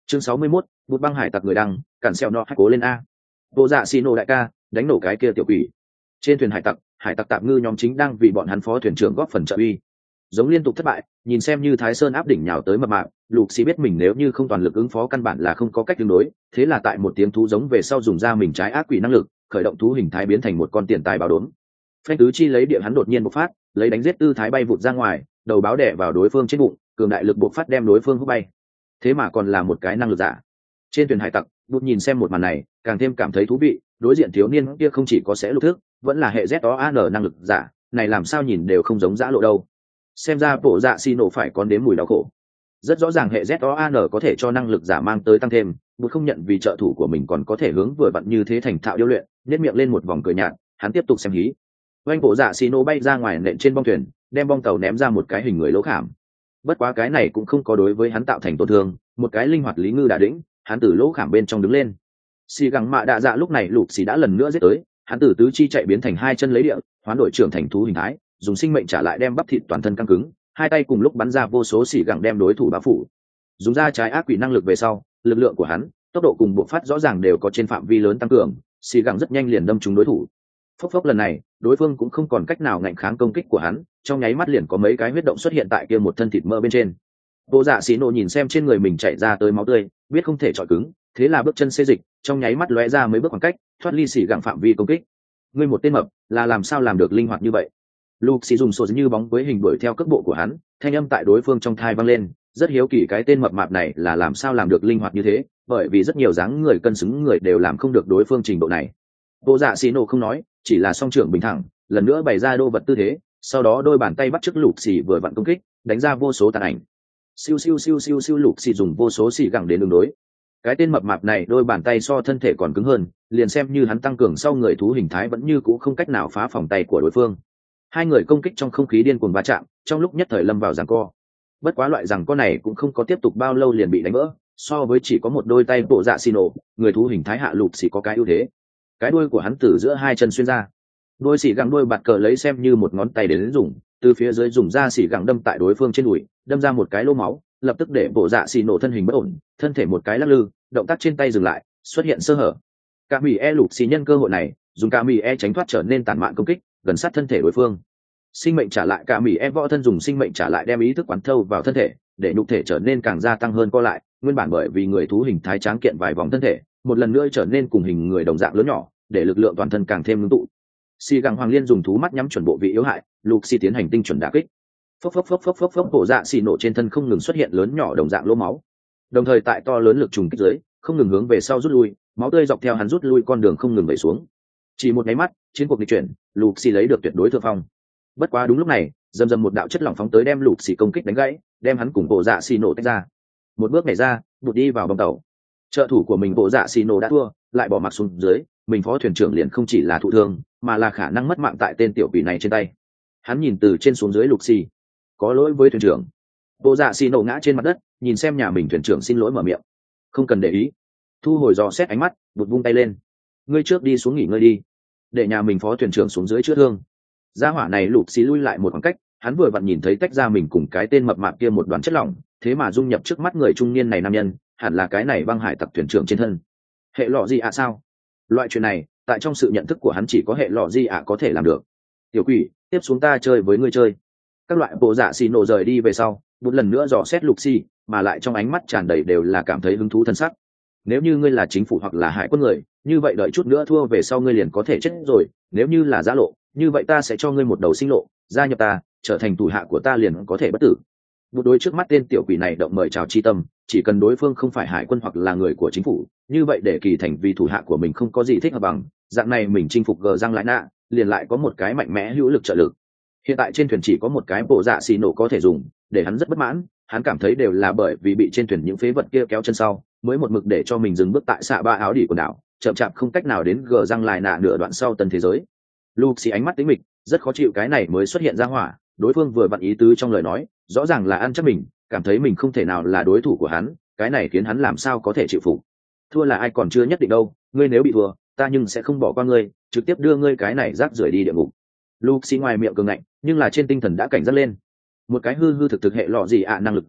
Chương 61, bút băng hải tặc người đăng, cản xeo nọ hay cố lên a. Bộ dạ xì nổ đại ca, đánh nổ cái kia tiểu quỷ. Trên thuyền hải tặc tạm ngư nhóm chính đang vì bọn hắn phó thuyền trưởng góp phần trợ uy. Giống liên tục thất bại, nhìn xem như Thái Sơn áp đỉnh nhào tới mập mạp, Lục Xì biết mình nếu như không toàn lực ứng phó căn bản là không có cách ứng đối, thế là tại một tiếng thú giống về sau dùng ra mình trái ác quỷ năng lực, khởi động thú hình thái biến thành một con tiền tài báo đốm. Phanh tứ chi lấy địa hắn đột nhiên bộc phát, lấy đánh giết tư thái bay vụt ra ngoài, đầu báo đè vào đối phương trên bụng, cường đại lực bộc phát đem đối phương hút bay. Thế mà còn là một cái năng lực giả. Trên thuyền hải tặc, bụt nhìn xem một màn này, càng thêm cảm thấy thú vị, đối diện thiếu niên kia không chỉ có sẽ lục thức, vẫn là hệ ZOAN năng lực giả, này làm sao nhìn đều không giống dã lộ đâu. Xem ra bộ dạ xì nổ phải có đếm mùi đau khổ. Rất rõ ràng hệ ZOAN có thể cho năng lực giả mang tới tăng thêm, bụt không nhận vì trợ thủ của mình còn có thể hướng vừa vặn như thế thành thạo điêu luyện, nhếch miệng lên một vòng cười nhạt, hắn tiếp tục xem hí. Oanh bộ dạ xì nổ bay ra ngoài nện trên bong thuyền, đem bong tàu ném ra một cái hình người lỗ khảm. Bất quá cái này cũng không có đối với hắn tạo thành tổn thương, một cái linh hoạt lý ngư đã đĩnh, hắn từ lỗ khảm bên trong đứng lên. Xì gẳng mạ đạ dạ lúc này Lục Xì đã lần nữa giết tới, hắn từ tứ chi chạy biến thành hai chân lấy địa, hoán đổi trưởng thành thú hình thái, dùng sinh mệnh trả lại đem bắp thịt toàn thân căng cứng, hai tay cùng lúc bắn ra vô số xì gẳng đem đối thủ bao phủ. Dùng ra trái ác quỷ năng lực về sau, lực lượng của hắn, tốc độ cùng bộc phát rõ ràng đều có trên phạm vi lớn tăng cường, xì gẳng rất nhanh liền đâm trúng đối thủ. Phốc phốc lần này, đối phương cũng không còn cách nào ngạnh kháng công kích của hắn, trong nháy mắt liền có mấy cái huyết động xuất hiện tại kia một thân thịt mỡ bên trên. Bộ dạ xì nổ nhìn xem trên người mình chảy ra tới máu tươi, biết không thể chọi cứng, thế là bước chân xê dịch, trong nháy mắt lóe ra mấy bước khoảng cách, thoát ly xì gẳng phạm vi công kích. Ngươi một tên mập, là làm sao làm được linh hoạt như vậy? Luke xì dùng sột như bóng với hình đuổi theo cước bộ của hắn, thanh âm tại đối phương trong thai vang lên, rất hiếu kỳ cái tên mập mạp này là làm sao làm được linh hoạt như thế, bởi vì rất nhiều dáng người cân xứng người đều làm không được đối phương trình độ này. Bộ dạ xì nổ không nói, chỉ là song trưởng bình thẳng, lần nữa bày ra đô vật tư thế, sau đó đôi bàn tay bắt chước Lục xì vừa vặn công kích, đánh ra vô số tàn ảnh. Siêu siêu siêu siêu siêu Lục xì dùng vô số xì gẳng đến đường đối. Cái tên mập mạp này đôi bàn tay so thân thể còn cứng hơn, liền xem như hắn tăng cường sau người thú hình thái vẫn như cũ không cách nào phá phòng tay của đối phương. Hai người công kích trong không khí điên cuồng va chạm, trong lúc nhất thời lâm vào giằng co. Bất quá loại giằng co này cũng không có tiếp tục bao lâu liền bị đánh vỡ, so với chỉ có một đôi tay bộ dạ xì nổ, người thú hình thái hạ Lục xì có cái ưu thế. Cái đuôi của hắn từ giữa hai chân xuyên ra, đôi xì gẳng đuôi bạt cờ lấy xem như một ngón tay đến dùng, từ phía dưới dùng ra xì gẳng đâm tại đối phương trên đùi, đâm ra một cái lỗ máu, lập tức để bộ dạ xì nổ thân hình bất ổn, thân thể một cái lắc lư, động tác trên tay dừng lại, xuất hiện sơ hở. Cả mỹ Lục xì nhân cơ hội này, dùng cả mỹ tránh thoát trở nên tàn mạn công kích, gần sát thân thể đối phương. Sinh mệnh trả lại cả mỹ võ thân dùng sinh mệnh trả lại đem ý thức quán thâu vào thân thể, để nhục thể trở nên càng gia tăng hơn co lại, nguyên bản bởi vì người thú hình thái tráng kiện vài vòng thân thể, một lần nữa trở nên cùng hình người đồng dạng lớn nhỏ, để lực lượng toàn thân càng thêm ngưng tụ. Xì gẳng hoàng liên dùng thú mắt nhắm chuẩn bộ vị yếu hại, Lục xì tiến hành tinh chuẩn đả kích. Phốc phốc phốc phốc phốc phốc, bộ dạ xì nổ trên thân không ngừng xuất hiện lớn nhỏ đồng dạng lỗ máu, đồng thời tại to lớn lực trùng kích dưới, không ngừng hướng về sau rút lui, máu tươi dọc theo hắn rút lui con đường không ngừng vẩy xuống. Chỉ một nháy mắt, chiến cuộc nghịch chuyển, Lục xì lấy được tuyệt đối thượng phong. Bất quá đúng lúc này, dầm dầm một đạo chất lỏng phóng tới đem Lục xì công kích đánh gãy, đem hắn cùng bộ dạ xì nổ tách ra. Một bước nhảy ra, vụt đi vào bong tàu. Trợ thủ của mình bộ dạ xì nổ đã thua, lại bỏ mặc xuống dưới, mình phó thuyền trưởng liền không chỉ là thụ thương, mà là khả năng mất mạng tại tên tiểu quỷ này trên tay. Hắn nhìn từ trên xuống dưới Lục xì, có lỗi với thuyền trưởng. Bộ dạ xì nổ ngã trên mặt đất, nhìn xem nhà mình thuyền trưởng xin lỗi mở miệng. Không cần để ý. Thu hồi dò xét ánh mắt, bụt vung tay lên. Ngươi trước đi xuống nghỉ ngơi đi, để nhà mình phó thuyền trưởng xuống dưới chữa thương. Gia hỏa này Lục xì lui lại một khoảng cách, hắn vừa vặn nhìn thấy tách ra mình cùng cái tên mập mạp kia một đoàn chất lỏng, thế mà dung nhập trước mắt người trung niên này nam nhân, hẳn là cái này băng hải tặc thuyền trưởng trên thân. Hệ lọ gì ạ sao? Loại chuyện này, tại trong sự nhận thức của hắn chỉ có hệ lọ gì ạ có thể làm được. Tiểu quỷ, tiếp xuống ta chơi với ngươi chơi. Các loại bộ dạ xì nổ rời đi về sau, một lần nữa dò xét Lục xì, mà lại trong ánh mắt tràn đầy đều là cảm thấy hứng thú thân sắc. Nếu như ngươi là chính phủ hoặc là hải quân người, như vậy đợi chút nữa thua về sau ngươi liền có thể chết rồi, nếu như là giã lộ, như vậy ta sẽ cho ngươi một đầu sinh lộ, gia nhập ta, trở thành thủ hạ của ta liền có thể bất tử. Một đối trước mắt tên tiểu quỷ này động mời chào chi tâm, chỉ cần đối phương không phải hải quân hoặc là người của chính phủ, như vậy để kỳ thành vì thủ hạ của mình không có gì thích hợp bằng, dạng này mình chinh phục gờ răng lại nạ, liền lại có một cái mạnh mẽ hữu lực trợ lực. Hiện tại trên thuyền chỉ có một cái bộ dạ xì nổ có thể dùng, để hắn rất bất mãn, hắn cảm thấy đều là bởi vì bị trên thuyền những phế vật kia kéo chân sau, mới một mực để cho mình dừng bước tại xạ ba áo đỉ quần đảo, chậm chạp không cách nào đến gờ răng lại nạ nửa đoạn sau tân thế giới. Luke ánh mắt tính mịch, rất khó chịu cái này mới xuất hiện ra hỏa, đối phương vừa vặn ý tứ trong lời nói, rõ ràng là ăn chắc mình, cảm thấy mình không thể nào là đối thủ của hắn, cái này khiến hắn làm sao có thể chịu phục. Thua là ai còn chưa nhất định đâu, ngươi nếu bị thua, ta nhưng sẽ không bỏ qua ngươi, trực tiếp đưa ngươi cái này rác rưởi đi địa ngục. Luke ngoài miệng cường ngạnh, nhưng là trên tinh thần đã cảnh giác lên. Một cái hư hư thực thực hệ lọ gì ạ năng lực giả,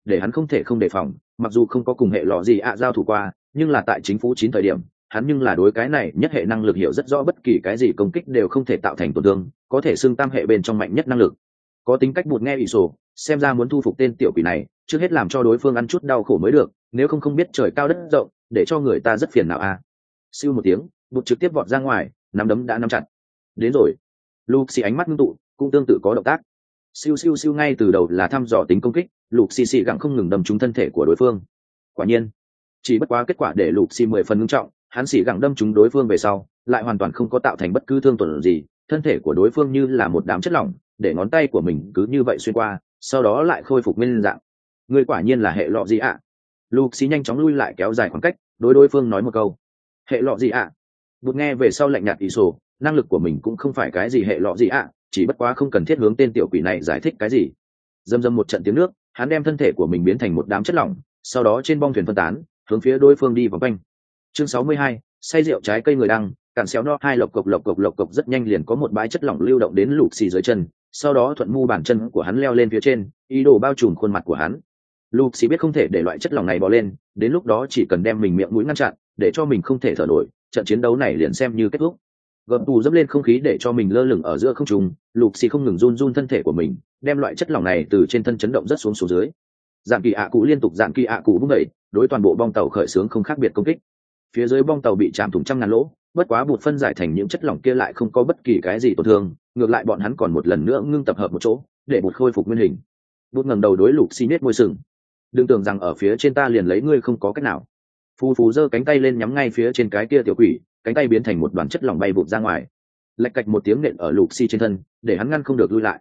để hắn không thể không đề phòng. Mặc dù không có cùng hệ lọ gì giao thủ qua, nhưng là tại chính phủ 9 thời điểm, hắn nhưng là đối cái này nhất hệ năng lực hiểu rất rõ, bất kỳ cái gì công kích đều không thể tạo thành tổn thương, có thể xưng tam hệ bên trong mạnh nhất năng lực. Có tính cách bụt nghe ỷ sổ, xem ra muốn thu phục tên tiểu quỷ này, trước hết làm cho đối phương ăn chút đau khổ mới được, nếu không biết trời cao đất rộng, để cho người ta rất phiền não a. Siêu một tiếng, bụt trực tiếp vọt ra ngoài, nắm đấm đã nắm chặt. Đến rồi. Luxi ánh mắt ngưng tụ, cũng tương tự có động tác. Siêu siêu siêu, ngay từ đầu là thăm dò tính công kích, Luxi gặng không ngừng đâm trúng thân thể của đối phương. Quả nhiên, chỉ bất quá kết quả để Luxi 10 phần nghiêm trọng, hắn xỉ gặng đâm trúng đối phương về sau, lại hoàn toàn không có tạo thành bất cứ thương tổn gì, thân thể của đối phương như là một đám chất lỏng, để ngón tay của mình cứ như vậy xuyên qua, sau đó lại khôi phục nguyên dạng. Người quả nhiên là hệ lọ gì ạ? Luxi nhanh chóng lui lại kéo dài khoảng cách, đối phương nói một câu. Hệ lọ gì ạ? Bụt nghe về sau lạnh nhạt ý sổ, năng lực của mình cũng không phải cái gì hệ lọ gì ạ, chỉ bất quá không cần thiết hướng tên tiểu quỷ này giải thích cái gì. Dâm dâm một trận tiếng nước, hắn đem thân thể của mình biến thành một đám chất lỏng, sau đó trên bong thuyền phân tán, hướng phía đối phương đi vòng quanh. Chương 62, say rượu trái cây người đăng, cản xéo no hai lộc cộc rất nhanh liền có một bãi chất lỏng lưu động đến Luxi dưới chân, sau đó thuận mu bàn chân của hắn leo lên phía trên, ý đồ bao trùm khuôn mặt của hắn. Luxi biết không thể để loại chất lỏng này bò lên, đến lúc đó chỉ cần đem mình miệng mũi ngăn chặn, để cho mình không thể thở nổi, trận chiến đấu này liền xem như kết thúc. Gầm tù dẫm lên không khí để cho mình lơ lửng ở giữa không trung, Luxi không ngừng run run thân thể của mình, đem loại chất lỏng này từ trên thân chấn động rất xuống dưới. Dạng kỳ ạ cụ liên tục dạng kỳ ạ cụ vung đẩy, đối toàn bộ bong tàu khởi xướng không khác biệt công kích. Phía dưới bong tàu bị chạm thủng trăm ngàn lỗ, bất quá bụt phân giải thành những chất lỏng kia lại không có bất kỳ cái gì tổn thương, ngược lại bọn hắn còn một lần nữa ngưng tập hợp một chỗ, để bụt khôi phục nguyên hình. Bụt ngẩng đầu đối Luxi nết môi sừng. Đừng tưởng rằng ở phía trên ta liền lấy ngươi không có cách nào. Phù phù giơ cánh tay lên nhắm ngay phía trên cái kia tiểu quỷ, cánh tay biến thành một đoàn chất lỏng bay vụt ra ngoài. Lạch cạch một tiếng nện ở Luxi trên thân, để hắn ngăn không được lui lại.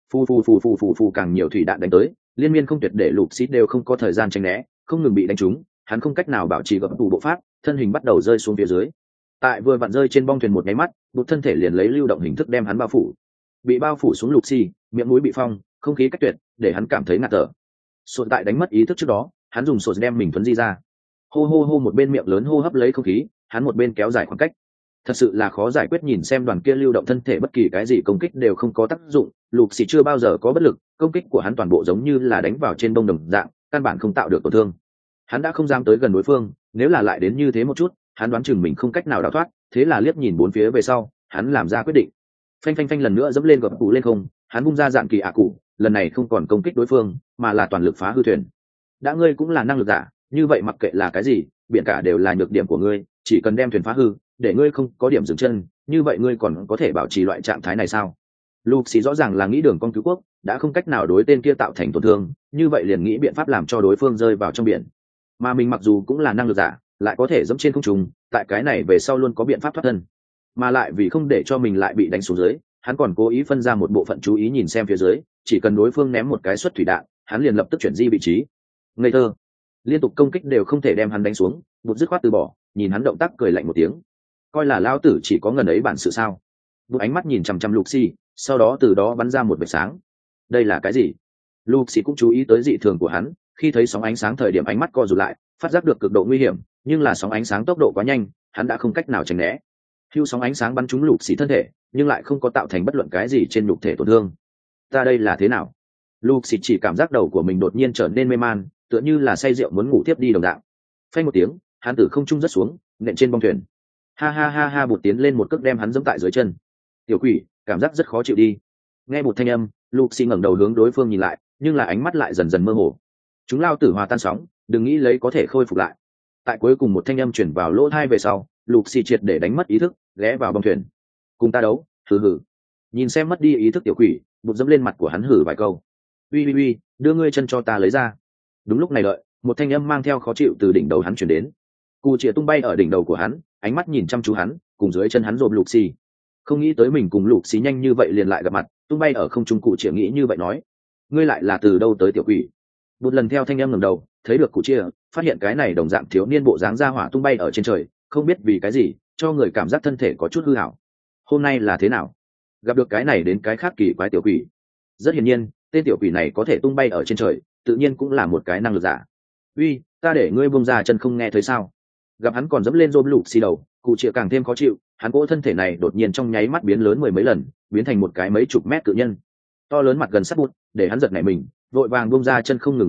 Phù càng nhiều thủy đạn đánh tới, liên miên không tuyệt để Luxi đều không có thời gian tránh né, không ngừng bị đánh trúng, hắn không cách nào bảo trì gập tù bộ pháp, thân hình bắt đầu rơi xuống phía dưới. Tại vừa vặn rơi trên bong thuyền một nháy mắt, một thân thể liền lấy lưu động hình thức đem hắn bao phủ. Bị bao phủ xuống Luxi, miệng mũi bị phong, không khí cách tuyệt, để hắn cảm thấy ngạt thở. Sột tại đánh mất ý thức trước đó, hắn dùng sột đem mình thuấn di ra. Hô hô hô, một bên miệng lớn hô hấp lấy không khí, hắn một bên kéo dài khoảng cách. Thật sự là khó giải quyết, nhìn xem đoàn kia lưu động thân thể bất kỳ cái gì công kích đều không có tác dụng, Luxi chưa bao giờ có bất lực, công kích của hắn toàn bộ giống như là đánh vào trên bông đồng dạng, căn bản không tạo được tổn thương. Hắn đã không dám tới gần đối phương, nếu là lại đến như thế một chút, hắn đoán chừng mình không cách nào đào thoát, thế là liếc nhìn bốn phía về sau, hắn làm ra quyết định. Phanh phanh phanh lần nữa dẫm lên gập cụ lên không, hắn vung ra dạng kỳ ạ cụ, lần này không còn công kích đối phương, mà là toàn lực phá hư thuyền. Đã ngươi cũng là năng lực giả, như vậy mặc kệ là cái gì, biển cả đều là nhược điểm của ngươi, chỉ cần đem thuyền phá hư, để ngươi không có điểm dừng chân, như vậy ngươi còn có thể bảo trì loại trạng thái này sao? Luxi rõ ràng là nghĩ đường con cứu quốc, đã không cách nào đối tên kia tạo thành tổn thương, như vậy liền nghĩ biện pháp làm cho đối phương rơi vào trong biển. Mà mình mặc dù cũng là năng lực giả, lại có thể dẫm trên không trung, tại cái này về sau luôn có biện pháp thoát thân. Mà lại vì không để cho mình lại bị đánh xuống dưới, hắn còn cố ý phân ra một bộ phận chú ý nhìn xem phía dưới, chỉ cần đối phương ném một cái xuất thủy đạn, hắn liền lập tức chuyển di vị trí. Ngây thơ, liên tục công kích đều không thể đem hắn đánh xuống, Bụt dứt khoát từ bỏ, nhìn hắn động tác cười lạnh một tiếng. Coi là lao tử chỉ có ngần ấy bản sự sao? Bụt ánh mắt nhìn chằm chằm Luxi, sau đó từ đó bắn ra một vệt sáng. Đây là cái gì? Luxi cũng chú ý tới dị thường của hắn, khi thấy sóng ánh sáng thời điểm ánh mắt co rụt lại, phát giác được cực độ nguy hiểm, nhưng là sóng ánh sáng tốc độ quá nhanh, hắn đã không cách nào tránh né. Hưu sóng ánh sáng bắn trúng Luxi thân thể, nhưng lại không có tạo thành bất luận cái gì trên nhục thể tổn thương. Ta đây là thế nào? Luxi chỉ cảm giác đầu của mình đột nhiên trở nên mê man, tựa như là say rượu muốn ngủ tiếp đi đồng dạng. Phanh một tiếng, hắn từ không trung rớt xuống, nện trên bong thuyền. Ha ha ha ha, Bụt tiến lên một cước đem hắn giẫm tại dưới chân. Tiểu quỷ, cảm giác rất khó chịu đi. Nghe Bụt thanh âm, Luxi ngẩng đầu hướng đối phương nhìn lại, nhưng là ánh mắt lại dần dần mơ hồ. Chúng lao tử hòa tan sóng, đừng nghĩ lấy có thể khôi phục lại. Tại cuối cùng một thanh âm chuyển vào lỗ tai về sau, Luxi triệt để đánh mất ý thức, ghé vào bong thuyền. Cùng ta đấu, hừ hừ. Nhìn xem mất đi ý thức tiểu quỷ, Bụt dẫm lên mặt của hắn hừ vài câu. Uy, đưa ngươi chân cho ta lấy ra. Đúng lúc này đợi, một thanh âm mang theo khó chịu từ đỉnh đầu hắn chuyển đến. Cù chĩa tung bay ở đỉnh đầu của hắn, ánh mắt nhìn chăm chú hắn, cùng dưới chân hắn rộp Luxi. Không nghĩ tới mình cùng Luxi nhanh như vậy liền lại gặp mặt, tung bay ở không trung. Cụ chĩa nghĩ như vậy nói, ngươi lại là từ đâu tới tiểu quỷ? Một lần theo thanh âm ngẩng đầu, thấy được cụ chĩa, phát hiện cái này đồng dạng thiếu niên bộ dáng ra hỏa tung bay ở trên trời, không biết vì cái gì, cho người cảm giác thân thể có chút hư hảo. Hôm nay là thế nào? Gặp được cái này đến cái khác kỳ quái tiểu quỷ. Rất hiển nhiên, tên tiểu quỷ này có thể tung bay ở trên trời, tự nhiên cũng là một cái năng lực giả. Uy, ta để ngươi buông ra chân không nghe thấy sao? Gặp hắn còn dẫm lên rôm Luxi đầu, cụ chĩa càng thêm khó chịu, hắn cỗ thân thể này đột nhiên trong nháy mắt biến lớn mười mấy lần, biến thành một cái mấy chục mét cự nhân. To lớn mặt gần sát Bụt, để hắn giật nảy mình, vội vàng buông ra chân không ngừng lùi lại,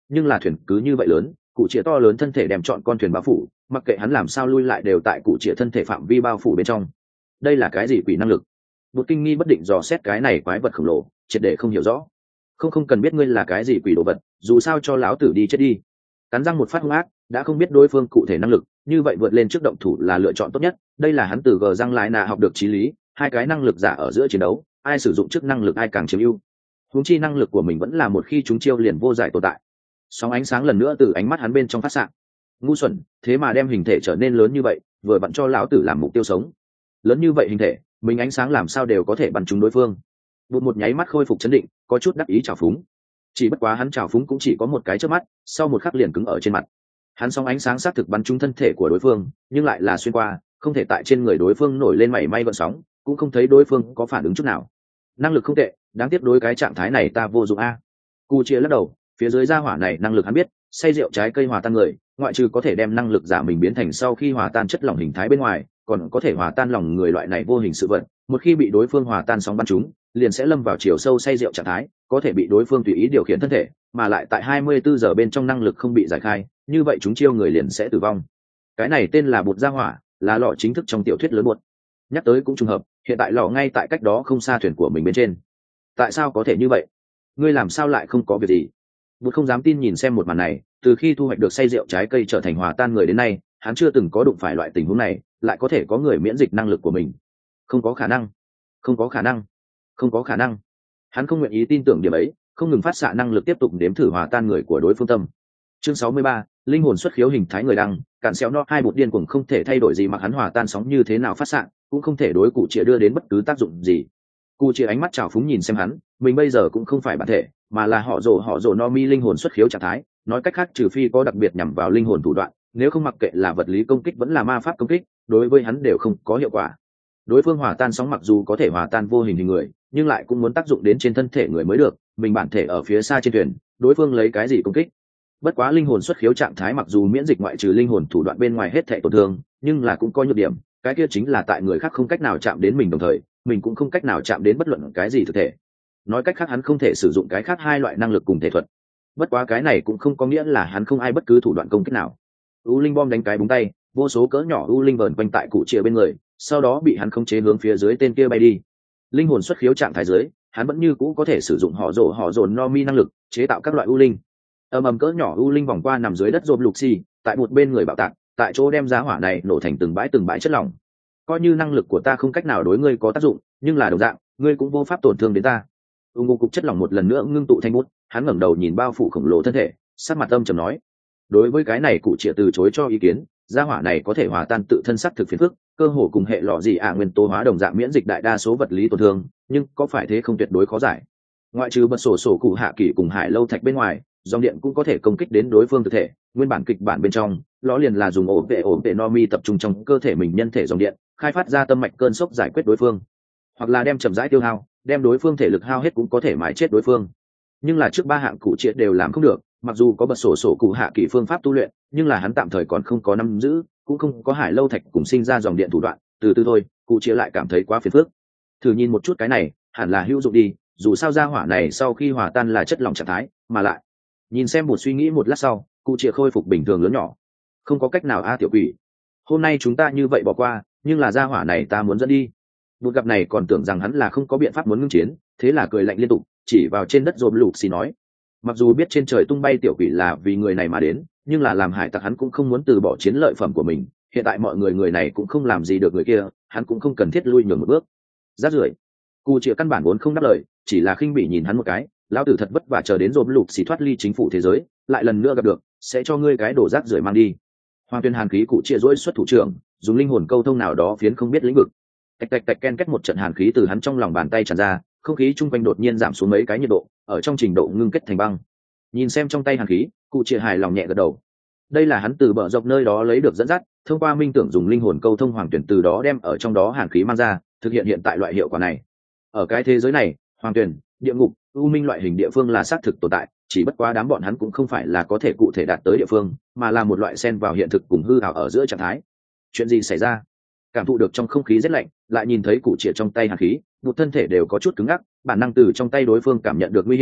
nhưng là thuyền cứ như vậy lớn, cụ chĩa to lớn thân thể đem chọn con thuyền bao phủ, mặc kệ hắn làm sao lui lại đều tại cụ chĩa thân thể phạm vi bao phủ bên trong. Đây là cái gì quỷ năng lực? Bột kinh nghi bất định dò xét cái này quái vật khổng lồ, triệt để không hiểu rõ. Không cần biết ngươi là cái gì quỷ đồ vật, dù sao cho lão tử đi chết đi. Cắn răng một phát hung ác, đã không biết đối phương cụ thể năng lực, như vậy vượt lên trước động thủ là lựa chọn tốt nhất. Đây là hắn từ gờ răng lại nạ học được trí lý, hai cái năng lực giả ở giữa chiến đấu, ai sử dụng trước năng lực ai càng chiếm ưu. Huống chi năng lực của mình vẫn là một khi chúng chiêu liền vô giải tồn tại. Sóng ánh sáng lần nữa từ ánh mắt hắn bên trong phát xạ. Ngu xuẩn, thế mà đem hình thể trở nên lớn như vậy, vừa bắn cho lão tử làm mục tiêu sống. Lớn như vậy hình thể, mình ánh sáng làm sao đều có thể bắn trúng đối phương. Bụt một nháy mắt khôi phục chấn định, có chút đắc ý trào phúng. Chỉ bất quá hắn trào phúng cũng chỉ có một cái chớp mắt, sau một khắc liền cứng ở trên mặt. Hắn sóng ánh sáng xác thực bắn trúng thân thể của đối phương, nhưng lại là xuyên qua, không thể tại trên người đối phương nổi lên mảy may gợn sóng, cũng không thấy đối phương có phản ứng chút nào. Năng lực không tệ, đáng tiếc đối cái trạng thái này ta vô dụng a. Cù chia lắc đầu, phía dưới gia hỏa này năng lực hắn biết, say rượu trái cây hòa tan người, ngoại trừ có thể đem năng lực giả mình biến thành sau khi hòa tan chất lỏng hình thái bên ngoài, còn có thể hòa tan lòng người loại này vô hình sự vật. Một khi bị đối phương hòa tan sóng bắn trúng, liền sẽ lâm vào chiều sâu say rượu trạng thái, có thể bị đối phương tùy ý điều khiển thân thể, mà lại tại 24 giờ bên trong năng lực không bị giải khai, như vậy chúng chiêu người liền sẽ tử vong. Cái này tên là bột gia hỏa, là lọ chính thức trong tiểu thuyết lớn bột. Nhắc tới cũng trùng hợp, hiện tại lọ ngay tại cách đó không xa thuyền của mình bên trên. Tại sao có thể như vậy? Ngươi làm sao lại không có việc gì? Bột không dám tin nhìn xem một màn này, từ khi thu hoạch được say rượu trái cây trở thành hòa tan người đến nay, hắn chưa từng có đụng phải loại tình huống này, lại có thể có người miễn dịch năng lực của mình. Không có khả năng, không có khả năng, không có khả năng. Hắn không nguyện ý tin tưởng điểm ấy, không ngừng phát xạ năng lực tiếp tục đếm thử hòa tan người của đối phương tâm. Chương 63, linh hồn xuất khiếu hình thái người đăng, cản xéo nó hai bột điên cuồng không thể thay đổi gì mà hắn hòa tan sóng như thế nào phát xạ, cũng không thể đối cụ chĩa đưa đến bất cứ tác dụng gì. Cụ chĩa ánh mắt trào phúng nhìn xem hắn, mình bây giờ cũng không phải bản thể, mà là họ rồ no mi linh hồn xuất khiếu trạng thái, nói cách khác trừ phi có đặc biệt nhằm vào linh hồn thủ đoạn, nếu không mặc kệ là vật lý công kích vẫn là ma pháp công kích, đối với hắn đều không có hiệu quả. Đối phương hòa tan sóng mặc dù có thể hòa tan vô hình hình người, nhưng lại cũng muốn tác dụng đến trên thân thể người mới được, mình bản thể ở phía xa trên thuyền, đối phương lấy cái gì công kích? Bất quá linh hồn xuất khiếu trạng thái mặc dù miễn dịch ngoại trừ linh hồn thủ đoạn bên ngoài hết thảy tổn thương, nhưng là cũng có nhược điểm, cái kia chính là tại người khác không cách nào chạm đến mình đồng thời, mình cũng không cách nào chạm đến bất luận cái gì thực thể. Nói cách khác hắn không thể sử dụng cái khác hai loại năng lực cùng thể thuật. Bất quá cái này cũng không có nghĩa là hắn không ai bất cứ thủ đoạn công kích nào. U linh bom đánh cái búng tay, vô số cỡ nhỏ u linh vờn quanh tại cụ chĩa bên người, sau đó bị hắn khống chế hướng phía dưới tên kia bay đi. Linh hồn xuất khiếu trạng thái dưới, hắn vẫn như cũ có thể sử dụng họ dồn no mi năng lực chế tạo các loại u linh. Ầm cỡ nhỏ u linh vòng qua nằm dưới đất rôm lục xì, tại một bên người bạo tạc, tại chỗ đem giá hỏa này nổ thành từng bãi chất lỏng. Coi như năng lực của ta không cách nào đối ngươi có tác dụng, nhưng là đồng dạng, ngươi cũng vô pháp tổn thương đến ta. Ngô cục chất lỏng một lần nữa ngưng tụ thành bút, hắn ngẩng đầu nhìn bao phủ khổng lồ thân thể, sắc mặt âm trầm nói: đối với cái này cụ chĩa từ chối cho ý kiến, gia hỏa này có thể hòa tan tự thân sắc thực phiền phức, cơ hồ cùng hệ lọ gì nguyên tố hóa đồng dạng miễn dịch đại đa số vật lý tổn thương, nhưng có phải thế không tuyệt đối khó giải. Ngoại trừ bật sổ cụ hạ kỳ cùng hải lâu thạch bên ngoài, dòng điện cũng có thể công kích đến đối phương thực thể. Nguyên bản kịch bản bên trong, ló liền là dùng ổ vệ no mi tập trung trong cơ thể mình nhân thể dòng điện, khai phát ra tâm mạch cơn sốc giải quyết đối phương, hoặc là đem chậm rãi tiêu hao, đem đối phương thể lực hao hết cũng có thể mái chết đối phương. Nhưng là trước ba hạng cụ triệt đều làm không được, mặc dù có bật sổ cụ hạ kỳ phương pháp tu luyện, nhưng là hắn tạm thời còn không có nắm giữ, cũng không có hải lâu thạch cùng sinh ra dòng điện thủ đoạn, từ từ thôi, cụ triệt lại cảm thấy quá phiền phức. Thử nhìn một chút cái này, hẳn là hữu dụng đi, dù sao gia hỏa này sau khi hòa tan là chất lỏng trạng thái, mà lại nhìn xem một suy nghĩ một lát sau, cụ triệt khôi phục bình thường lớn nhỏ. Không có cách nào a tiểu quỷ, hôm nay chúng ta như vậy bỏ qua, nhưng là gia hỏa này ta muốn dẫn đi. Một gặp này còn tưởng rằng hắn là không có biện pháp muốn ngưng chiến, thế là cười lạnh liên tục, chỉ vào trên đất rộp lục xì nói: mặc dù biết trên trời tung bay tiểu quỷ là vì người này mà đến, nhưng là làm hải tặc hắn cũng không muốn từ bỏ chiến lợi phẩm của mình. Hiện tại mọi người này cũng không làm gì được người kia, hắn cũng không cần thiết lui nhường một bước. Rát rưởi. Cụ chĩa căn bản vốn không đáp lời, chỉ là khinh bỉ nhìn hắn một cái. Lão tử thật vất vả chờ đến rộp lục xì thoát ly chính phủ thế giới, lại lần nữa gặp được, sẽ cho ngươi cái đồ rác rưởi mang đi. Hoàng tuyên hàn khí cụ chĩa dỗi xuất thủ trưởng, dùng linh hồn câu thông nào đó phiến không biết lĩnh vực. Tạch tạch tạch ken kết một trận hàn khí từ hắn trong lòng bàn tay tràn ra, không khí chung quanh đột nhiên giảm xuống mấy cái nhiệt độ, ở trong trình độ ngưng kết thành băng. Nhìn xem trong tay hàn khí, cụ chĩa hài lòng nhẹ gật đầu. Đây là hắn từ bờ dọc nơi đó lấy được dẫn dắt, thông qua minh tưởng dùng linh hồn câu thông hoàng tuyển từ đó đem ở trong đó hàn khí mang ra, thực hiện hiện tại loại hiệu quả này. Ở cái thế giới này, hoàng tuyển, địa ngục, u minh loại hình địa phương là xác thực tồn tại, chỉ bất quá đám bọn hắn cũng không phải là có thể cụ thể đạt tới địa phương, mà là một loại xen vào hiện thực cùng hư ảo ở giữa trạng thái. Chuyện gì xảy ra? Cảm thụ được trong không khí rất lạnh, lại nhìn thấy cụ chĩa trong tay hàn khí, một thân thể đều có chút cứng ngắc, bản năng từ trong tay đối phương cảm nhận được nguy hiểm,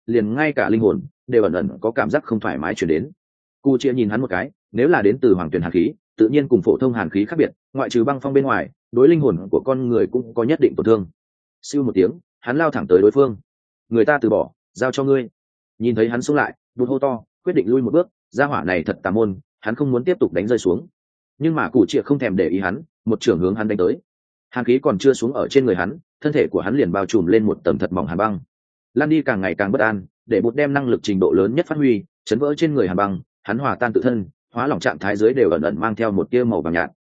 liền ngay cả linh hồn đều ẩn ẩn có cảm giác không thoải mái chuyển đến. Cụ chia nhìn hắn một cái, nếu là đến từ hoàng tuyển hàn khí tự nhiên cùng phổ thông hàn khí khác biệt, ngoại trừ băng phong bên ngoài đối linh hồn của con người cũng có nhất định tổn thương. Siêu một tiếng, hắn lao thẳng tới đối phương. Người ta từ bỏ, giao cho ngươi. Nhìn thấy hắn xuống lại, đột hô to, quyết định lui một bước. Gia hỏa này thật tà môn, hắn không muốn tiếp tục đánh rơi xuống. Nhưng mà cụ chia không thèm để ý hắn, một trường hướng hắn đánh tới. Hàn khí còn chưa xuống ở trên người hắn, thân thể của hắn liền bao trùm lên một tầng thật mỏng hàn băng. Lan đi càng ngày càng bất an, để bột đem năng lực trình độ lớn nhất phát huy, chấn vỡ trên người hàn băng, hắn hòa tan tự thân, hóa lỏng trạng thái dưới đều ẩn ẩn mang theo một tia màu vàng nhạt.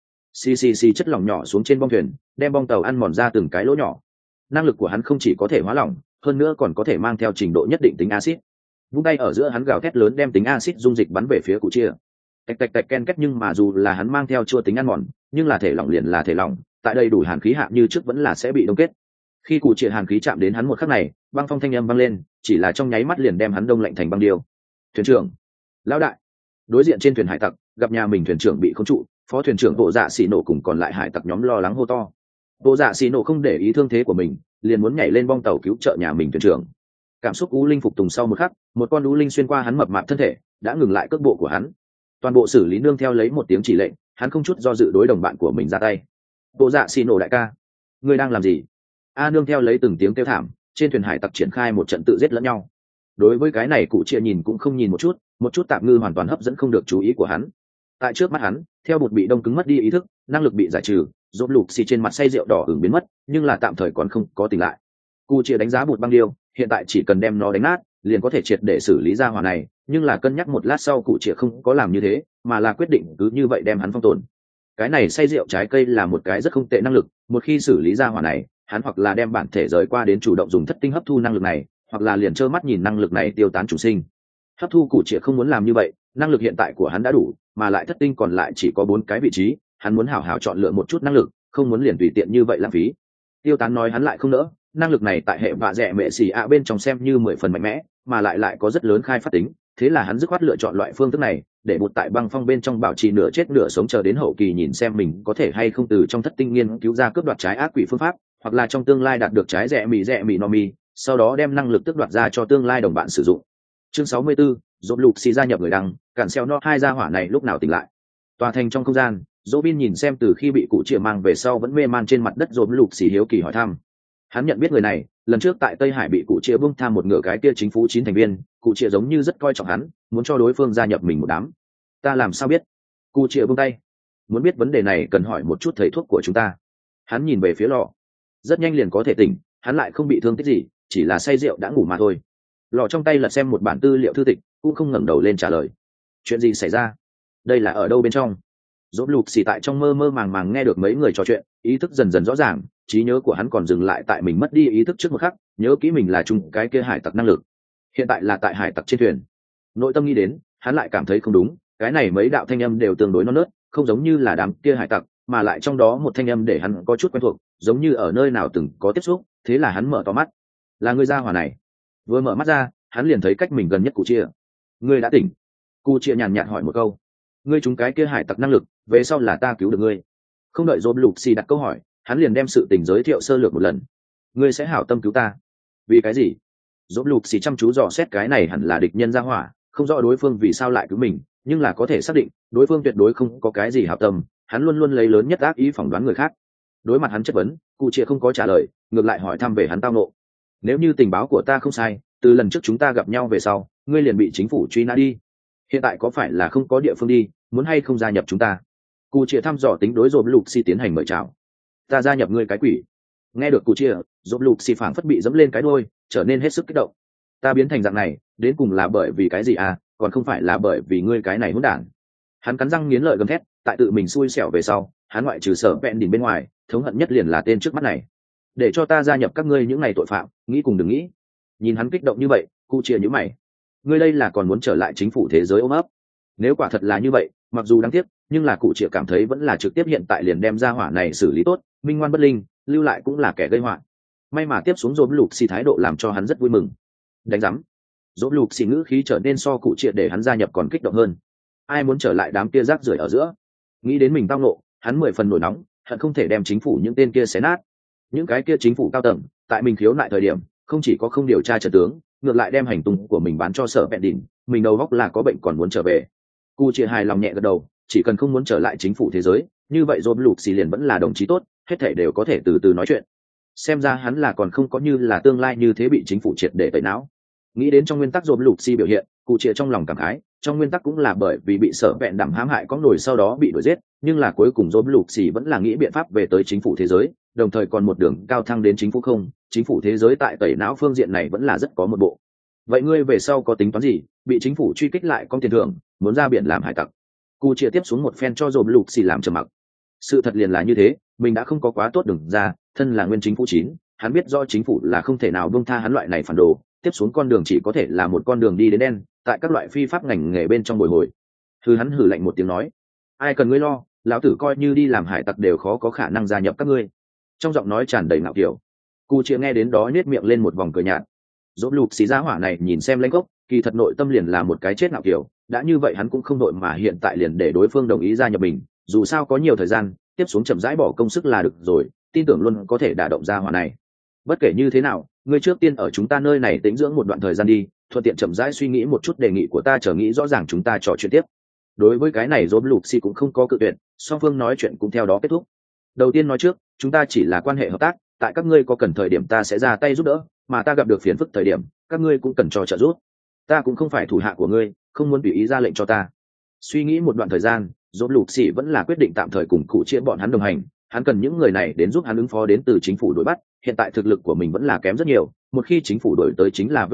Xì chất lỏng nhỏ xuống trên bong thuyền, đem bong tàu ăn mòn ra từng cái lỗ nhỏ. Năng lực của hắn không chỉ có thể hóa lỏng, hơn nữa còn có thể mang theo trình độ nhất định tính axit. Vung tay ở giữa hắn gào thét lớn đem tính axit dung dịch bắn về phía cụ chia. Tạch tạch tạch ken két, nhưng mà dù là hắn mang theo chua tính ăn mòn, nhưng là thể lỏng liền là thể lỏng, tại đây đủ hàn khí hạ như trước vẫn là sẽ bị đông kết. Khi cụ chia hàn khí chạm đến hắn một khắc này, băng phong thanh âm vang lên, chỉ là trong nháy mắt liền đem hắn đông lạnh thành băng điêu. Thuyền trưởng, lão đại. Đối diện trên thuyền hải tặc, gặp nhà mình thuyền trưởng bị khống trụ, phó thuyền trưởng bộ dạ xì nổ cùng còn lại hải tặc nhóm lo lắng hô to. Bộ dạ xì nổ không để ý thương thế của mình, liền muốn nhảy lên bong tàu cứu trợ nhà mình thuyền trưởng. Cảm xúc u linh phục tùng sau một khắc, một con u linh xuyên qua hắn mập mạp thân thể, đã ngừng lại cước bộ của hắn. Toàn bộ xử lý nương theo lấy một tiếng chỉ lệnh, hắn không chút do dự đối đồng bạn của mình ra tay. Bộ dạ xì nổ đại ca, ngươi đang làm gì? A nương theo lấy từng tiếng kêu thảm, trên thuyền hải tặc triển khai một trận tự giết lẫn nhau. Đối với cái này cụ chia nhìn cũng không nhìn một chút tạm ngư hoàn toàn hấp dẫn không được chú ý của hắn. Tại trước mắt hắn, theo bột bị đông cứng mất đi ý thức, năng lực bị giải trừ, rốt lục xì trên mặt say rượu đỏ ửng biến mất, nhưng là tạm thời còn không có tỉnh lại. Cụ chia đánh giá bột băng điêu, hiện tại chỉ cần đem nó đánh nát, liền có thể triệt để xử lý ra hỏa này, nhưng là cân nhắc một lát sau cụ chia không có làm như thế, mà là quyết định cứ như vậy đem hắn phong tồn. Cái này say rượu trái cây là một cái rất không tệ năng lực, một khi xử lý ra hỏa này, hắn hoặc là đem bản thể rời qua đến chủ động dùng thất tinh hấp thu năng lực này, hoặc là liền trơ mắt nhìn năng lực này tiêu tán chủ sinh. Hấp thu cụ chia không muốn làm như vậy, năng lực hiện tại của hắn đã đủ, mà lại thất tinh còn lại chỉ có 4 cái vị trí, hắn muốn hảo hảo chọn lựa một chút năng lực, không muốn liền tùy tiện như vậy lãng phí. Tiêu tán nói hắn lại không nỡ, năng lực này tại hệ vạ rẻ mẹ xì ạ bên trong xem như 10 phần mạnh mẽ, mà lại có rất lớn khai phát tính, thế là hắn dứt khoát lựa chọn loại phương thức này, để bột tại băng phong bên trong bảo trì nửa chết nửa sống chờ đến hậu kỳ nhìn xem mình có thể hay không từ trong thất tinh nghiên cứu ra cướp đoạt trái ác quỷ phương pháp, hoặc là trong tương lai đạt được trái rẻ mì no mi, sau đó đem năng lực tước đoạt ra cho tương lai đồng bạn sử dụng. Chương 64, Dỗ lục xì gia nhập người đăng, cản xeo nó hai gia hỏa này lúc nào tỉnh lại. Tòa thành trong không gian, Dỗ Bin nhìn xem từ khi bị cụ chia mang về sau vẫn mê man trên mặt đất Dỗ lục xì hiếu kỳ hỏi thăm. Hắn nhận biết người này, lần trước tại Tây Hải bị cụ chia buông tham một nửa cái kia chính phủ 9 thành viên, cụ chia giống như rất coi trọng hắn, muốn cho đối phương gia nhập mình một đám. Ta làm sao biết? Cụ chia buông tay. Muốn biết vấn đề này cần hỏi một chút thầy thuốc của chúng ta. Hắn nhìn về phía lọ. Rất nhanh liền có thể tỉnh, hắn lại không bị thương tích gì, chỉ là say rượu đã ngủ mà thôi. Lọ trong tay lật xem một bản tư liệu thư tịch, cũng không ngẩng đầu lên trả lời. Chuyện gì xảy ra? Đây là ở đâu bên trong? Dỗ lục xì tại trong mơ mơ màng màng nghe được mấy người trò chuyện, ý thức dần dần rõ ràng, trí nhớ của hắn còn dừng lại tại mình mất đi ý thức trước một khắc, nhớ kỹ mình là chung cái kia hải tặc năng lực. Hiện tại là tại hải tặc trên thuyền. Nội tâm nghĩ đến, hắn lại cảm thấy không đúng, cái này mấy đạo thanh âm đều tương đối non nớt, không giống như là đám kia hải tặc, mà lại trong đó một thanh âm để hắn có chút quen thuộc, giống như ở nơi nào từng có tiếp xúc, thế là hắn mở to mắt. Là người gia hỏa này. Vừa mở mắt ra, hắn liền thấy cách mình gần nhất cụ chia. Ngươi đã tỉnh. Cụ chia nhàn nhạt hỏi một câu. Ngươi trúng cái kia hải tặc năng lực, về sau là ta cứu được ngươi. Không đợi Dỗ lục xì đặt câu hỏi, hắn liền đem sự tình giới thiệu sơ lược một lần. Ngươi sẽ hảo tâm cứu ta. Vì cái gì? Dỗ lục xì chăm chú dò xét cái này hẳn là địch nhân gia hỏa, không rõ đối phương vì sao lại cứu mình, nhưng là có thể xác định đối phương tuyệt đối không có cái gì hảo tâm, hắn luôn luôn lấy lớn nhất ác ý phỏng đoán người khác. Đối mặt hắn chất vấn, cụ chia không có trả lời, ngược lại hỏi thăm về hắn tao nộ. Nếu như tình báo của ta không sai, từ lần trước chúng ta gặp nhau về sau, ngươi liền bị chính phủ truy nã đi. Hiện tại có phải là không có địa phương đi, muốn hay không gia nhập chúng ta? Cụ chia thăm dò tính đối Dỗ lục xì tiến hành mời chào. Ta gia nhập ngươi cái quỷ. Nghe được cụ chia, Dỗ lục xì phảng phất bị dẫm lên cái đuôi, trở nên hết sức kích động. Ta biến thành dạng này, đến cùng là bởi vì cái gì à, còn không phải là bởi vì ngươi cái này hỗn đản. Hắn cắn răng nghiến lợi gầm thét, tại tự mình xui xẻo về sau, hắn ngoại trừ sở vẹn đỉnh bên ngoài, thống hận nhất liền là tên trước mắt này. Để cho ta gia nhập các ngươi những ngày tội phạm, nghĩ cùng đừng nghĩ. Nhìn hắn kích động như vậy, cụ chia nhíu mày. Ngươi đây là còn muốn trở lại chính phủ thế giới ôm ấp? Nếu quả thật là như vậy, mặc dù đáng tiếc, nhưng là cụ chia cảm thấy vẫn là trực tiếp hiện tại liền đem ra hỏa này xử lý tốt, minh ngoan bất linh, lưu lại cũng là kẻ gây họa. May mà tiếp xuống Dỗ lục xì thái độ làm cho hắn rất vui mừng. Đánh rắm. Dỗ lục xì ngữ khí trở nên so cụ chia để hắn gia nhập còn kích động hơn. Ai muốn trở lại đám kia rác rưởi ở giữa? Nghĩ đến mình tao nộ, hắn 10 phần nổi nóng, hận không thể đem chính phủ những tên kia xé nát. Những cái kia chính phủ cao tầng, tại mình khiếu nại thời điểm, không chỉ có không điều tra trận tướng, ngược lại đem hành tung của mình bán cho sở bẹn đỉnh, mình đầu góc là có bệnh còn muốn trở về. Cụ chia hài lòng nhẹ gật đầu, chỉ cần không muốn trở lại chính phủ thế giới, như vậy Rob Luxi liền vẫn là đồng chí tốt, hết thảy đều có thể từ từ nói chuyện. Xem ra hắn là còn không có như là tương lai như thế bị chính phủ triệt để tẩy não. Nghĩ đến trong nguyên tắc Rob Luxi biểu hiện, cụ chia trong lòng cảm khái, trong nguyên tắc cũng là bởi vì bị sở vẹn đẳng hãm hại có nổi sau đó bị đuổi giết, nhưng là cuối cùng Rob Luxi vẫn là nghĩ biện pháp về tới chính phủ thế giới, đồng thời còn một đường cao thăng đến chính phủ không, chính phủ thế giới tại tẩy não phương diện này vẫn là rất có một bộ. Vậy ngươi về sau có tính toán gì? Bị chính phủ truy kích lại có tiền thưởng, muốn ra biển làm hải tặc? Cụ chia tiếp xuống một phen cho Rob Luxi làm trầm mặc. Sự thật liền là như thế, mình đã không có quá tốt đường ra, thân là nguyên chính phủ chín, hắn biết rõ chính phủ là không thể nào buông tha hắn loại này phản đồ, tiếp xuống con đường chỉ có thể là một con đường đi đến đen, tại các loại phi pháp ngành nghề bên trong bồi hồi. Hắn hử lạnh một tiếng nói, ai cần ngươi lo, lão tử coi như đi làm hải tặc đều khó có khả năng gia nhập các ngươi. Trong giọng nói tràn đầy ngạo kiểu. Cụ chia nghe đến đó nhếch miệng lên một vòng cười nhạt. Dỗ lục xí giá hỏa này nhìn xem lãnh gốc, kỳ thật nội tâm liền là một cái chết ngạo kiểu, đã như vậy hắn cũng không đội mà hiện tại liền để đối phương đồng ý gia nhập mình, dù sao có nhiều thời gian, tiếp xuống chậm rãi bỏ công sức là được rồi, tin tưởng luôn có thể đả động ra hỏa này. Bất kể như thế nào, ngươi trước tiên ở chúng ta nơi này tĩnh dưỡng một đoạn thời gian đi, thuận tiện chậm rãi suy nghĩ một chút đề nghị của ta, chờ nghĩ rõ ràng chúng ta trò chuyện tiếp. Đối với cái này Rob Luxi cũng không có cự tuyệt, song phương nói chuyện cũng theo đó kết thúc. Đầu tiên nói trước, chúng ta chỉ là quan hệ hợp tác, tại các ngươi có cần thời điểm ta sẽ ra tay giúp đỡ, mà ta gặp được phiền phức thời điểm, các ngươi cũng cần cho trợ giúp. Ta cũng không phải thủ hạ của ngươi, không muốn tùy ý ra lệnh cho ta. Suy nghĩ một đoạn thời gian, Rob Luxi vẫn là quyết định tạm thời cùng cụ chia bọn hắn đồng hành, hắn cần những người này đến giúp hắn ứng phó đến từ chính phủ đuổi bắt, hiện tại thực lực của mình vẫn là kém rất nhiều, một khi chính phủ đuổi tới chính là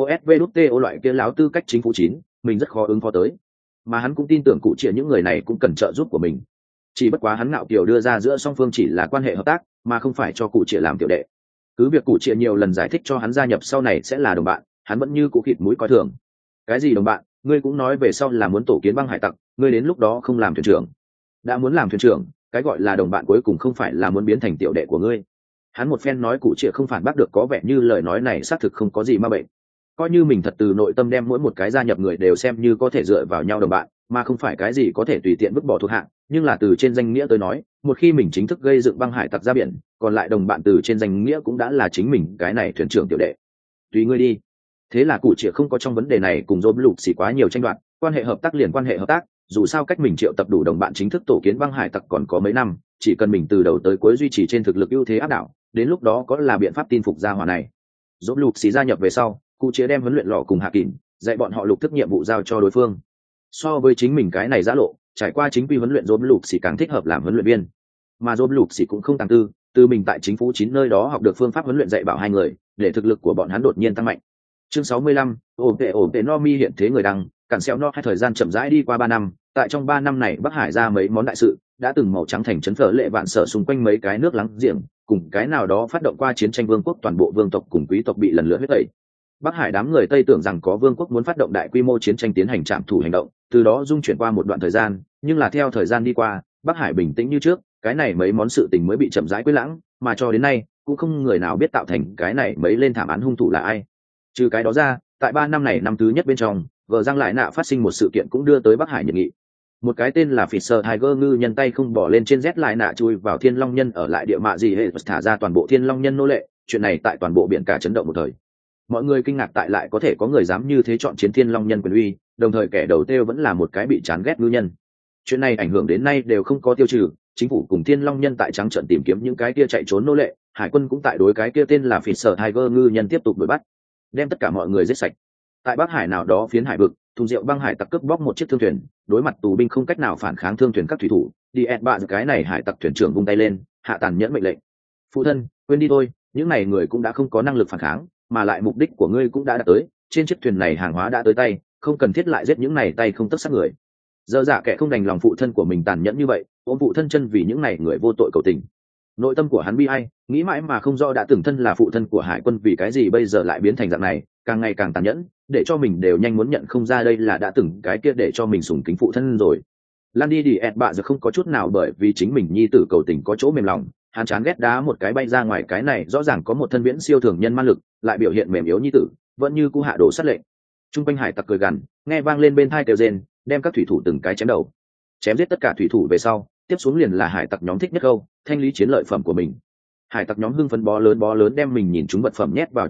VTO loại kia láo tư cách chính phủ chín, mình rất khó ứng phó tới. Mà hắn cũng tin tưởng cụ chia những người này cũng cần trợ giúp của mình. Chỉ bất quá hắn ngạo kiều đưa ra giữa song phương chỉ là quan hệ hợp tác, mà không phải cho cụ chia làm tiểu đệ. Cứ việc cụ chia nhiều lần giải thích cho hắn gia nhập sau này sẽ là đồng bạn, hắn vẫn như cũ khịt mũi coi thường. Cái gì đồng bạn, ngươi cũng nói về sau là muốn tổ kiến băng hải tặc, ngươi đến lúc đó không làm thuyền trưởng. Đã muốn làm thuyền trưởng, cái gọi là đồng bạn cuối cùng không phải là muốn biến thành tiểu đệ của ngươi. Hắn một phen nói cụ chia không phản bác được, có vẻ như lời nói này xác thực không có gì ma bệnh. Coi như mình thật từ nội tâm đem mỗi một cái gia nhập người đều xem như có thể dựa vào nhau đồng bạn, mà không phải cái gì có thể tùy tiện vứt bỏ thuộc hạng, nhưng là từ trên danh nghĩa tới nói, một khi mình chính thức gây dựng băng hải tặc ra biển, còn lại đồng bạn từ trên danh nghĩa cũng đã là chính mình cái này thuyền trưởng tiểu đệ. Tùy ngươi đi. Thế là cụ chia không có trong vấn đề này cùng Rob Luxi quá nhiều tranh đoạt, quan hệ hợp tác liền quan hệ hợp tác, dù sao cách mình triệu tập đủ đồng bạn chính thức tổ kiến băng hải tặc còn có mấy năm, chỉ cần mình từ đầu tới cuối duy trì trên thực lực ưu thế áp đảo, đến lúc đó có là biện pháp tin phục gia hỏa này. Rob Luxi gia nhập về sau, cụ chia đem huấn luyện lò cùng hạ kỳn, dạy bọn họ lục thức nhiệm vụ giao cho đối phương. So với chính mình cái này giã lộ, trải qua chính quy huấn luyện, Rob Luxi càng thích hợp làm huấn luyện viên. Mà Rob Luxi cũng không tàng tư, từ mình tại chính phủ chín nơi đó học được phương pháp huấn luyện dạy bảo hai người, để thực lực của bọn hắn đột nhiên tăng mạnh. Chương 65, ổn tệ Nomi hiện thế người đăng, cản xeo no hai thời gian chậm rãi đi qua 3 năm, tại trong 3 năm này Bắc Hải ra mấy món đại sự, đã từng màu trắng thành trấn phở lệ vạn sở xung quanh mấy cái nước láng giềng, cùng cái nào đó phát động qua chiến tranh vương quốc, toàn bộ vương tộc cùng quý tộc bị lần lượt huyết tẩy. Bắc Hải đám người Tây tưởng rằng có vương quốc muốn phát động đại quy mô chiến tranh tiến hành trạm thủ hành động, từ đó dung chuyển qua một đoạn thời gian, nhưng là theo thời gian đi qua, Bắc Hải bình tĩnh như trước, cái này mấy món sự tình mới bị chậm rãi quên lãng, mà cho đến nay cũng không người nào biết tạo thành cái này mấy lên thảm án hung thủ là ai. Trừ cái đó ra, tại 3 năm này năm thứ nhất bên trong, vợ Giang lại nạ phát sinh một sự kiện cũng đưa tới Bắc Hải nhiệt nghị. Một cái tên là Fisher Tiger ngư nhân tay không bỏ lên trên Z lại nạ chui vào Thiên Long Nhân ở lại địa mạ gì hệ thả ra toàn bộ Thiên Long Nhân nô lệ, chuyện này tại toàn bộ biển cả chấn động một thời. Mọi người kinh ngạc tại lại có thể có người dám như thế chọn chiến Thiên Long Nhân quyền uy, đồng thời kẻ đầu tiêu vẫn là một cái bị chán ghét ngư nhân. Chuyện này ảnh hưởng đến nay đều không có tiêu trừ, chính phủ cùng Thiên Long Nhân tại trắng trận tìm kiếm những cái kia chạy trốn nô lệ, hải quân cũng tại đối cái kia tên là Fisher Tiger ngư nhân tiếp tục đuổi bắt, đem tất cả mọi người giết sạch. Tại Bắc Hải nào đó phiến hải vực, thùng rượu băng hải tặc cướp bóc một chiếc thương thuyền, đối mặt tù binh không cách nào phản kháng thương thuyền các thủy thủ, đi ẹt bạ cái này hải tặc thuyền trưởng vung tay lên, hạ tàn nhẫn mệnh lệnh: phụ thân, quên đi thôi, những này người cũng đã không có năng lực phản kháng, mà lại mục đích của ngươi cũng đã đạt tới, trên chiếc thuyền này hàng hóa đã tới tay, không cần thiết lại giết những này tay không tất sát người. Dơ dạ kẻ không đành lòng phụ thân của mình tàn nhẫn như vậy, ôm phụ thân chân vì những này người vô tội cầu tình. Nội tâm của hắn bi ai, nghĩ mãi mà không rõ đã từng thân là phụ thân của hải quân vì cái gì bây giờ lại biến thành dạng này, càng ngày càng tàn nhẫn, để cho mình đều nhanh muốn nhận không ra đây là đã từng cái kia để cho mình sùng kính phụ thân rồi. Lan đi ẹt bạ giờ không có chút nào bởi vì chính mình nhi tử cầu tình có chỗ mềm lòng, hắn chán ghét đá một cái bay ra ngoài, cái này rõ ràng có một thân viễn siêu thường nhân man lực, lại biểu hiện mềm yếu nhi tử, vẫn như cú hạ đổ sát lệnh. Trung quanh hải tặc cười gằn, nghe vang lên bên tai kêu rên, đem các thủy thủ từng cái chém đầu. Chém giết tất cả thủy thủ về sau, tiếp xuống liền là hải tặc nhóm thích nhất câu thanh lý chiến lợi phẩm của mình. Hải tặc nhóm hưng phấn bó lớn đem mình nhìn chúng vật phẩm nhét vào trong ngực,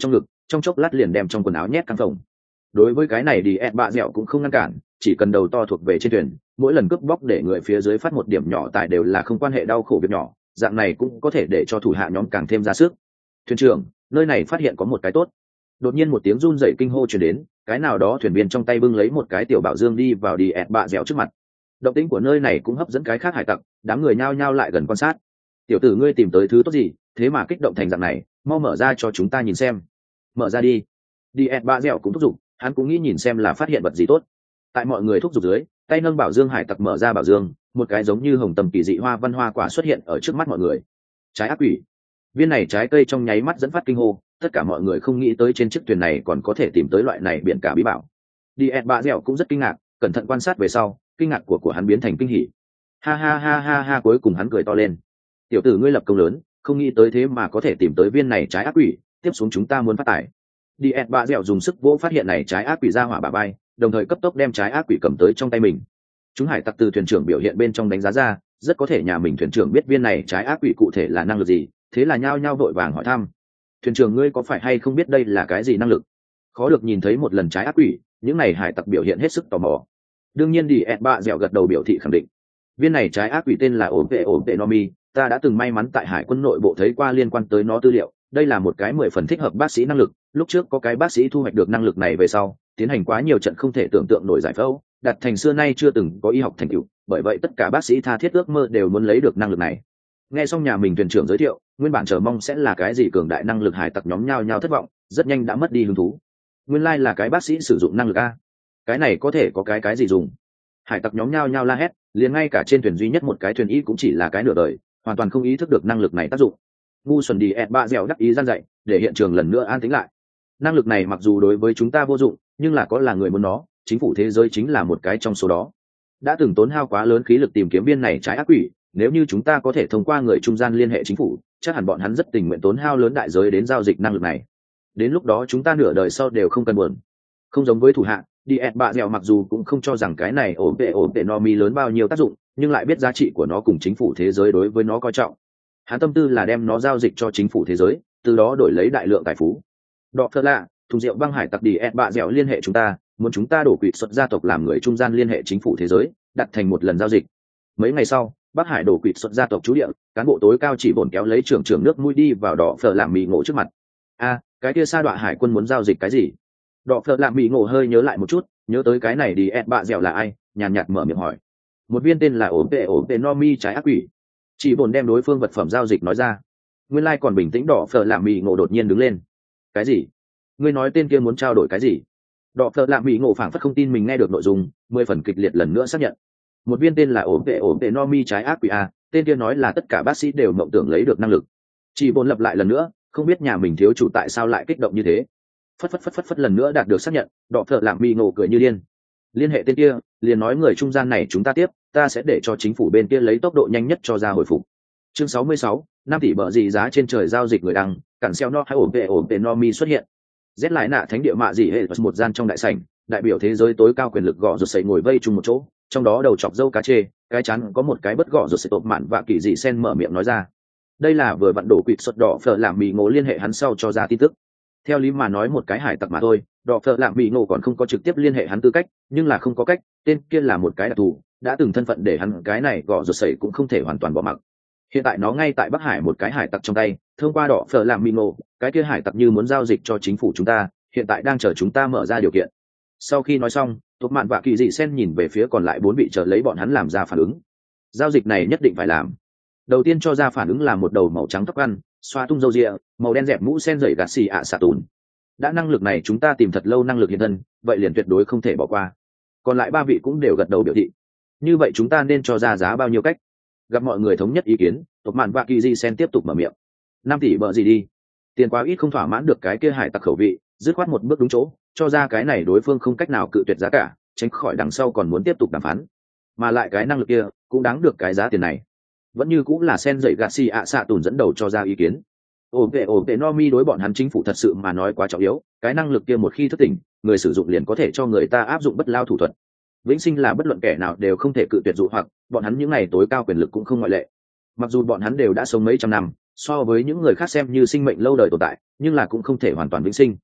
trong chốc lát liền đem trong quần áo nhét căng phòng. Đối với cái này đi ẹn bạ dẻo cũng không ngăn cản, chỉ cần đầu to thuộc về trên thuyền, mỗi lần cướp bóc để người phía dưới phát một điểm nhỏ tài đều là không quan hệ đau khổ việc nhỏ, dạng này cũng có thể để cho thủ hạ nhóm càng thêm ra sức. Thuyền trưởng, nơi này phát hiện có một cái tốt. Đột nhiên một tiếng run rẩy kinh hô truyền đến, cái nào đó thuyền viên trong tay bưng lấy một cái tiểu bảo dương đi vào đi ẹn bạ dẻo trước mặt. Động tĩnh của nơi này cũng hấp dẫn cái khác hải tặc, đám người nhao nhao lại gần quan sát. Tiểu tử ngươi tìm tới thứ tốt gì, thế mà kích động thành dạng này, mau mở ra cho chúng ta nhìn xem. Mở ra đi. Đi ẹn bạ dẻo cũng thúc giục, hắn cũng nghĩ nhìn xem là phát hiện vật gì tốt. Tại mọi người thúc giục dưới, tay nâng bảo dương hải tặc mở ra bảo dương, một cái giống như hồng tầm kỳ dị hoa văn hoa quả xuất hiện ở trước mắt mọi người. Trái ác quỷ. Viên này trái cây trong nháy mắt dẫn phát kinh hô, tất cả mọi người không nghĩ tới trên chiếc thuyền này còn có thể tìm tới loại này biển cả bí bảo. Đi ẹn bạ dẻo cũng rất kinh ngạc, cẩn thận quan sát về sau, kinh ngạc của hắn biến thành kinh hỉ. Ha ha ha ha ha, cuối cùng hắn cười to lên. Tiểu tử ngươi lập công lớn, không nghĩ tới thế mà có thể tìm tới viên này trái ác quỷ, tiếp xuống chúng ta muốn phát tài. Đi ẹn bạ dẻo dùng sức vỗ phát hiện này trái ác quỷ ra hỏa bả bay, đồng thời cấp tốc đem trái ác quỷ cầm tới trong tay mình. Chúng hải tặc từ thuyền trưởng biểu hiện bên trong đánh giá ra, rất có thể nhà mình thuyền trưởng biết viên này trái ác quỷ cụ thể là năng lực gì, thế là nhao nhao vội vàng hỏi thăm. Thuyền trưởng ngươi có phải hay không biết đây là cái gì năng lực? Khó được nhìn thấy một lần trái ác quỷ, những này hải tặc biểu hiện hết sức tò mò. Đương nhiên đi ẹn bạ dẻo gật đầu biểu thị khẳng định. Viên này trái ác quỷ tên là ổn vệ nomi, ta đã từng may mắn tại hải quân nội bộ thấy qua liên quan tới nó tư liệu. Đây là một cái 10 phần thích hợp bác sĩ năng lực, lúc trước có cái bác sĩ thu hoạch được năng lực này về sau, tiến hành quá nhiều trận không thể tưởng tượng nổi giải phẫu, đặt thành xưa nay chưa từng có y học thành tựu, bởi vậy tất cả bác sĩ tha thiết ước mơ đều muốn lấy được năng lực này. Nghe xong nhà mình thuyền trưởng giới thiệu, nguyên bản chờ mong sẽ là cái gì cường đại năng lực hải tặc nhóm nhao nhao thất vọng, rất nhanh đã mất đi hứng thú. Nguyên lai là cái bác sĩ sử dụng năng lực a. Cái này có thể có cái gì dùng? Hải tặc nhóm nhao nhao la hét, liền ngay cả trên thuyền duy nhất một cái thuyền y cũng chỉ là cái nửa đời, hoàn toàn không ý thức được năng lực này tác dụng. Ngu xuẩn đi ẹt bạ dẻo đắc ý gian dạy, để hiện trường lần nữa an tĩnh lại. Năng lực này mặc dù đối với chúng ta vô dụng, nhưng là có là người muốn nó, chính phủ thế giới chính là một cái trong số đó. Đã từng tốn hao quá lớn khí lực tìm kiếm viên này trái ác quỷ, nếu như chúng ta có thể thông qua người trung gian liên hệ chính phủ, chắc hẳn bọn hắn rất tình nguyện tốn hao lớn đại giới đến giao dịch năng lực này. Đến lúc đó chúng ta nửa đời sau đều không cần buồn. Không giống với thủ hạ, đi ẹt bạ dẻo mặc dù cũng không cho rằng cái này ổn vệ nomi lớn bao nhiêu tác dụng, nhưng lại biết giá trị của nó cùng chính phủ thế giới đối với nó coi trọng. Hắn tâm tư là đem nó giao dịch cho chính phủ thế giới, từ đó đổi lấy đại lượng tài phú. Đọ phơ lạ, thùng rượu băng hải tặc đi ẹt bạ dẻo liên hệ chúng ta, muốn chúng ta đổ quỵt xuất gia tộc làm người trung gian liên hệ chính phủ thế giới, đặt thành một lần giao dịch. Mấy ngày sau, Bắc Hải đổ quỵt xuất gia tộc trú địa, cán bộ tối cao chỉ bổn kéo lấy trưởng nước mũi đi vào đỏ phở làm mì ngộ trước mặt. A, cái kia sa đọa hải quân muốn giao dịch cái gì? Đỏ phở làm mì ngộ hơi nhớ lại một chút, nhớ tới cái này đi ẹt bạ dẻo là ai, nhàn nhạt mở miệng hỏi. Một viên tên là ổn vệ nomi trái ác quỷ. Chỉ bổn đem đối phương vật phẩm giao dịch nói ra. Nguyên lai còn bình tĩnh đỏ phở làm mì ngộ đột nhiên đứng lên. Cái gì? Ngươi nói tên kia muốn trao đổi cái gì? Đọ phở lạ mỹ ngộ phảng phất không tin mình nghe được nội dung, 10 phần kịch liệt lần nữa xác nhận. Một viên tên là ổn vệ nomi trái ác quỷ a, tên kia nói là tất cả bác sĩ đều mộng tưởng lấy được năng lực. Chỉ bồn lập lại lần nữa, không biết nhà mình thiếu chủ tại sao lại kích động như thế. Phất lần nữa đạt được xác nhận, đọ phở lạ mỹ ngộ cười như điên. Liên hệ tên kia, liền nói người trung gian này chúng ta tiếp, ta sẽ để cho chính phủ bên kia lấy tốc độ nhanh nhất cho ra hồi phục. Chương 66, 5 tỷ bợ gì giá trên trời giao dịch người đăng, cản xeo no hay ổn vệ nomi xuất hiện. Rét lại nạ thánh địa mạ gì hệ một gian trong đại sảnh, đại biểu thế giới tối cao quyền lực gõ rụt sẩy ngồi vây chung một chỗ, trong đó đầu chọc dâu cá chê, cái chắn có một cái bất gõ rụt sẩy tộp mạn và kỳ dị sen mở miệng nói ra. Đây là vừa vặn đổ quỵt xuất đỏ phở làm mì ngộ liên hệ hắn sau cho ra tin tức. Theo lý mà nói một cái hải tặc mà thôi, đỏ phở làm mì ngộ còn không có trực tiếp liên hệ hắn tư cách, nhưng là không có cách, tên kia là một cái đặc thù, đã từng thân phận để hắn cái này gõ rụt sẩy cũng không thể hoàn toàn bỏ mặc. Hiện tại nó ngay tại Bắc Hải một cái hải tặc trong tay, thông qua đỏ phở làm mì ngộ, cái kia hải tặc như muốn giao dịch cho chính phủ chúng ta, hiện tại đang chờ chúng ta mở ra điều kiện. Sau khi nói xong, tốp mạn và kỳ dị sen nhìn về phía còn lại 4 vị chờ lấy bọn hắn làm ra phản ứng. Giao dịch này nhất định phải làm. Đầu tiên cho ra phản ứng là một đầu màu trắng tóc ăn, xoa tung râu ria, màu đen dẹp mũ sen dậy gạt xì ạ xạ tùn. Đã năng lực này chúng ta tìm thật lâu năng lực hiện thân, vậy liền tuyệt đối không thể bỏ qua. Còn lại 3 vị cũng đều gật đầu biểu thị. Như vậy chúng ta nên cho ra giá bao nhiêu cách? Gặp mọi người thống nhất ý kiến, tốp mạn và kỳ dị sen tiếp tục mở miệng. 5 tỷ bợ gì đi? Tiền quá ít không thỏa mãn được cái kia hải tặc khẩu vị, dứt khoát một bước đúng chỗ, cho ra cái này đối phương không cách nào cự tuyệt giá cả, tránh khỏi đằng sau còn muốn tiếp tục đàm phán. Mà lại cái năng lực kia cũng đáng được cái giá tiền này. Vẫn như cũng là sen dậy gạt xì ạ xạ tùn dẫn đầu cho ra ý kiến. Ổn vệ nomi đối bọn hắn chính phủ thật sự mà nói quá trọng yếu, cái năng lực kia một khi thức tỉnh, người sử dụng liền có thể cho người ta áp dụng bất lao thủ thuật. Vĩnh sinh là bất luận kẻ nào đều không thể cự tuyệt dụ hoặc, bọn hắn những ngày tối cao quyền lực cũng không ngoại lệ. Mặc dù bọn hắn đều đã sống mấy trăm năm, so với những người khác xem như sinh mệnh lâu đời tồn tại, nhưng là cũng không thể hoàn toàn vĩnh sinh.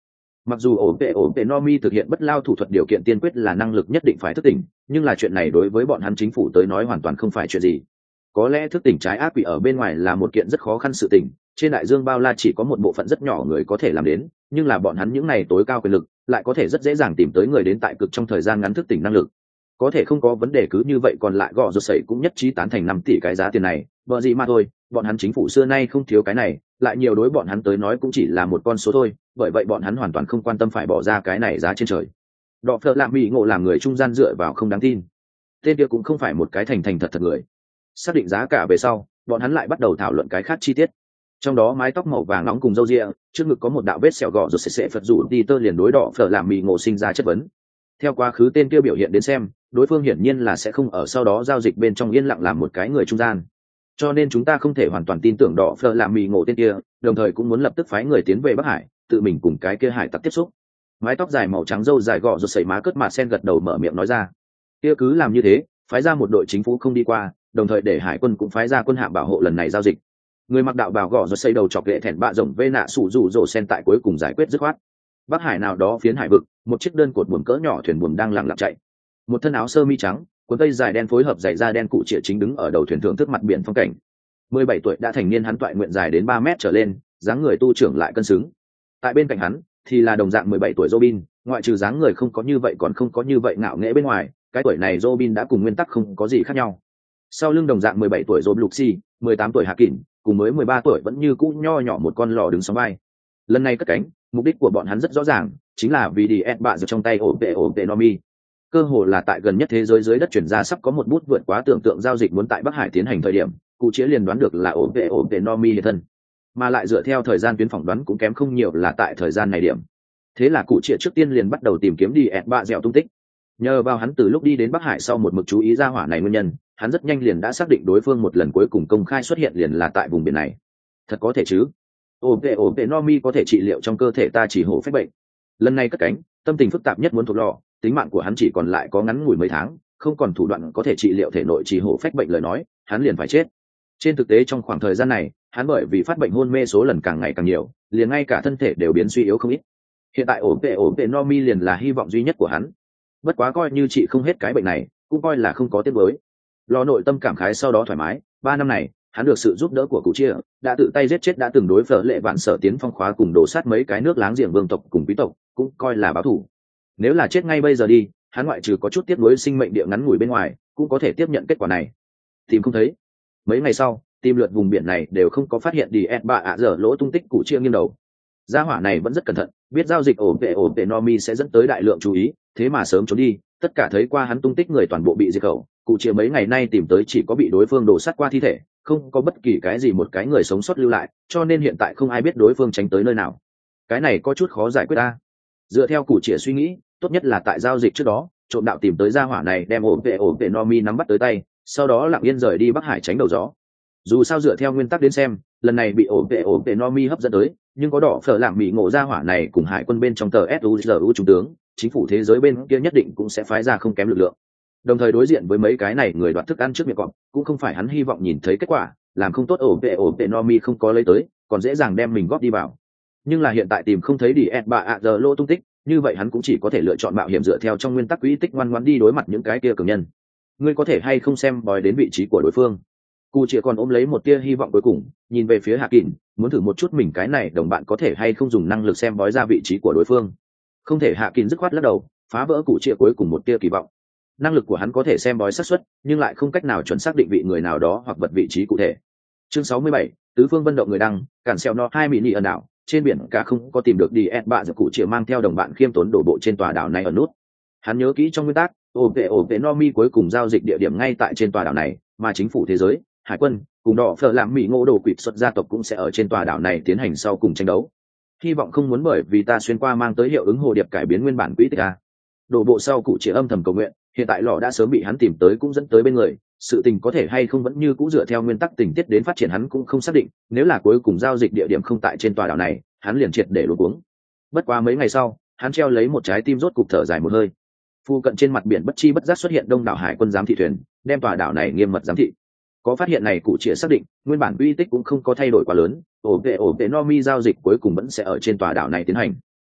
Mặc dù ổ vệ Nomi thực hiện bất lao thủ thuật điều kiện tiên quyết là năng lực nhất định phải thức tỉnh, nhưng là chuyện này đối với bọn hắn chính phủ tới nói hoàn toàn không phải chuyện gì. Có lẽ thức tỉnh trái ác quỷ ở bên ngoài là một kiện rất khó khăn sự tình, trên đại dương bao la chỉ có một bộ phận rất nhỏ người có thể làm đến, nhưng là bọn hắn những này tối cao quyền lực lại có thể rất dễ dàng tìm tới người đến tại cực trong thời gian ngắn thức tỉnh năng lực. Có thể không có vấn đề cứ như vậy, còn lại gõ rột sẩy cũng nhất trí tán thành 5 tỷ cái giá tiền này, vợ gì mà thôi, bọn hắn chính phủ xưa nay không thiếu cái này, lại nhiều đối bọn hắn tới nói cũng chỉ là một con số thôi, bởi vậy bọn hắn hoàn toàn không quan tâm phải bỏ ra cái này giá trên trời. Đọ phợ lạm bị ngộ làm người trung gian dựa vào không đáng tin, tên kia cũng không phải một cái thành thật người. Xác định giá cả về sau, bọn hắn lại bắt đầu thảo luận cái khác chi tiết, trong đó mái tóc màu vàng nóng cùng râu ria, trước ngực có một đạo vết sẹo gò rồi sẽ phật rủ đi tơ liền đối đỏ phở làm mì ngộ sinh ra chất vấn. Theo quá khứ tên kia biểu hiện đến xem, đối phương hiển nhiên là sẽ không ở sau đó giao dịch bên trong yên lặng làm một cái người trung gian, cho nên chúng ta không thể hoàn toàn tin tưởng đỏ phở làm mì ngộ tên kia, đồng thời cũng muốn lập tức phái người tiến về Bắc Hải, tự mình cùng cái kia hải tặc tiếp xúc. Mái tóc dài màu trắng râu dài gò rồi sẩy má cất mặt sen gật đầu mở miệng nói ra, kia cứ làm như thế, phái ra một đội chính phủ không đi qua, đồng thời để hải quân cũng phái ra quân hạm bảo hộ lần này giao dịch. Người mặc đạo bào gò rồi xây đầu chọc lệ thẹn bạ rộng vê nạ sủ rủ rồ sen tại cuối cùng giải quyết dứt khoát. Bắc Hải nào đó phiến hải vực, một chiếc đơn cột buồm cỡ nhỏ thuyền buồm đang lặng lặng chạy. Một thân áo sơ mi trắng, quần tây dài đen phối hợp giày da đen cụ trịa chính đứng ở đầu thuyền thưởng thức mặt biển phong cảnh. 17 tuổi đã thành niên hắn toại nguyện dài đến 3 mét trở lên, dáng người tu trưởng lại cân xứng. Tại bên cạnh hắn thì là đồng dạng 17 tuổi Robin, ngoại trừ dáng người không có như vậy còn không có như vậy ngạo nghễ bên ngoài, cái tuổi này Robin đã cùng nguyên tắc không có gì khác nhau. Sau lưng đồng dạng 17 tuổi Rob Luxi, 18 tuổi Hạ Kình, cùng mới 13 tuổi vẫn như cũ nho nhỏ một con lò đứng sóng vai. Lần này cất cánh, mục đích của bọn hắn rất rõ ràng, chính là vì đi ép bạ giật trong tay ổ vệ Nomi. Cơ hồ là tại gần nhất thế giới dưới đất chuyển ra sắp có một bút vượt quá tưởng tượng giao dịch muốn tại Bắc Hải tiến hành thời điểm, cụ chĩa liền đoán được là ổ vệ Nomi hiện thân, mà lại dựa theo thời gian tuyến phỏng đoán cũng kém không nhiều là tại thời gian này điểm. Thế là cụ chĩa trước tiên liền bắt đầu tìm kiếm đi ép bạ dẻo tung tích. Nhờ vào hắn từ lúc đi đến Bắc Hải sau một mực chú ý ra hỏa này nguyên nhân, hắn rất nhanh liền đã xác định đối phương một lần cuối cùng công khai xuất hiện liền là tại vùng biển này. Thật có thể chứ? ổ vệ Nomi có thể trị liệu trong cơ thể ta chỉ hổ phách bệnh. Lần này cất cánh, tâm tình phức tạp nhất muốn thuộc lò, tính mạng của hắn chỉ còn lại có ngắn ngủi mấy tháng, không còn thủ đoạn có thể trị liệu thể nội chỉ hổ phách bệnh lời nói, hắn liền phải chết. Trên thực tế trong khoảng thời gian này, hắn bởi vì phát bệnh hôn mê số lần càng ngày càng nhiều, liền ngay cả thân thể đều biến suy yếu không ít. Hiện tại ổ vệ Nomi liền là hy vọng duy nhất của hắn. Bất quá coi như chị không hết cái bệnh này, cũng coi là không có tiếc nuối. Lò nội tâm cảm khái sau đó thoải mái, 3 năm này hắn được sự giúp đỡ của cụ chia, đã tự tay giết chết đã từng đối phở lệ vạn sở tiến phong khóa cùng đổ sát mấy cái nước láng giềng vương tộc cùng quý tộc, cũng coi là báo thù. Nếu là chết ngay bây giờ đi, hắn ngoại trừ có chút tiếc nuối sinh mệnh địa ngắn ngủi bên ngoài, cũng có thể tiếp nhận kết quả này. Tìm không thấy. Mấy ngày sau, tìm lượt vùng biển này đều không có phát hiện đi ép bạ ạ dở lỗ tung tích cụ chia nghiêng đầu. Gia hỏa này vẫn rất cẩn thận, biết giao dịch ổ vệ Nomi sẽ dẫn tới đại lượng chú ý, thế mà sớm trốn đi, tất cả thấy qua hắn tung tích người toàn bộ bị diệt khẩu. Cụ chia mấy ngày nay tìm tới chỉ có bị đối phương đổ sát qua thi thể, không có bất kỳ cái gì một cái người sống sót lưu lại, cho nên hiện tại không ai biết đối phương tránh tới nơi nào. Cái này có chút khó giải quyết ta. Dựa theo cụ chia suy nghĩ, tốt nhất là tại giao dịch trước đó, trộm đạo tìm tới gia hỏa này đem ổ vệ Nomi nắm bắt tới tay, sau đó lặng yên rời đi Bắc Hải tránh đầu gió. Dù sao dựa theo nguyên tắc đến xem, lần này bị ổ vệ Nomi hấp dẫn tới, nhưng có đỏ phở làm bị ngộ gia hỏa này cùng hải quân bên trong tờ SUZU trung tướng, chính phủ thế giới bên kia nhất định cũng sẽ phái ra không kém lực lượng. Đồng thời đối diện với mấy cái này người đoạt thức ăn trước miệng cọp, cũng không phải hắn hy vọng nhìn thấy kết quả, làm không tốt ổ vệ Nomi không có lấy tới, còn dễ dàng đem mình góp đi vào. Nhưng là hiện tại tìm không thấy đi bạ ạ giờ lô tung tích, như vậy hắn cũng chỉ có thể lựa chọn mạo hiểm dựa theo trong nguyên tắc quỹ tích ngoan ngoãn đi đối mặt những cái kia cường nhân. Ngươi có thể hay không xem bói đến vị trí của đối phương? Cụ chỉ còn ôm lấy một tia hy vọng cuối cùng, nhìn về phía Hạ Kình, muốn thử một chút mình cái này đồng bạn có thể hay không dùng năng lực xem bói ra vị trí của đối phương. Không thể. Hạ Kình dứt khoát lắc đầu, phá vỡ cụ chỉ cuối cùng một tia kỳ vọng. Năng lực của hắn có thể xem bói xác suất, nhưng lại không cách nào chuẩn xác định vị người nào đó hoặc vật vị trí cụ thể. Chương 67, tứ phương vận động người đăng, cản xeo no 2 mini ẩn đảo, trên biển cả không có tìm được đi bạ giật cụ chỉ mang theo đồng bạn khiêm tốn đổ bộ trên tòa đảo này ở nút. Hắn nhớ kỹ trong nguyên tắc, ổ vệ Nomi cuối cùng giao dịch địa điểm ngay tại trên tòa đảo này, mà chính phủ thế giới, hải quân cùng đỏ phở làm mỹ ngộ đồ quỵt xuất gia tộc cũng sẽ ở trên tòa đảo này tiến hành sau cùng tranh đấu. Hy vọng không muốn bởi vì ta xuyên qua mang tới hiệu ứng hồ điệp cải biến nguyên bản quỹ tích a. Đổ bộ sau cụ chỉ âm thầm cầu nguyện, hiện tại lò đã sớm bị hắn tìm tới cũng dẫn tới bên người, sự tình có thể hay không vẫn như cũ dựa theo nguyên tắc tình tiết đến phát triển hắn cũng không xác định, nếu là cuối cùng giao dịch địa điểm không tại trên tòa đảo này, hắn liền triệt để luống cuống. Bất quá mấy ngày sau, hắn treo lấy một trái tim rốt cục thở dài một hơi. Phu cận trên mặt biển bất chi bất giác xuất hiện đông đảo hải quân giám thị thuyền, đem tòa đảo này nghiêm mật giám thị. Có phát hiện này cụ chỉ xác định, nguyên bản uy tích cũng không có thay đổi quá lớn, ổ vệ Nomi giao dịch cuối cùng vẫn sẽ ở trên tòa đảo này tiến hành.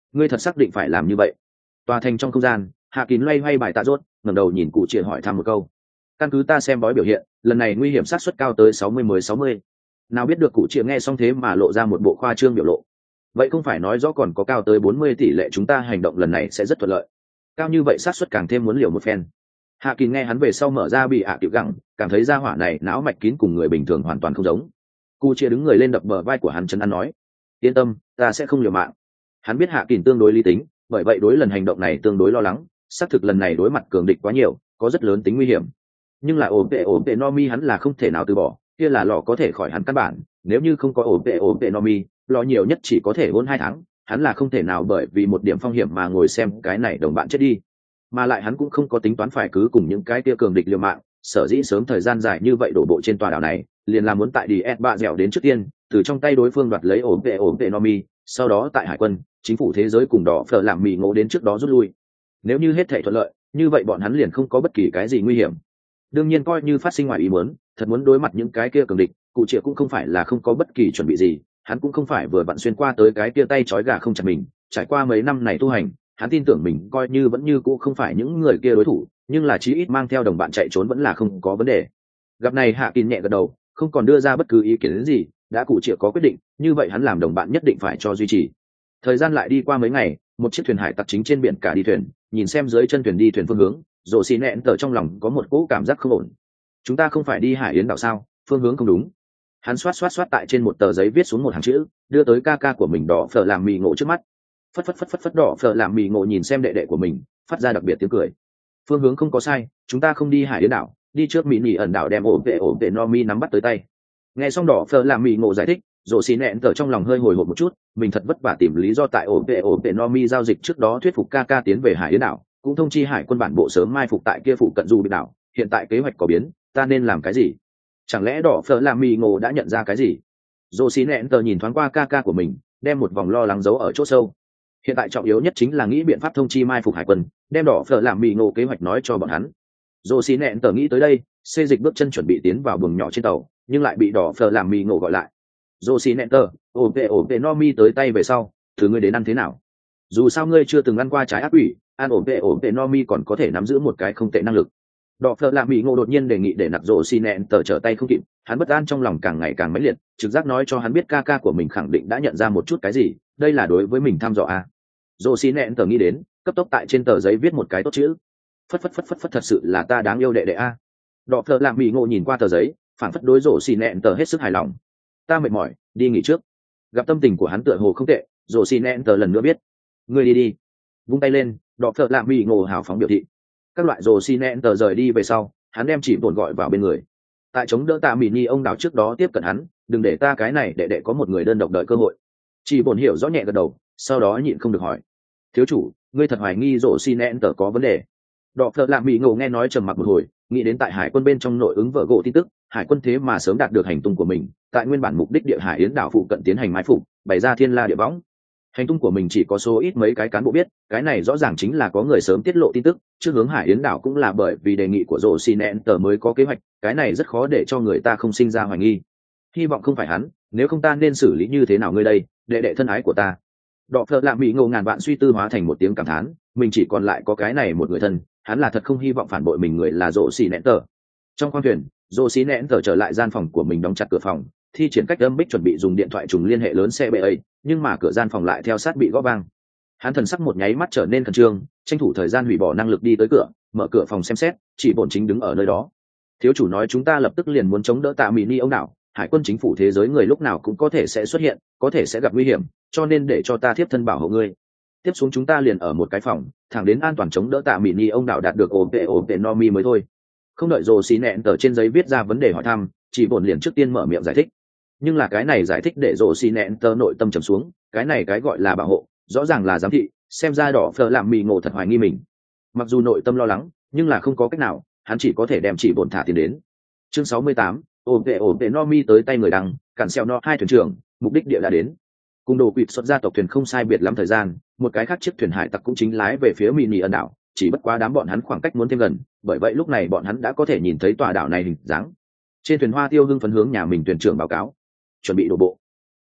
ngươi thật xác định phải làm như vậy? Tòa thành trong không gian, Hạ Kín loay hoay bài tạ rốt, ngẩng đầu nhìn cụ triệt hỏi thăm một câu. Căn cứ ta xem bói biểu hiện, lần này nguy hiểm xác suất cao tới 60 nào biết được cụ triệt nghe xong thế mà lộ ra một bộ khoa trương biểu lộ. Vậy không phải nói rõ còn có cao tới 40 tỷ lệ chúng ta hành động lần này sẽ rất thuận lợi. Cao như vậy xác suất càng thêm muốn liều một phen. Hạ Kín nghe hắn về sau mở ra bị tiểu gẳng, cảm thấy ra hỏa này não mạch kín cùng người bình thường hoàn toàn không giống. Cụ triệt đứng người lên đập bờ vai của hắn chân ăn nói: "Yên tâm, ta sẽ không liều mạng." Hắn biết Hạ Kín tương đối lý tính, bởi vậy đối lần hành động này tương đối lo lắng, xác thực lần này đối mặt cường địch quá nhiều, có rất lớn tính nguy hiểm. Nhưng là ổn tệ Nomi hắn là không thể nào từ bỏ, kia là lọ có thể khỏi hắn căn bản, nếu như không có ổn tệ Nomi, lọ nhiều nhất chỉ có thể hôn 2 tháng, hắn là không thể nào bởi vì một điểm phong hiểm mà ngồi xem cái này đồng bạn chết đi. Mà lại hắn cũng không có tính toán phải cứ cùng những cái kia cường địch liều mạng, sở dĩ sớm thời gian dài như vậy đổ bộ trên tòa đảo này, liền là muốn tại đi bạ dẻo đến trước tiên, từ trong tay đối phương đoạt lấy ổn tệ Nomi, sau đó tại hải quân, chính phủ thế giới cùng đỏ phở làm mì ngộ đến trước đó rút lui. Nếu như hết thảy thuận lợi, như vậy bọn hắn liền không có bất kỳ cái gì nguy hiểm. Đương nhiên coi như phát sinh ngoài ý muốn, thật muốn đối mặt những cái kia cường địch, cụ triệu cũng không phải là không có bất kỳ chuẩn bị gì, hắn cũng không phải vừa vặn xuyên qua tới cái kia tay trói gà không chặt mình, trải qua mấy năm này tu hành, hắn tin tưởng mình coi như vẫn như cũ không phải những người kia đối thủ, nhưng là chí ít mang theo đồng bạn chạy trốn vẫn là không có vấn đề. Gặp này Hạ Kín nhẹ gật đầu, không còn đưa ra bất cứ ý kiến đến gì, đã cụ triệu có quyết định, như vậy hắn làm đồng bạn nhất định phải cho duy trì. Thời gian lại đi qua mấy ngày, một chiếc thuyền hải tặc chính trên biển cả đi thuyền, nhìn xem dưới chân thuyền đi thuyền phương hướng, rồ xì nẹn tở trong lòng có một cỗ cảm giác không ổn. Chúng ta không phải đi hải yến đảo sao? Phương hướng không đúng. Hắn xoát tại trên một tờ giấy viết xuống một hàng chữ, đưa tới ca ca của mình đỏ phở làm mì ngộ trước mắt. Phất đỏ phở làm mì ngộ nhìn xem đệ đệ của mình, phát ra đặc biệt tiếng cười. Phương hướng không có sai, chúng ta không đi hải yến đảo, đi trước mỹ nỉ ẩn đảo đem ổn vệ Nomi nắm bắt tới tay. Nghe xong đỏ phở làm mì ngộ giải thích, rồ xì nẹn tở trong lòng hơi hồi hộp một chút, mình thật vất vả tìm lý do tại ổn vệ Nomi giao dịch trước đó thuyết phục ca ca tiến về hải yến đảo, cũng thông chi hải quân bản bộ sớm mai phục tại kia phụ cận du bị đảo. Hiện tại kế hoạch có biến, ta nên làm cái gì? Chẳng lẽ đỏ phở làm mì ngộ đã nhận ra cái gì? Rồ xì nẹn tở nhìn thoáng qua ca ca của mình, đem một vòng lo lắng giấu ở chỗ sâu. Hiện tại trọng yếu nhất chính là nghĩ biện pháp thông chi mai phục hải quân, đem đỏ phở làm mì ngộ kế hoạch nói cho bọn hắn. Rồ xì nẹn tở nghĩ tới đây, xê dịch bước chân chuẩn bị tiến vào buồng nhỏ trên tàu, nhưng lại bị đỏ phở làm mì ngộ gọi lại. Rồ xì nẹn tở, ổn vệ Nomi tới tay về sau, thử ngươi đến ăn thế nào? Dù sao ngươi chưa từng ăn qua trái ác quỷ, ăn ổn vệ Nomi còn có thể nắm giữ một cái không tệ năng lực. Đỏ phở làm mì ngộ đột nhiên đề nghị để nặc rồ xì nẹn tở trở tay không kịp, hắn bất an trong lòng càng ngày càng mãnh liệt, trực giác nói cho hắn biết ca ca của mình khẳng định đã nhận ra một chút cái gì, đây là đối với mình thăm dò à? Rồ xì nẹn tở nghĩ đến, cấp tốc tại trên tờ giấy viết một cái tốt chữ. Phất thật sự là ta đáng yêu đệ đệ a. Đỏ phở làm mì ngộ nhìn qua tờ giấy, phản phất đối rồ xì nẹn tở hết sức hài lòng. Ta mệt mỏi, đi nghỉ trước. Gặp tâm tình của hắn tựa hồ không tệ, rồ xì nẹn tở lần nữa biết. Ngươi đi. Vung tay lên, đỏ phở làm mì ngộ hào phóng biểu thị. Các loại rồ xì nẹn tở rời đi về sau, hắn đem chỉ bổn gọi vào bên người. Tại chống đỡ tạ mì ni ông đảo trước đó tiếp cận hắn, đừng để ta cái này đệ có một người đơn độc đợi cơ hội. Chỉ bổn hiểu rõ nhẹ gật đầu, sau đó nhịn không được hỏi: thiếu chủ, ngươi thật hoài nghi rồ xì nẹn tở có vấn đề? Đỏ phở làm mì ngộ nghe nói trầm mặc một hồi, nghĩ đến tại hải quân bên trong nội ứng vợ gỗ tin tức, hải quân thế mà sớm đạt được hành tung của mình, tại nguyên bản mục đích địa hải yến đảo phụ cận tiến hành mai phục, bày ra thiên la địa võng. Hành tung của mình chỉ có số ít mấy cái cán bộ biết, cái này rõ ràng chính là có người sớm tiết lộ tin tức, trước hướng hải yến đảo cũng là bởi vì đề nghị của rồ xì nẹn tở mới có kế hoạch, cái này rất khó để cho người ta không sinh ra hoài nghi. Hy vọng không phải hắn, nếu không ta nên xử lý như thế nào ngươi đây, đệ thân ái của ta? Đỏ phở làm mì ngộ ngàn vạn suy tư hóa thành một tiếng cảm thán, mình chỉ còn lại có cái này một người thân, hắn là thật không hy vọng phản bội mình người là rồ xì nẹn tở. Trong khoang thuyền, rồ xì nẹn tở trở lại gian phòng của mình, đóng chặt cửa phòng, thi triển cách âm bích chuẩn bị dùng điện thoại trùng liên hệ lớn xe bê ấy, nhưng mà cửa gian phòng lại theo sát bị gõ vang. Hắn thần sắc một nháy mắt trở nên khẩn trương, tranh thủ thời gian hủy bỏ năng lực đi tới cửa, mở cửa phòng xem xét, chỉ bổn chính đứng ở nơi đó. Thiếu chủ nói chúng ta lập tức liền muốn chống đỡ tạ mì ni ông đảo, hải quân chính phủ thế giới người lúc nào cũng có thể sẽ xuất hiện, có thể sẽ gặp nguy hiểm, cho nên để cho ta thiếp thân bảo hộ ngươi. Tiếp xuống chúng ta liền ở một cái phòng, thẳng đến an toàn chống đỡ tạ mì ni ông đảo đạt được ổn vệ Nomi mới thôi. Không đợi rồ xì nẹn tờ trên giấy viết ra vấn đề hỏi thăm, chỉ bổn liền trước tiên mở miệng giải thích. Nhưng là cái này giải thích để rồ xì nẹn tờ nội tâm trầm xuống, cái này cái gọi là bảo hộ, rõ ràng là giám thị, xem ra đỏ phở làm mì ngộ thật hoài nghi mình. Mặc dù nội tâm lo lắng, nhưng là không có cách nào, hắn chỉ có thể đem chỉ bổn thả tiền đến. Chương 68, ổn vệ Nomi tới tay người đăng, cản xeo no hai thuyền trưởng, mục đích địa đã đến. Cùng đồ quỵt xuất ra tộc thuyền không sai biệt lắm thời gian, một cái khác chiếc thuyền hải tặc cũng chính lái về phía mini ẩn đảo, chỉ bất quá đám bọn hắn khoảng cách muốn thêm gần, bởi vậy lúc này bọn hắn đã có thể nhìn thấy tòa đảo này hình dáng. Trên thuyền Hoa Tiêu hưng phấn hướng nhà mình thuyền trưởng báo cáo, chuẩn bị đổ bộ.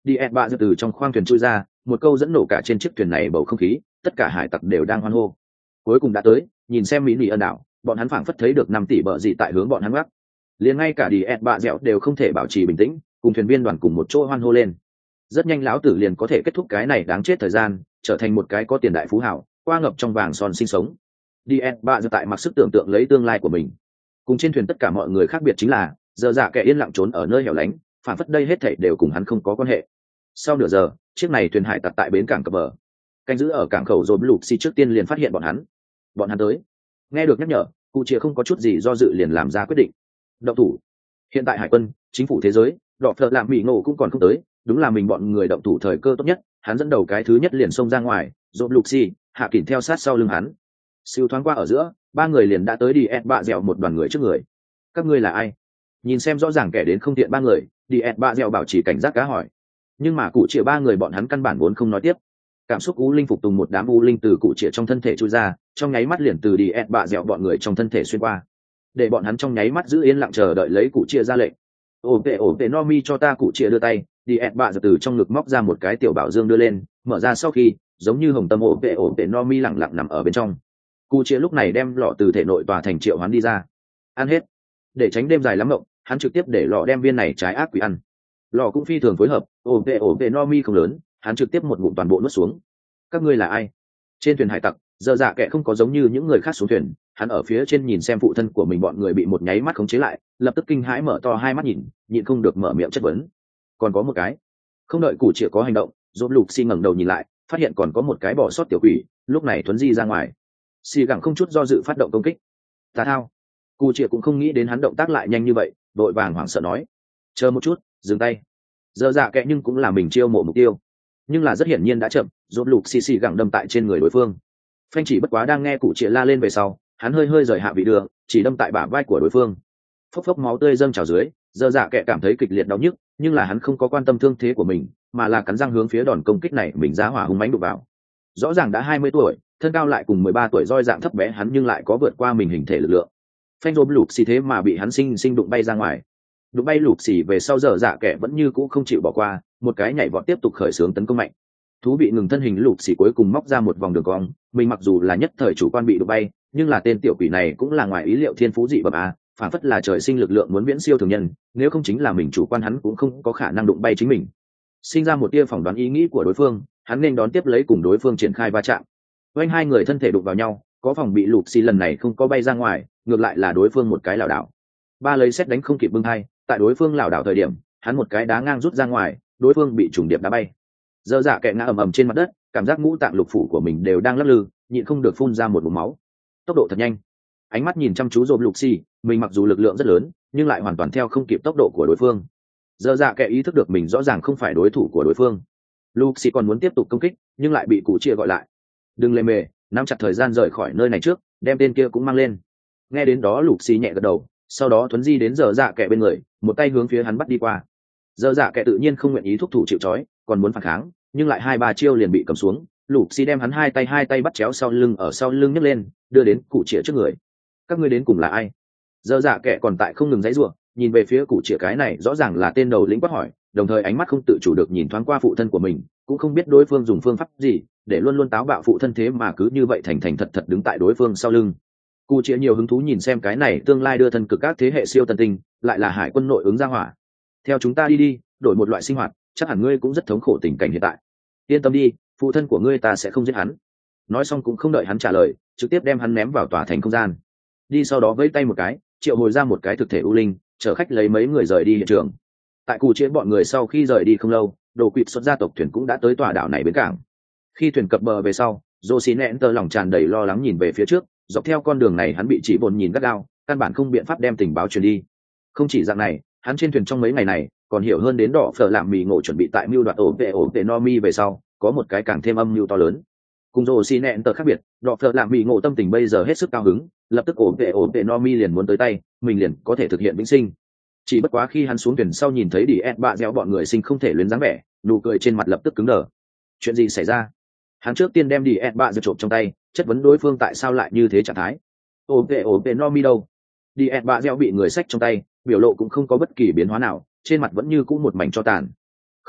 Diet bạ từ trong khoang thuyền chui ra, một câu dẫn nổ cả trên chiếc thuyền này bầu không khí, tất cả hải tặc đều đang hoan hô. Cuối cùng đã tới, nhìn xem mỹ nỉ ân đảo, bọn hắn phảng phất thấy được 5 tỷ bờ gì tại hướng bọn hắn gác. Liền ngay cả Diet bạ dẻo đều không thể bảo trì bình tĩnh, cùng thuyền viên đoàn cùng một chỗ hoan hô lên. Rất nhanh lão tử liền có thể kết thúc cái này đáng chết thời gian, trở thành một cái có tiền đại phú hào, qua ngập trong vàng son sinh sống. Diet bạ tại mặc sức tưởng tượng lấy tương lai của mình. Cùng trên thuyền tất cả mọi người khác biệt chính là, giờ dạ kẻ yên lặng trốn ở nơi hẻo lánh, phản phất đây hết thảy đều cùng hắn không có quan hệ. Sau nửa giờ, chiếc này thuyền hải tặc tại bến cảng cập bờ, canh giữ ở cảng khẩu dồn lục xì trước tiên liền phát hiện bọn hắn tới. Nghe được nhắc nhở, cụ chia không có chút gì do dự liền làm ra quyết định động thủ. Hiện tại hải quân, chính phủ thế giới, đỏ phật làm mỹ ngộ cũng còn không tới, đúng là mình bọn người động thủ thời cơ tốt nhất. Hắn dẫn đầu cái thứ nhất liền xông ra ngoài, dồn lục xì hạ kỉnh theo sát sau lưng hắn. Siêu thoáng qua ở giữa, ba người liền đã tới đi ẹt bạ dẻo một đoàn người trước người. Các ngươi là ai? Nhìn xem rõ ràng kẻ đến không tiện ba người, đi ẹt bạ dẻo bảo chỉ cảnh giác cá hỏi. Nhưng mà cụ chĩa ba người bọn hắn căn bản vốn không nói tiếp. Cảm xúc u linh phục tùng một đám u linh từ cụ chĩa trong thân thể trôi ra, trong nháy mắt liền từ đi ẹt bạ dẻo bọn người trong thân thể xuyên qua, để bọn hắn trong nháy mắt giữ yên lặng chờ đợi lấy cụ chĩa ra lệnh. Ổn tệ no mi cho ta. Cụ chĩa đưa tay, đi ẹt bạ dẻo từ trong ngực móc ra một cái tiểu bảo dương đưa lên, mở ra sau khi, giống như hồng tâm ổn tệ no mi lẳng lặng nằm ở bên trong. Cụ chia lúc này đem lọ từ thể nội tòa thành triệu hoán đi ra, ăn hết. Để tránh đêm dài lắm mộng, hắn trực tiếp để lọ đem viên này trái ác quỷ ăn. Lọ cũng phi thường phối hợp, ổn tệ no mi không lớn, hắn trực tiếp một ngụm toàn bộ nuốt xuống. Các ngươi là ai? Trên thuyền hải tặc, giờ dạ kẻ không có giống như những người khác xuống thuyền, hắn ở phía trên nhìn xem phụ thân của mình bọn người bị một nháy mắt khống chế lại, lập tức kinh hãi mở to hai mắt nhìn, nhịn không được mở miệng chất vấn. Còn có một cái. Không đợi cụ chia có hành động, dồn lục xi ngẩng đầu nhìn lại, phát hiện còn có một cái bỏ sót tiểu quỷ, lúc này thuấn di ra ngoài. Xì gẳng không chút do dự phát động công kích. Tà thao. Cụ chia cũng không nghĩ đến hắn động tác lại nhanh như vậy, đội vàng hoảng sợ nói, chờ một chút, dừng tay. Giờ dạ kệ nhưng cũng là mình chiêu mộ mục tiêu, nhưng là rất hiển nhiên đã chậm, rốt lục xì gẳng đâm tại trên người đối phương. Phanh chỉ bất quá đang nghe cụ chia la lên về sau, hắn hơi hơi rời hạ vị đường, chỉ đâm tại bả vai của đối phương. Phốc phốc máu tươi dâng trào dưới, giờ dạ kệ cảm thấy kịch liệt đau nhức, nhưng là hắn không có quan tâm thương thế của mình, mà là cắn răng hướng phía đòn công kích này mình giá hỏa hung mãnh đụng vào. Rõ ràng đã 20 tuổi, thân cao lại cùng 13 tuổi roi dạng thấp bé hắn nhưng lại có vượt qua mình hình thể lực lượng. Phanh rôm lục xì thế mà bị hắn sinh đụng bay ra ngoài. Đụng bay lục xì về sau giờ dạ kẻ vẫn như cũ không chịu bỏ qua, một cái nhảy vọt tiếp tục khởi xướng tấn công mạnh. Thú bị ngừng thân hình lục xì cuối cùng móc ra một vòng đường cong, mình mặc dù là nhất thời chủ quan bị đụng bay, nhưng là tên tiểu quỷ này cũng là ngoài ý liệu thiên phú dị bẩm a, phản phất là trời sinh lực lượng muốn viễn siêu thường nhân, nếu không chính là mình chủ quan hắn cũng không có khả năng đụng bay chính mình. Sinh ra một tia phỏng đoán ý nghĩ của đối phương, hắn nên đón tiếp lấy cùng đối phương triển khai va chạm. Quanh hai người thân thể đụng vào nhau, có phòng bị lục xì lần này không có bay ra ngoài, ngược lại là đối phương một cái lảo đảo. Ba lấy xét đánh không kịp bưng hai, tại đối phương lảo đảo thời điểm, hắn một cái đá ngang rút ra ngoài, đối phương bị trùng điệp đá bay. Dơ dạ kẹ ngã ầm ầm trên mặt đất, cảm giác ngũ tạng lục phủ của mình đều đang lắc lư, nhịn không được phun ra một búng máu. Tốc độ thật nhanh. Ánh mắt nhìn chăm chú rộp lục xì, mình mặc dù lực lượng rất lớn, nhưng lại hoàn toàn theo không kịp tốc độ của đối phương. Dơ dạ kẹ ý thức được mình rõ ràng không phải đối thủ của đối phương. Lục xì còn muốn tiếp tục công kích, nhưng lại bị cụ chia gọi lại. Đừng lề mề, nắm chặt thời gian rời khỏi nơi này trước, đem tên kia cũng mang lên. Nghe đến đó lục xì nhẹ gật đầu, sau đó thuấn di đến dơ dạ kẹ bên người, một tay hướng phía hắn bắt đi qua. Dơ dạ kẹ tự nhiên không nguyện ý thúc thủ chịu trói, còn muốn phản kháng, nhưng lại 2-3 chiêu liền bị cầm xuống. Lục xì đem hắn hai tay bắt chéo sau lưng, ở sau lưng nhấc lên, đưa đến cụ chia trước người. Các ngươi đến cùng là ai? Dơ dạ kẹ còn tại không ngừng giãy giụa, nhìn về phía cụ chia cái này rõ ràng là tên đầu lĩnh quát hỏi, đồng thời ánh mắt không tự chủ được nhìn thoáng qua phụ thân của mình, cũng không biết đối phương dùng phương pháp gì để luôn luôn táo bạo phụ thân thế mà cứ như vậy thành thành thật thật đứng tại đối phương sau lưng. Cụ chia nhiều hứng thú nhìn xem cái này tương lai đưa thân cực các thế hệ siêu tân tinh, lại là hải quân nội ứng ra hỏa. Theo chúng ta đi, đổi một loại sinh hoạt, chắc hẳn ngươi cũng rất thống khổ tình cảnh hiện tại. Yên tâm đi, phụ thân của ngươi ta sẽ không giết hắn. Nói xong cũng không đợi hắn trả lời, trực tiếp đem hắn ném vào tòa thành không gian. Đi sau đó vẫy tay một cái, triệu hồi ra một cái thực thể u linh, chở khách lấy mấy người rời đi hiện trường. Tại cụ chiến bọn người sau khi rời đi không lâu, đồ quỵt xuất gia tộc thuyền cũng đã tới tòa đảo này bến cảng. Khi thuyền cập bờ về sau, Josie lòng tràn đầy lo lắng nhìn về phía trước, dọc theo con đường này hắn bị chỉ bồn nhìn gắt gao, căn bản không biện pháp đem tình báo truyền đi. Không chỉ dạng này, hắn trên thuyền trong mấy ngày này còn hiểu hơn đến đỏ phở làm mì ngộ chuẩn bị tại mưu đoạt ổ vệ Nomi về sau, có một cái càng thêm âm mưu to lớn. Cùng Josie khác biệt, đỏ phở làm mì ngộ tâm tình bây giờ hết sức cao hứng, lập tức ổ vệ Nomi liền muốn tới tay, mình liền có thể thực hiện vĩnh sinh. Chỉ bất quá khi hắn xuống thuyền sau nhìn thấy đi ép bạ dẻo bọn người sinh không thể luyến dáng vẻ, nụ cười trên mặt lập tức cứng đờ. Chuyện gì xảy ra? Hắn trước tiên đem đi ép bạ dẻo trộm trong tay, chất vấn đối phương tại sao lại như thế trạng thái. Ổ vệ Nomi đâu? Đi ép bạ dẻo bị người xách trong tay, biểu lộ cũng không có bất kỳ biến hóa nào, trên mặt vẫn như cũ một mảnh cho tàn. Không có,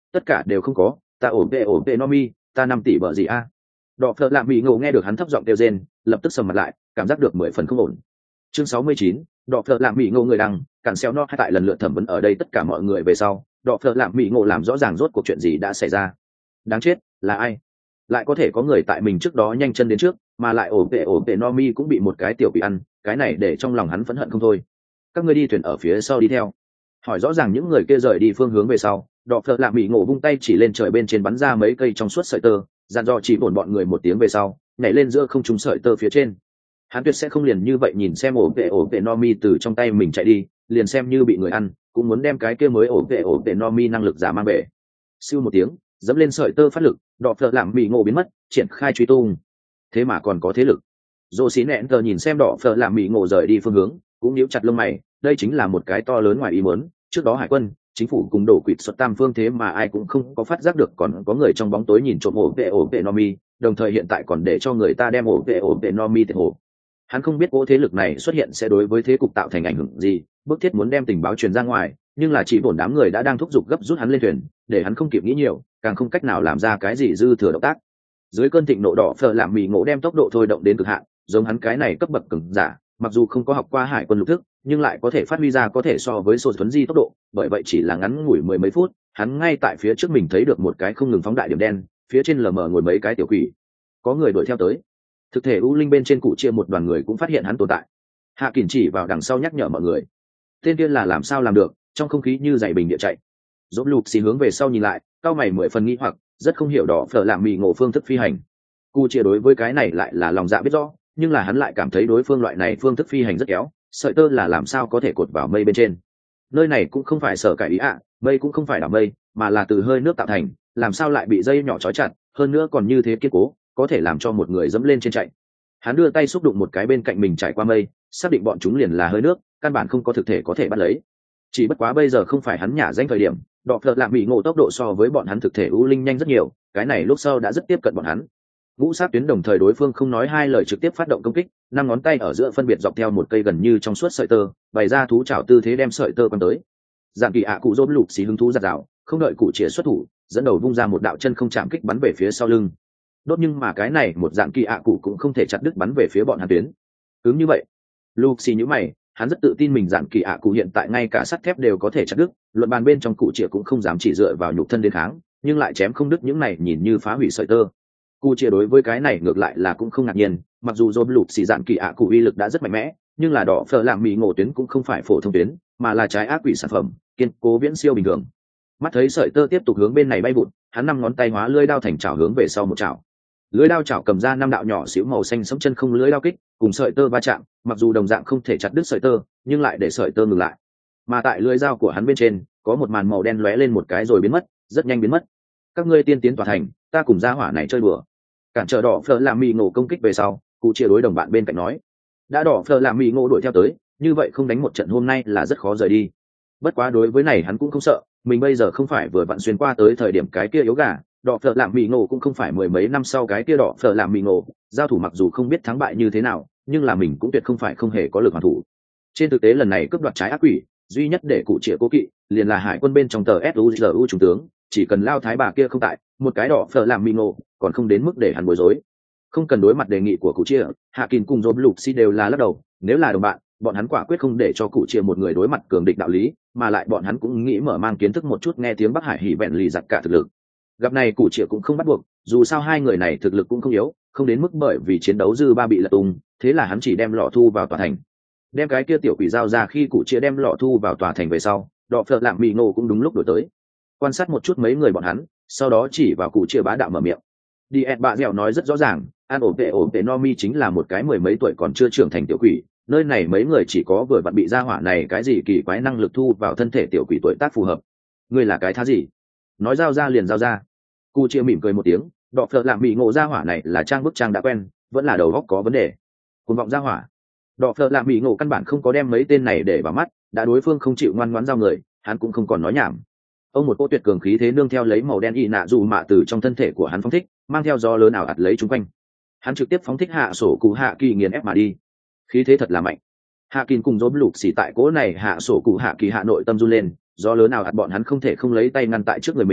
tất cả đều không có, ta ổn vệ no mi, ta 5 tỷ bợ gì a. Đọ phợ lạ mỹ ngộ nghe được hắn thấp giọng kêu rên, lập tức sầm mặt lại, cảm giác được 10 phần không ổn. Chương 69, đọ phợ lạ mỹ ngộ người đăng, cản xéo no hay tại lần lượt thẩm vấn ở đây tất cả mọi người về sau, đọ phợ lạ mỹ ngộ làm rõ ràng rốt cuộc chuyện gì đã xảy ra. Đáng chết, là ai? Lại có thể có người tại mình trước đó nhanh chân đến trước, mà lại ổn vệ no mi cũng bị một cái tiểu bị ăn, cái này để trong lòng hắn phẫn hận không thôi. Các ngươi đi thuyền ở phía sau đi theo. Hỏi rõ ràng những người kia rời đi phương hướng về sau, đọ phợ lạ mỹ ngộ vung tay chỉ lên trời bên trên bắn ra mấy cây trong suốt sợi tơ, dặn dò chỉ bổn bọn người một tiếng về sau, nhảy lên giữa không trung sợi tơ phía trên. Hắn tuyệt sẽ không liền như vậy nhìn xem ổn vệ no mi từ trong tay mình chạy đi, liền xem như bị người ăn, cũng muốn đem cái kia mới ổn vệ no mi năng lực giả mang về. Siêu một tiếng, dẫm lên sợi tơ phát lực, đọ phợ lạ mỹ ngộ biến mất, triển khai truy tung. Thế mà còn có thế lực. Dô xí nẹn tờ nhìn xem đọ phợ lạ mỹ ngộ rời đi phương hướng, cũng nhíu chặt lông mày, đây chính là một cái to lớn ngoài ý muốn. Trước đó hải quân, chính phủ cùng đổ quỵt xuất tam phương, thế mà ai cũng không có phát giác được còn có người trong bóng tối nhìn trộm ổn vệ no mi, đồng thời hiện tại còn để cho người ta đem ổn vệ no mi tiệt hồ. Hắn không biết cỗ thế lực này xuất hiện sẽ đối với thế cục tạo thành ảnh hưởng gì, bức thiết muốn đem tình báo truyền ra ngoài, nhưng là chỉ bổn đám người đã đang thúc giục gấp rút hắn lên thuyền, để hắn không kịp nghĩ nhiều, càng không cách nào làm ra cái gì dư thừa động tác. Dưới cơn thịnh nộ, đỏ phở làm mì ngộ đem tốc độ thôi động đến cực hạn, giống hắn cái này cấp bậc cường giả, mặc dù không có học qua hải quân lục thức, nhưng lại có thể phát huy ra có thể so với Sô Thuấn Di tốc độ, bởi vậy chỉ là ngắn ngủi 10 mấy phút, hắn ngay tại phía trước mình thấy được một cái không ngừng phóng đại điểm đen, phía trên lờ mờ ngồi mấy cái tiểu quỷ. Có người đuổi theo tới. Thực thể u linh bên trên cụ chia một đoàn người cũng phát hiện hắn tồn tại. Hạ Kình chỉ vào đằng sau nhắc nhở mọi người. Tên kia là làm sao làm được, trong không khí như dày bình địa chạy. Dỗm lục xì hướng về sau nhìn lại, cao mày 10 phần nghi hoặc, rất không hiểu đỏ phở làm mì ngộ phương thức phi hành. Cụ chia đối với cái này lại là lòng dạ biết rõ, nhưng là hắn lại cảm thấy đối phương loại này phương thức phi hành rất kéo, sợi tơ là làm sao có thể cột vào mây bên trên. Nơi này cũng không phải sở cải ý ạ, mây cũng không phải đảo mây, mà là từ hơi nước tạo thành, làm sao lại bị dây nhỏ trói chặt, hơn nữa còn như thế kiên cố, có thể làm cho một người dẫm lên trên chạy. Hắn đưa tay xúc đụng một cái bên cạnh mình trải qua mây, xác định bọn chúng liền là hơi nước, căn bản không có thực thể có thể bắt lấy. Chỉ bất quá bây giờ không phải hắn nhả danh thời điểm, đọ phật làm bị ngộ tốc độ so với bọn hắn thực thể ưu linh nhanh rất nhiều, cái này lúc sau đã rất tiếp cận bọn hắn. Ngũ sát tuyến đồng thời đối phương không nói hai lời trực tiếp phát động công kích, 5 ngón tay ở giữa phân biệt dọc theo một cây gần như trong suốt sợi tơ, bày ra thú chảo tư thế đem sợi tơ quăng tới. Dạng kỳ ạ cụ rôm lục xì hứng thú giật rào, không đợi cụ chĩa xuất thủ, dẫn đầu vung ra một đạo chân không chạm kích bắn về phía sau lưng. Đốt nhưng mà cái này một dạng kỳ ạ cụ cũng không thể chặt đứt bắn về phía bọn hắn tuyến. Cứng như vậy, lục xì nhíu mày, hắn rất tự tin mình dạng kỳ ạ cụ hiện tại ngay cả sắt thép đều có thể chặt đứt, luận bàn bên trong cụ chĩa cũng không dám chỉ dựa vào nhục thân đến kháng, nhưng lại chém không đứt những này nhìn như phá hủy sợi tơ. Cụ chia đối với cái này ngược lại là cũng không ngạc nhiên, mặc dù dồn lục xì dạn kỳ ạ cụ uy lực đã rất mạnh mẽ, nhưng là đỏ phở làm mì ngộ tuyến cũng không phải phổ thông tuyến, mà là trái ác quỷ sản phẩm, kiên cố viễn siêu bình thường. Mắt thấy sợi tơ tiếp tục hướng bên này bay vụt, hắn 5 ngón tay hóa lưỡi đao thành chảo hướng về sau một chảo. Lưỡi đao chảo cầm ra 5 đạo nhỏ xíu màu xanh sẫm chân không lưỡi đao kích, cùng sợi tơ va chạm, mặc dù đồng dạng không thể chặt đứt sợi tơ, nhưng lại để sợi tơ ngừng lại. Mà tại lưỡi dao của hắn bên trên, có một màn màu đen lóe lên một cái rồi biến mất, rất nhanh biến mất. Các ngươi tiên tiến tỏa thành, ta cùng gia hỏa này chơi đùa. Cản trở đỏ phở làm mì ngộ công kích về sau, cụ chia đối đồng bạn bên cạnh nói, đã đỏ phở làm mì ngộ đuổi theo tới, như vậy không đánh một trận hôm nay là rất khó rời đi. Bất quá đối với này hắn cũng không sợ, mình bây giờ không phải vừa vặn xuyên qua tới thời điểm cái kia yếu gà, đỏ phở làm mì ngộ cũng không phải 10 mấy năm sau cái kia đỏ phở làm mì ngộ, giao thủ mặc dù không biết thắng bại như thế nào, nhưng là mình cũng tuyệt không phải không hề có lực hoàn thủ. Trên thực tế lần này cướp đoạt trái ác quỷ, duy nhất để cụ chia cố kỵ, liền là hải quân bên trong tờ SUZU trung tướng, chỉ cần lao thái bà kia không tại, một cái đỏ phở làm mì ngộ, còn không đến mức để hắn bối rối. Không cần đối mặt đề nghị của cụ chia, Hạ Kình cùng Dồn Lục Xi đều là lắc đầu, nếu là đồng bạn, bọn hắn quả quyết không để cho cụ chia một người đối mặt cường địch đạo lý, mà lại bọn hắn cũng nghĩ mở mang kiến thức một chút nghe tiếng Bắc Hải hỉ vẹn lì giặt cả thực lực. Gặp này cụ chia cũng không bắt buộc, dù sao hai người này thực lực cũng không yếu, không đến mức bởi vì chiến đấu dư ba bị lật tung, thế là hắn chỉ đem lọ thu vào tòa thành. Đem cái kia tiểu quỷ giao ra khi cụ chia đem lọ thu vào tòa thành về sau, đọ phật lạm mì ngộ cũng đúng lúc đổi tới. Quan sát một chút mấy người bọn hắn, sau đó chỉ vào cụ chia bá đạo mở miệng. Đi ẹn bạ dẻo nói rất rõ ràng, an ổn vệ no mi chính là một cái 10 mấy tuổi còn chưa trưởng thành tiểu quỷ, nơi này mấy người chỉ có vừa vặn bị gia hỏa này cái gì kỳ quái năng lực thu vào thân thể tiểu quỷ tuổi tác phù hợp. Ngươi là cái thá gì? Nói giao ra liền giao ra. Cụ chia mỉm cười một tiếng, đọ phật làm bị ngộ gia hỏa này là trang bức trang đã quen, vẫn là đầu óc có vấn đề. Cuồng vọng gia hỏa. Đọ phật làm bị ngộ căn bản không có đem mấy tên này để vào mắt, đã đối phương không chịu ngoan ngoãn giao người, hắn cũng không còn nói nhảm. Ông một cô tuyệt cường khí thế nương theo lấy màu đen y nạ dù mạ từ trong thân thể của hắn phóng thích, mang theo gió lớn ảo ạt lấy chúng quanh. Hắn trực tiếp phóng thích hạ sổ cụ hạ kỳ nghiền ép mà đi. Khí thế thật là mạnh. Hạ Kỳ cùng Dỗ Lục xỉ tại cỗ này hạ sổ cụ hạ kỳ hạ nội tâm run lên, gió lớn ảo ạt bọn hắn không thể không lấy tay ngăn tại trước người mình,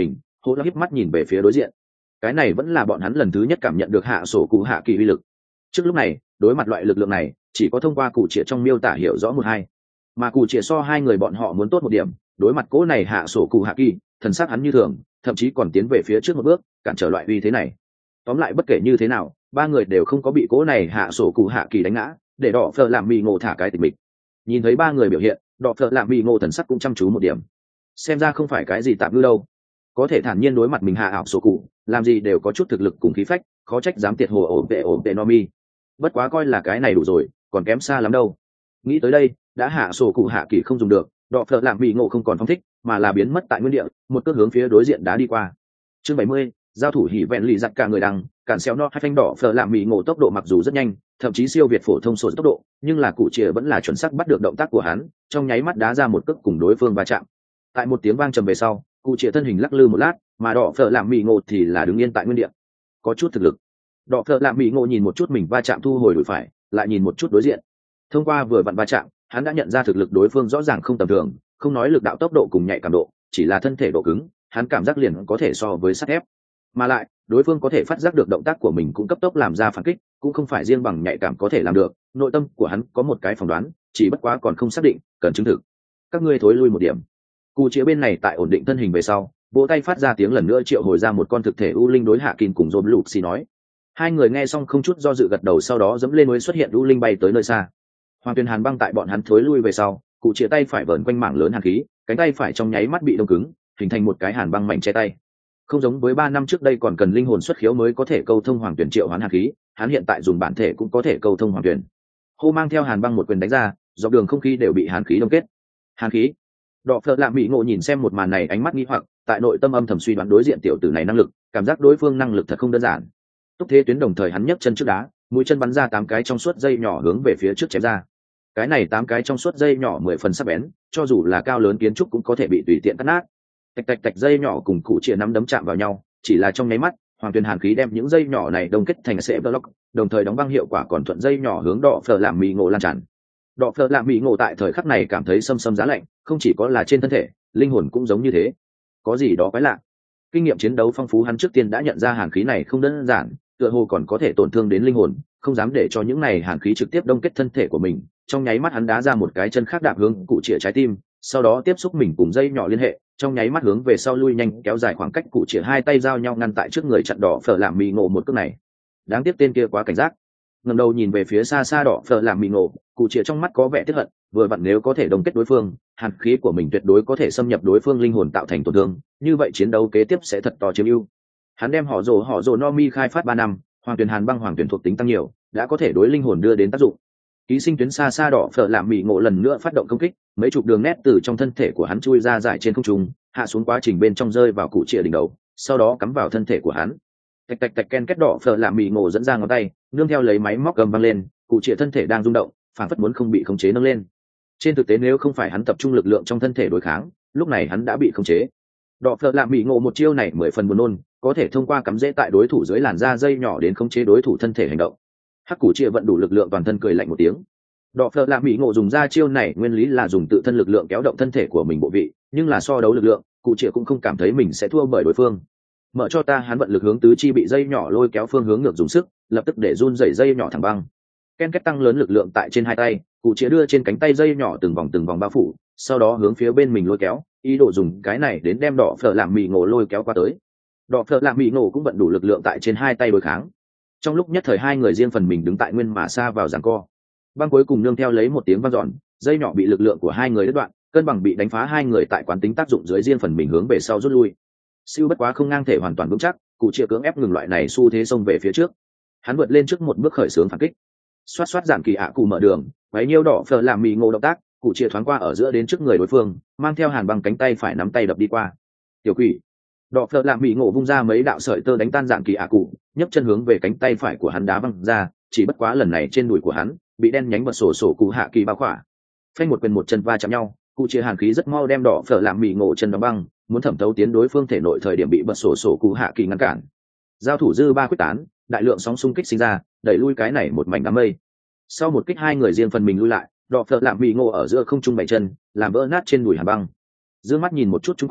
Hô híp mắt nhìn về phía đối diện. Cái này vẫn là bọn hắn lần thứ nhất cảm nhận được hạ sổ cụ hạ kỳ uy lực. Trước lúc này đối mặt loại lực lượng này chỉ có thông qua cụ trịa trong miêu tả hiểu rõ một hai, mà cụ trịa so hai người bọn họ muốn tốt một điểm. Đối mặt cỗ này hạ sổ cụ hạ kỳ, thần sắc hắn như thường, thậm chí còn tiến về phía trước một bước cản trở loại uy thế này. Tóm lại bất kể như thế nào ba người đều không có bị cỗ này hạ sổ cụ hạ kỳ đánh ngã, để đỏ phở làm mì ngộ thả cái tịch mịch. Nhìn thấy ba người biểu hiện, đỏ phở làm mì ngộ thần sắc cũng chăm chú một điểm. Xem ra không phải cái gì tạm ngư đâu, có thể thản nhiên đối mặt mình hạ ảo sổ cụ, làm gì đều có chút thực lực cùng khí phách, khó trách dám tiệt hồ ổn tệ no mi. Bất quá coi là cái này đủ rồi, còn kém xa lắm đâu. Nghĩ tới đây, đã hạ sổ cụ hạ kỳ không dùng được, đỏ phở làm mì ngộ không còn phong thích, mà là biến mất tại nguyên địa, một cước hướng phía đối diện đá đi qua. Chương 70, giao thủ hỉ vẹn lì giặt cả người đằng, cản xéo no hai phanh đỏ phở làm mì ngộ tốc độ mặc dù rất nhanh, thậm chí siêu việt phổ thông sổ tốc độ, nhưng là cụ chìa vẫn là chuẩn xác bắt được động tác của hắn, trong nháy mắt đá ra một cước cùng đối phương va chạm. Tại một tiếng vang trầm về sau, cụ chìa thân hình lắc lư một lát, mà đỏ phở làm mì ngộ thì là đứng yên tại nguyên địa, có chút thực lực. Đỏ phở làm mì ngộ nhìn một chút mình va chạm thu hồi đuổi phải, lại nhìn một chút đối diện. Thông qua vừa vặn va chạm, hắn đã nhận ra thực lực đối phương rõ ràng không tầm thường, không nói lực đạo tốc độ cùng nhạy cảm độ, chỉ là thân thể độ cứng, hắn cảm giác liền có thể so với sắt thép. Mà lại, đối phương có thể phát giác được động tác của mình cũng cấp tốc làm ra phản kích, cũng không phải riêng bằng nhạy cảm có thể làm được, nội tâm của hắn có một cái phỏng đoán, chỉ bất quá còn không xác định, cần chứng thực. Các ngươi thối lui một điểm. Cụ chĩa bên này tại ổn định thân hình về sau, vỗ tay phát ra tiếng lần nữa triệu hồi ra một con thực thể u linh đối hạ kín cùng dồn lục xì nói. Hai người nghe xong không chút do dự gật đầu, sau đó dẫm lên mới xuất hiện u linh bay tới nơi xa. Hoàng Tuyền Hàn băng tại bọn hắn thối lui về sau, cụ chĩa tay phải vờn quanh mảng lớn hàn khí, cánh tay phải trong nháy mắt bị đông cứng, hình thành một cái hàn băng mảnh che tay. Không giống với 3 năm trước đây còn cần linh hồn xuất khiếu mới có thể câu thông Hoàng Tuyền triệu hoán hàn khí, hắn hiện tại dùng bản thể cũng có thể câu thông Hoàng Tuyền. Hô mang theo hàn băng một quyền đánh ra, dọc đường không khí đều bị hàn khí đông kết. Hàn khí. Đọ Phở Lạm Mỹ Ngộ nhìn xem một màn này ánh mắt nghi hoặc, tại nội tâm âm thầm suy đoán đối diện tiểu tử này năng lực, cảm giác đối phương năng lực thật không đơn giản. Túc Thế Tuyến đồng thời hắn nhấc chân trước đá, mũi chân bắn ra 8 cái trong suốt dây nhỏ hướng về phía trước chém ra. Cái này 8 cái trong suốt dây nhỏ 10 phần sắc bén, cho dù là cao lớn kiến trúc cũng có thể bị tùy tiện cắt nát. Tạch tạch tạch, dây nhỏ cùng cụ chĩa nắm đấm chạm vào nhau, chỉ là trong nháy mắt, Hoàng Tuyền hàn khí đem những dây nhỏ này đông kết thành sợi block, đồng thời đóng băng hiệu quả còn thuận dây nhỏ hướng Đọ Phở Lạm Mỹ Ngộ lan tràn. Đọ Phở Lạm Mỹ Ngộ tại thời khắc này cảm thấy xâm giá lạnh, không chỉ có là trên thân thể, linh hồn cũng giống như thế. Có gì đó quái lạ. Kinh nghiệm chiến đấu phong phú hắn trước tiên đã nhận ra hàn khí này không đơn giản, tựa hồ còn có thể tổn thương đến linh hồn, không dám để cho những này hàn khí trực tiếp đông kết thân thể của mình. Trong nháy mắt hắn đá ra một cái chân khác đạp hướng cụ chĩa trái tim, sau đó tiếp xúc mình cùng dây nhỏ liên hệ, trong nháy mắt hướng về sau lui nhanh kéo dài khoảng cách, cụ chĩa hai tay giao nhau ngăn tại trước người chặn Đọ Phở Lạm Mỹ Ngộ một cước này. Đáng tiếc tên kia quá cảnh giác. Ngẩng đầu nhìn về phía xa xa Đọ Phở Lạm Mỹ Ngộ, cụ chĩa trong mắt có vẻ tiếc hận, vừa vặn nếu có thể đông kết đối phương, hàn khí của mình tuyệt đối có thể xâm nhập đối phương linh hồn tạo thành tổn thương, như vậy chiến đấu kế tiếp sẽ thật to chiếm ưu. Hắn đem họ rồ no mi khai phát 3 năm, Hoàng Tuyền Hàn băng Hoàng Tuyền thuộc tính tăng nhiều, đã có thể đối linh hồn đưa đến tác dụng. Ký sinh tuyến xa xa Đọ Phở Lạm Mỹ Ngộ lần nữa phát động công kích, mấy chục đường nét từ trong thân thể của hắn chui ra dài trên không trung, hạ xuống quá trình bên trong rơi vào cụ chĩa đỉnh đầu, sau đó cắm vào thân thể của hắn. Tạch tạch tạch, ken kết Đọ Phở Lạm Mỹ Ngộ dẫn ra ngón tay, nương theo lấy máy móc gầm vang lên, cụ chĩa thân thể đang rung động, phản phất muốn không bị khống chế nâng lên. Trên thực tế nếu không phải hắn tập trung lực lượng trong thân thể đối kháng, lúc này hắn đã bị khống chế. Đọ Phở Lạm Mỹ Ngộ một chiêu này 10 phần buồn nôn, có thể thông qua cắm rễ tại đối thủ dưới làn da dây nhỏ đến khống chế đối thủ thân thể hành động. Hắc Củ Chĩa vận đủ lực lượng toàn thân cười lạnh một tiếng. Đọ Phở Lạm Mỹ Ngộ dùng ra chiêu này nguyên lý là dùng tự thân lực lượng kéo động thân thể của mình bộ vị, nhưng là so đấu lực lượng, Cụ Chĩa cũng không cảm thấy mình sẽ thua bởi đối phương. Mở cho ta, hắn vận lực hướng tứ chi bị dây nhỏ lôi kéo phương hướng ngược dùng sức, lập tức để run rẩy dây nhỏ thẳng băng. Ken kết tăng lớn lực lượng tại trên hai tay, Cụ Chĩa đưa trên cánh tay dây nhỏ từng vòng bao phủ, sau đó hướng phía bên mình lôi kéo, ý đồ dùng cái này đến đem Đọ Phở Lạm Mỹ Ngộ lôi kéo qua tới. Đọ Phở Lạm Mỹ Ngộ cũng vận đủ lực lượng tại trên hai tay đối kháng. Trong lúc nhất thời hai người riêng phần mình đứng tại nguyên mà xa vào giằng co. Băng cuối cùng nương theo lấy một tiếng vang dọn, dây nhỏ bị lực lượng của hai người đứt đoạn, cân bằng bị đánh phá, hai người tại quán tính tác dụng dưới riêng phần mình hướng về sau rút lui. Siêu bất quá không ngang thể hoàn toàn vững chắc, Cụ Chĩa cưỡng ép ngừng loại này xu thế xông về phía trước. Hắn vượt lên trước một bước khởi xướng phản kích. Xoát xoát giảm kỳ ạ cụ mở đường, váy nhiêu Đọ Phở Lạm Mỹ Ngộ động tác, Cụ Chĩa thoáng qua ở giữa đến trước người đối phương, mang theo hàn băng cánh tay phải nắm tay đập đi qua. Tiểu quỷ. Đọ Phở Lạm Mỹ Ngộ vung ra mấy đạo sợi tơ đánh tan dạng kỳ ạ cụ, nhấc chân hướng về cánh tay phải của hắn đá văng ra, chỉ bất quá lần này trên đùi của hắn bị đen nhánh bật sổ cụ hạ kỳ bao khỏa. Phanh một quyền một chân va chạm nhau, Cụ Chĩa hàn khí rất mau đem Đọ Phở Lạm Mỹ Ngộ chân đóng băng, muốn thẩm thấu tiến đối phương thể nội thời điểm bị bật sổ cụ hạ kỳ ngăn cản. Giao thủ dư ba quyết tán, đại lượng sóng xung kích sinh ra, đẩy lui cái này một mảnh đám mây. Sau một kích hai người riêng phần mình lui lại, Đọ Phở Lạm Mỹ Ngộ ở giữa không trung bảy chân, làm vỡ nát trên đùi hàn băng. Dương mắt nhìn một chút chung quanh,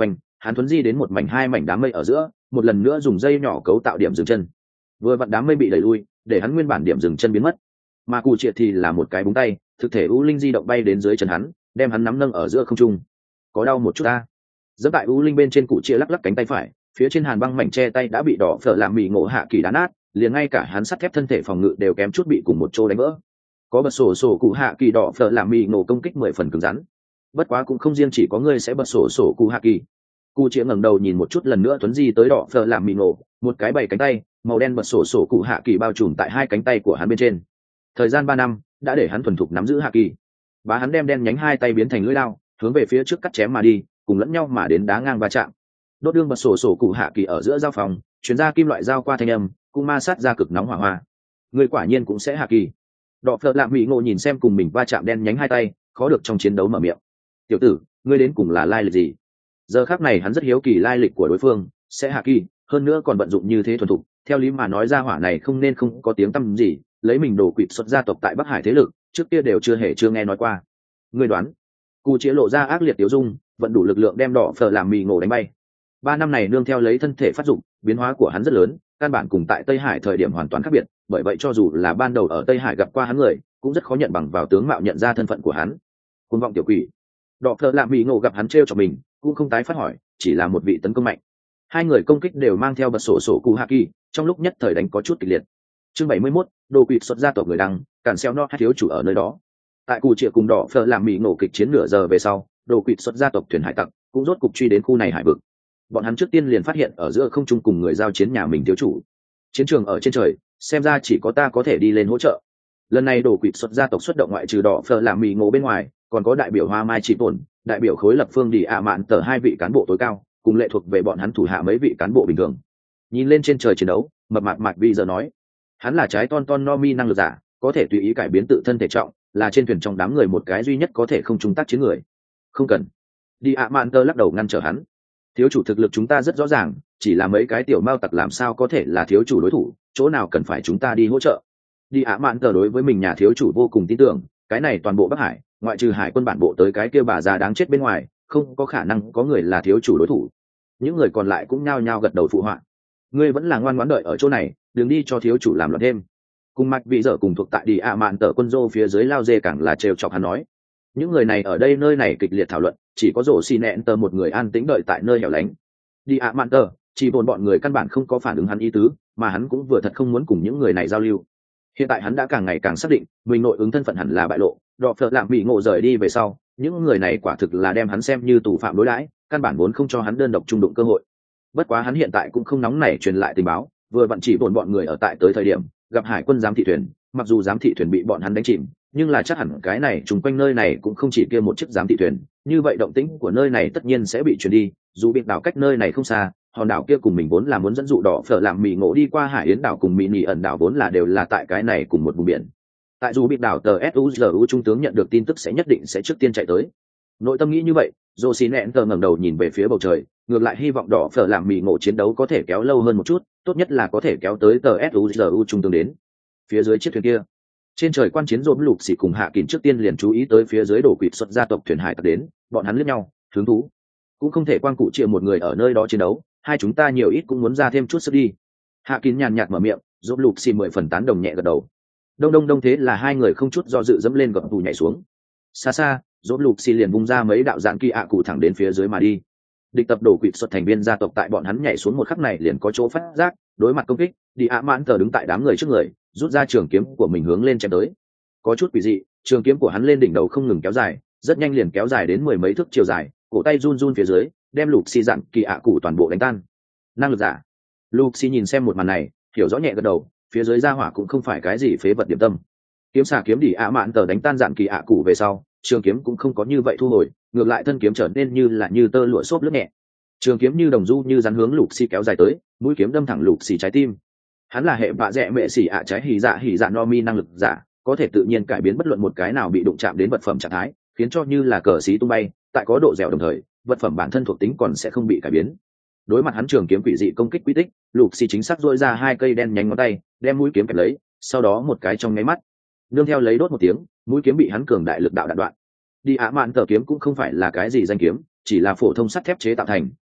hắn thuấn di đến một mảnh hai mảnh đám mây ở giữa, một lần nữa dùng dây nhỏ cấu tạo điểm dừng chân. Vừa vặn đám mây bị đẩy lui, để hắn nguyên bản điểm dừng chân biến mất. Mà cụ triệt thì là một cái búng tay, thực thể u linh di động bay đến dưới chân hắn, đem hắn nắm nâng ở giữa không trung. Có đau một chút ta. Giẫm tại u linh bên trên cụ triệt lắc lắc cánh tay phải, phía trên hàn băng mảnh che tay đã bị đỏ phở làm mì ngộ hạ kỳ đá nát, liền ngay cả hắn sắt thép thân thể phòng ngự đều kém chút bị cùng một chỗ đánh vỡ. Có bật sổ sổ cụ hạ kỳ đỏ phở làm mì ngộ công kích 10 phần cứng rắn. Bất quá cũng không riêng chỉ có ngươi sẽ bật sổ sổ cụ hạ kỳ. Cụ triệt ngẩng đầu nhìn một chút lần nữa tuấn di tới đỏ phở làm mì ngộ, một cái bảy cánh tay màu đen bật sổ sổ cụ hạ kỳ bao trùm tại hai cánh tay của hắn bên trên. Thời gian 3 năm đã để hắn thuần thục nắm giữ hạ kỳ. Bá hắn đem đen nhánh hai tay biến thành lưỡi lao, hướng về phía trước cắt chém mà đi, cùng lẫn nhau mà đến đá ngang va chạm. Đốt đương bật sổ sổ cụ hạ kỳ ở giữa giao phòng, chuyển ra kim loại dao qua thanh âm, cũng ma sát ra cực nóng hỏa hoa. Người quả nhiên cũng sẽ hạ kỳ. Đọ phợ lạm mỹ ngộ nhìn xem cùng mình va chạm đen nhánh hai tay, khó được trong chiến đấu mở miệng. Tiểu tử, ngươi đến cùng là lai lịch gì? Giờ khắc này hắn rất hiếu kỳ lai lịch của đối phương, sẽ hạ kỳ, hơn nữa còn vận dụng như thế thuần thục. Theo lý mà nói ra hỏa này không nên không có tiếng tăm gì, lấy mình đồ quỵt xuất gia tộc tại Bắc Hải thế lực, trước kia đều chưa nghe nói qua. Ngươi đoán? Cụ Chĩa lộ ra ác liệt tiêu dung, vận đủ lực lượng đem đỏ phở làm mì ngộ đánh bay. 3 năm này nương theo lấy thân thể phát dụng, biến hóa của hắn rất lớn, căn bản cùng tại Tây Hải thời điểm hoàn toàn khác biệt, bởi vậy cho dù là ban đầu ở Tây Hải gặp qua hắn người, cũng rất khó nhận bằng vào tướng mạo nhận ra thân phận của hắn. Cuồng vọng tiểu quỷ. Đỏ phở làm mì ngộ gặp hắn trêu cho mình, cũng không tái phát hỏi, chỉ là một vị tấn công mạnh. Hai người công kích đều mang theo bật sổ sổ cụ hạ kỳ, trong lúc nhất thời đánh có chút kịch liệt. Chương 71, đồ quỷ xuất gia tộc người đăng, cản xeo no thiếu chủ ở nơi đó. Tại Cụ Chĩa cùng đỏ phở làm mì ngộ kịch chiến nửa giờ về sau, đồ quỷ xuất gia tộc thuyền hải tặc cũng rốt cục truy đến khu này hải vực. Bọn hắn trước tiên liền phát hiện ở giữa không trung cùng người giao chiến nhà mình thiếu chủ. Chiến trường ở trên trời, xem ra chỉ có ta có thể đi lên hỗ trợ. Lần này đồ quỷ xuất gia tộc xuất động ngoại trừ đỏ phở làm mì ngộ bên ngoài, còn có đại biểu Hoa Mai Chỉ Tổn, đại biểu khối lập phương đi ạ mạn tờ hai vị cán bộ tối cao, cùng lệ thuộc về bọn hắn thủ hạ mấy vị cán bộ bình thường. Nhìn lên trên trời chiến đấu, mập mạp mạc vi giờ nói, hắn là trái ton no mi năng lực giả, có thể tùy ý cải biến tự thân thể trọng, là trên thuyền trong đám người một cái duy nhất có thể không trung tác chiến người. Không cần. Đi ạ mạn tờ lắc đầu ngăn trở hắn. Thiếu chủ thực lực chúng ta rất rõ ràng, chỉ là mấy cái tiểu mao tặc làm sao có thể là thiếu chủ đối thủ, chỗ nào cần phải chúng ta đi hỗ trợ. Đi ạ mạn tờ đối với mình nhà thiếu chủ vô cùng tin tưởng, cái này toàn bộ Bắc Hải, ngoại trừ hải quân bản bộ tới cái kia bà già đáng chết bên ngoài, không có khả năng có người là thiếu chủ đối thủ. Những người còn lại cũng nhao nhao gật đầu phụ họa. Ngươi vẫn là ngoan ngoãn đợi ở chỗ này, đừng đi cho thiếu chủ làm loạn thêm. Cùng mạch vị dở cùng thuộc tại đi ạ mạn tờ quân dô phía dưới lao dê càng là trêu chọc hắn nói. Những người này ở đây nơi này kịch liệt thảo luận, chỉ có rổ xì nẹn tờ một người an tĩnh đợi tại nơi hẻo lánh. Đi ạ mạn tờ, chỉ bồn bọn người căn bản không có phản ứng hắn ý tứ, mà hắn cũng vừa thật không muốn cùng những người này giao lưu. Hiện tại hắn đã càng ngày càng xác định mình nội ứng thân phận hẳn là bại lộ, đọ phợ lạm bị ngộ rời đi về sau, những người này quả thực là đem hắn xem như tù phạm đối đãi, căn bản vốn không cho hắn đơn độc trung đụng cơ hội. Bất quá hắn hiện tại cũng không nóng nảy truyền lại tình báo, vừa vặn chỉ bọn người ở tại tới thời điểm gặp hải quân giám thị thuyền, mặc dù giám thị thuyền bị bọn hắn đánh chìm, nhưng là chắc hẳn cái này chung quanh nơi này cũng không chỉ kia một chiếc giám thị thuyền, như vậy động tĩnh của nơi này tất nhiên sẽ bị truyền đi. Dù biệt đảo cách nơi này không xa, hòn đảo kia cùng mình vốn là muốn dẫn dụ đỏ phở làm mì ngộ đi qua hải yến đảo cùng mỹ nỉ ẩn đảo vốn là đều là tại cái này cùng một vùng biển. Tại dù biệt đảo tờ suzu trung tướng nhận được tin tức sẽ nhất định sẽ trước tiên chạy tới. Nội tâm nghĩ như vậy, dô xì nẹn tờ ngẩng đầu nhìn về phía bầu trời, ngược lại hy vọng đỏ phở làm mì ngộ chiến đấu có thể kéo lâu hơn một chút, tốt nhất là có thể kéo tới tờ suzu trung tướng đến. Phía dưới chiếc thuyền kia, trên trời quan chiến rộn lục xì cùng hạ kín trước tiên liền chú ý tới phía dưới đổ quỵt xuất gia tộc thuyền hải tặc đến, bọn hắn liếc nhau hứng thú. Cũng không thể quan cụ triệu một người ở nơi đó chiến đấu, hai chúng ta nhiều ít cũng muốn ra thêm chút sức đi. Hạ kín nhàn nhạt mở miệng, rộn lục xì 10 phần tán đồng nhẹ gật đầu. Đông thế là hai người không chút do dự dẫm lên gập tù nhảy xuống. Xa xa, rộn lục xì liền bung ra mấy đạo dạng kỳ ạ cụ thẳng đến phía dưới mà đi. Địch tập đổ quỵt xuất thành viên gia tộc tại bọn hắn nhảy xuống một khắc này liền có chỗ phát giác, đối mặt công kích, đi ạ mãn tờ đứng tại đám người trước người, rút ra trường kiếm của mình hướng lên chém tới. Có chút quỷ dị, trường kiếm của hắn lên đỉnh đầu không ngừng kéo dài, rất nhanh liền kéo dài đến 10 mấy thước chiều dài, cổ tay run run phía dưới, đem lục xì dạng kỳ ạ cụ toàn bộ đánh tan. Năng lực giả. Lục xì nhìn xem một màn này, hiểu rõ nhẹ gật đầu, phía dưới gia hỏa cũng không phải cái gì phế vật điểm tâm. Kiếm xà kiếm đi ạ mãn tờ đánh tan dạng kỳ ạ cụ về sau, trường kiếm cũng không có như vậy thu hồi, ngược lại thân kiếm trở nên như tơ lụa xốp lướt nhẹ. Trường kiếm như đồng du như rắn hướng lục xì kéo dài tới, mũi kiếm đâm thẳng lục xì trái tim. Hắn là hệ bạ rẽ mẹ xì ạ trái hỉ dạ no mi năng lực giả, có thể tự nhiên cải biến bất luận một cái nào bị đụng chạm đến vật phẩm trạng thái, khiến cho như là cờ xí tung bay, tại có độ dẻo đồng thời, vật phẩm bản thân thuộc tính còn sẽ không bị cải biến. Đối mặt hắn trường kiếm quỷ dị công kích quy tích, lục xì chính xác duỗi ra hai cây đen nhánh ngón tay, đem mũi kiếm kẹp lấy, sau đó một cái trong nháy mắt, nương theo lấy đốt một tiếng, mũi kiếm bị hắn cường đại lực đạo đạn đoạn. Đi ạ mạn tờ kiếm cũng không phải là cái gì danh kiếm, chỉ là phổ thông sắt thép chế tạo thành,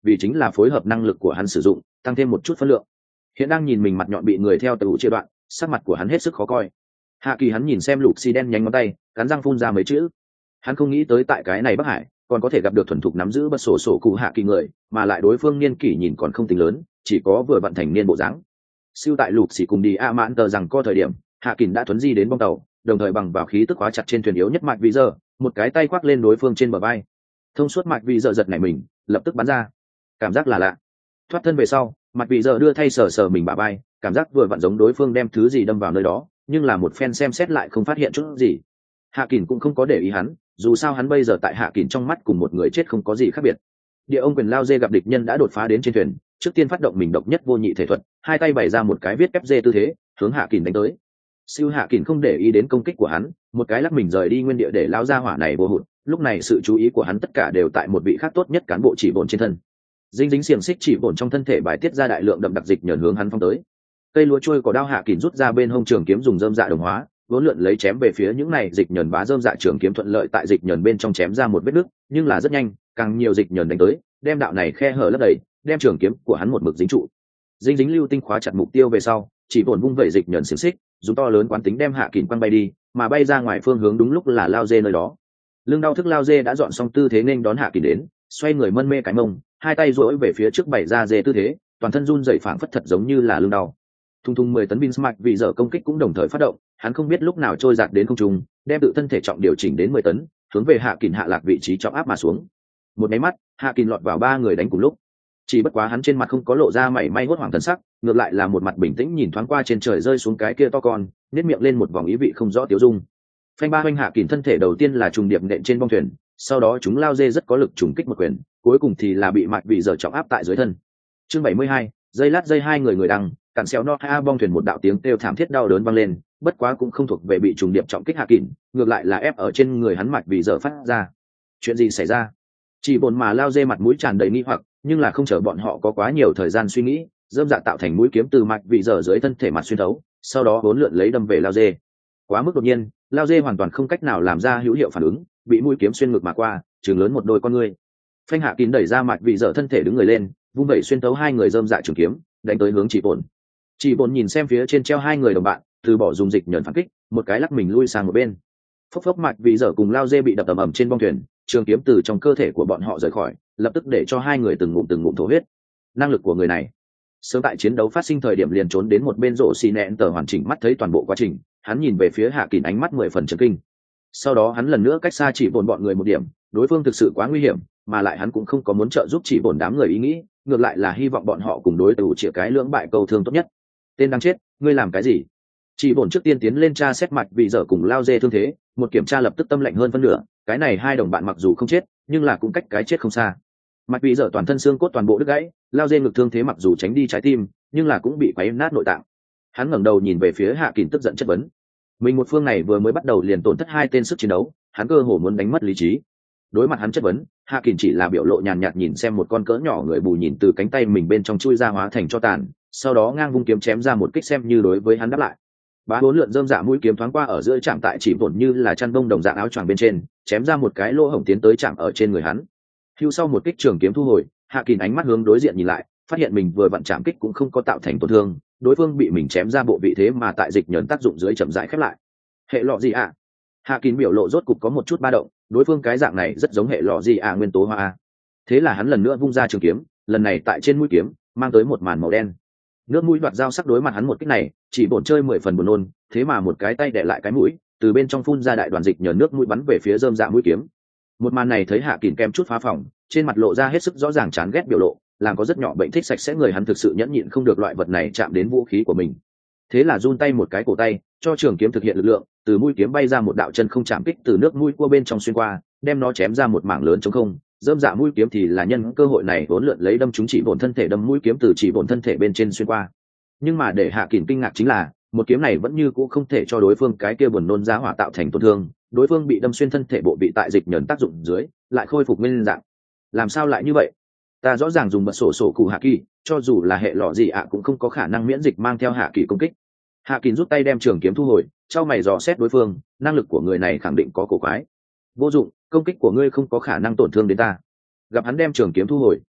vì chính là phối hợp năng lực của hắn sử dụng tăng thêm một chút phân lượng. Hiện đang nhìn mình mặt nhọn bị người theo tàu chia đoạn, sắc mặt của hắn hết sức khó coi. Hạ Kỳ hắn nhìn xem lục xì đen nhánh ngón tay, cắn răng phun ra mấy chữ. Hắn không nghĩ tới tại cái này Bắc Hải còn có thể gặp được thuần thục nắm giữ bật sổ sổ cụ Hạ Kỳ người, mà lại đối phương niên kỷ nhìn còn không tính lớn, chỉ có vừa vận thành niên bộ dáng. Siêu tại lục xì cùng đi a mãn tờ rằng co thời điểm, Hạ Kỳ đã thuấn di đến bong tàu, đồng thời bằng vào khí tức khóa chặt trên thuyền yếu nhất mạch vị giờ, một cái tay khoác lên đối phương trên bờ vai. Thông suốt mạch vị giờ giật nảy mình, lập tức bắn ra. Cảm giác là lạ. Thoát thân về sau, mạch vị giờ đưa thay sờ sờ mình bả vai, cảm giác vừa vặn giống đối phương đem thứ gì đâm vào nơi đó, nhưng là một phen xem xét lại không phát hiện chút gì. Hạ Kình cũng không có để ý hắn, dù sao hắn bây giờ tại Hạ Kình trong mắt cùng một người chết không có gì khác biệt. Địa ông quyền lao dê gặp địch nhân đã đột phá đến trên thuyền, trước tiên phát động mình độc nhất vô nhị thể thuật, hai tay bày ra một cái viết ép dê tư thế, hướng Hạ Kình đánh tới. Siêu Hạ Kình không để ý đến công kích của hắn, một cái lắc mình rời đi nguyên địa để lao ra hỏa này vô hụt. Lúc này sự chú ý của hắn tất cả đều tại một vị khác tốt nhất cán bộ chỉ bổn trên thân. Dính dính xiềng xích chỉ bổn trong thân thể bài tiết ra đại lượng đậm đặc dịch nhờn hướng hắn phong tới. Cây lúa trôi có đao Hạ Kình rút ra bên hông trường kiếm dùng dơm dạ đồng hóa, vốn lượn lấy chém về phía những này dịch nhờn bá dơm dạ trường kiếm thuận lợi tại dịch nhờn bên trong chém ra một vết nứt, nhưng là rất nhanh, càng nhiều dịch nhờn đánh tới, đem đạo này khe hở lấp đầy, đem trường kiếm của hắn một mực dính trụ. Dính dính lưu tinh khóa chặt mục tiêu về sau, chỉ bổn vung vẩy dịch nhờn xiềng xích, dùng to lớn quán tính đem Hạ Kình quăng bay đi, mà bay ra ngoài phương hướng đúng lúc là lao dê nơi đó. Lưng đau thức lao dê đã dọn xong tư thế nên đón Hạ Kình đến, xoay người mân mê cái mông, hai tay duỗi về phía trước bày ra dê tư thế, toàn thân run rẩy phảng phất thật giống như là lưng đau. Thung thung 10 tấn Binsmack vì giờ công kích cũng đồng thời phát động, hắn không biết lúc nào trôi giạt đến không trung, đem tự thân thể trọng điều chỉnh đến 10 tấn, hướng về Hạ Kình hạ lạc vị trí trọng áp mà xuống. Một cái mắt, Hạ Kình lọt vào ba người đánh cùng lúc. Chỉ bất quá hắn trên mặt không có lộ ra mảy may hốt hoảng thần sắc, ngược lại là một mặt bình tĩnh nhìn thoáng qua trên trời rơi xuống cái kia to con, nhếch miệng lên một vòng ý vị không rõ tiêu dung. Phanh ba hoành Hạ Kình thân thể đầu tiên là trùng điệp nện trên bong thuyền, sau đó chúng lao dê rất có lực trùng kích một quyền, cuối cùng thì là bị mạch vị giờ trọng áp tại dưới thân. Chương 72, dây lát dây hai người đằng, cản xéo no ha bong thuyền một đạo tiếng kêu thảm thiết đau đớn vang lên, bất quá cũng không thuộc về bị trùng điệp trọng kích Hạ Kình, ngược lại là ép ở trên người hắn mạch vị giờ phát ra. Chuyện gì xảy ra? Chỉ bồn mà lao dê mặt mũi tràn đầy nghi hoặc, nhưng là không chờ bọn họ có quá nhiều thời gian suy nghĩ, dơm dạ tạo thành mũi kiếm từ mạch vị giờ dưới thân thể mặt xuyên thấu, sau đó vốn lượn lấy đâm về lao dê. Quá mức đột nhiên, lao dê hoàn toàn không cách nào làm ra hữu hiệu phản ứng, bị mũi kiếm xuyên ngực mà qua, trừng lớn một đôi con ngươi. Phanh Hạ Kình đẩy ra mạch vị giờ thân thể đứng người lên, vung vẩy xuyên thấu hai người dơm dạ trường kiếm, đánh tới hướng chỉ bồn. Chỉ bồn nhìn xem phía trên treo hai người đồng bạn, từ bỏ dùng dịch nhẫn phản kích, một cái lắc mình lui sang một bên. Phốc phốc mạch vị giờ cùng lao dê bị đập ầm ầm trên bong thuyền, trường kiếm từ trong cơ thể của bọn họ rời khỏi, lập tức để cho hai người từng ngụm thổ huyết. Năng lực của người này, sớm tại chiến đấu phát sinh thời điểm liền trốn đến một bên rổ xì nẹn tờ hoàn chỉnh mắt thấy toàn bộ quá trình, hắn nhìn về phía Hạ Kình ánh mắt 10 phần chấn kinh. Sau đó hắn lần nữa cách xa chỉ bồn bọn người một điểm, đối phương thực sự quá nguy hiểm, mà lại hắn cũng không có muốn trợ giúp chỉ bồn đám người ý nghĩ, ngược lại là hy vọng bọn họ cùng đối thủ chĩa cái lưỡng bại câu thương tốt nhất. Tên đáng chết, ngươi làm cái gì? Chỉ bồn trước tiên tiến lên tra xét mạch vì giờ cùng lao dê thương thế, một kiểm tra lập tức tâm lạnh hơn phân nửa, cái này hai đồng bạn mặc dù không chết, nhưng là cũng cách cái chết không xa. Mạch vì giờ toàn thân xương cốt toàn bộ đứt gãy, lao dê ngực thương thế mặc dù tránh đi trái tim, nhưng là cũng bị quấy nát nội tạng. Hắn ngẩng đầu nhìn về phía Hạ Kình tức giận chất vấn. Mình một phương này vừa mới bắt đầu liền tổn thất hai tên sức chiến đấu, hắn cơ hồ muốn đánh mất lý trí. Đối mặt hắn chất vấn, Hạ Kình chỉ là biểu lộ nhàn nhạt nhìn xem một con cỡ nhỏ người bù nhìn từ cánh tay mình bên trong chui ra hóa thành cho tàn, sau đó ngang vung kiếm chém ra một kích xem như đối với hắn đáp lại. Bá bốn lượn rơm dạ mũi kiếm thoáng qua ở giữa chạm tại chỉ vốn như là chăn bông đồng dạng áo choàng bên trên, chém ra một cái lỗ hổng tiến tới chạm ở trên người hắn. Hưu sau một kích trường kiếm thu hồi, Hạ Kình ánh mắt hướng đối diện nhìn lại, phát hiện mình vừa vặn chạm kích cũng không có tạo thành tổn thương, đối phương bị mình chém ra bộ vị thế mà tại dịch nhẫn tác dụng dưới chậm rãi khép lại. Hệ lọ gì ạ? Hạ Kình biểu lộ rốt cục có một chút ba động, đối phương cái dạng này rất giống hệ lọ gì ạ nguyên tố hoa a. Thế là hắn lần nữa vung ra trường kiếm, lần này tại trên mũi kiếm mang tới một màn màu đen. Nước mũi đoạt dao sắc đối mặt hắn một kích này, chỉ bổn chơi 10 phần buồn nôn, thế mà một cái tay đè lại cái mũi, từ bên trong phun ra đại đoàn dịch nhờ nước mũi bắn về phía rơm dạ mũi kiếm. Một màn này thấy Hạ Kình kem chút phá phòng, trên mặt lộ ra hết sức rõ ràng chán ghét biểu lộ, làm có rất nhỏ bệnh thích sạch sẽ người hắn thực sự nhẫn nhịn không được loại vật này chạm đến vũ khí của mình. Thế là run tay một cái cổ tay, cho trường kiếm thực hiện lực lượng, từ mũi kiếm bay ra một đạo chân không chạm kích từ nước mũi cua bên trong xuyên qua, đem nó chém ra một mảng lớn trống không. Dơm dạ mũi kiếm thì là nhân cơ hội này vốn lượn lấy đâm trúng chỉ bổn thân thể, đâm mũi kiếm từ chỉ bổn thân thể bên trên xuyên qua. Nhưng mà để Hạ Kình kinh ngạc chính là, một kiếm này vẫn như cũ không thể cho đối phương cái kia buồn nôn giá hỏa tạo thành tổn thương, đối phương bị đâm xuyên thân thể bộ bị tại dịch nhẫn tác dụng dưới, lại khôi phục nguyên dạng. Làm sao lại như vậy? Ta rõ ràng dùng bật sổ cụ Hạ Kỳ, cho dù là hệ lọ gì ạ cũng không có khả năng miễn dịch mang theo Hạ Kỳ công kích. Hạ Kình rút tay đem trường kiếm thu hồi, trao mày dò xét đối phương, năng lực của người này khẳng định có cổ quái. Vô dụng, công kích của ngươi không có khả năng tổn thương đến ta. Gặp hắn đem trường kiếm thu hồi,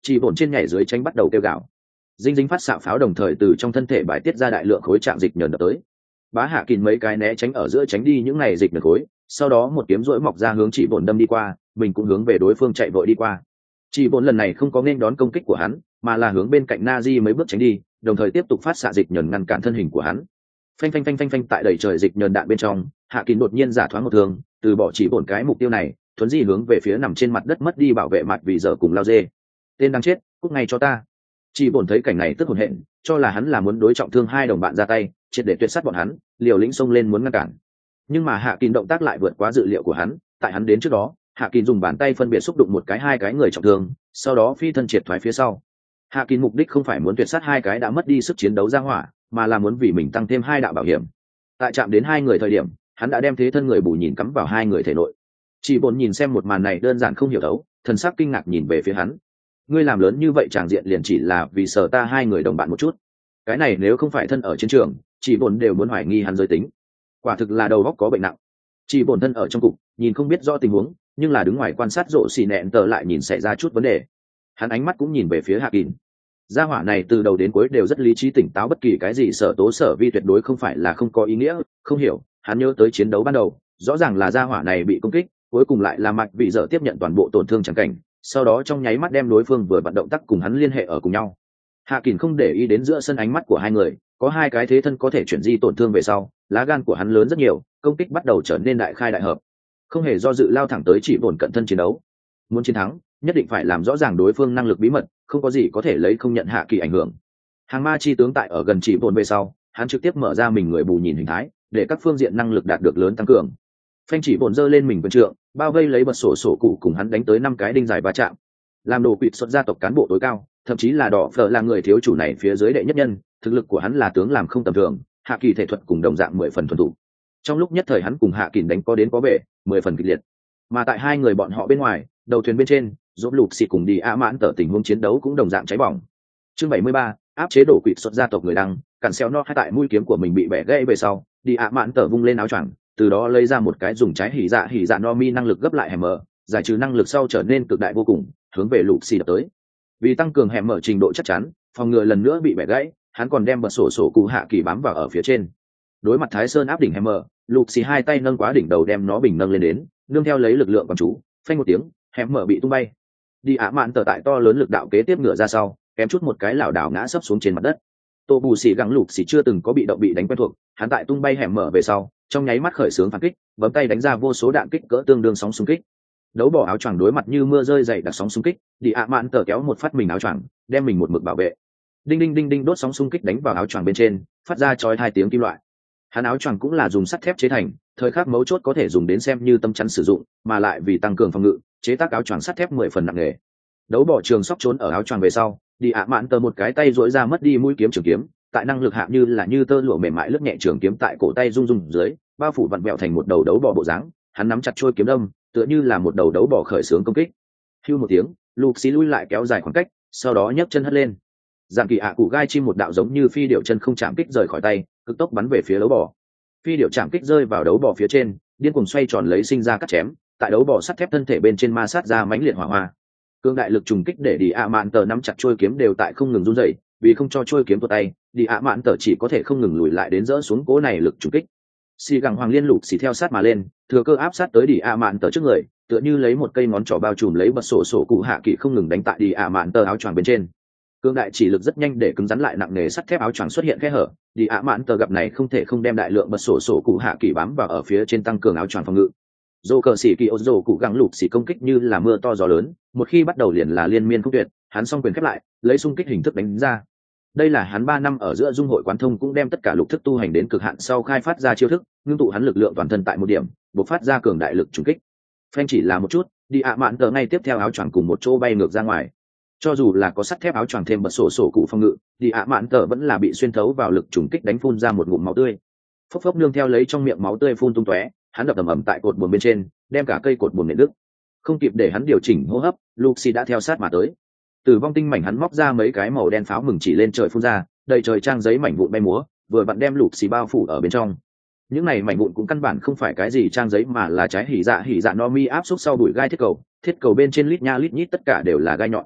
chỉ bổn trên nhảy dưới tránh bắt đầu kêu gào. Dinh dính phát xạ pháo đồng thời từ trong thân thể bài tiết ra đại lượng khối trạng dịch nhờn đập tới. Bá Hạ Kình mấy cái né tránh ở giữa tránh đi những này dịch nhờn khối, sau đó một kiếm rỗi mọc ra hướng chỉ bổn đâm đi qua, mình cũng hướng về đối phương chạy vội đi qua. Chỉ bổn lần này không có nên đón công kích của hắn, mà là hướng bên cạnh Nazi mấy bước tránh đi, đồng thời tiếp tục phát xạ dịch nhờn ngăn cản thân hình của hắn. Phanh phanh phanh phanh phanh tại đầy trời dịch nhờn đạn bên trong, Hạ Kình đột nhiên giả thoáng một thường, từ bỏ chỉ bổn cái mục tiêu này, thuấn di hướng về phía nằm trên mặt đất mất đi bảo vệ mặt vì giờ cùng lao dê. Tên đang chết, cút ngay cho ta. Chỉ bổn thấy cảnh này tức hồn hện, cho là hắn là muốn đối trọng thương hai đồng bạn ra tay, triệt để tuyệt sát bọn hắn, liều lĩnh xông lên muốn ngăn cản. Nhưng mà Hạ Kình động tác lại vượt quá dự liệu của hắn, tại hắn đến trước đó, Hạ Kình dùng bàn tay phân biệt xúc đụng một cái hai cái người trọng thương, sau đó phi thân triệt thoái phía sau. Hạ Kình mục đích không phải muốn tuyệt sát hai cái đã mất đi sức chiến đấu ra hỏa, mà là muốn vì mình tăng thêm hai đạo bảo hiểm. Tại chạm đến hai người thời điểm, hắn đã đem thế thân người bù nhìn cắm vào hai người thể nội. Chỉ bổn nhìn xem một màn này đơn giản không hiểu đấu, thần sắc kinh ngạc nhìn về phía hắn. Ngươi làm lớn như vậy tràng diện liền chỉ là vì sợ ta hai người đồng bạn một chút. Cái này nếu không phải thân ở chiến trường, chỉ bổn đều muốn hoài nghi hắn giới tính. Quả thực là đầu óc có bệnh nặng. Chỉ bổn thân ở trong cục, nhìn không biết rõ tình huống, nhưng là đứng ngoài quan sát rộ xì nẹn tờ lại nhìn xảy ra chút vấn đề. Hắn ánh mắt cũng nhìn về phía Hạ Kình. Gia hỏa này từ đầu đến cuối đều rất lý trí tỉnh táo, bất kỳ cái gì sở tố sở vi tuyệt đối không phải là không có ý nghĩa. Không hiểu, hắn nhớ tới chiến đấu ban đầu, rõ ràng là gia hỏa này bị công kích, cuối cùng lại là Mạc Vị Dở tiếp nhận toàn bộ tổn thương chẳng cảnh, sau đó trong nháy mắt đem đối phương vừa vận động tác cùng hắn liên hệ ở cùng nhau. Hạ Kình không để ý đến giữa sân ánh mắt của hai người, có hai cái thế thân có thể chuyển di tổn thương về sau, lá gan của hắn lớn rất nhiều, công kích bắt đầu trở nên đại khai đại hợp, không hề do dự lao thẳng tới chỉ bổn cận thân chiến đấu. Muốn chiến thắng, nhất định phải làm rõ ràng đối phương năng lực bí mật, không có gì có thể lấy không nhận Hạ Kỳ ảnh hưởng. Hàng ma chi tướng tại ở gần chỉ bổn về sau, hắn trực tiếp mở ra mình người bù nhìn hình thái, để các phương diện năng lực đạt được lớn tăng cường. Phanh chỉ bổn giơ lên mình vân trượng, bao vây lấy bật sổ cụ cùng hắn đánh tới 5 cái đinh dài va chạm. Làm đồ quỵt xuất gia tộc cán bộ tối cao, thậm chí là đỏ phở là người thiếu chủ này phía dưới đệ nhất nhân, thực lực của hắn là tướng làm không tầm thường, Hạ Kỳ thể thuật cùng đồng dạng 10 phần thuần thủ. Trong lúc nhất thời hắn cùng Hạ Kỳ đánh có đến có về, 10 phần kịch liệt. Mà tại hai người bọn họ bên ngoài, đầu thuyền bên trên, dỗ lục xì cùng đi ạ mãn tờ tình huống chiến đấu cũng đồng dạng cháy bỏng. Chương 73, áp chế đổ quỵt xuất gia tộc người đăng, cản xeo no hai tại mũi kiếm của mình bị bẻ gãy về sau, đi ạ mãn tờ vung lên áo choàng, từ đó lấy ra một cái dùng trái hỉ dạ no mi năng lực gấp lại hẻm mở, giải trừ năng lực sau trở nên cực đại vô cùng, hướng về lục xì đập tới. Vì tăng cường hẻm mở trình độ chắc chắn, phòng ngừa lần nữa bị bẻ gãy, hắn còn đem bật sổ cụ Hạ Kỳ bám vào ở phía trên. Đối mặt Thái Sơn áp đỉnh hẻm mở, lục xì hai tay nâng quá đỉnh đầu đem nó bình nâng lên đến, nương theo lấy lực lượng quán chú, phanh một tiếng, hẻm mở bị tung bay. Đi ạ mạn tờ tại to lớn lực đạo kế tiếp ngựa ra sau, kém chút một cái lảo đảo ngã sấp xuống trên mặt đất. Tô Bù Xỉ gắng lục xì chưa từng có bị động bị đánh quen thuộc, hắn tại tung bay hẻm mở về sau, trong nháy mắt khởi xướng phản kích, bấm tay đánh ra vô số đạn kích cỡ tương đương sóng xung kích. Đấu bỏ áo choàng đối mặt như mưa rơi dày đặc sóng xung kích, đi ạ mạn tờ kéo một phát mình áo choàng, đem mình một mực bảo vệ. Đinh đinh đinh đinh đốt sóng xung kích đánh vào áo choàng bên trên, phát ra chói hai tiếng kim loại. Hắn áo choàng cũng là dùng sắt thép chế thành, thời khắc mấu chốt có thể dùng đến xem như tấm chắn sử dụng, mà lại vì tăng cường phòng ngự, chế tác áo choàng sắt thép 10 phần nặng nghề. Đấu bỏ trường sóc trốn ở áo choàng về sau, đi ạ mạn tờ một cái tay duỗi ra mất đi mũi kiếm trường kiếm, tại năng lực hạ như tơ lụa mềm mại lướt nhẹ trường kiếm tại cổ tay rung rung dưới, bao phủ vặn vẹo thành một đầu đấu bỏ bộ dáng, hắn nắm chặt chuôi kiếm đâm, tựa như là một đầu đấu bỏ khởi xướng công kích. Hưu một tiếng, lục xí lui lại kéo dài khoảng cách, sau đó nhấc chân hất lên. Dạng kỳ ạ cụ gai chim một đạo giống như phi điệu chân không chạm kích rời khỏi tay, cực tốc bắn về phía đấu bỏ. Phi điệu chạm kích rơi vào đấu bỏ phía trên, điên cuồng xoay tròn lấy sinh ra cắt chém, tại đấu bỏ sắt thép thân thể bên trên ma sát ra mãnh liệt hỏa hoa. Cương đại lực trùng kích để đi ạ mạn tờ nắm chặt chuôi kiếm đều tại không ngừng run rẩy, vì không cho chuôi kiếm tuột tay, đi ạ mạn tờ chỉ có thể không ngừng lùi lại đến dỡ xuống cố này lực trùng kích. Xì gẳng hoàng liên lục xì theo sát mà lên, thừa cơ áp sát tới đi ạ mạn tờ trước người, tựa như lấy một cây ngón trỏ bao trùm lấy bật sổ cụ Hạ Kỳ không ngừng đánh tại đi ạ mạn tờ áo choàng bên trên. Cương đại chỉ lực rất nhanh để cứng rắn lại nặng nề sắt thép áo choàng xuất hiện khe hở, đi ạ mạn tờ gặp này không thể không đem đại lượng bật sổ cụ Hạ Kỳ bám vào ở phía trên tăng cường áo choàng phòng ngự. Dô cờ xỉ kỳ ô dô cụ gắng lục xỉ công kích như là mưa to gió lớn, một khi bắt đầu liền là liên miên không tuyệt, hắn song quyền khép lại, lấy xung kích hình thức đánh ra. Đây là hắn 3 năm ở giữa dung hội quán thông cũng đem tất cả lục thức tu hành đến cực hạn sau khai phát ra chiêu thức, ngưng tụ hắn lực lượng toàn thân tại một điểm, bộc phát ra cường đại lực trùng kích. Phanh chỉ là một chút, đi ạ mạn tờ ngay tiếp theo áo choàng cùng một chỗ bay ngược ra ngoài. Cho dù là có sắt thép áo choàng thêm bật sổ cụ phòng ngự, đi ạ mạn tờ vẫn là bị xuyên thấu vào lực trùng kích đánh phun ra một ngụm máu tươi. Phốc phốc nương theo lấy trong miệng máu tươi phun tung tóe, hắn đập ầm ầm tại cột buồm bên trên, đem cả cây cột buồm nện đứt. Không kịp để hắn điều chỉnh hô hấp, Luxi đã theo sát mà tới. Từ vong tinh mảnh hắn móc ra mấy cái màu đen pháo mừng chỉ lên trời phun ra, đầy trời trang giấy mảnh vụn bay múa, vừa vặn đem Luxi bao phủ ở bên trong. Những này mảnh vụn cũng căn bản không phải cái gì trang giấy mà là trái hỉ dạ no mi áp xúc sau bụi gai thiết cầu bên trên lít nha lít nhít tất cả đều là gai nhọn.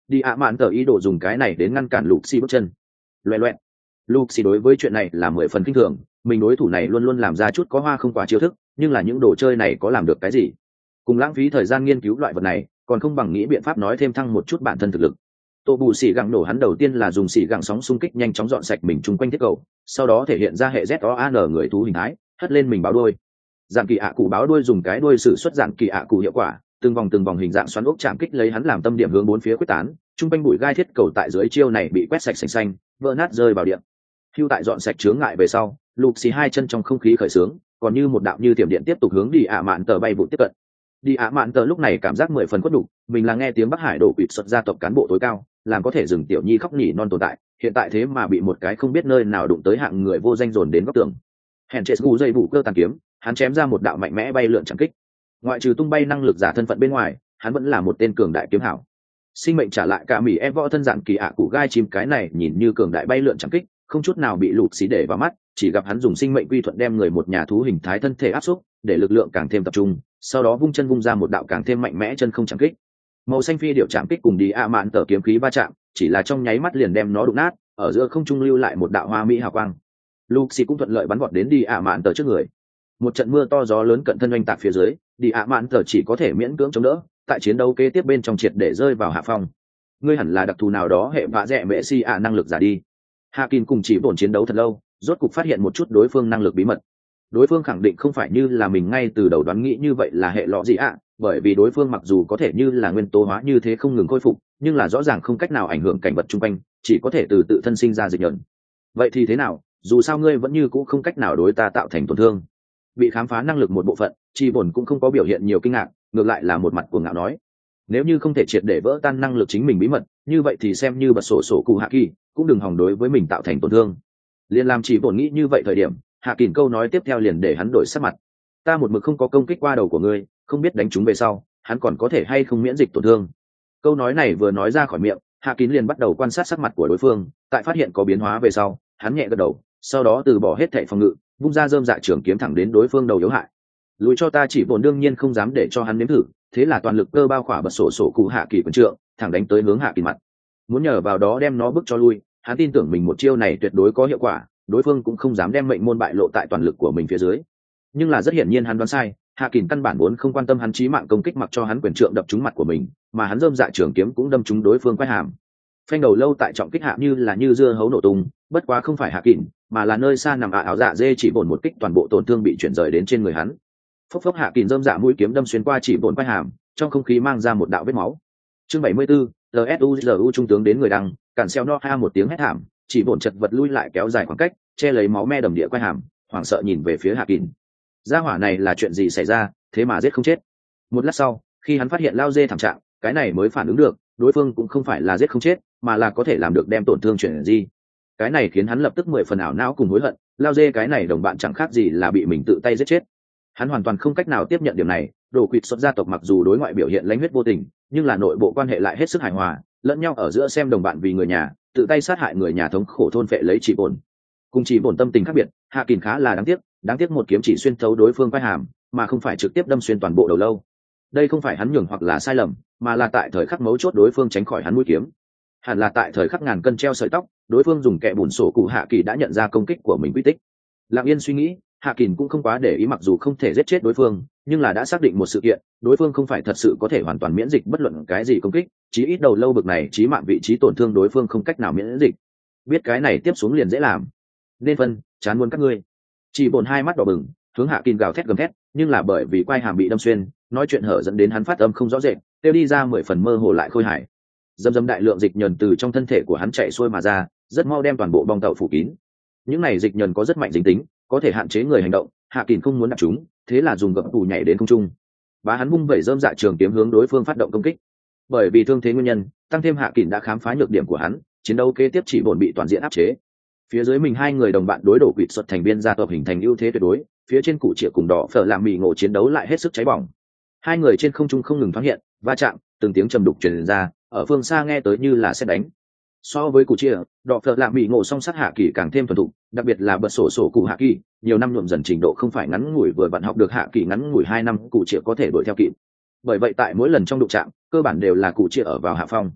đi ạ mạn tờ ý đồ dùng cái này đến ngăn cản Luxi bước chân. Loẹt loẹt. Luxi đối với chuyện này là 10 phần kinh thường, mình đối thủ này luôn luôn làm ra chút có hoa không quả chiêu thức, nhưng là những đồ chơi này có làm được cái gì? Cùng lãng phí thời gian nghiên cứu loại vật này, còn không bằng nghĩ biện pháp nói thêm thăng một chút bản thân thực lực. Tổ bù xỉ gẳng nổ hắn đầu tiên là dùng xỉ gẳng sóng xung kích nhanh chóng dọn sạch mình chung quanh thiết cầu, sau đó thể hiện ra hệ ZOAN người thú hình thái, hất lên mình báo đuôi. Dạng kỳ ạ cụ báo đuôi dùng cái đuôi sử xuất dạng kỳ ạ cụ hiệu quả, từng vòng hình dạng xoắn ốc chạm kích lấy hắn làm tâm điểm hướng bốn phía quyết tán, chung quanh bụi gai thiết cầu tại dưới chiêu này bị quét sạch xanh, vỡ nát rơi vào điện. Hưu tại dọn sạch chướng ngại về sau, lục xì hai chân trong không khí khởi sướng, còn như một đạo như tiềm điện tiếp tục hướng đi ạ mạn tờ bay vụ tiếp cận. Đi ạ mạn tờ lúc này cảm giác 10 phần quất đủ, mình là nghe tiếng Bắc Hải đổ quỵt xuất gia tộc cán bộ tối cao, làm có thể dừng tiểu nhi khóc nhỉ non tồn tại, hiện tại thế mà bị một cái không biết nơi nào đụng tới hạng người vô danh dồn đến góc tường. Hèn chết gu dây vụ cơ tàn kiếm, hắn chém ra một đạo mạnh mẽ bay lượn chẳng kích. Ngoại trừ tung bay năng lực giả thân phận bên ngoài, hắn vẫn là một tên cường đại kiếm hảo. Sinh mệnh trả lại cả mỹ em võ thân dạng kỳ ạ cụ gai chim cái này nhìn như cường đại bay lượn chẳng kích, không chút nào bị lục xí để vào mắt, chỉ gặp hắn dùng sinh mệnh quy thuận đem người một nhà thú hình thái thân thể áp xúc, để lực lượng càng thêm tập trung, sau đó vung chân vung ra một đạo càng thêm mạnh mẽ chân không chẳng kích. Màu xanh phi điệu chạm kích cùng đi ạ mạn tờ kiếm khí va chạm, chỉ là trong nháy mắt liền đem nó đụng nát, ở giữa không trung lưu lại một đạo hoa mỹ hào quang. Luxi cũng thuận lợi bắn vọt đến đi ạ mạn tờ trước người. Một trận mưa to gió lớn cận thân oanh tạc phía dưới, đi ạ mạn tờ chỉ có thể miễn cưỡng chống đỡ, tại chiến đấu kế tiếp bên trong triệt để rơi vào hạ phong. Ngươi hẳn là đặc thù nào đó hệ vạ rẻ mẹ si ạ năng lực giả đi. Hạ Kín cùng chỉ bổn chiến đấu thật lâu, rốt cục phát hiện một chút đối phương năng lực bí mật. Đối phương khẳng định không phải như là mình ngay từ đầu đoán nghĩ như vậy là hệ lọ gì ạ, bởi vì đối phương mặc dù có thể như là nguyên tố hóa như thế không ngừng khôi phục, nhưng là rõ ràng không cách nào ảnh hưởng cảnh vật chung quanh, chỉ có thể từ tự thân sinh ra dịch nhẫn. Vậy thì thế nào, dù sao ngươi vẫn như cũ không cách nào đối ta tạo thành tổn thương. Bị khám phá năng lực một bộ phận, chi bổn cũng không có biểu hiện nhiều kinh ngạc, ngược lại là một mặt cuồng ngạo nói: nếu như không thể triệt để vỡ tan năng lực chính mình bí mật, như vậy thì xem như bật sổ cụ hạ kỳ, cũng đừng hòng đối với mình tạo thành tổn thương. Liên làm chỉ bổn nghĩ như vậy thời điểm, Hạ Kín câu nói tiếp theo liền để hắn đổi sắc mặt. Ta một mực không có công kích qua đầu của ngươi, không biết đánh chúng về sau, hắn còn có thể hay không miễn dịch tổn thương. Câu nói này vừa nói ra khỏi miệng, Hạ Kín liền bắt đầu quan sát sắc mặt của đối phương, tại phát hiện có biến hóa về sau, hắn nhẹ gật đầu, sau đó từ bỏ hết thảy phòng ngự, vung ra rơm dạ trường kiếm thẳng đến đối phương đầu yếu hại. Lùi cho ta chỉ bổn đương nhiên không dám để cho hắn nếm thử, thế là toàn lực cơ bao khỏa bật sổ cụ Hạ Kỳ quyền trượng, thẳng đánh tới hướng Hạ Kín mặt. Muốn nhờ vào đó đem nó bức cho lui, hắn tin tưởng mình một chiêu này tuyệt đối có hiệu quả, đối phương cũng không dám đem mệnh môn bại lộ tại toàn lực của mình phía dưới. Nhưng là rất hiển nhiên hắn đoán sai, Hạ Kín căn bản vốn không quan tâm hắn chí mạng công kích mặc cho hắn quyền trượng đập trúng mặt của mình, mà hắn rơm dạ trường kiếm cũng đâm trúng đối phương quai hàm. Phanh đầu lâu tại trọng kích hạ như dưa hấu nổ tung, bất quá không phải Hạ Kín, mà là nơi xa nằm áo dạ dê chỉ bổn một kích toàn bộ tổn thương bị chuyển rời đến trên người hắn. Phốc phốc Hạ Kín rơm dạ mũi kiếm đâm xuyên qua chỉ bổn quai hàm, trong không khí mang ra một đạo vết máu. Chương 74, LSU trung tướng đến người đăng, cản xeo no ha một tiếng hét thảm, chỉ bổn chật vật lui lại kéo dài khoảng cách, che lấy máu me đầm địa quai hàm, hoảng sợ nhìn về phía Hạ Kín. Gia hỏa này là chuyện gì xảy ra, thế mà giết không chết? Một lát sau, khi hắn phát hiện lao dê thảm trạng, cái này mới phản ứng được, đối phương cũng không phải là giết không chết, mà là có thể làm được đem tổn thương chuyển gì. Cái này khiến hắn lập tức 10 phần ảo não cùng hối hận, lao dê cái này đồng bạn chẳng khác gì là bị mình tự tay giết chết. Hắn hoàn toàn không cách nào tiếp nhận điểm này, đồ quỵt xuất gia tộc mặc dù đối ngoại biểu hiện lãnh huyết vô tình, nhưng là nội bộ quan hệ lại hết sức hài hòa, lẫn nhau ở giữa xem đồng bạn vì người nhà, tự tay sát hại người nhà thống khổ thôn phệ lấy chỉ bổn. Cùng chỉ bổn tâm tình khác biệt, Hạ Kín khá là đáng tiếc một kiếm chỉ xuyên thấu đối phương quai hàm, mà không phải trực tiếp đâm xuyên toàn bộ đầu lâu. Đây không phải hắn nhường hoặc là sai lầm, mà là tại thời khắc mấu chốt đối phương tránh khỏi hắn mũi kiếm. Hẳn là tại thời khắc ngàn cân treo sợi tóc, đối phương dùng kẹ bùn sổ cụ Hạ Kín đã nhận ra công kích của mình quy tích. Lặng yên suy nghĩ, Hạ Kín cũng không quá để ý, mặc dù không thể giết chết đối phương, nhưng là đã xác định một sự kiện, đối phương không phải thật sự có thể hoàn toàn miễn dịch bất luận cái gì công kích, chí ít đầu lâu bực này chí mạng vị trí tổn thương đối phương không cách nào miễn dịch. Biết cái này tiếp xuống liền dễ làm. Nên phân, chán muốn các ngươi. Chỉ bổn hai mắt đỏ bừng, hướng Hạ Kín gào thét gầm thét, nhưng là bởi vì quai hàm bị đâm xuyên, nói chuyện hở dẫn đến hắn phát âm không rõ rệt, tiêu đi ra 10 phần mơ hồ lại khôi hài. Dầm đại lượng dịch nhờn từ trong thân thể của hắn chạy xuôi mà ra, rất mau đem toàn bộ bong tàu phủ kín. Những này dịch nhờn có rất mạnh dính tính, có thể hạn chế người hành động. Hạ Kín không muốn đạp chúng, thế là dùng gập tù nhảy đến không trung. Bá hắn vung vẩy rơm dạ trường kiếm hướng đối phương phát động công kích. Bởi vì thương thế nguyên nhân, tăng thêm Hạ Kín đã khám phá nhược điểm của hắn, chiến đấu kế tiếp chỉ bổn bị toàn diện áp chế. Phía dưới mình hai người đồng bạn đối đổ quỵt xuất thành viên gia tộc hình thành ưu thế tuyệt đối, phía trên cụ triệu cùng đỏ phở làm mì ngộ chiến đấu lại hết sức cháy bỏng. Hai người trên không trung không ngừng thoáng hiện, va chạm, từng tiếng trầm đục truyền ra, ở phương xa nghe tới như là sét đánh. So với cụ chia, đỏ phở làm mì ngộ song sát Hạ Kỳ càng thêm thuần thục, đặc biệt là bật sổ cụ Hạ Kỳ, nhiều năm nhuộm dần trình độ không phải ngắn ngủi vừa vặn học được Hạ Kỳ ngắn ngủi 2 năm cụ chia có thể đuổi theo kịp. Bởi vậy tại mỗi lần trong đụng chạm, cơ bản đều là cụ chia ở vào hạ phong.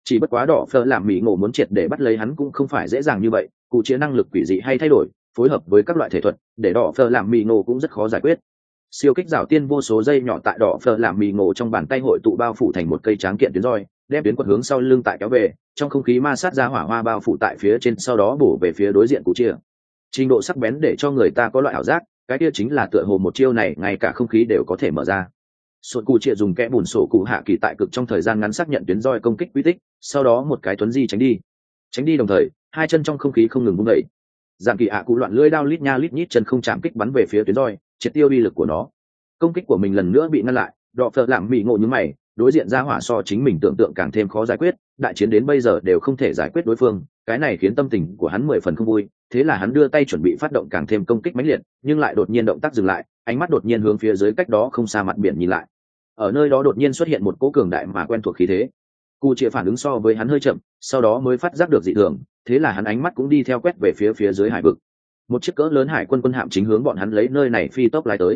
chỉ bất quá đỏ phở làm mỹ ngộ muốn triệt để bắt lấy hắn cũng không phải dễ dàng như vậy, cụ chia năng lực quỷ dị hay thay đổi phối hợp với các loại thể thuật để đỏ phở làm mỹ ngộ cũng rất khó giải quyết. Siêu kích rào tiên vô số dây nhỏ tại đỏ phở làm mỹ ngộ trong bàn tay hội tụ bao phủ thành một cây tráng kiện tuyến roi, đem tuyến quật hướng sau lưng tại kéo về, trong không khí ma sát ra hỏa hoa bao phủ tại phía trên, sau đó bổ về phía đối diện cụ chia. Trình độ sắc bén để cho người ta có loại ảo giác, cái kia chính là tựa hồ một chiêu này ngay cả không khí đều có thể mở ra. Sột cụ chia dùng kẽ bùn sổ cụ hạ kỳ tại cực trong thời gian ngắn xác nhận tuyến roi công kích quy tích, sau đó một cái tuấn di tránh đi đồng thời hai chân trong không khí không ngừng vung đẩy. Dạng kỳ ạ cụ loạn lưỡi đao lít nha lít nhít chân không chạm kích bắn về phía tuyến roi, triệt tiêu uy lực của nó. Công kích của mình lần nữa bị ngăn lại, đọ phợ làm mỹ ngộ như mày, đối diện ra hỏa so chính mình tưởng tượng càng thêm khó giải quyết, đại chiến đến bây giờ đều không thể giải quyết đối phương, cái này khiến tâm tình của hắn 10 phần không vui, thế là hắn đưa tay chuẩn bị phát động càng thêm công kích mãnh liệt, nhưng lại đột nhiên động tác dừng lại, ánh mắt đột nhiên hướng phía dưới cách đó không xa mặt biển nhìn lại. Ở nơi đó đột nhiên xuất hiện một cỗ cường đại mà quen thuộc khí thế. Cụ Triệt phản ứng so với hắn hơi chậm, sau đó mới phát giác được dị thường, thế là hắn ánh mắt cũng đi theo quét về phía dưới hải vực. Một chiếc cỡ lớn hải quân quân hạm chính hướng bọn hắn lấy nơi này phi tốc lái tới.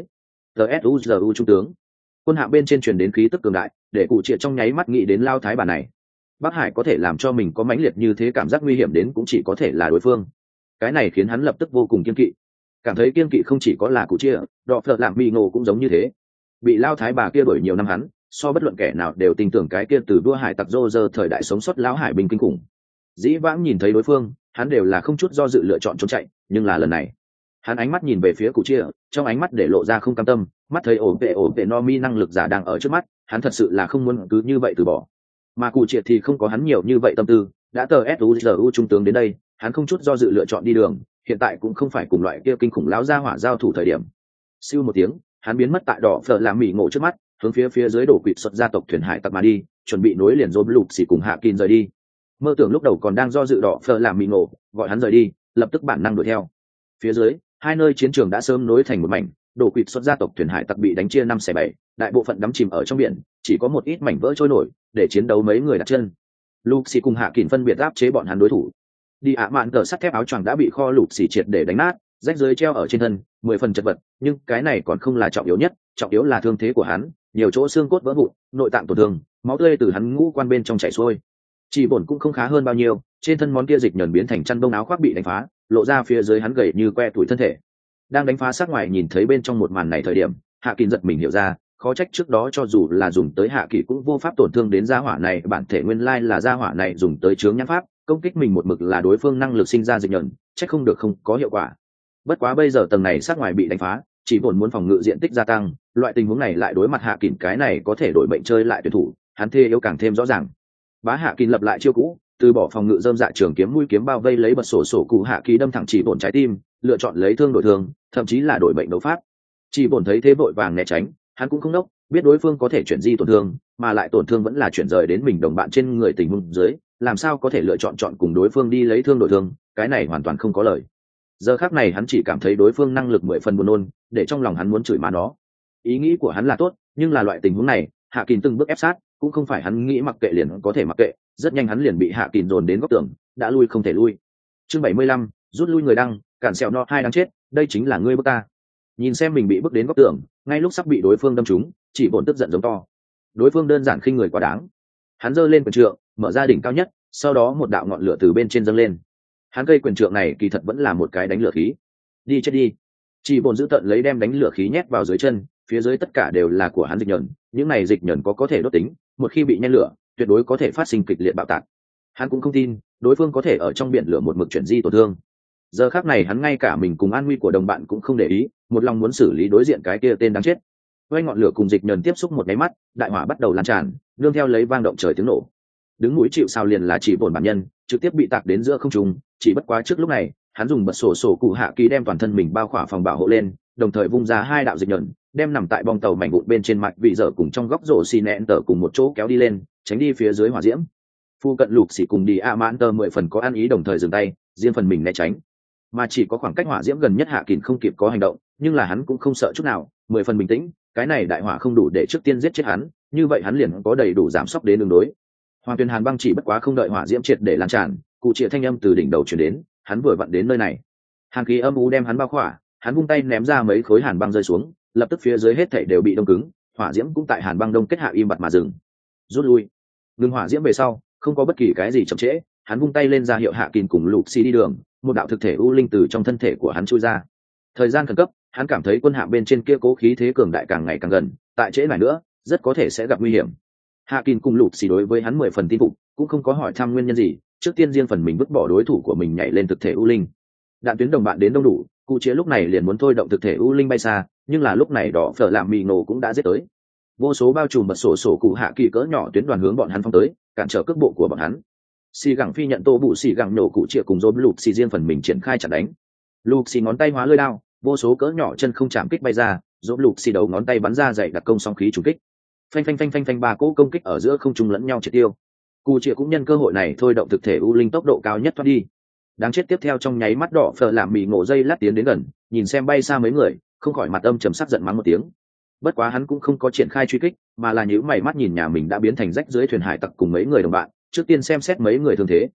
TSUZU trung tướng. Quân hạm bên trên truyền đến khí tức cường đại, để Cụ Triệt trong nháy mắt nghĩ đến Lao Thái bà này. Bắc Hải có thể làm cho mình có mãnh liệt như thế cảm giác nguy hiểm đến cũng chỉ có thể là đối phương. Cái này khiến hắn lập tức vô cùng kiêng kỵ. Cảm thấy kiêng kỵ không chỉ có là Cụ Triệt, Đọ Phợ làm Mì Ngộ cũng giống như thế. Bị Lao Thái bà kia đuổi nhiều năm hắn, so bất luận kẻ nào đều tin tưởng cái kia từ đua hải tặc rô rơ thời đại sống sót lão hải binh kinh khủng. Dĩ vãng nhìn thấy đối phương, hắn đều là không chút do dự lựa chọn trốn chạy, nhưng là lần này hắn ánh mắt nhìn về phía Cụ Chia, trong ánh mắt để lộ ra không cam tâm, mắt thấy ổn vệ no mi năng lực giả đang ở trước mắt, hắn thật sự là không muốn cứ như vậy từ bỏ. Mà Cụ Chia thì không có hắn nhiều như vậy tâm tư, đã tờ SUZU trung tướng đến đây, hắn không chút do dự lựa chọn đi đường, hiện tại cũng không phải cùng loại kia kinh khủng lão gia hỏa giao thủ thời điểm. Siêu một tiếng, hắn biến mất tại đỏ phở làm mỉ ngộ trước mắt, hướng phía dưới đổ quỵ xuất gia tộc thuyền hải tặc mà đi, chuẩn bị nối liền rôm lục xì cùng hạ kín rời đi. Mơ tưởng lúc đầu còn đang do dự đỏ phở làm mỉ ngộ, gọi hắn rời đi, lập tức bản năng đuổi theo. Phía dưới hai nơi chiến trường đã sớm nối thành một mảnh, đổ quỵ xuất gia tộc thuyền hải tặc bị đánh chia 5/7, đại bộ phận đắm chìm ở trong biển, chỉ có một ít mảnh vỡ trôi nổi, để chiến đấu mấy người đặt chân. Lục xì cùng hạ kín phân biệt áp chế bọn hắn đối thủ. Đi ạ mạn tờ sắt thép áo choàng đã bị kho lục xì triệt để đánh nát, rách rưới treo ở trên thân, 10 phần chật vật, nhưng cái này còn không là trọng yếu nhất, trọng yếu là thương thế của hắn, nhiều chỗ xương cốt vỡ vụn, nội tạng tổn thương, máu tươi từ hắn ngũ quan bên trong chảy xuôi. Chỉ bổn cũng không khá hơn bao nhiêu, trên thân món kia dịch nhờn biến thành chăn bông áo khoác bị đánh phá, lộ ra phía dưới hắn gầy như que tuổi thân thể. Đang đánh phá sát ngoài nhìn thấy bên trong một màn này thời điểm, Hạ Kỳ giật mình hiểu ra, khó trách trước đó cho dù là dùng tới Hạ Kỳ cũng vô pháp tổn thương đến gia hỏa này, bản thể nguyên lai là gia hỏa này dùng tới chướng nhãn pháp, công kích mình một mực là đối phương năng lực sinh ra dịch nhờn, chắc không được không có hiệu quả. Bất quá bây giờ tầng này sát ngoài bị đánh phá, chỉ bổn muốn phòng ngự diện tích gia tăng, loại tình huống này lại đối mặt Hạ Kỳ cái này có thể đổi bệnh chơi lại tuyển thủ, hắn thê yếu càng thêm rõ ràng. Bá Hạ Kỳ lập lại chiêu cũ, từ bỏ phòng ngự dơm dạ trường kiếm mũi kiếm bao vây lấy bật sổ cụ Hạ Kỳ đâm thẳng chỉ bổn trái tim, lựa chọn lấy thương đổi thương, thậm chí là đổi bệnh đấu pháp. Chỉ bổn thấy thế vội vàng né tránh, hắn cũng không đốc, biết đối phương có thể chuyển di tổn thương, mà lại tổn thương vẫn là chuyển rời đến mình đồng bạn trên người tình huống dưới, làm sao có thể lựa chọn cùng đối phương đi lấy thương đổi thương, cái này hoàn toàn không có lời. Giờ khắc này hắn chỉ cảm thấy đối phương năng lực 10 phần buồn nôn, để trong lòng hắn muốn chửi má nó. Ý nghĩ của hắn là tốt, nhưng là loại tình huống này, Hạ Kỳ từng bước ép sát, cũng không phải hắn nghĩ mặc kệ liền có thể mặc kệ, rất nhanh hắn liền bị Hạ Kỳ dồn đến góc tường, đã lui không thể lui. Chương 75, rút lui người đăng, cản sẹo no hai đang chết, đây chính là ngươi bức ta. Nhìn xem mình bị bước đến góc tường, ngay lúc sắp bị đối phương đâm trúng, chỉ bổn tức giận giống to. Đối phương đơn giản khinh người quá đáng. Hắn giơ lên quyền trượng, mở ra đỉnh cao nhất, sau đó một đạo ngọn lửa từ bên trên dâng lên. Hắn cây quyền trượng này kỳ thật vẫn là một cái đánh lửa khí. Đi chết đi. Chỉ bổn giữ tận lấy đem đánh lửa khí nhét vào dưới chân, phía dưới tất cả đều là của hắn dịch nhẫn, những này dịch nhẫn có thể đốt tính, một khi bị nhen lửa, tuyệt đối có thể phát sinh kịch liệt bạo tạc. Hắn cũng không tin, đối phương có thể ở trong biển lửa một mực chuyển di tổn thương. Giờ khắc này hắn ngay cả mình cùng an nguy của đồng bạn cũng không để ý, một lòng muốn xử lý đối diện cái kia tên đáng chết. Với ngọn lửa cùng dịch nhẫn tiếp xúc một cái mắt, đại hỏa bắt đầu lan tràn, nương theo lấy vang động trời tiếng nổ. Đứng mũi chịu sào liền là chỉ bổn bản nhân, trực tiếp bị tạc đến giữa không trung, chỉ bất quá trước lúc này, hắn dùng bật sổ cụ Hạ Kỳ đem toàn thân mình bao khỏa phòng bảo hộ lên, đồng thời vung ra hai đạo dịch nhẫn, đem nằm tại bong tàu mảnh vụn bên trên mặt vị dở cùng trong góc rổ xì nẹn tờ cùng một chỗ kéo đi lên, tránh đi phía dưới hỏa diễm. Phu cận lục xì cùng đi a mãn tờ 10 phần có ăn ý đồng thời dừng tay, riêng phần mình né tránh. Mà chỉ có khoảng cách hỏa diễm gần nhất Hạ Kỳ không kịp có hành động, nhưng là hắn cũng không sợ chút nào, 10 phần bình tĩnh, cái này đại hỏa không đủ để trước tiên giết chết hắn, như vậy hắn liền có đầy đủ giảm sốc đến đường đối. Hoàng Tuyền Hàn băng chỉ bất quá không đợi hỏa diễm triệt để lan tràn, cụ triệt thanh âm từ đỉnh đầu truyền đến, hắn vừa vặn đến nơi này. Hàn khí âm u đem hắn bao khỏa, hắn vung tay ném ra mấy khối hàn băng rơi xuống, lập tức phía dưới hết thảy đều bị đông cứng, hỏa diễm cũng tại hàn băng đông kết hạ im bặt mà dừng. Rút lui. Ngừng hỏa diễm về sau, Không có bất kỳ cái gì chậm trễ, hắn vung tay lên ra hiệu Hạ Kín cùng Lục Xì đi đường, một đạo thực thể u linh từ trong thân thể của hắn chui ra. Thời gian khẩn cấp, hắn cảm thấy quân hạm bên trên kia cố khí thế cường đại càng ngày càng gần, tại trễ này nữa, rất có thể sẽ gặp nguy hiểm. Hạ Kín cùng Lục Xì đối với hắn 10 phần tin phục, cũng không có hỏi thăm nguyên nhân gì, trước tiên riêng phần mình vứt bỏ đối thủ của mình nhảy lên thực thể u linh. Đạn tuyến đồng bạn đến đông đủ, cụ chế lúc này liền muốn thôi động thực thể u linh bay xa, nhưng là lúc này đỏ phở làm mì nổ cũng đã giết tới. Vô số bao trùm bật sổ cụ hạ kỳ cỡ nhỏ tuyến đoàn hướng bọn hắn phong tới, cản trở cước bộ của bọn hắn. Xì gẳng phi nhận tô bụ xì gẳng nổ cụ chĩa cùng dồn Lục Xì riêng phần mình triển khai chặn đánh. Lục Xì ngón tay hóa lưỡi đao, vô số cỡ nhỏ chân không chạm kích bay ra, dồn Lục Xì đầu ngón tay bắn ra dày đặc công song khí trùng kích. Phanh phanh phanh phanh phanh, ba cỗ công kích ở giữa không trung lẫn nhau triệt tiêu. Cụ chĩa cũng nhân cơ hội này thôi động thực thể u linh tốc độ cao nhất thoát đi. Đáng chết, tiếp theo trong nháy mắt đỏ phở làm mì ngộ dây lát tiến đến gần, nhìn xem bay xa mấy người, không khỏi mặt âm trầm sắc giận mắng một tiếng. Bất quá hắn cũng không có triển khai truy kích, mà là nhíu mày mắt nhìn nhà mình đã biến thành rách dưới thuyền hải tặc cùng mấy người đồng bạn, trước tiên xem xét mấy người thương thế.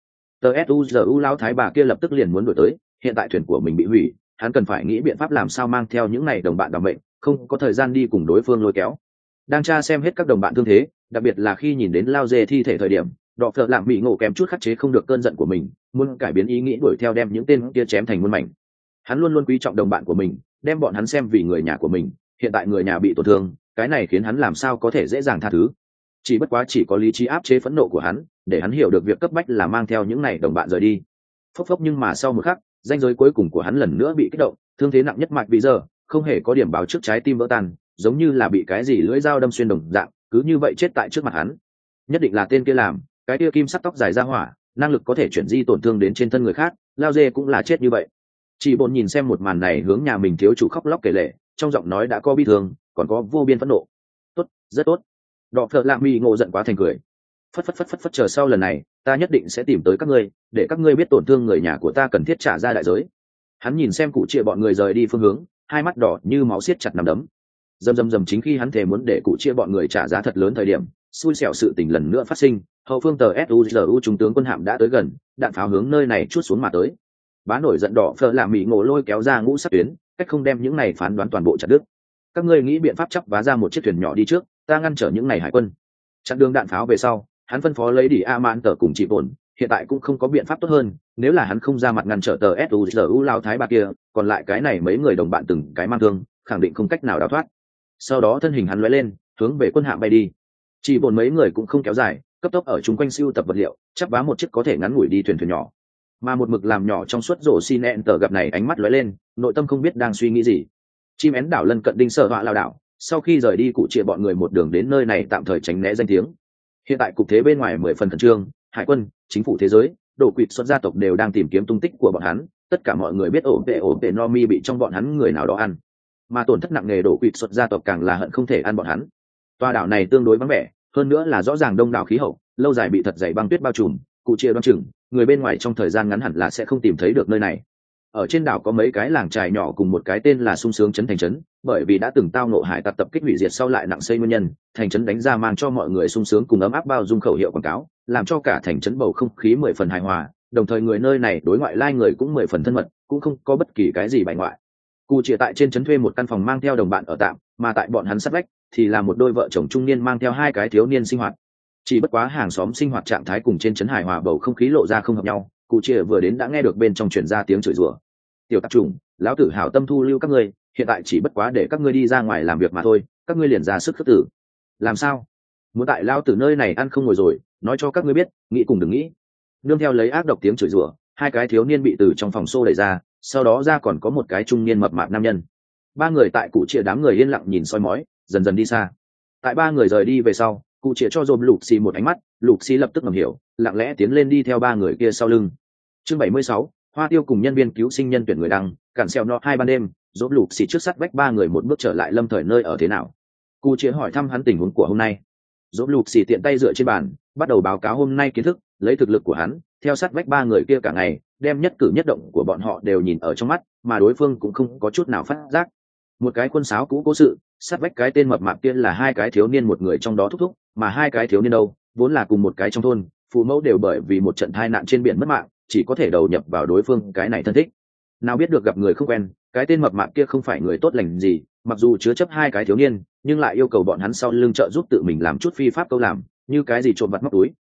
Tsuzu lão thái bà kia lập tức liền muốn đuổi tới, hiện tại thuyền của mình bị hủy, hắn cần phải nghĩ biện pháp làm sao mang theo những này đồng bạn đảm mệnh, không có thời gian đi cùng đối phương lôi kéo. Đang tra xem hết các đồng bạn thương thế, đặc biệt là khi nhìn đến lao dê thi thể thời điểm, đỏ phở làm bị ngộ kém chút khắc chế không được cơn giận của mình, muốn cải biến ý nghĩ đuổi theo đem những tên kia chém thành muôn mảnh. Hắn luôn luôn quý trọng đồng bạn của mình, đem bọn hắn xem vì người nhà của mình, hiện tại người nhà bị tổn thương, cái này khiến hắn làm sao có thể dễ dàng tha thứ. Chỉ bất quá chỉ có lý trí áp chế phẫn nộ của hắn, để hắn hiểu được việc cấp bách là mang theo những này đồng bạn rời đi. Phốc phốc, nhưng mà sau một khắc, ranh giới cuối cùng của hắn lần nữa bị kích động, thương thế nặng nhất mạch bị giờ, không hề có điểm báo trước trái tim vỡ tan, giống như là bị cái gì lưỡi dao đâm xuyên đồng dạng, cứ như vậy chết tại trước mặt hắn. Nhất định là tên kia làm, cái kia kim sắc tóc dài ra hỏa, năng lực có thể chuyển di tổn thương đến trên thân người khác, lao dê cũng là chết như vậy. Chỉ Bồn nhìn xem một màn này, hướng nhà mình thiếu chủ khóc lóc kể lể, trong giọng nói đã có bi thương, còn có vô biên phẫn nộ. Tốt, rất tốt. Đọ Phở Lạ Mi ngộ giận quá thành cười. Phất, chờ sau lần này, ta nhất định sẽ tìm tới các ngươi, để các ngươi biết tổn thương người nhà của ta cần thiết trả ra đại giới. Hắn nhìn xem cụ chia bọn người rời đi phương hướng, hai mắt đỏ như máu siết chặt nắm đấm. Dầm chính khi hắn thề muốn để cụ chia bọn người trả giá thật lớn thời điểm, xui xẻo sự tình lần nữa phát sinh, hậu phương tờ Suzu trung tướng quân hạm đã tới gần, đạn pháo hướng nơi này chuốt xuống mà tới. Bá nổi giận đỏ Phở làm mị ngộ lôi kéo ra ngũ sắc tuyến, cách không đem những này phán đoán toàn bộ chặt đứt. Các ngươi nghĩ biện pháp chắp vá ra một chiếc thuyền nhỏ đi trước, ta ngăn trở những này hải quân. Chặn đường đạn pháo về sau, hắn phân phó lấy đi a man tờ cùng chị bổn, hiện tại cũng không có biện pháp tốt hơn, nếu là hắn không ra mặt ngăn trở tờ Suzu lao thái bà kia, còn lại cái này mấy người đồng bạn từng cái mang thương, khẳng định không cách nào đào thoát. Sau đó thân hình hắn lóe lên, hướng về quân hạm bay đi. Chị bổn mấy người cũng không kéo dài, cấp tốc ở chung quanh siêu tập vật liệu, chắp vá một chiếc có thể ngắn ngủi đi thuyền nhỏ. Mà một mực làm nhỏ trong suốt rổ xin ẹn tờ gặp này ánh mắt lóe lên, nội tâm không biết đang suy nghĩ gì. Chim én đảo lân cận đinh sợ họa lao đảo, sau khi rời đi cụ chia bọn người một đường đến nơi này tạm thời tránh né danh tiếng. Hiện tại cục thế bên ngoài 10 phần khẩn trương, hải quân, chính phủ thế giới, đổ quỵt xuất gia tộc đều đang tìm kiếm tung tích của bọn hắn, tất cả mọi người biết ổn vệ Nomi bị trong bọn hắn người nào đó ăn, mà tổn thất nặng nề đổ quỵt xuất gia tộc càng là hận không thể ăn bọn hắn. Tòa đảo này tương đối vắng vẻ, hơn nữa là rõ ràng đông đảo khí hậu, lâu dài bị thật dày băng tuyết bao trùm, cụ chia đoán chừng người bên ngoài trong thời gian ngắn hẳn là sẽ không tìm thấy được nơi này. Ở trên đảo có mấy cái làng trài nhỏ cùng một cái tên là sung sướng trấn thành trấn, bởi vì đã từng tao ngộ hải tặc tập kích hủy diệt sau lại nặng xây nguyên nhân, thành trấn đánh ra mang cho mọi người sung sướng cùng ấm áp bao dung khẩu hiệu quảng cáo, làm cho cả thành trấn bầu không khí 10 phần hài hòa, đồng thời người nơi này đối ngoại lai người cũng 10 phần thân mật, cũng không có bất kỳ cái gì bài ngoại. Cụ chia tại trên trấn thuê một căn phòng mang theo đồng bạn ở tạm, mà tại bọn hắn sát vách thì là một đôi vợ chồng trung niên mang theo hai cái thiếu niên sinh hoạt. Chỉ bất quá hàng xóm sinh hoạt trạng thái cùng trên trấn hài hòa bầu không khí lộ ra không hợp nhau, cụ chia vừa đến đã nghe được bên trong truyền ra tiếng chửi rủa. Tiểu tạp chủng, lão tử hảo tâm thu lưu các ngươi, hiện tại chỉ bất quá để các ngươi đi ra ngoài làm việc mà thôi, các ngươi liền ra sức khước tử. Làm sao? Muốn tại lão tử nơi này ăn không ngồi rồi, nói cho các ngươi biết, nghĩ cùng đừng nghĩ. Nương theo lấy ác độc tiếng chửi rủa, hai cái thiếu niên bị từ trong phòng xô đẩy ra, sau đó ra còn có một cái trung niên mập mạp nam nhân. Ba người tại cụ chia đám người yên lặng nhìn soi mói, dần dần đi xa. Tại ba người rời đi về sau, cụ chia cho dồn Lục Xì một ánh mắt, Lục Xì lập tức ngầm hiểu, lặng lẽ tiến lên đi theo ba người kia sau lưng. Chương 76, Hoa Tiêu cùng nhân viên cứu sinh nhân tuyển người đăng, cản xeo nó 2 ban đêm, dồn Lục Xì trước sắt vách ba người một bước trở lại lâm thời nơi ở thế nào. Cụ chia hỏi thăm hắn tình huống của hôm nay. Dồn Lục Xì tiện tay dựa trên bàn, bắt đầu báo cáo hôm nay kiến thức, lấy thực lực của hắn, theo sát vách ba người kia cả ngày, đem nhất cử nhất động của bọn họ đều nhìn ở trong mắt, mà đối phương cũng không có chút nào phát giác. Một cái quân sáo cũ cố sự, sát vách cái tên mập mạp kia là hai cái thiếu niên một người trong đó thúc thúc, mà hai cái thiếu niên đâu, vốn là cùng một cái trong thôn, phụ mẫu đều bởi vì một trận tai nạn trên biển mất mạng, chỉ có thể đầu nhập vào đối phương cái này thân thích. Nào biết được gặp người không quen, cái tên mập mạp kia không phải người tốt lành gì, mặc dù chứa chấp hai cái thiếu niên, nhưng lại yêu cầu bọn hắn sau lưng trợ giúp tự mình làm chút phi pháp câu làm, như cái gì trộm vặt móc túi,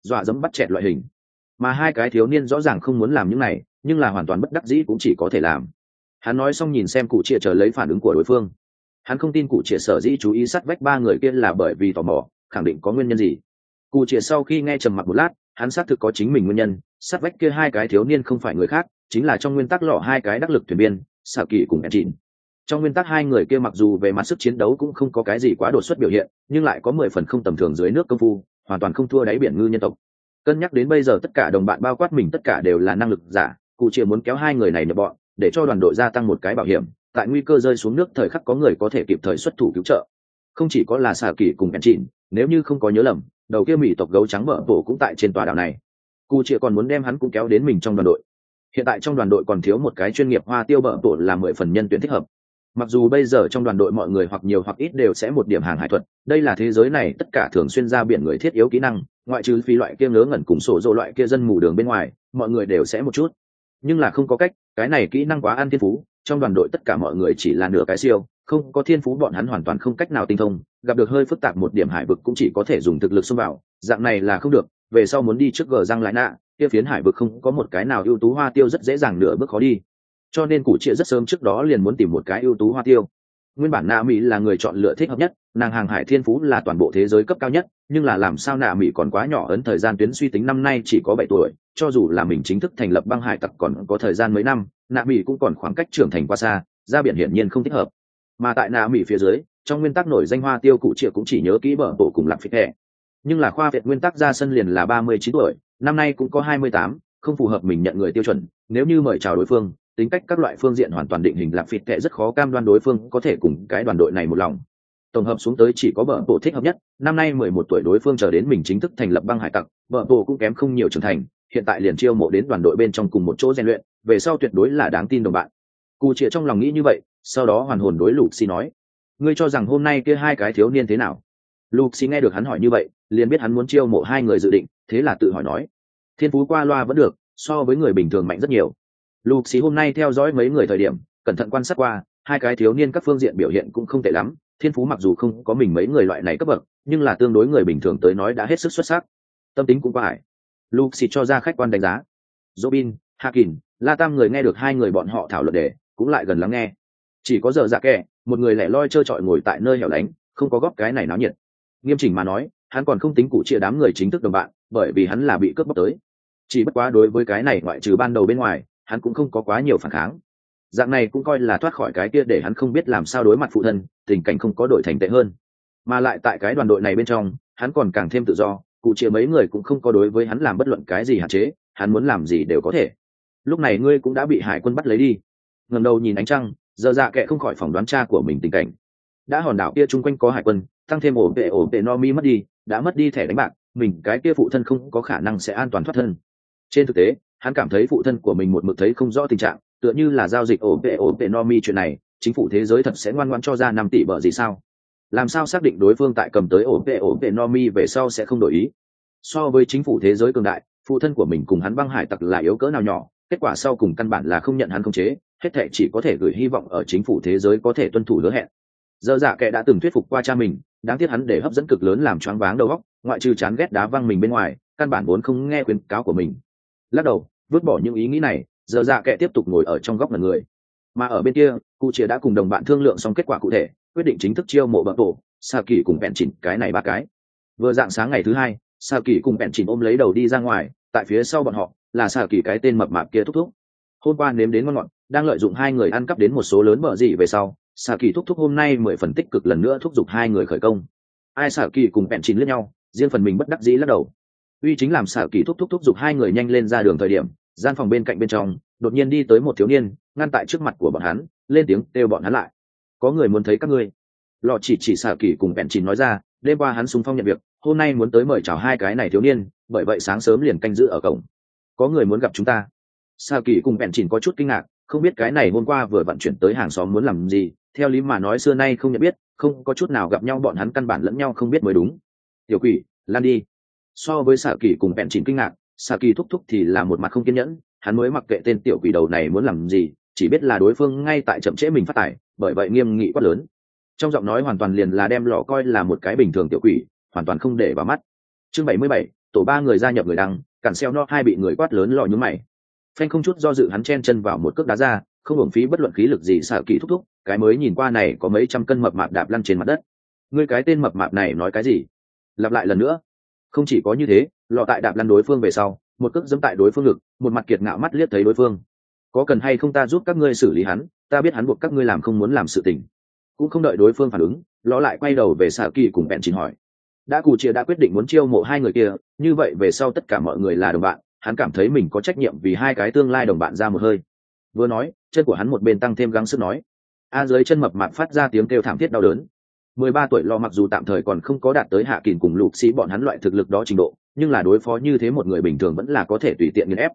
dọa dẫm bắt chẹt loại hình. Mà hai cái thiếu niên rõ ràng không muốn làm những này, nhưng là hoàn toàn bất đắc dĩ cũng chỉ có thể làm. Hắn nói xong nhìn xem cụ trịa chờ lấy phản ứng của đối phương. Hắn không tin cụ trịa sở dĩ chú ý sát vách ba người kia là bởi vì tò mò, khẳng định có nguyên nhân gì. Cụ trịa sau khi nghe trầm mặc một lát, hắn xác thực có chính mình nguyên nhân. Sát vách kia hai cái thiếu niên không phải người khác, chính là trong nguyên tắc lọ hai cái đắc lực thuyền viên, Xạ Kỳ cùng Enjin. Trong nguyên tắc hai người kia mặc dù về mặt sức chiến đấu cũng không có cái gì quá đột xuất biểu hiện, nhưng lại có 10 phần không tầm thường dưới nước công phu, hoàn toàn không thua đáy biển ngư nhân tộc. Cân nhắc đến bây giờ tất cả đồng bạn bao quát mình tất cả đều là năng lực giả, cụ trịa muốn kéo hai người này nhập bọn, để cho đoàn đội gia tăng một cái bảo hiểm, tại nguy cơ rơi xuống nước thời khắc có người có thể kịp thời xuất thủ cứu trợ. Không chỉ có là Xạ Kỳ cùng Enjin, nếu như không có nhớ lầm, đầu kia mỹ tộc gấu trắng bờ bộ cũng tại trên tòa đảo này. Cụ trịa còn muốn đem hắn cũng kéo đến mình trong đoàn đội. Hiện tại trong đoàn đội còn thiếu một cái chuyên nghiệp hoa tiêu bờ bộ là 10 phần nhân tuyển thích hợp. Mặc dù bây giờ trong đoàn đội mọi người hoặc nhiều hoặc ít đều sẽ một điểm hàng hải thuật, đây là thế giới này tất cả thường xuyên ra biển người thiết yếu kỹ năng, ngoại trừ phi loại kia ngớ ngẩn cùng sổ dỗ loại kia dân mù đường bên ngoài, mọi người đều sẽ một chút. Nhưng là không có cách, cái này kỹ năng quá ăn thiên phú, trong đoàn đội tất cả mọi người chỉ là nửa cái siêu, không có thiên phú bọn hắn hoàn toàn không cách nào tinh thông, gặp được hơi phức tạp một điểm hải vực cũng chỉ có thể dùng thực lực xông vào, dạng này là không được, về sau muốn đi trước gờ răng lại nạ, kia phiến hải vực không có một cái nào ưu tú hoa tiêu rất dễ dàng nửa bước khó đi. Cho nên cụ trịa rất sớm trước đó liền muốn tìm một cái ưu tú hoa tiêu. Nguyên bản nạ mỹ là người chọn lựa thích hợp nhất, nàng hàng hải thiên phú là toàn bộ thế giới cấp cao nhất, nhưng là làm sao nạ mỹ còn quá nhỏ, ấn thời gian tuyến suy tính năm nay chỉ có 7 tuổi, cho dù là mình chính thức thành lập băng hải tặc còn có thời gian mấy năm, nạ mỹ cũng còn khoảng cách trưởng thành quá xa, ra biển hiển nhiên không thích hợp. Mà tại nạ mỹ phía dưới, trong nguyên tắc nổi danh hoa tiêu cụ trịa cũng chỉ nhớ kỹ bờ bộ cùng lạc phích hẹ. Nhưng là khoa việt nguyên tắc ra sân liền là 39 tuổi, năm nay cũng có 28, không phù hợp mình nhận người tiêu chuẩn, nếu như mời chào đối phương, tính cách các loại phương diện hoàn toàn định hình lạc phịt kệ rất khó cam đoan đối phương có thể cùng cái đoàn đội này một lòng. Tổng hợp xuống tới chỉ có bờ bộ thích hợp nhất, năm nay 11 tuổi đối phương chờ đến mình chính thức thành lập băng hải tặc, bờ bộ cũng kém không nhiều trưởng thành, hiện tại liền chiêu mộ đến đoàn đội bên trong cùng một chỗ rèn luyện, về sau tuyệt đối là đáng tin đồng bạn. Cù trịa trong lòng nghĩ như vậy, sau đó hoàn hồn đối Luxi nói: "Ngươi cho rằng hôm nay kia hai cái thiếu niên thế nào?" Luxi nghe được hắn hỏi như vậy, liền biết hắn muốn chiêu mộ hai người dự định, thế là tự hỏi nói: "Thiên phú qua loa vẫn được, so với người bình thường mạnh rất nhiều." Luxi hôm nay theo dõi mấy người thời điểm, cẩn thận quan sát qua, hai cái thiếu niên các phương diện biểu hiện cũng không tệ lắm, thiên phú mặc dù không có mình mấy người loại này cấp bậc, nhưng là tương đối người bình thường tới nói đã hết sức xuất sắc. Tâm tính cũng phải. Luxi cho ra khách quan đánh giá. Robin, Hakin, La Tam người nghe được hai người bọn họ thảo luận đề, cũng lại gần lắng nghe. Chỉ có giờ dạ kẻ, một người lẻ loi trơ trọi ngồi tại nơi hẻo lánh, không có góp cái này náo nhiệt. Nghiêm chỉnh mà nói, hắn còn không tính cụ chia đám người chính thức đồng bạn, bởi vì hắn là bị cướp bóc tới. Chỉ bất quá đối với cái này ngoại trừ ban đầu bên ngoài, hắn cũng không có quá nhiều phản kháng. Dạng này cũng coi là thoát khỏi cái kia để hắn không biết làm sao đối mặt phụ thân, tình cảnh không có đổi thành tệ hơn. Mà lại tại cái đoàn đội này bên trong, hắn còn càng thêm tự do, cụ chia mấy người cũng không có đối với hắn làm bất luận cái gì hạn chế, hắn muốn làm gì đều có thể. Lúc này ngươi cũng đã bị hải quân bắt lấy đi. Ngẩng đầu nhìn ánh trăng, giờ dạ kệ không khỏi phỏng đoán cha của mình tình cảnh. Đã hòn đảo kia chung quanh có hải quân, tăng thêm ổ vệ Nomi mất đi, đã mất đi thẻ đánh bạc, mình cái kia phụ thân không có khả năng sẽ an toàn thoát thân. Trên thực tế, hắn cảm thấy phụ thân của mình một mực thấy không rõ tình trạng, tựa như là giao dịch ổ vệ Nomi chuyện này, chính phủ thế giới thật sẽ ngoan ngoãn cho ra 5 tỷ bợ gì sao? Làm sao xác định đối phương tại cầm tới ổ vệ Nomi về sau sẽ không đổi ý? So với chính phủ thế giới cường đại, phụ thân của mình cùng hắn băng hải tặc là yếu cỡ nào nhỏ, kết quả sau cùng căn bản là không nhận hắn khống chế, hết thảy chỉ có thể gửi hy vọng ở chính phủ thế giới có thể tuân thủ hứa hẹn. Giờ dạ kệ đã từng thuyết phục qua cha mình, đáng tiếc hắn để hấp dẫn cực lớn làm choáng váng đầu óc, ngoại trừ chán ghét đá văng mình bên ngoài, căn bản vốn không nghe khuyên cáo của mình. Lắc đầu, vứt bỏ những ý nghĩ này, giờ dạ kệ tiếp tục ngồi ở trong góc ngẩn người. Mà ở bên kia, cụ chia đã cùng đồng bạn thương lượng xong kết quả cụ thể, quyết định chính thức chiêu mộ bậc tổ, Sa Kỳ cùng bèn chỉnh cái này ba cái. Vừa dạng sáng ngày thứ hai, Sa Kỳ cùng bèn chỉnh ôm lấy đầu đi ra ngoài, tại phía sau bọn họ là Sa Kỳ cái tên mập mạp kia thúc thúc. Hôm qua nếm đến ngon ngọt, đang lợi dụng hai người ăn cắp đến một số lớn bợ gì về sau, Sa Kỳ thúc thúc hôm nay 10 phần tích cực lần nữa thúc giục hai người khởi công. Ai Sa Kỳ cùng bèn chỉnh liếc nhau, riêng phần mình bất đắc dĩ lắc đầu. Uy chính làm Sa Kỳ thúc giục hai người nhanh lên ra đường thời điểm, gian phòng bên cạnh bên trong đột nhiên đi tới một thiếu niên, ngăn tại trước mặt của bọn hắn, lên tiếng kêu bọn hắn lại. Có người muốn thấy các ngươi. Lọ chỉ Sa Kỳ cùng bèn chỉnh nói ra, đêm qua hắn xung phong nhận việc, hôm nay muốn tới mời chào hai cái này thiếu niên, bởi vậy sáng sớm liền canh giữ ở cổng. Có người muốn gặp chúng ta. Sa Kỳ cùng bèn chỉnh có chút kinh ngạc, không biết cái này hôm qua vừa vận chuyển tới hàng xóm muốn làm gì, theo lý mà nói xưa nay không nhận biết, không có chút nào gặp nhau bọn hắn căn bản lẫn nhau không biết mới đúng. Tiểu quỷ, lan đi. So với Sa Kỳ cùng bèn chỉnh kinh ngạc, Sa Kỳ thúc thúc thì là một mặt không kiên nhẫn, hắn mới mặc kệ tên tiểu quỷ đầu này muốn làm gì, chỉ biết là đối phương ngay tại chậm trễ mình phát tài, bởi vậy nghiêm nghị quát lớn. Trong giọng nói hoàn toàn liền là đem lọ coi là một cái bình thường tiểu quỷ, hoàn toàn không để vào mắt. Chương 77, tổ ba người gia nhập người đăng, cản xeo no hai bị người quát lớn lò nhúm mày. Phanh không chút do dự hắn chen chân vào một cước đá ra, không hưởng phí bất luận khí lực gì xạ kỳ thúc thúc, cái mới nhìn qua này có mấy trăm cân mập mạp đạp lăn trên mặt đất. Ngươi cái tên mập mạp này nói cái gì? Lặp lại lần nữa. Không chỉ có như thế, lọ tại đạp lăn đối phương về sau, một cước giẫm tại đối phương ngực, một mặt kiệt ngạo mắt liếc thấy đối phương. Có cần hay không ta giúp các ngươi xử lý hắn, ta biết hắn buộc các ngươi làm không muốn làm sự tình. Cũng không đợi đối phương phản ứng, lọ lại quay đầu về xạ kỳ cùng bèn chín hỏi. Đã cụ chia đã quyết định muốn chiêu mộ hai người kia, như vậy về sau tất cả mọi người là đồng bạn, hắn cảm thấy mình có trách nhiệm vì hai cái tương lai đồng bạn ra một hơi. Vừa nói, chân của hắn một bên tăng thêm gắng sức nói. Dưới chân mập mạp phát ra tiếng kêu thảm thiết đau đớn. 13 tuổi lò mặc dù tạm thời còn không có đạt tới hạ kình cùng lục sĩ bọn hắn loại thực lực đó trình độ, nhưng là đối phó như thế một người bình thường vẫn là có thể tùy tiện nghiền ép.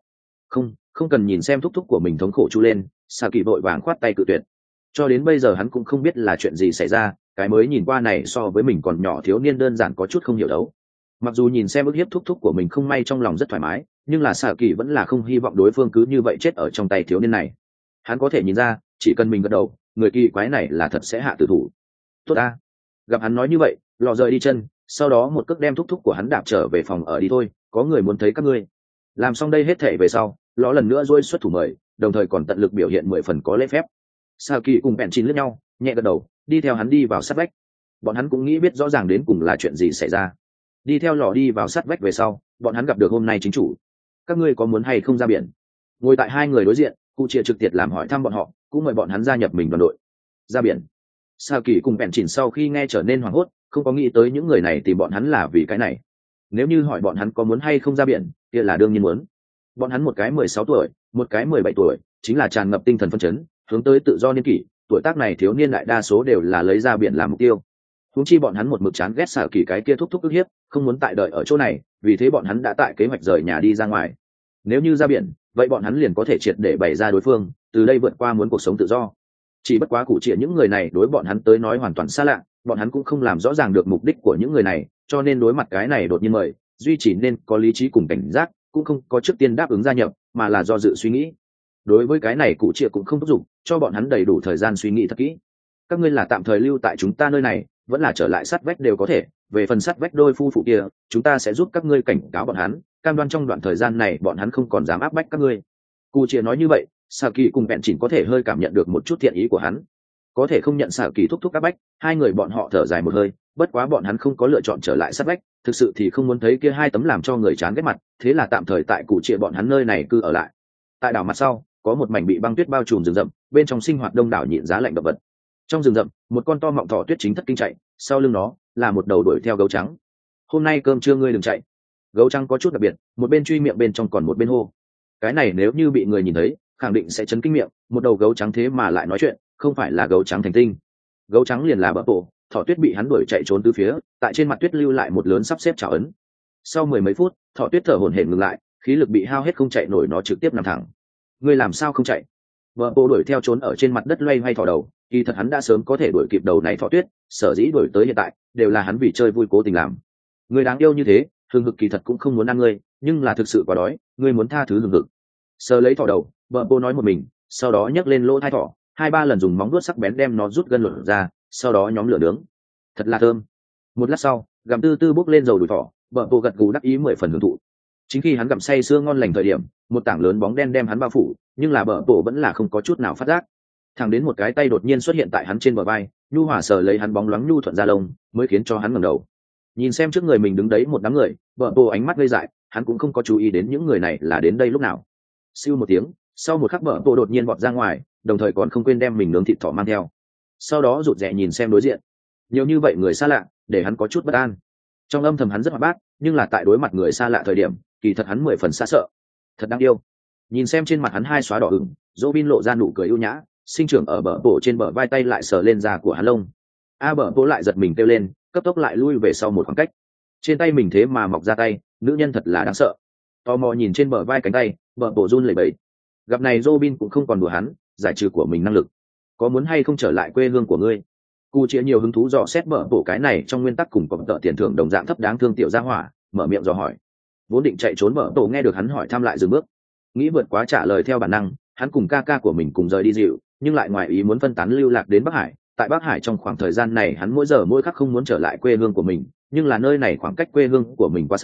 Không cần nhìn xem thúc thúc của mình thống khổ chu lên, xạ kỳ vội vàng khoát tay cự tuyệt. Cho đến bây giờ hắn cũng không biết là chuyện gì xảy ra, cái mới nhìn qua này so với mình còn nhỏ thiếu niên đơn giản có chút không hiểu đấu. Mặc dù nhìn xem ức hiếp thúc thúc của mình không may trong lòng rất thoải mái, nhưng là xạ kỳ vẫn là không hy vọng đối phương cứ như vậy chết ở trong tay thiếu niên này. Hắn có thể nhìn ra, chỉ cần mình gật đầu, người kỳ quái này là thật sẽ hạ tử thủ. Tốt ta. Gặp hắn nói như vậy, lò rời đi chân, sau đó một cước đem thúc thúc của hắn đạp trở về phòng ở đi thôi, có người muốn thấy các ngươi. Làm xong đây hết thể về sau, lò lần nữa duỗi xuất thủ mời, đồng thời còn tận lực biểu hiện 10 phần có lễ phép. Sa kỳ cùng bèn chín lướt nhau, nhẹ gật đầu, đi theo hắn đi vào sát vách. Bọn hắn cũng nghĩ biết rõ ràng đến cùng là chuyện gì xảy ra. Đi theo lò đi vào sát vách về sau, bọn hắn gặp được hôm nay chính chủ. Các ngươi có muốn hay không ra biển? Ngồi tại hai người đối diện, cụ chia trực tiếp làm hỏi thăm bọn họ, cũng mời bọn hắn gia nhập mình đoàn đội. Ra biển. Sa kỳ cùng bèn chỉnh sau khi nghe trở nên hoảng hốt, không có nghĩ tới những người này tìm bọn hắn là vì cái này. Nếu như hỏi bọn hắn có muốn hay không ra biển, kia là đương nhiên muốn. Bọn hắn một cái 16 tuổi, một cái 17 tuổi, chính là tràn ngập tinh thần phấn chấn, hướng tới tự do niên kỷ, tuổi tác này thiếu niên đại đa số đều là lấy ra biển làm mục tiêu. Huống chi bọn hắn một mực chán ghét Sa kỳ cái kia thúc thúc ức hiếp, không muốn tại đợi ở chỗ này, vì thế bọn hắn đã tại kế hoạch rời nhà đi ra ngoài. Nếu như ra biển, vậy bọn hắn liền có thể triệt để bày ra đối phương, từ đây vượt qua muốn cuộc sống tự do. Chỉ bất quá cụ triệt những người này đối bọn hắn tới nói hoàn toàn xa lạ, bọn hắn cũng không làm rõ ràng được mục đích của những người này, cho nên đối mặt cái này đột nhiên mời, duy chỉ nên có lý trí cùng cảnh giác, cũng không có trước tiên đáp ứng gia nhập, mà là do dự suy nghĩ. Đối với cái này cụ triệt cũng không thúc giục, cho bọn hắn đầy đủ thời gian suy nghĩ thật kỹ. Các ngươi là tạm thời lưu tại chúng ta nơi này, vẫn là trở lại sát vách đều có thể, về phần sát vách đôi phu phụ kia, chúng ta sẽ giúp các ngươi cảnh cáo bọn hắn, cam đoan trong đoạn thời gian này bọn hắn không còn dám áp bách các ngươi. Cụ triệt nói như vậy, Sa kỳ cùng bèn chỉnh có thể hơi cảm nhận được một chút thiện ý của hắn, có thể không nhận Sa kỳ thúc thúc áp bách, hai người bọn họ thở dài một hơi, bất quá bọn hắn không có lựa chọn trở lại sát vách, thực sự thì không muốn thấy kia hai tấm làm cho người chán ghét mặt, thế là tạm thời tại cụ triệt bọn hắn nơi này cư ở lại. Tại đảo mặt sau, có một mảnh bị băng tuyết bao trùm rừng rậm, bên trong sinh hoạt đông đảo nhịn giá lạnh động vật. Trong rừng rậm, một con to mọng thỏ tuyết chính thất kinh chạy, sau lưng nó là một đầu đuổi theo gấu trắng. Hôm nay cơm trưa ngươi đừng chạy. Gấu trắng có chút đặc biệt, một bên truy miệng bên trong còn một bên hô. Cái này nếu như bị người nhìn thấy, khẳng định sẽ chấn kinh miệng, một đầu gấu trắng thế mà lại nói chuyện, không phải là gấu trắng thành tinh. Gấu trắng liền là bỡ bộ, thỏ tuyết bị hắn đuổi chạy trốn từ phía, tại trên mặt tuyết lưu lại một lớn sắp xếp trào ấn. Sau 10 mấy phút, thỏ tuyết thở hổn hển ngừng lại, khí lực bị hao hết không chạy nổi, nó trực tiếp nằm thẳng. Ngươi làm sao không chạy? Bỡ bộ đuổi theo trốn ở trên mặt đất loay hoay thỏ đầu, kỳ thật hắn đã sớm có thể đuổi kịp đầu này thỏ tuyết, sở dĩ đuổi tới hiện tại đều là hắn vì chơi vui cố tình làm. Ngươi đáng yêu như thế, hừng hực kỳ thật cũng không muốn ăn ngươi, nhưng là thực sự quá đói, ngươi muốn tha thứ hừng hực. Sờ lấy thỏ đầu, vợ cô nói một mình, sau đó nhấc lên lỗ thai thỏ, 2-3 lần dùng móng vuốt sắc bén đem nó rút gân lột ra, sau đó nhóm lửa nướng. Thật là thơm. Một lát sau, gặm tư tư bốc lên dầu đùi thỏ, vợ cô gật gù đắc ý 10 phần hưởng thụ. Chính khi hắn gặm say sưa ngon lành thời điểm, một tảng lớn bóng đen đem hắn bao phủ, nhưng là vợ cô vẫn là không có chút nào phát giác. Thẳng đến một cái tay đột nhiên xuất hiện tại hắn trên bờ vai, nhu hòa sờ lấy hắn bóng loáng nhu thuận da lông, mới khiến cho hắn ngẩng đầu. Nhìn xem trước người mình đứng đấy một đám người, vợ cô ánh mắt ngây dại, hắn cũng không có chú ý đến những người này là đến đây lúc nào. Siêu một tiếng, sau một khắc vợ cô đột nhiên bọt ra ngoài, đồng thời còn không quên đem mình nướng thịt thỏ mang theo. Sau đó rụt rè nhìn xem đối diện, nhiều như vậy người xa lạ, để hắn có chút bất an. Trong âm thầm hắn rất hoạt bát, nhưng là tại đối mặt người xa lạ thời điểm, kỳ thật hắn 10 phần xa sợ. Thật đáng yêu. Nhìn xem trên mặt hắn hai xóa đỏ ửng, Robin lộ ra nụ cười ưu nhã, sinh trưởng ở bờ bộ trên bờ vai tay lại sờ lên da của hắn lông. Bờ bộ lại giật mình kêu lên, cấp tốc lại lui về sau một khoảng cách. Trên tay mình thế mà mọc ra tay, nữ nhân thật là đáng sợ. Tò mò nhìn trên bờ vai cánh tay, bờ bộ run lẩy bẩy. Gặp này Robin cũng không còn đùa hắn, giải trừ của mình năng lực. Có muốn hay không trở lại quê hương của ngươi? Cu chĩa nhiều hứng thú dò xét bờ bộ cái này trong nguyên tắc cùng cộng tợ tiền thưởng đồng dạng thấp đáng thương tiểu gia hỏa, mở miệng dò hỏi. Vốn định chạy trốn bờ bộ nghe được hắn hỏi thăm lại dừng bước, nghĩ vượt quá trả lời theo bản năng, hắn cùng ca ca của mình cùng rời đi dịu, nhưng lại ngoài ý muốn phân tán lưu lạc đến Bắc Hải. Tại Bắc Hải trong khoảng thời gian này hắn mỗi giờ mỗi khắc không muốn trở lại quê hương của mình, nhưng là nơi này khoảng cách quê hương của mình quá xa,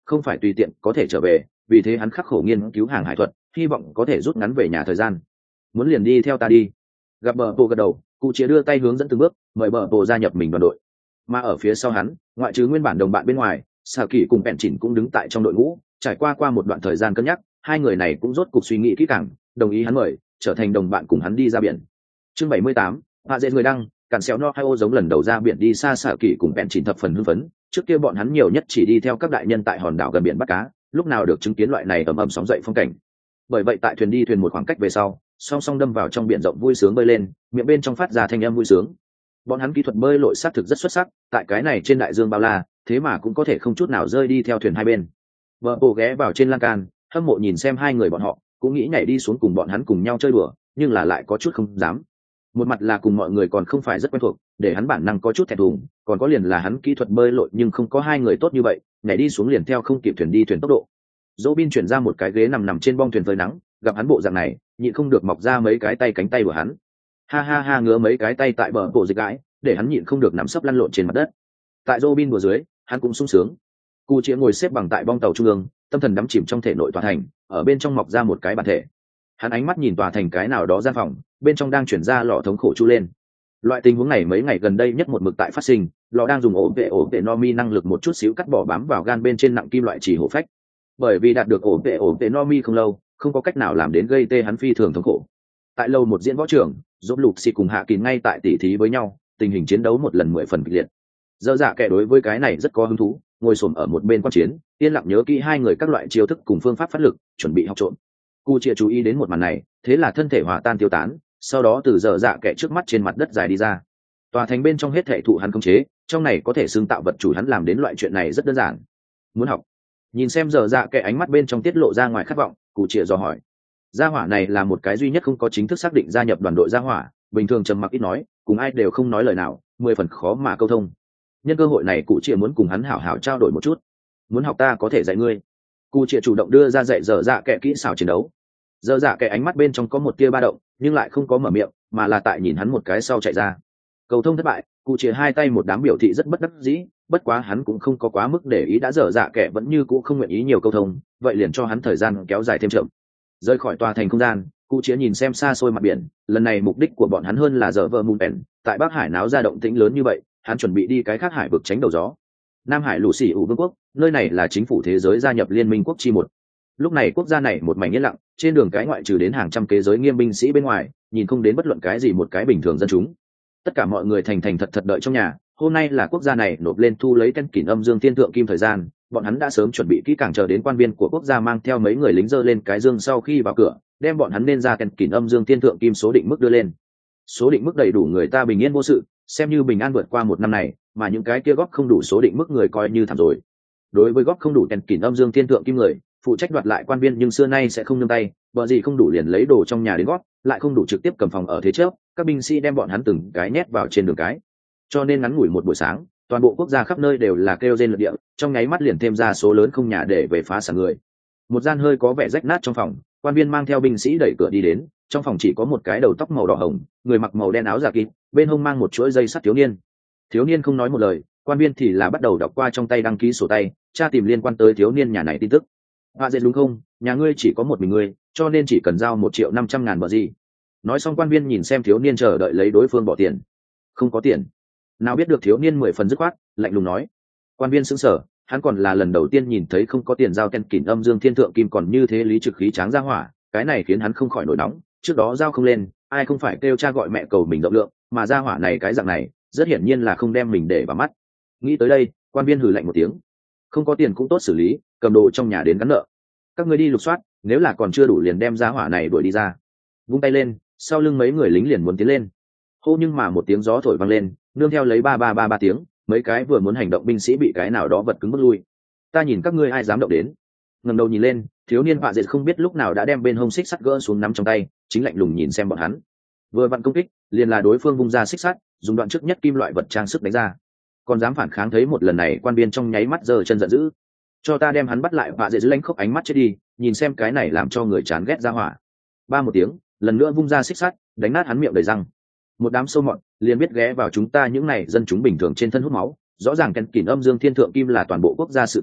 không phải tùy tiện có thể trở về, vì thế hắn khắc khổ nghiên cứu hàng hải thuật, hy vọng có thể rút ngắn về nhà thời gian. Muốn liền đi theo ta đi. Gặp bờ bộ gật đầu, cụ chia đưa tay hướng dẫn từng bước, mời bờ bộ gia nhập mình đoàn đội. Mà ở phía sau hắn, ngoại trừ nguyên bản đồng bạn bên ngoài, Sa Kỳ cùng Bèn Chỉnh cũng đứng tại trong đội ngũ, trải qua một đoạn thời gian cân nhắc, hai người này cũng rốt cục suy nghĩ kỹ càng, đồng ý hắn mời, trở thành đồng bạn cùng hắn đi ra biển. Chương 78, Hạ Dệt người đăng, cản xéo no hai ô giống lần đầu ra biển đi xa. Sa Kỳ cùng Bèn Chỉnh thập phần hưng phấn, trước kia bọn hắn nhiều nhất chỉ đi theo các đại nhân tại hòn đảo gần biển bắt cá, lúc nào được chứng kiến loại này ầm ầm sóng dậy phong cảnh. Bởi vậy tại thuyền đi thuyền một khoảng cách về sau, song song đâm vào trong biển rộng vui sướng bơi lên, miệng bên trong phát ra thanh âm vui sướng. Bọn hắn kỹ thuật bơi lội xác thực rất xuất sắc, tại cái này trên đại dương bao la, thế mà cũng có thể không chút nào rơi đi theo thuyền hai bên. Vợ bộ ghé vào trên lan can, hâm mộ nhìn xem hai người bọn họ, cũng nghĩ nhảy đi xuống cùng bọn hắn cùng nhau chơi đùa, nhưng là lại có chút không dám. Một mặt là cùng mọi người còn không phải rất quen thuộc, để hắn bản năng có chút thẹn thùng, còn có liền là hắn kỹ thuật bơi lội nhưng không có hai người tốt như vậy, nhảy đi xuống liền theo không kịp thuyền đi thuyền tốc độ. Robin chuyển ra một cái ghế nằm trên bong thuyền phơi nắng, gặp hắn bộ dạng này, nhịn không được mọc ra mấy cái tay cánh tay của hắn. Ha ha ha, ngứa mấy cái tay tại bờ bộ dịch gãi, để hắn nhịn không được nắm sấp lăn lộn trên mặt đất. Tại Robin bùa dưới, hắn cũng sung sướng. Cụ Chia ngồi xếp bằng tại bong tàu trung ương, tâm thần đắm chìm trong thể nội tòa thành, ở bên trong mọc ra một cái bản thể. Hắn ánh mắt nhìn tòa thành cái nào đó gian phòng, bên trong đang chuyển ra lọ thống khổ chu lên. Loại tình huống này mấy ngày gần đây nhất một mực tại phát sinh, lọ đang dùng ổ vệ Nomi năng lực một chút xíu cắt bỏ bám vào gan bên trên nặng kim loại chỉ hổ phách. Bởi vì đạt được ổ vệ Nomi không lâu, không có cách nào làm đến gây tê hắn phi thường thống khổ. Tại lâu một diễn võ trường, dốt lục xì cùng hạ kín ngay tại tỉ thí với nhau, tình hình chiến đấu một lần 10 phần kịch liệt. Dơ dạ kẻ đối với cái này rất có hứng thú, ngồi xổm ở một bên quan chiến, yên lặng nhớ kỹ hai người các loại chiêu thức cùng phương pháp phát lực, chuẩn bị học trộm. Cụ Chia chú ý đến một màn này, thế là thân thể hòa tan tiêu tán, sau đó từ dơ dạ kẻ trước mắt trên mặt đất dài đi ra. Tòa thành bên trong hết thảy thụ hắn khống chế, trong này có thể xưng tạo vật chủ hắn làm đến loại chuyện này rất đơn giản. Muốn học. Nhìn xem dơ dạ kẻ ánh mắt bên trong tiết lộ ra ngoài khát vọng, Cụ Chia dò hỏi. Gia hỏa này là một cái duy nhất không có chính thức xác định gia nhập đoàn đội gia hỏa, bình thường trầm mặc ít nói, cùng ai đều không nói lời nào, 10 phần khó mà câu thông. Nhân cơ hội này Cụ Chia muốn cùng hắn hảo hảo trao đổi một chút. Muốn học ta có thể dạy ngươi. Cụ Chia chủ động đưa ra dạy dở dạ kẻ kỹ xảo chiến đấu. Dở dạ kẻ ánh mắt bên trong có một tia ba động, nhưng lại không có mở miệng, mà là tại nhìn hắn một cái sau chạy ra. Cầu thông thất bại, Cụ Chia hai tay một đám biểu thị rất bất đắc dĩ, bất quá hắn cũng không có quá mức để ý, đã dở dạ kẻ vẫn như cũ không nguyện ý nhiều câu thông, vậy liền cho hắn thời gian kéo dài thêm chậm. Rời khỏi tòa thành không gian, Cụ Chia nhìn xem xa xôi mặt biển, lần này mục đích của bọn hắn hơn là dở vợ mùn bèn, tại Bắc Hải náo ra động tĩnh lớn như vậy, hắn chuẩn bị đi cái khác hải vực tránh đầu gió. Nam Hải lũ xỉ ủ vương quốc, nơi này là chính phủ thế giới gia nhập liên minh quốc chi một. Lúc này quốc gia này một mảnh yên lặng, trên đường cái ngoại trừ đến hàng trăm kế giới nghiêm binh sĩ bên ngoài, nhìn không đến bất luận cái gì một cái bình thường dân chúng. Tất cả mọi người thành thật đợi trong nhà, hôm nay là quốc gia này nộp lên thu lấy tên kỷ âm dương thiên thượng kim thời gian, bọn hắn đã sớm chuẩn bị kỹ càng chờ đến quan viên của quốc gia mang theo mấy người lính dơ lên cái dương sau khi vào cửa, đem bọn hắn nên ra tên kỷ âm dương thiên thượng kim số định mức đưa lên. Số định mức đầy đủ người ta bình yên vô sự, xem như bình an vượt qua một năm này, mà những cái kia góp không đủ số định mức người coi như thảm rồi. Đối với góp không đủ tên kỷ âm dương thiên thượng kim người, phụ trách đoạt lại quan viên nhưng xưa nay sẽ không nương tay, bởi gì không đủ liền lấy đồ trong nhà đến góp, lại không đủ trực tiếp cầm phòng ở thế trước, các binh sĩ đem bọn hắn từng cái nhét vào trên đường cái. Cho nên ngắn ngủi một buổi sáng, toàn bộ quốc gia khắp nơi đều là kêu rên lượt địa, trong nháy mắt liền thêm ra số lớn không nhà để về phá sản người. Một gian hơi có vẻ rách nát trong phòng, quan viên mang theo binh sĩ đẩy cửa đi đến, trong phòng chỉ có một cái đầu tóc màu đỏ hồng, người mặc màu đen áo giả kín, bên hông mang một chuỗi dây sắt thiếu niên. Thiếu niên không nói một lời, quan viên thì là bắt đầu đọc qua trong tay đăng ký sổ tay, tra tìm liên quan tới thiếu niên nhà này tin tức. Hạ Dệt đúng không? Nhà ngươi chỉ có một mình ngươi, cho nên chỉ cần giao 1.500.000 bờ gì. Nói xong quan viên nhìn xem thiếu niên chờ đợi lấy đối phương bỏ tiền. Không có tiền. Nào biết được thiếu niên 10 phần dứt khoát, lạnh lùng nói. Quan viên sững sờ, hắn còn là lần đầu tiên nhìn thấy không có tiền giao tên kỷ âm dương thiên thượng kim còn như thế lý trực khí tráng ra hỏa, cái này khiến hắn không khỏi nổi nóng. Trước đó giao không lên, ai không phải kêu cha gọi mẹ cầu mình rộng lượng, mà ra hỏa này cái dạng này, rất hiển nhiên là không đem mình để vào mắt. Nghĩ tới đây, quan viên hừ lạnh một tiếng. Không có tiền cũng tốt xử lý, cầm đồ trong nhà đến gắn nợ. Các ngươi đi lục soát, nếu là còn chưa đủ liền đem ra hỏa này đuổi đi ra. Vung tay lên, sau lưng mấy người lính liền muốn tiến lên. Hô, nhưng mà một tiếng gió thổi vang lên, nương theo lấy ba ba tiếng, mấy cái vừa muốn hành động binh sĩ bị cái nào đó vật cứng bước lui. Ta nhìn các ngươi ai dám động đến. Ngẩng đầu nhìn lên, thiếu niên Hạ Dệt không biết lúc nào đã đem bên hông xích sắt gỡ xuống nắm trong tay, chính lạnh lùng nhìn xem bọn hắn. Vừa vặn công kích, liền là đối phương vung ra xích sắt, dùng đoạn trước nhất kim loại vật trang sức đánh ra. Còn dám phản kháng, thấy một lần này quan viên trong nháy mắt giơ chân giận dữ. Cho ta đem hắn bắt lại. Hạ Dệt giữ lãnh khốc ánh mắt chết đi, nhìn xem cái này làm cho người chán ghét ra hỏa. Ba một tiếng, lần nữa vung ra xích sắt, đánh nát hắn miệng đầy răng. Một đám sâu mọt liền biết ghé vào chúng ta những này dân chúng bình thường trên thân hút máu. Rõ ràng tên kỷ âm dương thiên thượng kim là toàn bộ quốc gia sự tình,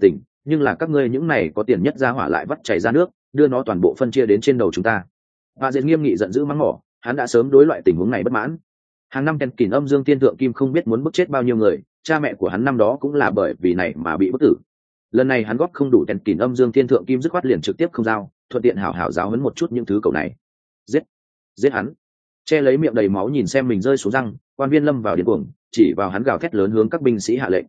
nhưng là các ngươi những này có tiền nhất ra hỏa lại vắt chảy ra nước, đưa nó toàn bộ phân chia đến trên đầu chúng ta. Và Diệt nghiêm nghị giận dữ mắng mỏ, hắn đã sớm đối loại tình huống này bất mãn. Hàng năm Tèn Kình Âm Dương Thiên Thượng Kim không biết muốn bức chết bao nhiêu người, cha mẹ của hắn năm đó cũng là bởi vì này mà bị bức tử. Lần này hắn góp không đủ Tèn Kình Âm Dương Thiên Thượng Kim, dứt khoát liền trực tiếp không giao, thuận tiện hảo hảo giáo huấn một chút những thứ cầu này. Giết hắn! Che lấy miệng đầy máu nhìn xem mình rơi xuống răng, quan viên lâm vào điên cuồng, chỉ vào hắn gào thét lớn hướng các binh sĩ hạ lệnh.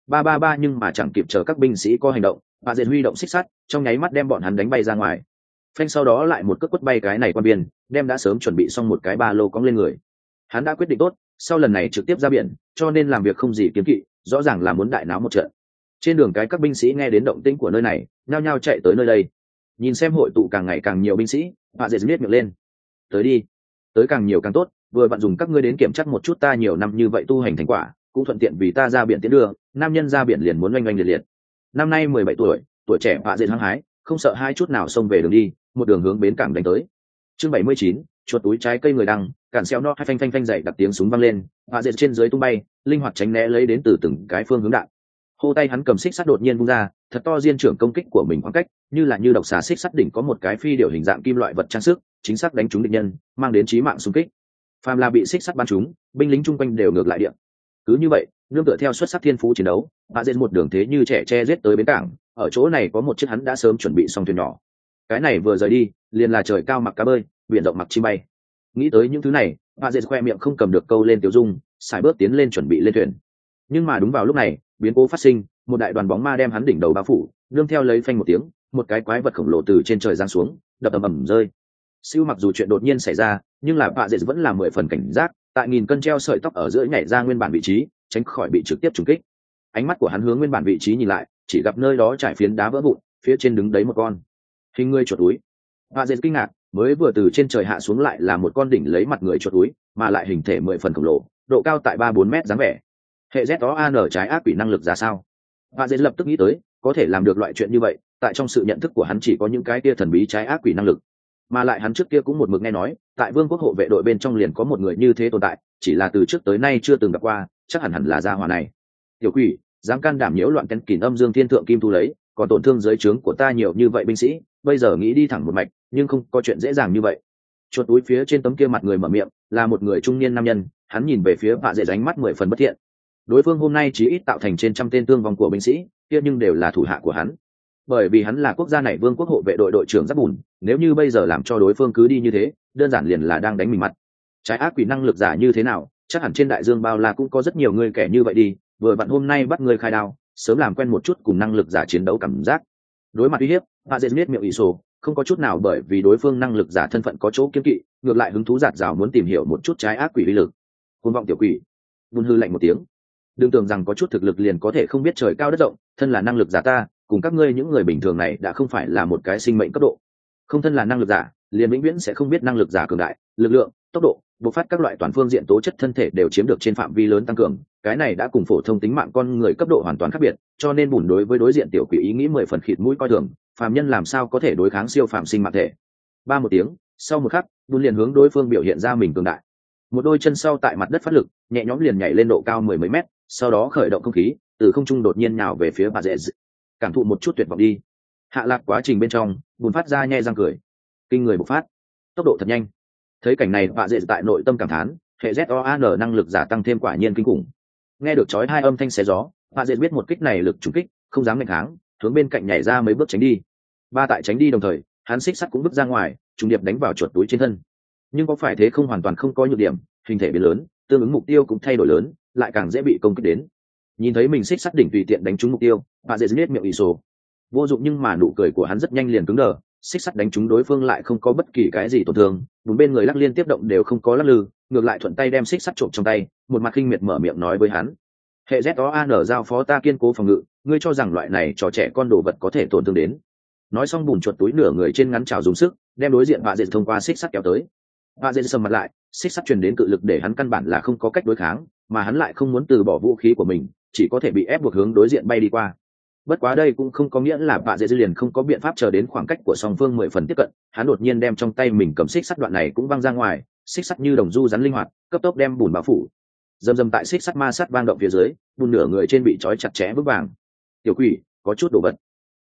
Ba nhưng mà chẳng kịp chờ các binh sĩ có hành động, Bà Diệt huy động xích sắt, trong nháy mắt đem bọn hắn đánh bay ra ngoài. Phanh sau đó lại một cước quất bay cái này quan viên, đem đã sớm chuẩn bị xong một cái ba lô cong lên người. Hắn đã quyết định tốt, sau lần này trực tiếp ra biển, cho nên làm việc không gì kiếm kỵ, rõ ràng là muốn đại náo một trận. Trên đường cái các binh sĩ nghe đến động tĩnh của nơi này, nhao nhao chạy tới nơi đây. Nhìn xem hội tụ càng ngày càng nhiều binh sĩ, Bà Diệt nhếch miệng lên. Tới đi, tới càng nhiều càng tốt, vừa vặn dùng các ngươi đến kiểm tra một chút ta nhiều năm như vậy tu hành thành quả, cũng thuận tiện vì ta ra biển tiến đường, nam nhân ra biển liền muốn oanh oanh liệt liệt. Năm nay 17 tuổi, tuổi trẻ Bà Diệt hăng hái, không sợ hai chút nào xông về đường đi, một đường hướng bến cảng đánh tới. Chương 79, chuột túi trái cây người đăng, cản xeo nó hai phanh phanh phanh dậy đặt tiếng súng vang lên, Bà Diệt trên dưới tung bay, linh hoạt tránh né lấy đến từ từng cái phương hướng đạn. Hô tay hắn cầm xích sắt đột nhiên vung ra, thật to diên trưởng công kích của mình khoảng cách, như là như độc xà xích sắt đỉnh có một cái phi điểu hình dạng kim loại vật trang sức, chính xác đánh trúng địch nhân, mang đến chí mạng xung kích. Phàm là bị xích sắt bắn trúng, binh lính chung quanh đều ngược lại điện. Cứ như vậy, nương tựa theo xuất sắc thiên phú chiến đấu, Bà Diệt một đường thế như trẻ tre giết tới bến cảng, ở chỗ này có một chiếc hắn đã sớm chuẩn bị xong thuyền nhỏ. Cái này vừa rời đi, liền là trời cao mặc cá bơi, biển rộng mặc chim bay. Nghĩ tới những thứ này, Bà Diệt khoe miệng không cầm được câu lên tiểu dung, xài bước tiến lên chuẩn bị lên thuyền. Nhưng mà đúng vào lúc này, biến cố phát sinh, một đại đoàn bóng ma đem hắn đỉnh đầu bao phủ, nương theo lấy phanh một tiếng, một cái quái vật khổng lồ từ trên trời giáng xuống, đập ầm rơi. Siêu mặc dù chuyện đột nhiên xảy ra, nhưng là Bà Diệt vẫn là 10 phần cảnh giác, tại nghìn cân treo sợi tóc ở giữa nhảy ra nguyên bản vị trí, tránh khỏi bị trực tiếp trùng kích. Ánh mắt của hắn hướng nguyên bản vị trí nhìn lại, chỉ gặp nơi đó trải phiến đá vỡ vụn, phía trên đứng đấy một con hình người chuột túi. Bà Diệt kinh ngạc, mới vừa từ trên trời hạ xuống lại là một con đỉnh lấy mặt người chuột túi, mà lại hình thể 10 phần khổng lồ, độ cao tại 3-4 mét dáng vẻ. Hệ ZOAN trái ác quỷ năng lực ra sao? Bà Diệt lập tức nghĩ tới, có thể làm được loại chuyện như vậy, tại trong sự nhận thức của hắn chỉ có những cái kia thần bí trái ác quỷ năng lực. Mà lại hắn trước kia cũng một mực nghe nói, tại Vương quốc hộ vệ đội bên trong liền có một người như thế tồn tại, chỉ là từ trước tới nay chưa từng gặp qua, chắc hẳn là gia hỏa này. Tiểu quỷ, dám can đảm nhiễu loạn Tèn Kình Âm Dương Thiên Thượng Kim thu lấy, còn tổn thương dưới trướng của ta nhiều như vậy binh sĩ, bây giờ nghĩ đi thẳng một mạch, nhưng không có chuyện dễ dàng như vậy. Chuột túi phía trên tấm kia mặt người mở miệng, là một người trung niên nam nhân, hắn nhìn về phía Bà Diệt ánh mắt 10 phần bất thiện. Đối phương hôm nay chí ít tạo thành trên trăm tên thương vong của binh sĩ, kia nhưng đều là thủ hạ của hắn. Bởi vì hắn là quốc gia này Vương quốc hộ vệ đội đội trưởng Giáp Bùn, nếu như bây giờ làm cho đối phương cứ đi như thế, đơn giản liền là đang đánh mình mặt. Trái ác quỷ năng lực giả như thế nào, chắc hẳn trên đại dương bao la cũng có rất nhiều người kẻ như vậy đi, vừa vặn hôm nay bắt người khai đao, sớm làm quen một chút cùng năng lực giả chiến đấu cảm giác. Đối mặt uy hiếp, Bà Diệt miết miệng ỷ sổ, không có chút nào bởi vì đối phương năng lực giả thân phận có chỗ kiêng kỵ, ngược lại hứng thú giạt rào muốn tìm hiểu một chút trái ác quỷ uy lực. Cuồng vọng tiểu quỷ, Bùn hư lạnh một tiếng. Đừng tưởng rằng có chút thực lực liền có thể không biết trời cao đất rộng, thân là năng lực giả ta, cùng các ngươi những người bình thường này đã không phải là một cái sinh mệnh cấp độ. Không thân là năng lực giả, liền vĩnh viễn sẽ không biết năng lực giả cường đại, lực lượng, tốc độ, bộc phát các loại toàn phương diện tố chất thân thể đều chiếm được trên phạm vi lớn tăng cường, cái này đã cùng phổ thông tính mạng con người cấp độ hoàn toàn khác biệt, cho nên Bùn đối với đối diện tiểu quỷ ý nghĩ 10 phần khịt mũi coi thường, phàm nhân làm sao có thể đối kháng siêu phàm sinh mạng thể. Ba một tiếng, sau một khắc, Bùn liền hướng đối phương biểu hiện ra mình cường đại. Một đôi chân sau tại mặt đất phát lực, nhẹ nhõm liền nhảy lên độ cao 10 mấy mét, sau đó khởi động không khí, từ không trung đột nhiên nhào về phía Bà Diệt. Cảm thụ một chút tuyệt vọng đi. Hạ lạc quá trình bên trong, Bùn phát ra nhe răng cười. Kinh người bộc phát, tốc độ thật nhanh. Thấy cảnh này, Bà Diệt tại nội tâm cảm thán, hệ ZOAN năng lực giả tăng thêm quả nhiên kinh khủng. Nghe được chói hai âm thanh xé gió, Bà Diệt biết một kích này lực trùng kích, không dám nghênh kháng, hướng bên cạnh nhảy ra mấy bước tránh đi. Ba tại tránh đi đồng thời, hắn xích sắt cũng bước ra ngoài, trùng điệp đánh vào chuột túi trên thân. Nhưng có phải thế không, hoàn toàn không có nhược điểm, hình thể biến lớn, tương ứng mục tiêu cũng thay đổi lớn, lại càng dễ bị công kích đến. Nhìn thấy mình xích sắt đỉnh tùy tiện đánh trúng mục tiêu, Bà Diệt nhếch miệng ỷ sổ. Vô dụng, nhưng mà nụ cười của hắn rất nhanh liền cứng đờ, xích sắt đánh trúng đối phương lại không có bất kỳ cái gì tổn thương, bốn bên người lắc liên tiếp động đều không có lắc lư, ngược lại thuận tay đem xích sắt trộm trong tay, một mặt khinh miệt mở miệng nói với hắn: hệ ZOAN giao phó ta kiên cố phòng ngự, ngươi cho rằng loại này trò trẻ con đồ vật có thể tổn thương đến. Nói xong, Bùn chuột túi nửa người trên ngắn trào dùng sức, đem đối diện Bà Diệt thông qua xích sắt kéo tới. Bà Diệt sầm mặt lại, xích sắt truyền đến cự lực để hắn căn bản là không có cách đối kháng, mà hắn lại không muốn từ bỏ vũ khí của mình, chỉ có thể bị ép buộc hướng đối diện bay đi qua. Bất quá đây cũng không có nghĩa là Bà Diệt liền không có biện pháp chờ đến khoảng cách của song phương 10 phần tiếp cận, hắn đột nhiên đem trong tay mình cầm xích sắt đoạn này cũng văng ra ngoài, xích sắt như đồng du rắn linh hoạt, cấp tốc đem Bùn bao phủ. Dầm dầm tại xích sắt ma sắt vang động phía dưới, Bùn nửa người trên bị trói chặt chẽ vững vàng. Tiểu quỷ, có chút đồ vật.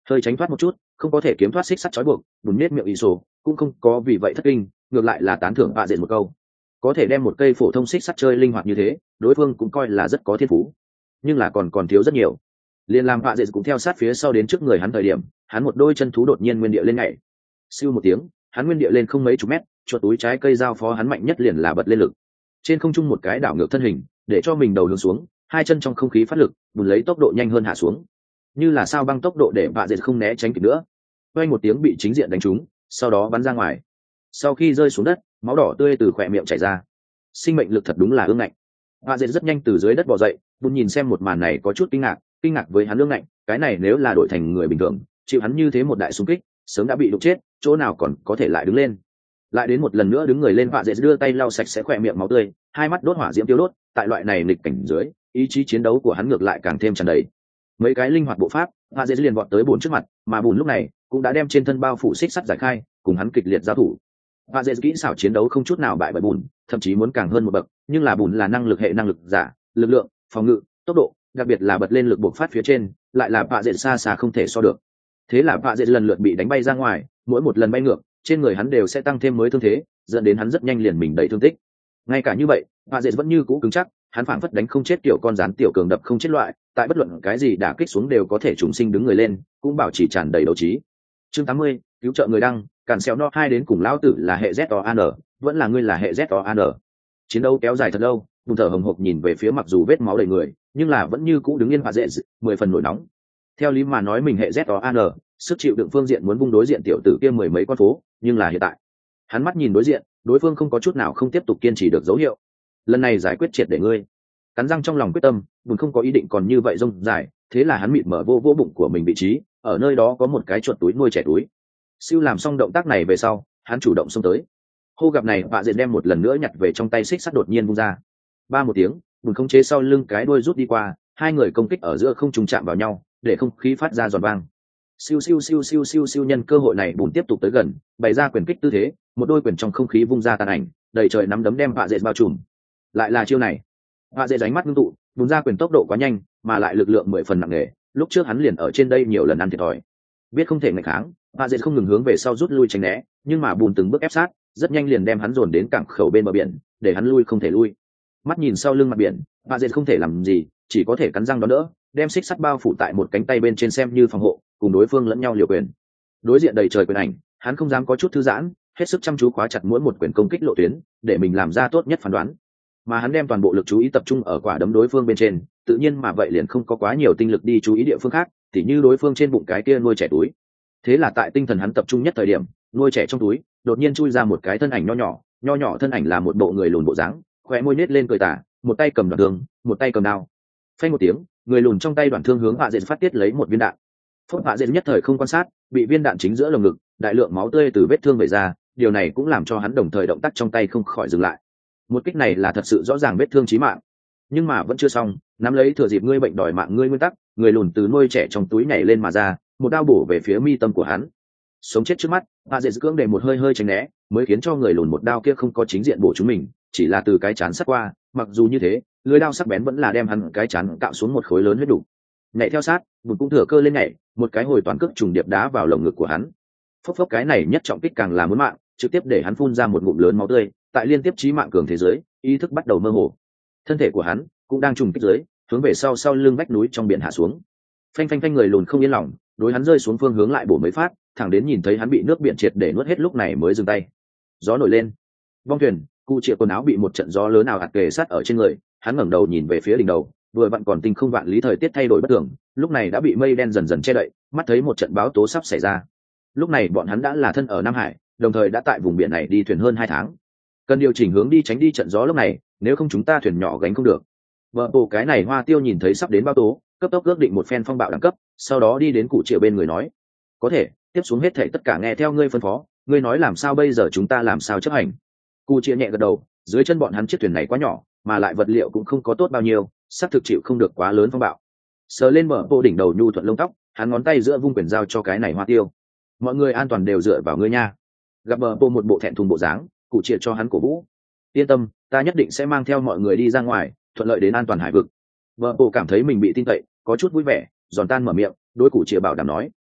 hơi tránh thoát một chút, không có thể kiếm thoát xích sắt trói buộc, bùn nết miệng ý sổ cũng không có vì vậy thất kinh, ngược lại là tán thưởng bạ dệt một câu. Có thể đem một cây phổ thông xích sắt chơi linh hoạt như thế, đối phương cũng coi là rất có thiên phú, nhưng là còn thiếu rất nhiều. Liên làm bạ dệt cũng theo sát phía sau đến trước người hắn thời điểm, hắn một đôi chân thú đột nhiên nguyên địa lên nhảy, siêu một tiếng, hắn nguyên địa lên không mấy chục mét, chuột túi trái cây giao phó hắn mạnh nhất liền là bật lên lực, trên không trung một cái đảo ngược thân hình, để cho mình đầu hướng xuống, hai chân trong không khí phát lực, bùn lấy tốc độ nhanh hơn hạ xuống, như là sao băng tốc độ để bạ dệt không né tránh kịp nữa. Quay một tiếng bị chính diện đánh trúng, sau đó bắn ra ngoài. Sau khi rơi xuống đất, máu đỏ tươi từ khỏe miệng chảy ra. Sinh mệnh lực thật đúng là ương ngạnh. Bạ dệt rất nhanh từ dưới đất bò dậy, bùn nhìn xem một màn này có chút kinh ngạc với hắn ương ngạnh, cái này nếu là đổi thành người bình thường, chịu hắn như thế một đại xung kích, sớm đã bị đụng chết, chỗ nào còn có thể lại đứng lên. Lại đến một lần nữa đứng người lên, bạ dệt đưa tay lau sạch sẽ khỏe miệng máu tươi, hai mắt đốt hỏa diễm tiêu đốt, tại loại này nghịch cảnh dưới, ý chí chiến đấu của hắn ngược lại càng thêm tràn đầy. Mấy cái linh hoạt bộ pháp, bạ dệt liền vọt tới bùn trước mặt, mà bùn lúc này cũng đã đem trên thân bao phủ xích sắt giải khai, cùng hắn kịch liệt giao thủ. Bạ dệt kỹ xảo chiến đấu không chút nào bại bởi bùn, thậm chí muốn càng hơn một bậc, nhưng là bùn là năng lực hệ năng lực giả, lực lượng, phòng ngự, tốc độ, đặc biệt là bật lên lực bộc phát phía trên, lại là bạ dệt xa xa không thể so được. Thế là bạ dệt lần lượt bị đánh bay ra ngoài, mỗi một lần bay ngược, trên người hắn đều sẽ tăng thêm mới thương thế, dẫn đến hắn rất nhanh liền mình đầy thương tích. Ngay cả như vậy, bạ dệt vẫn như cũ cứng chắc, hắn phảng phất đánh không chết tiểu con rắn tiểu cường đập không chết loại, tại bất luận cái gì đả kích xuống đều có thể trùng sinh đứng người lên, cũng bảo trì tràn đầy đấu trí. Chương 80, cứu trợ người đăng, cản xéo no 2 đến cùng lão tử là hệ ZOAN, vẫn là ngươi là hệ ZOAN. Chiến đấu kéo dài thật lâu, bùn thở hồng hộc nhìn về phía mặc dù vết máu đầy người, nhưng là vẫn như cũ đứng yên và dễ 10 phần nổi nóng. Theo lý mà nói mình hệ ZOAN, sức chịu đựng phương diện muốn vung đối diện tiểu tử kia mười mấy con phố, nhưng là hiện tại, hắn mắt nhìn đối diện, đối phương không có chút nào không tiếp tục kiên trì được dấu hiệu. Lần này giải quyết triệt để ngươi. Cắn răng trong lòng quyết tâm, bùn không có ý định còn như vậy rông dài, thế là hắn mịt mở vô bụng của mình vị trí, ở nơi đó có một cái chuột túi nuôi trẻ túi. Siêu làm xong động tác này về sau, hắn chủ động xông tới. Hô gặp này, bạ dệt đem một lần nữa nhặt về trong tay xích sắt đột nhiên vung ra. Ba một tiếng, bùn khống chế sau lưng cái đuôi rút đi qua, hai người công kích ở giữa không trùng chạm vào nhau, để không khí phát ra giòn vang. Siêu siêu siêu siêu siêu siêu, nhân cơ hội này bùn tiếp tục tới gần, bày ra quyền kích tư thế, một đôi quyền trong không khí vung ra tàn ảnh, đầy trời nắm đấm đem bạ dệt bao trùm. Lại là chiêu này. Bạ dệt đánh mắt ngưng tụ, bùn ra quyền tốc độ quá nhanh, mà lại lực lượng 10 phần nặng nề, lúc trước hắn liền ở trên đây nhiều lần ăn thiệt thòi. Biết không thể nghịch kháng, bạ dệt không ngừng hướng về sau rút lui tránh né, nhưng mà bùn từng bước ép sát, rất nhanh liền đem hắn dồn đến cảng khẩu bên bờ biển, để hắn lui không thể lui. Mắt nhìn sau lưng mặt biển, bạ dệt không thể làm gì, chỉ có thể cắn răng đón đỡ, đem xích sắt bao phủ tại một cánh tay bên trên xem như phòng hộ, cùng đối phương lẫn nhau liều quyền. Đối diện đầy trời quyền ảnh, hắn không dám có chút thư giãn, hết sức chăm chú khóa chặt mỗi một quyền công kích lộ tuyến, để mình làm ra tốt nhất phán đoán. Mà hắn đem toàn bộ lực chú ý tập trung ở quả đấm đối phương bên trên, tự nhiên mà vậy liền không có quá nhiều tinh lực đi chú ý địa phương khác, tỉ như đối phương trên bụng cái kia nuôi trẻ túi. Thế là tại tinh thần hắn tập trung nhất thời điểm, nuôi trẻ trong túi đột nhiên chui ra một cái thân ảnh nho nhỏ thân ảnh là một bộ người lùn bộ dáng, khóe môi nết lên cười tà, một tay cầm đoạn thương, một tay cầm đao. Phanh một tiếng, người lùn trong tay đoạn thương hướng Bạ Dệt phát tiết lấy một viên đạn. Phốt Bạ Dệt nhất thời không quan sát, bị viên đạn chính giữa lồng ngực, đại lượng máu tươi từ vết thương vẩy ra, điều này cũng làm cho hắn đồng thời động tác trong tay không khỏi dừng lại. Một kích này là thật sự rõ ràng vết thương chí mạng, nhưng mà vẫn chưa xong, nắm lấy thừa dịp ngươi bệnh đòi mạng ngươi nguyên tắc, người lùn từ nuôi trẻ trong túi nhảy lên mà ra, một đao bổ về phía mi tâm của hắn. Sống chết trước mắt, Bạ Dệt cưỡng để một hơi hơi tránh né, mới khiến cho người lùn một đao kia không có chính diện bổ chúng mình, chỉ là từ cái chán sắt qua, mặc dù như thế, lưỡi đao sắc bén vẫn là đem hắn cái chán cạo xuống một khối lớn huyết đủ. Nhảy theo sát, bùn cũng thừa cơ lên nhảy, một cái hồi toàn cước trùng điệp đá vào lồng ngực của hắn. Phốc phốc, cái này nhất trọng kích càng là muốn mạng, trực tiếp để hắn phun ra một ngụm lớn máu tươi, tại liên tiếp chí mạng cường thế giới, ý thức bắt đầu mơ hồ. Thân thể của hắn cũng đang trùng kích dưới, hướng về sau lưng vách núi trong biển hạ xuống. Phanh phanh phanh, người lùn không yên lòng, đối hắn rơi xuống phương hướng lại bổ mấy phát, thẳng đến nhìn thấy hắn bị nước biển triệt để nuốt hết lúc này mới dừng tay. Gió nổi lên, bong thuyền, cụ chĩa quần áo bị một trận gió lớn nào ạt kề sát ở trên người, hắn ngẩng đầu nhìn về phía đỉnh đầu, vừa vặn còn tinh không vạn lý thời tiết thay đổi bất thường, lúc này đã bị mây đen dần dần che đậy, mắt thấy một trận báo tố sắp xảy ra. Lúc này bọn hắn đã là thân ở Nam Hải, đồng thời đã tại vùng biển này đi thuyền hơn 2 tháng, cần điều chỉnh hướng đi tránh đi trận gió lúc này, nếu không chúng ta thuyền nhỏ gánh không được. Vợ bộ cái này Hoa Tiêu nhìn thấy sắp đến báo tố, cấp tốc ước định một phen phong bạo đẳng cấp, sau đó đi đến cụ triệu bên người nói: có thể tiếp xuống hết thảy tất cả nghe theo ngươi phân phó, ngươi nói làm sao bây giờ chúng ta làm sao chấp hành. Cụ triệu nhẹ gật đầu, dưới chân bọn hắn chiếc thuyền này quá nhỏ, mà lại vật liệu cũng không có tốt bao nhiêu, sắp thực chịu không được quá lớn phong bạo. Sờ lên mở bộ đỉnh đầu nhu thuận lông tóc, hắn ngón tay giữa vung quyền giao cho cái này Hoa Tiêu: mọi người an toàn đều dựa vào ngươi nha. Gặp bờ bộ một bộ thẹn thùng bộ dáng, cụ triệt cho hắn cổ vũ: yên tâm, ta nhất định sẽ mang theo mọi người đi ra ngoài, thuận lợi đến an toàn hải vực. Bờ bộ cảm thấy mình bị tin cậy, có chút vui vẻ, giòn tan mở miệng, đối cụ triệt bảo đảm nói: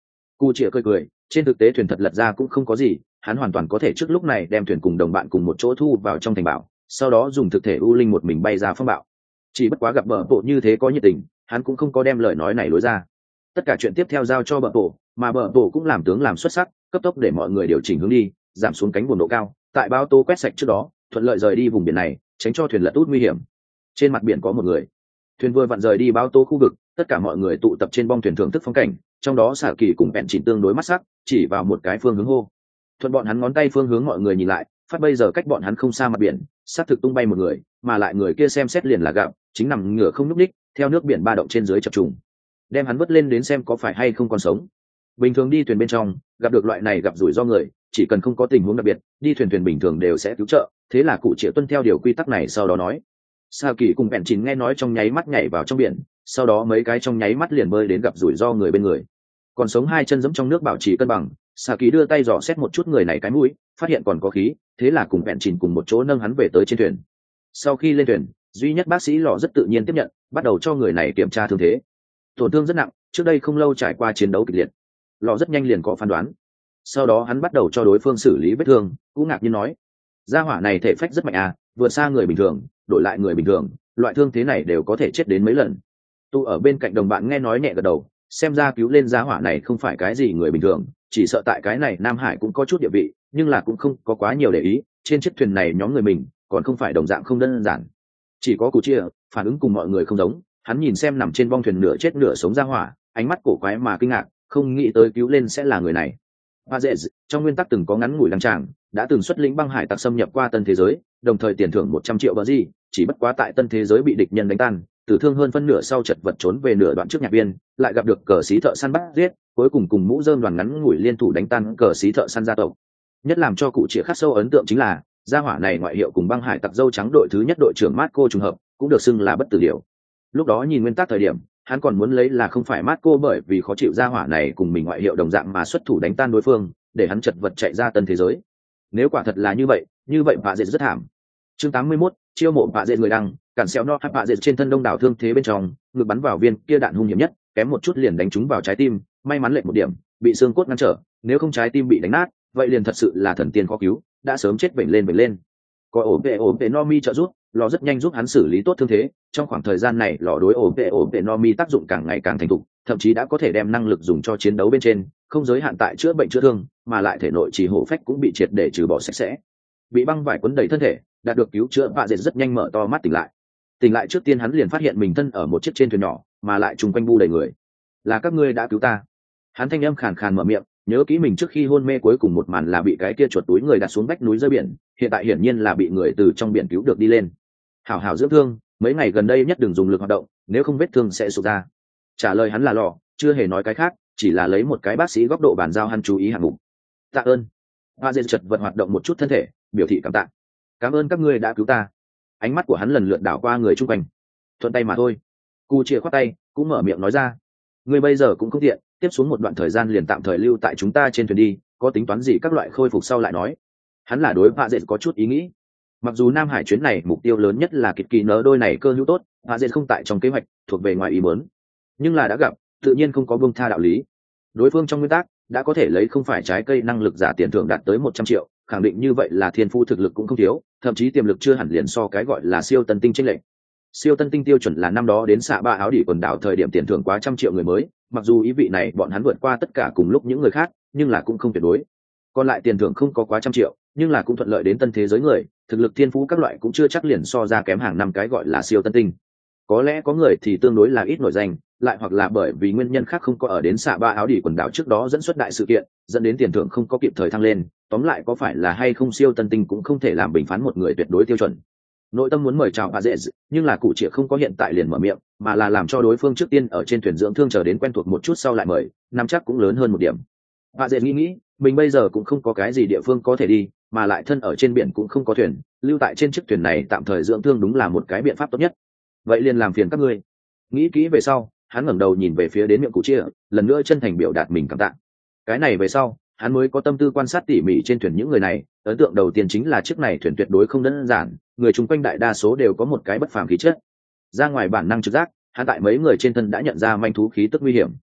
Cụ chĩa cười cười, trên thực tế thuyền thật lật ra cũng không có gì, hắn hoàn toàn có thể trước lúc này đem thuyền cùng đồng bạn cùng một chỗ thu vào trong thành bảo, sau đó dùng thực thể u linh một mình bay ra phong bạo. Chỉ bất quá gặp bờ bộ như thế có nhiệt tình, hắn cũng không có đem lời nói này lối ra. Tất cả chuyện tiếp theo giao cho bờ bộ, mà bờ bộ cũng làm tướng làm xuất sắc, cấp tốc để mọi người điều chỉnh hướng đi, giảm xuống cánh buồm độ cao, tại báo tố quét sạch trước đó, thuận lợi rời đi vùng biển này, tránh cho thuyền lật út nguy hiểm. Trên mặt biển có một người, thuyền vừa vặn rời đi báo tố khu vực, tất cả mọi người tụ tập trên bong thuyền thưởng thức phong cảnh, trong đó xả kỳ cùng bẹn chỉnh tương đối mắt sắc, chỉ vào một cái phương hướng hô. Thuận bọn hắn ngón tay phương hướng mọi người nhìn lại, phát bây giờ cách bọn hắn không xa mặt biển, sát thực tung bay một người, mà lại người kia xem xét liền là gặp, chính nằm ngửa không nhúc nhích, theo nước biển ba động trên dưới chập trùng. Đem hắn vớt lên đến xem có phải hay không còn sống. Bình thường đi thuyền bên trong, gặp được loại này gặp rủi ro người, chỉ cần không có tình huống đặc biệt, đi thuyền bình thường đều sẽ cứu trợ, thế là cụ triệu tuân theo điều quy tắc này sau đó nói. Sa kỳ cùng bẹn chín nghe nói trong nháy mắt nhảy vào trong biển, sau đó mấy cái trong nháy mắt liền bơi đến gặp rủi ro người bên người. Còn sống hai chân giẫm trong nước bảo trì cân bằng, Sa kỳ đưa tay dò xét một chút người này cái mũi, phát hiện còn có khí, thế là cùng bẹn chín cùng một chỗ nâng hắn về tới trên thuyền. Sau khi lên thuyền, duy nhất bác sĩ lọ rất tự nhiên tiếp nhận, bắt đầu cho người này kiểm tra thương thế. Tổn thương rất nặng, trước đây không lâu trải qua chiến đấu kịch liệt. Lọ rất nhanh liền có phán đoán. Sau đó hắn bắt đầu cho đối phương xử lý vết thương, cũng ngạc nhiên nói: gia hỏa này thể phách rất mạnh à, vượt xa người bình thường, đổi lại người bình thường, loại thương thế này đều có thể chết đến mấy lần. Tu ở bên cạnh đồng bạn nghe nói nhẹ gật đầu, xem ra cứu lên gia hỏa này không phải cái gì người bình thường, chỉ sợ tại cái này Nam Hải cũng có chút địa vị, nhưng là cũng không có quá nhiều để ý, trên chiếc thuyền này nhóm người mình còn không phải đồng dạng không đơn giản. Chỉ có Cú Chia phản ứng cùng mọi người không giống, hắn nhìn xem nằm trên bong thuyền nửa chết nửa sống gia hỏa, ánh mắt cổ quái mà kinh ngạc, không nghĩ tới cứu lên sẽ là người này. Pazez trong nguyên tắc từng có ngắn ngủi đăng tràng, đã từng xuất lĩnh băng hải tặc xâm nhập qua tân thế giới, đồng thời tiền thưởng 100 triệu bờ gì, chỉ bất quá tại tân thế giới bị địch nhân đánh tan, tử thương hơn phân nửa sau chật vật trốn về nửa đoạn trước nhạc viên, lại gặp được cờ sĩ thợ săn bắt giết, cuối cùng cùng mũ rơm đoàn ngắn ngủi liên thủ đánh tan cờ sĩ thợ săn gia tộc. Nhất làm cho cụ Triệu khắc sâu ấn tượng chính là, gia hỏa này ngoại hiệu cùng băng hải tặc dâu trắng đội thứ nhất đội trưởng Marco trùng hợp, cũng được xưng là bất tử điểu. Lúc đó nhìn nguyên tắc thời điểm, hắn còn muốn lấy là không phải Marco bởi vì khó chịu gia hỏa này cùng mình ngoại hiệu đồng dạng mà xuất thủ đánh tan đối phương, để hắn chật vật chạy ra tân thế giới. Nếu quả thật là như vậy Vạ Dệt rất thảm. Chương 81, chiêu mộ Vạ Dệt người đăng, cản xéo no Vạ Dệt trên thân đông đảo thương thế bên trong, ngực bắn vào viên kia đạn hung hiểm nhất, kém một chút liền đánh trúng vào trái tim, may mắn lệch một điểm, bị xương cốt ngăn trở, nếu không trái tim bị đánh nát, vậy liền thật sự là thần tiên khó cứu, đã sớm chết bệnh lên. Có ổn vệ Nomi trợ giúp, lò rất nhanh giúp hắn xử lý tốt thương thế, trong khoảng thời gian này lò đối ổn vệ Nomi tác dụng càng ngày càng thành thục, thậm chí đã có thể đem năng lực dùng cho chiến đấu bên trên, không giới hạn tại chữa bệnh chữa thương, mà lại thể nội chỉ hổ phách cũng bị triệt để trừ bỏ sạch sẽ. Bị băng vải quấn đầy thân thể, đạt được cứu chữa Vạ Dệt rất nhanh mở to mắt tỉnh lại trước tiên hắn liền phát hiện mình thân ở một chiếc trên thuyền nhỏ, mà lại trùng quanh bu đầy người. Là các ngươi đã cứu ta. Hắn thanh âm khàn khàn mở miệng, nhớ kỹ mình trước khi hôn mê cuối cùng một màn là bị cái kia chuột túi người đặt xuống vách núi rơi biển, hiện tại hiển nhiên là bị người từ trong biển cứu được đi lên. Hảo hảo dưỡng thương, mấy ngày gần đây nhất đừng dùng lực hoạt động, nếu không vết thương sẽ sụp ra. Trả lời hắn là lò, chưa hề nói cái khác, chỉ là lấy một cái bác sĩ góc độ bàn giao hắn chú ý hạng mục. Tạ ơn. Hoa Dệt chật vật hoạt động một chút thân thể, biểu thị cảm tạ. Cảm ơn các ngươi đã cứu ta. Ánh mắt của hắn lần lượt đảo qua người chung quanh. Thuận tay mà thôi. Cù chia khoát tay, cũng mở miệng nói ra. Ngươi bây giờ cũng không tiện, tiếp xuống một đoạn thời gian liền tạm thời lưu tại chúng ta trên thuyền đi, có tính toán gì các loại khôi phục sau lại nói. Hắn là đối Vạ Dệt có chút ý nghĩ. Mặc dù Nam Hải chuyến này mục tiêu lớn nhất là kịch kỳ nớ đôi này cơ hữu tốt, Vạ Dệt không tại trong kế hoạch, thuộc về ngoài ý muốn. Nhưng là đã gặp, tự nhiên không có buông tha đạo lý. Đối phương trong nguyên tắc đã có thể lấy không phải trái cây năng lực giả tiền thưởng đạt tới 100 triệu, khẳng định như vậy là thiên phu thực lực cũng không thiếu, thậm chí tiềm lực chưa hẳn liền so cái gọi là siêu tân tinh chênh lệch. Siêu tân tinh tiêu chuẩn là năm đó đến xạ ba áo đỉ quần đảo thời điểm tiền thưởng quá 100 triệu người mới, mặc dù ý vị này bọn hắn vượt qua tất cả cùng lúc những người khác, nhưng là cũng không tuyệt đối. Còn lại tiền thưởng không có quá 100 triệu, nhưng là cũng thuận lợi đến tân thế giới người, thực lực thiên phú các loại cũng chưa chắc liền so ra kém hàng năm cái gọi là siêu tân tinh. Có lẽ có người thì tương đối là ít nổi danh, lại hoặc là bởi vì nguyên nhân khác không có ở đến xạ ba áo đỉ quần đảo trước đó dẫn xuất đại sự kiện, dẫn đến tiền thưởng không có kịp thời thăng lên. Tóm lại có phải là hay không siêu tân tinh cũng không thể làm bình phán một người tuyệt đối tiêu chuẩn. Nội tâm muốn mời chào Vạ Dệt, nhưng là cụ Triệu không có hiện tại liền mở miệng, mà là làm cho đối phương trước tiên ở trên thuyền dưỡng thương chờ đến quen thuộc một chút sau lại mời, nắm chắc cũng lớn hơn một điểm. Vạ Dệt nghĩ, mình bây giờ cũng không có cái gì địa phương có thể đi, mà lại thân ở trên biển cũng không có thuyền, lưu tại trên chiếc thuyền này tạm thời dưỡng thương đúng là một cái biện pháp tốt nhất. Vậy liền làm phiền các ngươi. Nghĩ kỹ về sau, hắn ngẩng đầu nhìn về phía đến miệng cụ Chia, lần nữa chân thành biểu đạt mình cảm tạ. Cái này về sau, hắn mới có tâm tư quan sát tỉ mỉ trên thuyền những người này. Ấn tượng đầu tiên chính là chiếc này thuyền tuyệt đối không đơn giản, người chung quanh đại đa số đều có một cái bất phàm khí chất. Ra ngoài bản năng trực giác, hắn tại mấy người trên thân đã nhận ra manh thú khí tức nguy hiểm.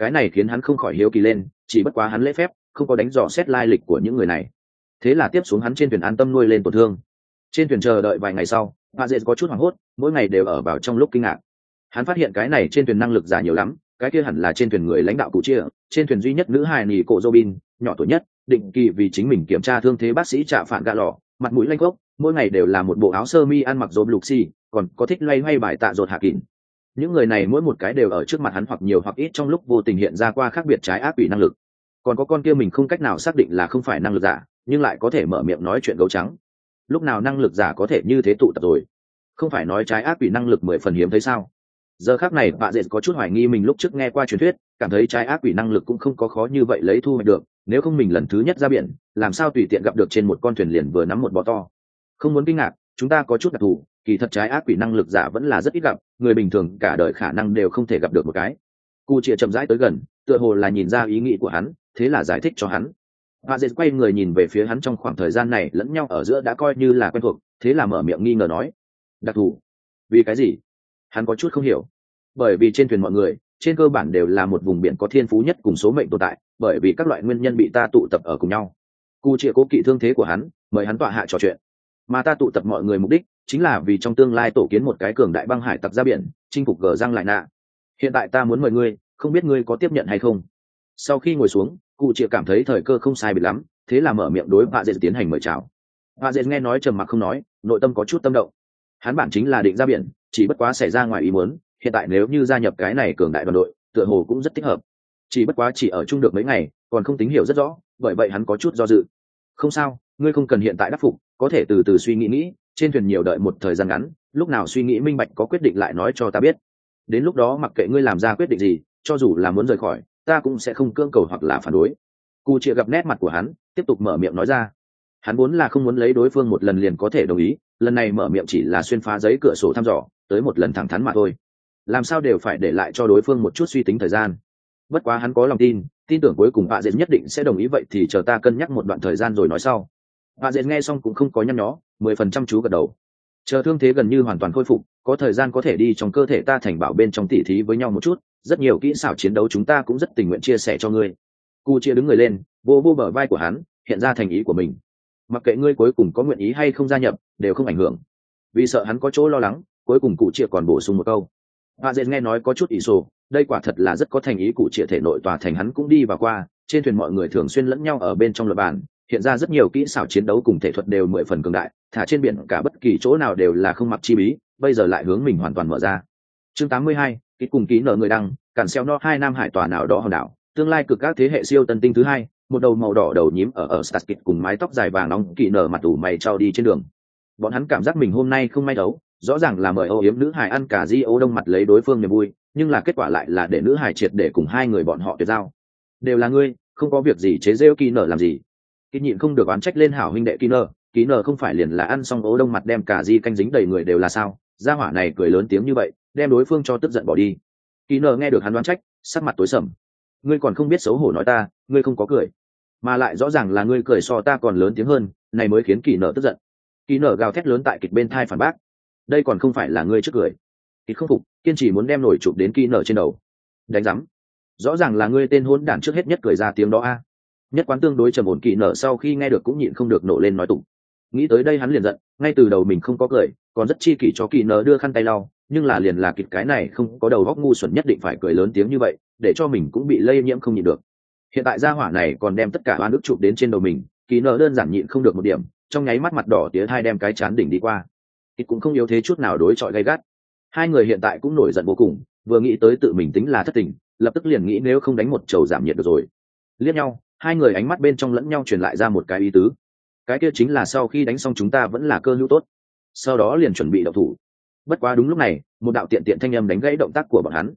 Cái này khiến hắn không khỏi hiếu kỳ lên, chỉ bất quá hắn lễ phép không có đánh dò xét lai lịch của những người này. Thế là tiếp xuống hắn trên thuyền an tâm nuôi lên tổn thương. Trên thuyền chờ đợi vài ngày sau, Hạ Dệ có chút hoảng hốt, mỗi ngày đều ở vào trong lúc kinh ngạc. Hắn phát hiện cái này trên thuyền năng lực giả nhiều lắm, cái kia hẳn là trên thuyền người lãnh đạo cụ chia, trên thuyền duy nhất nữ hài nỉ cổ Robin, nhỏ tuổi nhất, định kỳ vì chính mình kiểm tra thương thế bác sĩ trạ phản gạ lò, mặt mũi lanh gốc, mỗi ngày đều là một bộ áo sơ mi ăn mặc rộp lục xì, còn có thích loay hoay bài tạ rột hạ kín. Những người này mỗi một cái đều ở trước mặt hắn hoặc nhiều hoặc ít trong lúc vô tình hiện ra qua khác biệt trái ác quỷ năng lực. Còn có con kia mình không cách nào xác định là không phải năng lực giả, nhưng lại có thể mở miệng nói chuyện gấu trắng. Lúc nào năng lực giả có thể như thế tụ tập rồi? Không phải nói trái ác quỷ năng lực 10 phần hiếm thấy sao? Giờ khắc này Vạ Dệ có chút hoài nghi mình lúc trước nghe qua truyền thuyết, cảm thấy trái ác quỷ năng lực cũng không có khó như vậy lấy thu hoạch được, nếu không mình lần thứ nhất ra biển, làm sao tùy tiện gặp được trên một con thuyền liền vừa nắm một bò to. Không muốn kinh ngạc, chúng ta có chút đặc thù, kỳ thật trái ác quỷ năng lực giả vẫn là rất ít gặp, người bình thường cả đời khả năng đều không thể gặp được một cái. Cu Chia chậm rãi tới gần, tựa hồ là nhìn ra ý nghĩ của hắn, thế là giải thích cho hắn. Vạ Dệ quay người nhìn về phía hắn, trong khoảng thời gian này lẫn nhau ở giữa đã coi như là quen thuộc, thế là mở miệng nghi ngờ nói: đặc thù? Vì cái gì? Hắn có chút không hiểu. Bởi vì trên thuyền mọi người trên cơ bản đều là một vùng biển có thiên phú nhất cùng số mệnh tồn tại, bởi vì các loại nguyên nhân bị ta tụ tập ở cùng nhau. Cu Chia cố kỵ thương thế của hắn, mời hắn tọa hạ trò chuyện. Mà ta tụ tập mọi người mục đích chính là vì trong tương lai tổ kiến một cái cường đại băng hải tặc ra biển, chinh phục gờ răng lại nạ. Hiện tại ta muốn mời ngươi, không biết ngươi có tiếp nhận hay không? Sau khi ngồi xuống, Cụ Chia cảm thấy thời cơ không sai biệt lắm, thế là mở miệng đối Vạ Dệ tiến hành mời chào. Vạ Dệ nghe nói trầm mặc không nói, nội tâm có chút tâm động. Hắn bản chính là định ra biển, chỉ bất quá xảy ra ngoài ý muốn, hiện tại nếu như gia nhập cái này cường đại đoàn đội, tựa hồ cũng rất thích hợp. Chỉ bất quá chỉ ở chung được mấy ngày, còn không tín hiểu rất rõ, bởi vậy hắn có chút do dự. Không sao, ngươi không cần hiện tại đắc phục, có thể từ từ suy nghĩ, trên thuyền nhiều đợi một thời gian ngắn, lúc nào suy nghĩ minh bạch có quyết định lại nói cho ta biết. Đến lúc đó mặc kệ ngươi làm ra quyết định gì, cho dù là muốn rời khỏi, ta cũng sẽ không cưỡng cầu hoặc là phản đối. Cụ Chia gặp nét mặt của hắn, tiếp tục mở miệng nói ra. Hắn vốn là không muốn lấy đối phương một lần liền có thể đồng ý, lần này mở miệng chỉ là xuyên phá giấy cửa sổ thăm dò, tới một lần thẳng thắn mà thôi. Làm sao đều phải để lại cho đối phương một chút suy tính thời gian. Bất quá hắn có lòng tin tưởng cuối cùng Vạ Dệ nhất định sẽ đồng ý, vậy thì chờ ta cân nhắc một đoạn thời gian rồi nói sau. Vạ Dệ nghe xong cũng không có nhăn nhó, 10% chú gật đầu. Chờ thương thế gần như hoàn toàn khôi phục, có thời gian có thể đi trong cơ thể ta thành bảo bên trong tỉ thí với nhau một chút, rất nhiều kỹ xảo chiến đấu chúng ta cũng rất tình nguyện chia sẻ cho ngươi. Cu Chia đứng người lên, vô bờ vai của hắn, hiện ra thành ý của mình. Mặc kệ ngươi cuối cùng có nguyện ý hay không gia nhập, đều không ảnh hưởng. Vì sợ hắn có chỗ lo lắng, cuối cùng Cụ Chia còn bổ sung một câu. Vạ Dệ nghe nói có chút ỷ sổ, đây quả thật là rất có thành ý. Cụ Chia thể nội tòa thành hắn cũng đi vào qua, trên thuyền mọi người thường xuyên lẫn nhau ở bên trong luật bàn, hiện ra rất nhiều kỹ xảo chiến đấu cùng thể thuật đều 10 phần cường đại, thả trên biển cả bất kỳ chỗ nào đều là không mặc chi bí, bây giờ lại hướng mình hoàn toàn mở ra. Chương 82, ký cùng ký nợ người đăng, cản xeo no 2 nam hải tòa nào đó hòn đảo, tương lai cực các thế hệ siêu tân tinh thứ hai, một đầu màu đỏ đầu nhím ở Starkid cùng mái tóc dài vàng nóng kỳ nở mặt ủ mày trao đi trên đường. Bọn hắn cảm giác mình hôm nay không may đấu, rõ ràng là mời âu yếm nữ hải ăn cả di ô đông mặt lấy đối phương niềm vui, nhưng là kết quả lại là để nữ hải triệt để cùng hai người bọn họ tuyệt giao. Đều là ngươi, không có việc gì chế rêu kỳ nở làm gì. Kỳ nhịn không được oán trách lên hảo huynh đệ kỳ nở không phải liền là ăn xong ố đông mặt đem cả di canh dính đầy người đều là sao? Gia hỏa này cười lớn tiếng như vậy, đem đối phương cho tức giận bỏ đi. Kỳ nở nghe được hắn oán trách, sắc mặt tối sầm. Ngươi còn không biết xấu hổ nói ta, ngươi không có cười, mà lại rõ ràng là ngươi cười so ta còn lớn tiếng hơn, này mới khiến kỳ nở tức giận. Kỳ nở gào thét lớn tại kịch bên thai phản bác, đây còn không phải là ngươi trước cười. Kịch không phục, kiên trì muốn đem nổi chụp đến kỳ nở trên đầu. Đánh rắm, rõ ràng là ngươi tên hỗn đản trước hết nhất cười ra tiếng đó a. Nhất quán tương đối trầm ổn kỳ nở sau khi nghe được cũng nhịn không được nổ lên nói tụng. Nghĩ tới đây hắn liền giận, ngay từ đầu mình không có cười, còn rất chi kỷ cho kỳ nở đưa khăn tay lau, nhưng là liền là kịch cái này không có đầu óc ngu xuẩn nhất định phải cười lớn tiếng như vậy, để cho mình cũng bị lây nhiễm không nhịn được. Hiện tại gia hỏa này còn đem tất cả oan ức chụp đến trên đầu mình, kỳ nở đơn giản nhịn không được một điểm, trong nháy mắt mặt đỏ tía thai đem cái chán đỉnh đi qua. Kịch cũng không yếu thế chút nào đối chọi gay gắt. Hai người hiện tại cũng nổi giận vô cùng, vừa nghĩ tới tự mình tính là thất tình, lập tức liền nghĩ nếu không đánh một chầu giảm nhiệt được rồi. Liếc nhau, hai người ánh mắt bên trong lẫn nhau truyền lại ra một cái ý tứ, cái kia chính là sau khi đánh xong chúng ta vẫn là cơ hữu tốt. Sau đó liền chuẩn bị động thủ. Bất quá đúng lúc này, một đạo tiện thanh âm đánh gãy động tác của bọn hắn.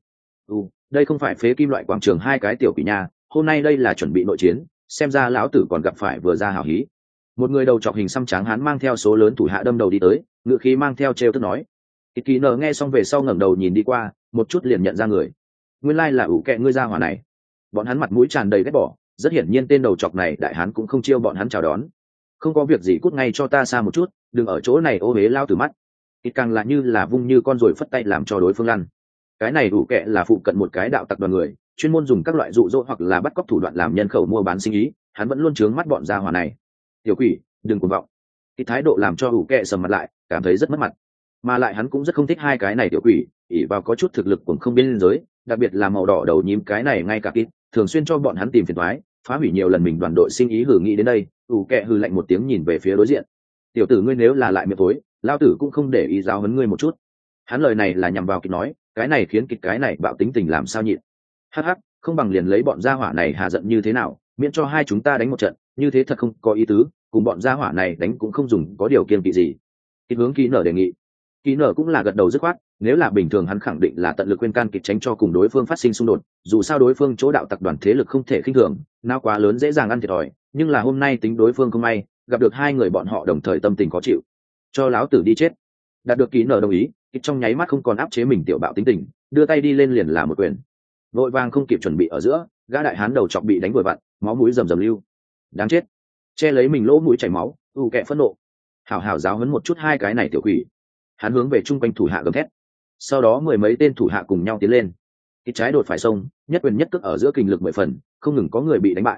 Đây không phải phế kim loại quảng trường hai cái tiểu quỷ nha, hôm nay đây là chuẩn bị nội chiến, xem ra lão tử còn gặp phải vừa ra hảo hí. Một người đầu trọc hình xăm trắng hắn mang theo số lớn thủ hạ đâm đầu đi tới, ngựa khí mang theo trêu tức nói. Kỳ nở nghe xong về sau ngẩng đầu nhìn đi qua, một chút liền nhận ra người. Nguyên lai là ủ kẹ ngươi ra hỏa này. Bọn hắn mặt mũi tràn đầy ghét bỏ, rất hiển nhiên tên đầu trọc này đại hán cũng không chiêu bọn hắn chào đón. Không có việc gì cút ngay cho ta xa một chút, đừng ở chỗ này ô uế lao từ mắt. Ít càng là như là vung như con ruồi phất tay làm cho đối phương lăn. Cái này ủ kẹ là phụ cận một cái đạo tặc đoàn người, chuyên môn dùng các loại dụ dỗ hoặc là bắt cóc thủ đoạn làm nhân khẩu mua bán sinh ý, hắn vẫn luôn trướng mắt bọn gia hỏa này. Tiểu quỷ, đừng cuồng vọng. Cái thái độ làm cho ủ kẹ sầm mặt lại, cảm thấy rất mất mặt. Mà lại hắn cũng rất không thích hai cái này tiểu quỷ, ỷ vào có chút thực lực cũng không biên giới, đặc biệt là màu đỏ đầu nhím cái này ngay cả kít, thường xuyên cho bọn hắn tìm phiền toái, phá hủy nhiều lần mình đoàn đội sinh ý. Hử nghĩ đến đây, ủ kẹ hừ lạnh một tiếng nhìn về phía đối diện. Tiểu tử ngươi nếu là lại miệng tối, lao tử cũng không để ý giáo huấn ngươi một chút. Hắn lời này là nhằm vào kịch nói, cái này khiến kịch cái này bạo tính tình làm sao nhịn. Hắc hắc, không bằng liền lấy bọn gia hỏa này hà giận như thế nào, miễn cho hai chúng ta đánh một trận, như thế thật không có ý tứ, cùng bọn gia hỏa này đánh cũng không dùng có điều kiên kỵ gì. Kịch hướng Kỹ Nở đề nghị. Kỹ Nở cũng là gật đầu dứt khoát, nếu là bình thường hắn khẳng định là tận lực khuyên can kịch tránh cho cùng đối phương phát sinh xung đột, dù sao đối phương chỗ đạo tặc đoàn thế lực không thể khinh thường, nào quá lớn dễ dàng ăn thiệt thòi, nhưng là hôm nay tính đối phương không may, gặp được hai người bọn họ đồng thời tâm tình khó chịu. Cho láo tử đi chết. Đạt được Kỹ Nở đồng ý, kịch trong nháy mắt không còn áp chế mình tiểu bạo tính tình, đưa tay đi lên liền là một quyền. Vội vàng không kịp chuẩn bị ở giữa, gã đại hán đầu chọc bị đánh vừa vặn, máu mũi rầm rầm lưu. Đáng chết. Che lấy mình lỗ mũi chảy máu, kẹ phẫn nộ. Hảo hảo giáo huấn một chút hai cái này tiểu quỷ. Hắn hướng về chung quanh thủ hạ gầm thét. Sau đó mười mấy tên thủ hạ cùng nhau tiến lên. Cái trái đột phải sông, nhất quyền nhất cước ở giữa kình lực 10 phần, không ngừng có người bị đánh bại.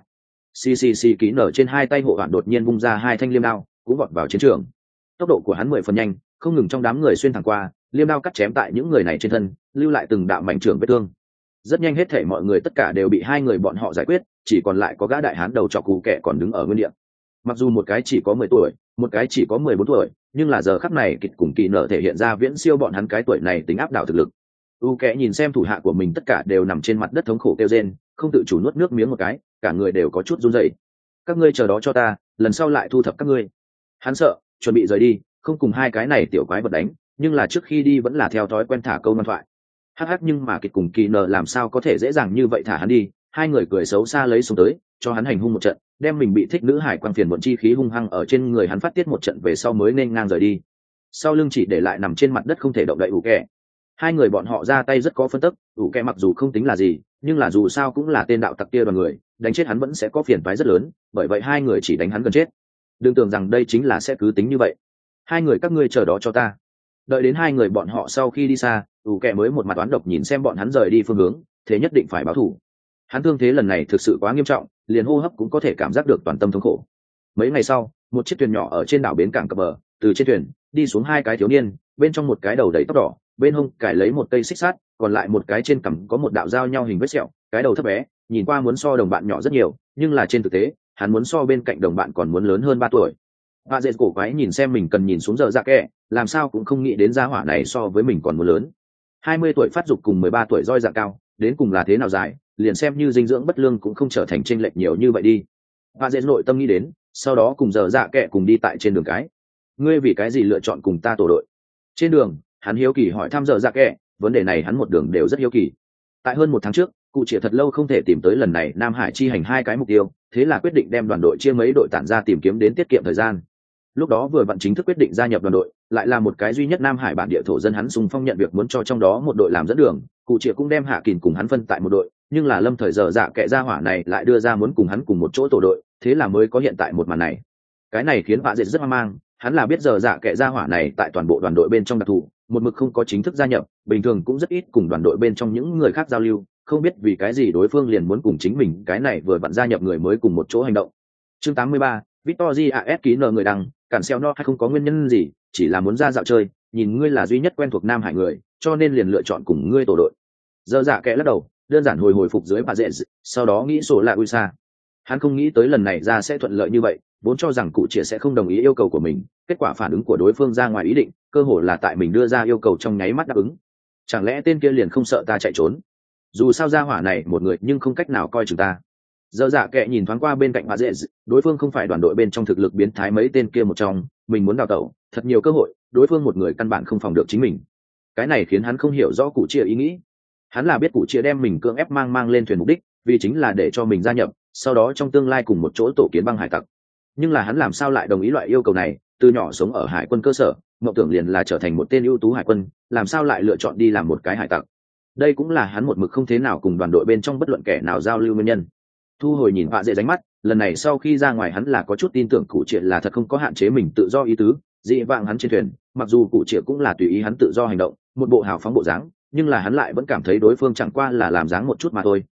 Kỹ Nở trên hai tay hộ hoàn đột nhiên vung ra hai thanh liêm đao, cũng vọt vào chiến trường. Tốc độ của hắn 10 phần nhanh, không ngừng trong đám người xuyên thẳng qua, liêm đao cắt chém tại những người này trên thân, lưu lại từng đạo mảnh trưởng vết thương. Rất nhanh hết thảy mọi người tất cả đều bị hai người bọn họ giải quyết, chỉ còn lại có gã đại hán đầu trọc cù kẻ còn đứng ở nguyên địa. Mặc dù một cái chỉ có 10 tuổi, một cái chỉ có 14 tuổi, nhưng là giờ khắc này kịch cùng Kỹ Nở thể hiện ra viễn siêu bọn hắn cái tuổi này tính áp đảo thực lực. Kẻ nhìn xem thủ hạ của mình tất cả đều nằm trên mặt đất thống khổ kêu rên, không tự chủ nuốt nước miếng một cái, cả người đều có chút run rẩy. Các ngươi chờ đó cho ta, lần sau lại thu thập các ngươi. Hắn sợ, chuẩn bị rời đi, không cùng hai cái này tiểu quái vật đánh, nhưng là trước khi đi vẫn là theo thói quen thả câu ngoan thoại. Hắc nhưng mà kịch cùng Kỹ Nở làm sao có thể dễ dàng như vậy thả hắn đi, hai người cười xấu xa lấy xuống tới, cho hắn hành hung một trận, đem mình bị thích nữ hải quang phiền muộn chi khí hung hăng ở trên người hắn phát tiết một trận về sau mới nên ngang rời đi. Sau lưng chỉ để lại nằm trên mặt đất không thể động đậy ủ kẹ. Hai người bọn họ ra tay rất có phân tức, ủ kẹ mặc dù không tính là gì, nhưng là dù sao cũng là tên đạo tặc kia đoàn người, đánh chết hắn vẫn sẽ có phiền toái rất lớn, bởi vậy hai người chỉ đánh hắn gần chết. Đừng tưởng rằng đây chính là sẽ cứ tính như vậy. Hai người các ngươi chờ đó cho ta. Đợi đến hai người bọn họ sau khi đi xa, ủ kẹ mới một mặt oán độc nhìn xem bọn hắn rời đi phương hướng, thế nhất định phải báo thù. Hắn thương thế lần này thực sự quá nghiêm trọng, liền hô hấp cũng có thể cảm giác được toàn tâm thống khổ. Mấy ngày sau, một chiếc thuyền nhỏ ở trên đảo bến cảng cập bờ, từ trên thuyền đi xuống hai cái thiếu niên, bên trong một cái đầu đầy tóc đỏ, bên hông cài lấy một cây xích sắt, còn lại một cái trên cằm có một đạo giao nhau hình vết sẹo, cái đầu thấp bé, nhìn qua muốn so đồng bạn nhỏ rất nhiều, nhưng là trên thực tế, hắn muốn so bên cạnh đồng bạn còn muốn lớn hơn 3 tuổi. Và dệt cổ quái nhìn xem mình cần nhìn xuống giờ dạ kẻ, làm sao cũng không nghĩ đến gia hỏa này so với mình còn muốn lớn. 20 tuổi phát dục cùng 13 tuổi roi dạ cao, đến cùng là thế nào dài, liền xem như dinh dưỡng bất lương cũng không trở thành chênh lệch nhiều như vậy đi. Và dệt nội tâm nghĩ đến, sau đó cùng giờ dạ kẻ cùng đi tại trên đường cái. Ngươi vì cái gì lựa chọn cùng ta tổ đội? Trên đường, hắn hiếu kỳ hỏi thăm giờ dạ kẻ, vấn đề này hắn một đường đều rất hiếu kỳ. Tại hơn 1 tháng trước, cụ chỉ thật lâu không thể tìm tới lần này Nam Hải chi hành hai cái mục tiêu, thế là quyết định đem đoàn đội chia mấy đội tản ra tìm kiếm đến tiết kiệm thời gian. Lúc đó vừa vặn chính thức quyết định gia nhập đoàn đội, lại là một cái duy nhất Nam Hải bản địa thổ dân, hắn xung phong nhận việc muốn cho trong đó một đội làm dẫn đường, cụ chỉ cũng đem Hạ Kình cùng hắn phân tại một đội, nhưng là lâm thời giờ dạ kẻ gia hỏa này lại đưa ra muốn cùng hắn cùng một chỗ tổ đội, thế là mới có hiện tại một màn này. Cái này khiến Vạ Dệt rất hoang mang, hắn là biết giờ dạ kẻ gia hỏa này tại toàn bộ đoàn đội bên trong đặc thù, một mực không có chính thức gia nhập, bình thường cũng rất ít cùng đoàn đội bên trong những người khác giao lưu, không biết vì cái gì đối phương liền muốn cùng chính mình cái này vừa vặn gia nhập người mới cùng một chỗ hành động. Chương 83, Victory AS ký nợ người đăng, cản xeo no hay không có nguyên nhân gì, chỉ là muốn ra dạo chơi, nhìn ngươi là duy nhất quen thuộc Nam Hải người, cho nên liền lựa chọn cùng ngươi tổ đội. Giờ dạ kẻ lắc đầu, đơn giản hồi phục dưới bà dễ, sau đó nghĩ sổ lại ui xa. Hắn không nghĩ tới lần này ra sẽ thuận lợi như vậy, vốn cho rằng cụ trẻ sẽ không đồng ý yêu cầu của mình, kết quả phản ứng của đối phương ra ngoài ý định, cơ hồ là tại mình đưa ra yêu cầu trong nháy mắt đáp ứng. Chẳng lẽ tên kia liền không sợ ta chạy trốn? Dù sao ra hỏa này một người nhưng không cách nào coi chừng ta. Giờ dạ kệ nhìn thoáng qua bên cạnh bà dễ, đối phương không phải đoàn đội bên trong thực lực biến thái mấy tên kia một trong, mình muốn đào tẩu, thật nhiều cơ hội, đối phương một người căn bản không phòng được chính mình. Cái này khiến hắn không hiểu rõ cụ chia ý nghĩ. Hắn là biết cụ chia đem mình cưỡng ép mang lên thuyền mục đích, vì chính là để cho mình gia nhập, sau đó trong tương lai cùng một chỗ tổ kiến băng hải tặc. Nhưng là hắn làm sao lại đồng ý loại yêu cầu này? Từ nhỏ sống ở hải quân cơ sở, mộng tưởng liền là trở thành một tên ưu tú hải quân, làm sao lại lựa chọn đi làm một cái hải tặc? Đây cũng là hắn một mực không thế nào cùng đoàn đội bên trong bất luận kẻ nào giao lưu nguyên nhân. Thu hồi nhìn vạ dễ ránh mắt, lần này sau khi ra ngoài hắn là có chút tin tưởng cụ triệt là thật không có hạn chế mình tự do ý tứ. Dị vạng hắn trên thuyền, mặc dù cụ triệt cũng là tùy ý hắn tự do hành động, một bộ hào phóng bộ dáng, nhưng là hắn lại vẫn cảm thấy đối phương chẳng qua là làm dáng một chút mà thôi,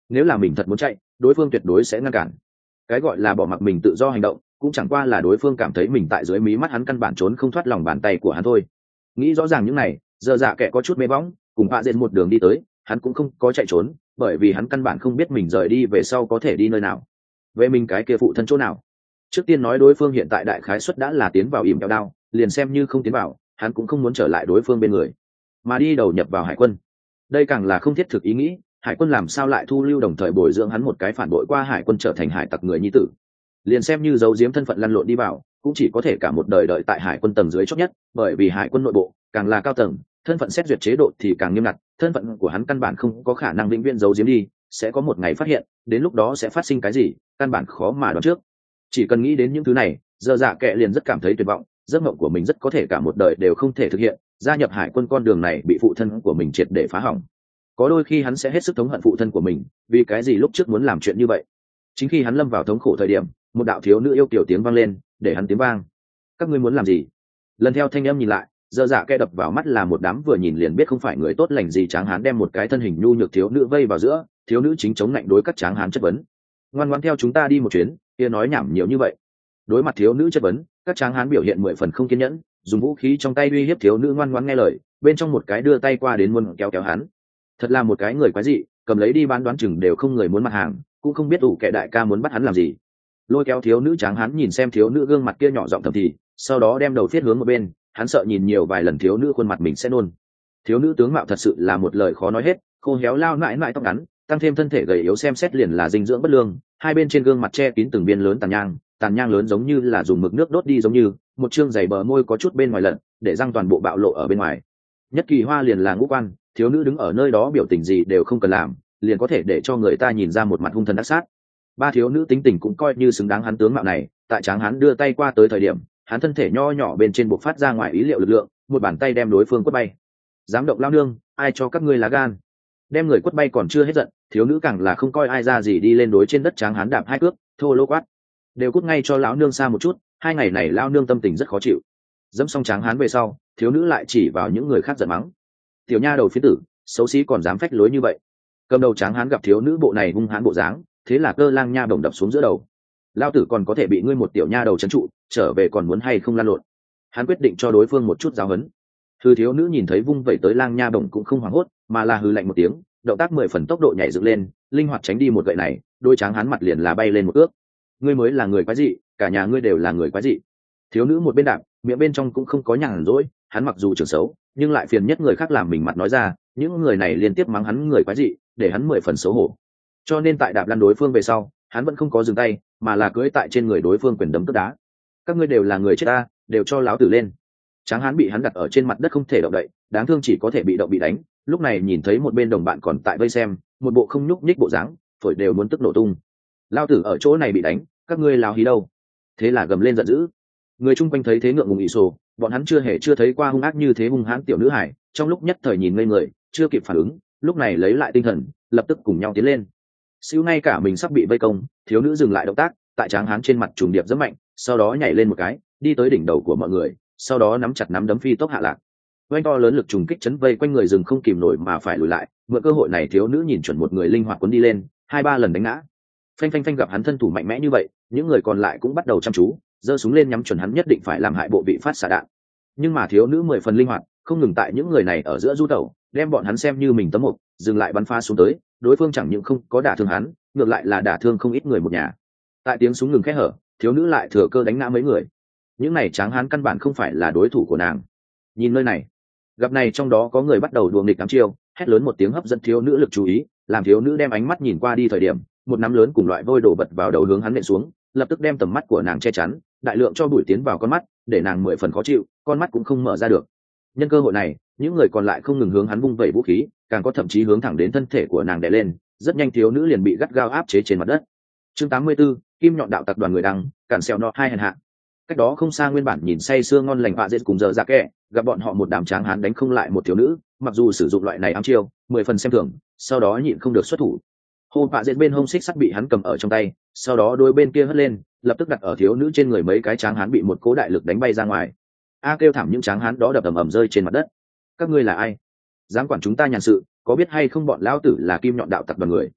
nếu là mình thật muốn chạy đối phương tuyệt đối sẽ ngăn cản. Cái gọi là bỏ mặc mình tự do hành động cũng chẳng qua là đối phương cảm thấy mình tại dưới mí mắt hắn căn bản trốn không thoát lòng bàn tay của hắn thôi. Nghĩ rõ ràng những này, giờ dạ kẻ có chút mê bóng, cùng bạ dệt một đường đi tới, hắn cũng không có chạy trốn, bởi vì hắn căn bản không biết mình rời đi về sau có thể đi nơi nào. Về mình cái kia phụ thân chỗ nào? Trước tiên nói đối phương hiện tại đại khái suất đã là tiến vào ỉm kẹo đao, liền xem như không tiến vào, hắn cũng không muốn trở lại đối phương bên người, mà đi đầu nhập vào hải quân. Đây càng là không thiết thực ý nghĩ, hải quân làm sao lại thu lưu đồng thời bồi dưỡng hắn một cái phản bội qua hải quân trở thành hải tặc người nhi tử. Liền xem như giấu giếm thân phận lăn lộn đi vào, cũng chỉ có thể cả một đời đợi tại hải quân tầng dưới chót nhất, bởi vì hải quân nội bộ càng là cao tầng, thân phận xét duyệt chế độ thì càng nghiêm ngặt, thân phận của hắn căn bản không có khả năng vĩnh viễn giấu giếm đi, sẽ có một ngày phát hiện, đến lúc đó sẽ phát sinh cái gì, căn bản khó mà đoán trước. Chỉ cần nghĩ đến những thứ này, giờ dạ kệ liền rất cảm thấy tuyệt vọng, giấc mộng của mình rất có thể cả một đời đều không thể thực hiện, gia nhập hải quân con đường này bị phụ thân của mình triệt để phá hỏng. Có đôi khi hắn sẽ hết sức thống hận phụ thân của mình, vì cái gì lúc trước muốn làm chuyện như vậy. Chính khi hắn lâm vào thống khổ thời điểm, một đạo thiếu nữ yêu kiều tiếng vang lên, để hắn tiếng vang. Các ngươi muốn làm gì? Lần theo thanh âm nhìn lại, giờ dạ kệ đập vào mắt là một đám vừa nhìn liền biết không phải người tốt lành gì tráng hán đem một cái thân hình nhu nhược thiếu nữ vây vào giữa, thiếu nữ chính chống lạnh đối các tráng hán chất vấn. Ngoan ngoãn theo chúng ta đi một chuyến, kia nói nhảm nhiều như vậy. Đối mặt thiếu nữ chất vấn, các tráng hán biểu hiện 10 phần không kiên nhẫn, dùng vũ khí trong tay uy hiếp thiếu nữ ngoan ngoãn nghe lời, bên trong một cái đưa tay qua đến muốn kéo kéo hắn. Thật là một cái người quái dị, cầm lấy đi bán đoán chừng đều không người muốn mặt hàng, cũng không biết ủ kệ đại ca muốn bắt hắn làm gì. Lôi kéo thiếu nữ tráng hán nhìn xem thiếu nữ gương mặt kia nhỏ giọng thầm thì, sau đó đem đầu phiết hướng một bên, hắn sợ nhìn nhiều vài lần thiếu nữ khuôn mặt mình sẽ nôn. Thiếu nữ tướng mạo thật sự là một lời khó nói hết, khô héo lao mãi mãi tóc ngắn, tăng thêm thân thể gầy yếu xem xét liền là dinh dưỡng bất lương, hai bên trên gương mặt che kín từng viên lớn tàn nhang lớn giống như là dùng mực nước đốt đi giống như, một chương dày bờ môi có chút bên ngoài lận, để răng toàn bộ bạo lộ ở bên ngoài. Nhất kỳ hoa liền là ngũ quan, thiếu nữ đứng ở nơi đó biểu tình gì đều không cần làm, liền có thể để cho người ta nhìn ra một mặt hung thần ác sát. Ba thiếu nữ tính tình cũng coi như xứng đáng hắn tướng mạo này, tại tráng hắn đưa tay qua tới thời điểm, hắn thân thể nho nhỏ bên trên bộc phát ra ngoài ý liệu lực lượng, một bàn tay đem đối phương quất bay. Dám động lao nương, ai cho các ngươi lá gan? Đem người quất bay còn chưa hết giận, thiếu nữ càng là không coi ai ra gì đi lên đối trên đất tráng hắn đạp hai cước, thô lỗ quát. Đều cút ngay cho lão nương xa một chút, hai ngày này lao nương tâm tình rất khó chịu. Dẫm xong tráng hắn về sau, thiếu nữ lại chỉ vào những người khác giận mắng. Tiểu nha đầu phiến tử, xấu xí còn dám phách lối như vậy. Cầm đầu tráng hắn gặp thiếu nữ bộ này hung hãn bộ dáng, thế là cơ lang nha bổng đập xuống giữa đầu. Lao tử còn có thể bị ngươi một tiểu nha đầu trấn trụ, trở về còn muốn hay không lan lộn. Hắn quyết định cho đối phương một chút giáo huấn. Thư thiếu nữ nhìn thấy vung vẩy tới lang nha bổng cũng không hoảng hốt, mà là hừ lạnh một tiếng, động tác 10 phần tốc độ nhảy dựng lên, linh hoạt tránh đi một gậy này, đôi tráng hắn mặt liền là bay lên một ước. Ngươi mới là người quái dị, cả nhà ngươi đều là người quái dị. Thiếu nữ một bên đạp, miệng bên trong cũng không có nhàn rỗi, hắn mặc dù trưởng xấu, nhưng lại phiền nhất người khác làm mình mặt nói ra, những người này liên tiếp mắng hắn người quái dị, để hắn 10 phần xấu hổ. Cho nên tại đạp lăn đối phương về sau, hắn vẫn không có dừng tay, mà là cưỡi tại trên người đối phương quyền đấm cước đá. Các ngươi đều là người chết ta, đều cho láo tử lên. Tráng hán bị hắn đặt ở trên mặt đất không thể động đậy, đáng thương chỉ có thể bị động bị đánh. Lúc này nhìn thấy một bên đồng bạn còn tại vây xem, một bộ không nhúc nhích bộ dáng, phổi đều muốn tức nổ tung. Lao tử ở chỗ này bị đánh, các ngươi láo hí đâu? Thế là gầm lên giận dữ. Người chung quanh thấy thế ngượng ngùng ị sổ, bọn hắn chưa thấy qua hung ác như thế hung hãn tiểu nữ hải, trong lúc nhất thời nhìn ngây người, chưa kịp phản ứng, lúc này lấy lại tinh thần, lập tức cùng nhau tiến lên. Siêu ngay cả mình sắp bị vây công, thiếu nữ dừng lại động tác, tại tráng hán trên mặt trùng điệp rất mạnh, sau đó nhảy lên một cái, đi tới đỉnh đầu của mọi người, sau đó nắm chặt nắm đấm phi tốc hạ lạc. Oanh to lớn lực trùng kích chấn vây quanh người rừng không kìm nổi mà phải lùi lại, mượn cơ hội này thiếu nữ nhìn chuẩn một người linh hoạt cuốn đi lên, 2-3 lần đánh ngã. Phanh phanh phanh gặp hắn thân thủ mạnh mẽ như vậy, những người còn lại cũng bắt đầu chăm chú, giơ súng lên nhắm chuẩn hắn nhất định phải làm hại bộ vị phát xạ đạn. Nhưng mà thiếu nữ 10 phần linh hoạt, không ngừng tại những người này ở giữa du tẩu, đem bọn hắn xem như mình tấm mục, dừng lại bắn phá xuống tới, đối phương chẳng những không có đả thương hắn, ngược lại là đả thương không ít người một nhà. Tại tiếng súng ngừng khẽ hở, thiếu nữ lại thừa cơ đánh ngã mấy người. Những này tráng hán căn bản không phải là đối thủ của nàng. Nhìn nơi này, gặp này trong đó có người bắt đầu đùa nghịch ám chiêu, hét lớn một tiếng hấp dẫn thiếu nữ lực chú ý, làm thiếu nữ đem ánh mắt nhìn qua đi thời điểm, một nắm lớn cùng loại vôi đổ bật vào đầu hướng hắn nện xuống, lập tức đem tầm mắt của nàng che chắn, đại lượng cho bụi tiến vào con mắt, để nàng 10 phần khó chịu, con mắt cũng không mở ra được. Nhân cơ hội này, những người còn lại không ngừng hướng hắn vung vẩy vũ khí, càng có thậm chí hướng thẳng đến thân thể của nàng đè lên, rất nhanh thiếu nữ liền bị gắt gao áp chế trên mặt đất. Chương 84, Kim Nhọn Đạo Tặc Đoàn người đăng, cản xèo nọ hai hèn hạ. Cách đó không xa nguyên bản nhìn say sưa ngon lành vạ dệt cùng giờ ra kẻ, gặp bọn họ một đám tráng hán đánh không lại một thiếu nữ, mặc dù sử dụng loại này ám chiêu, 10 phần xem thường, sau đó nhịn không được xuất thủ. Hô vạ dệt bên hông xích sắt bị hắn cầm ở trong tay, sau đó đôi bên kia hất lên, lập tức đặt ở thiếu nữ trên người, mấy cái tráng hán bị một cố đại lực đánh bay ra ngoài. A kêu thảm những tráng hán đó đập ầm ầm rơi trên mặt đất. Các ngươi là ai? Dám quản chúng ta nhàn sự, có biết hay không bọn lão tử là Kim Nhọn Đạo Tặc Đoàn người?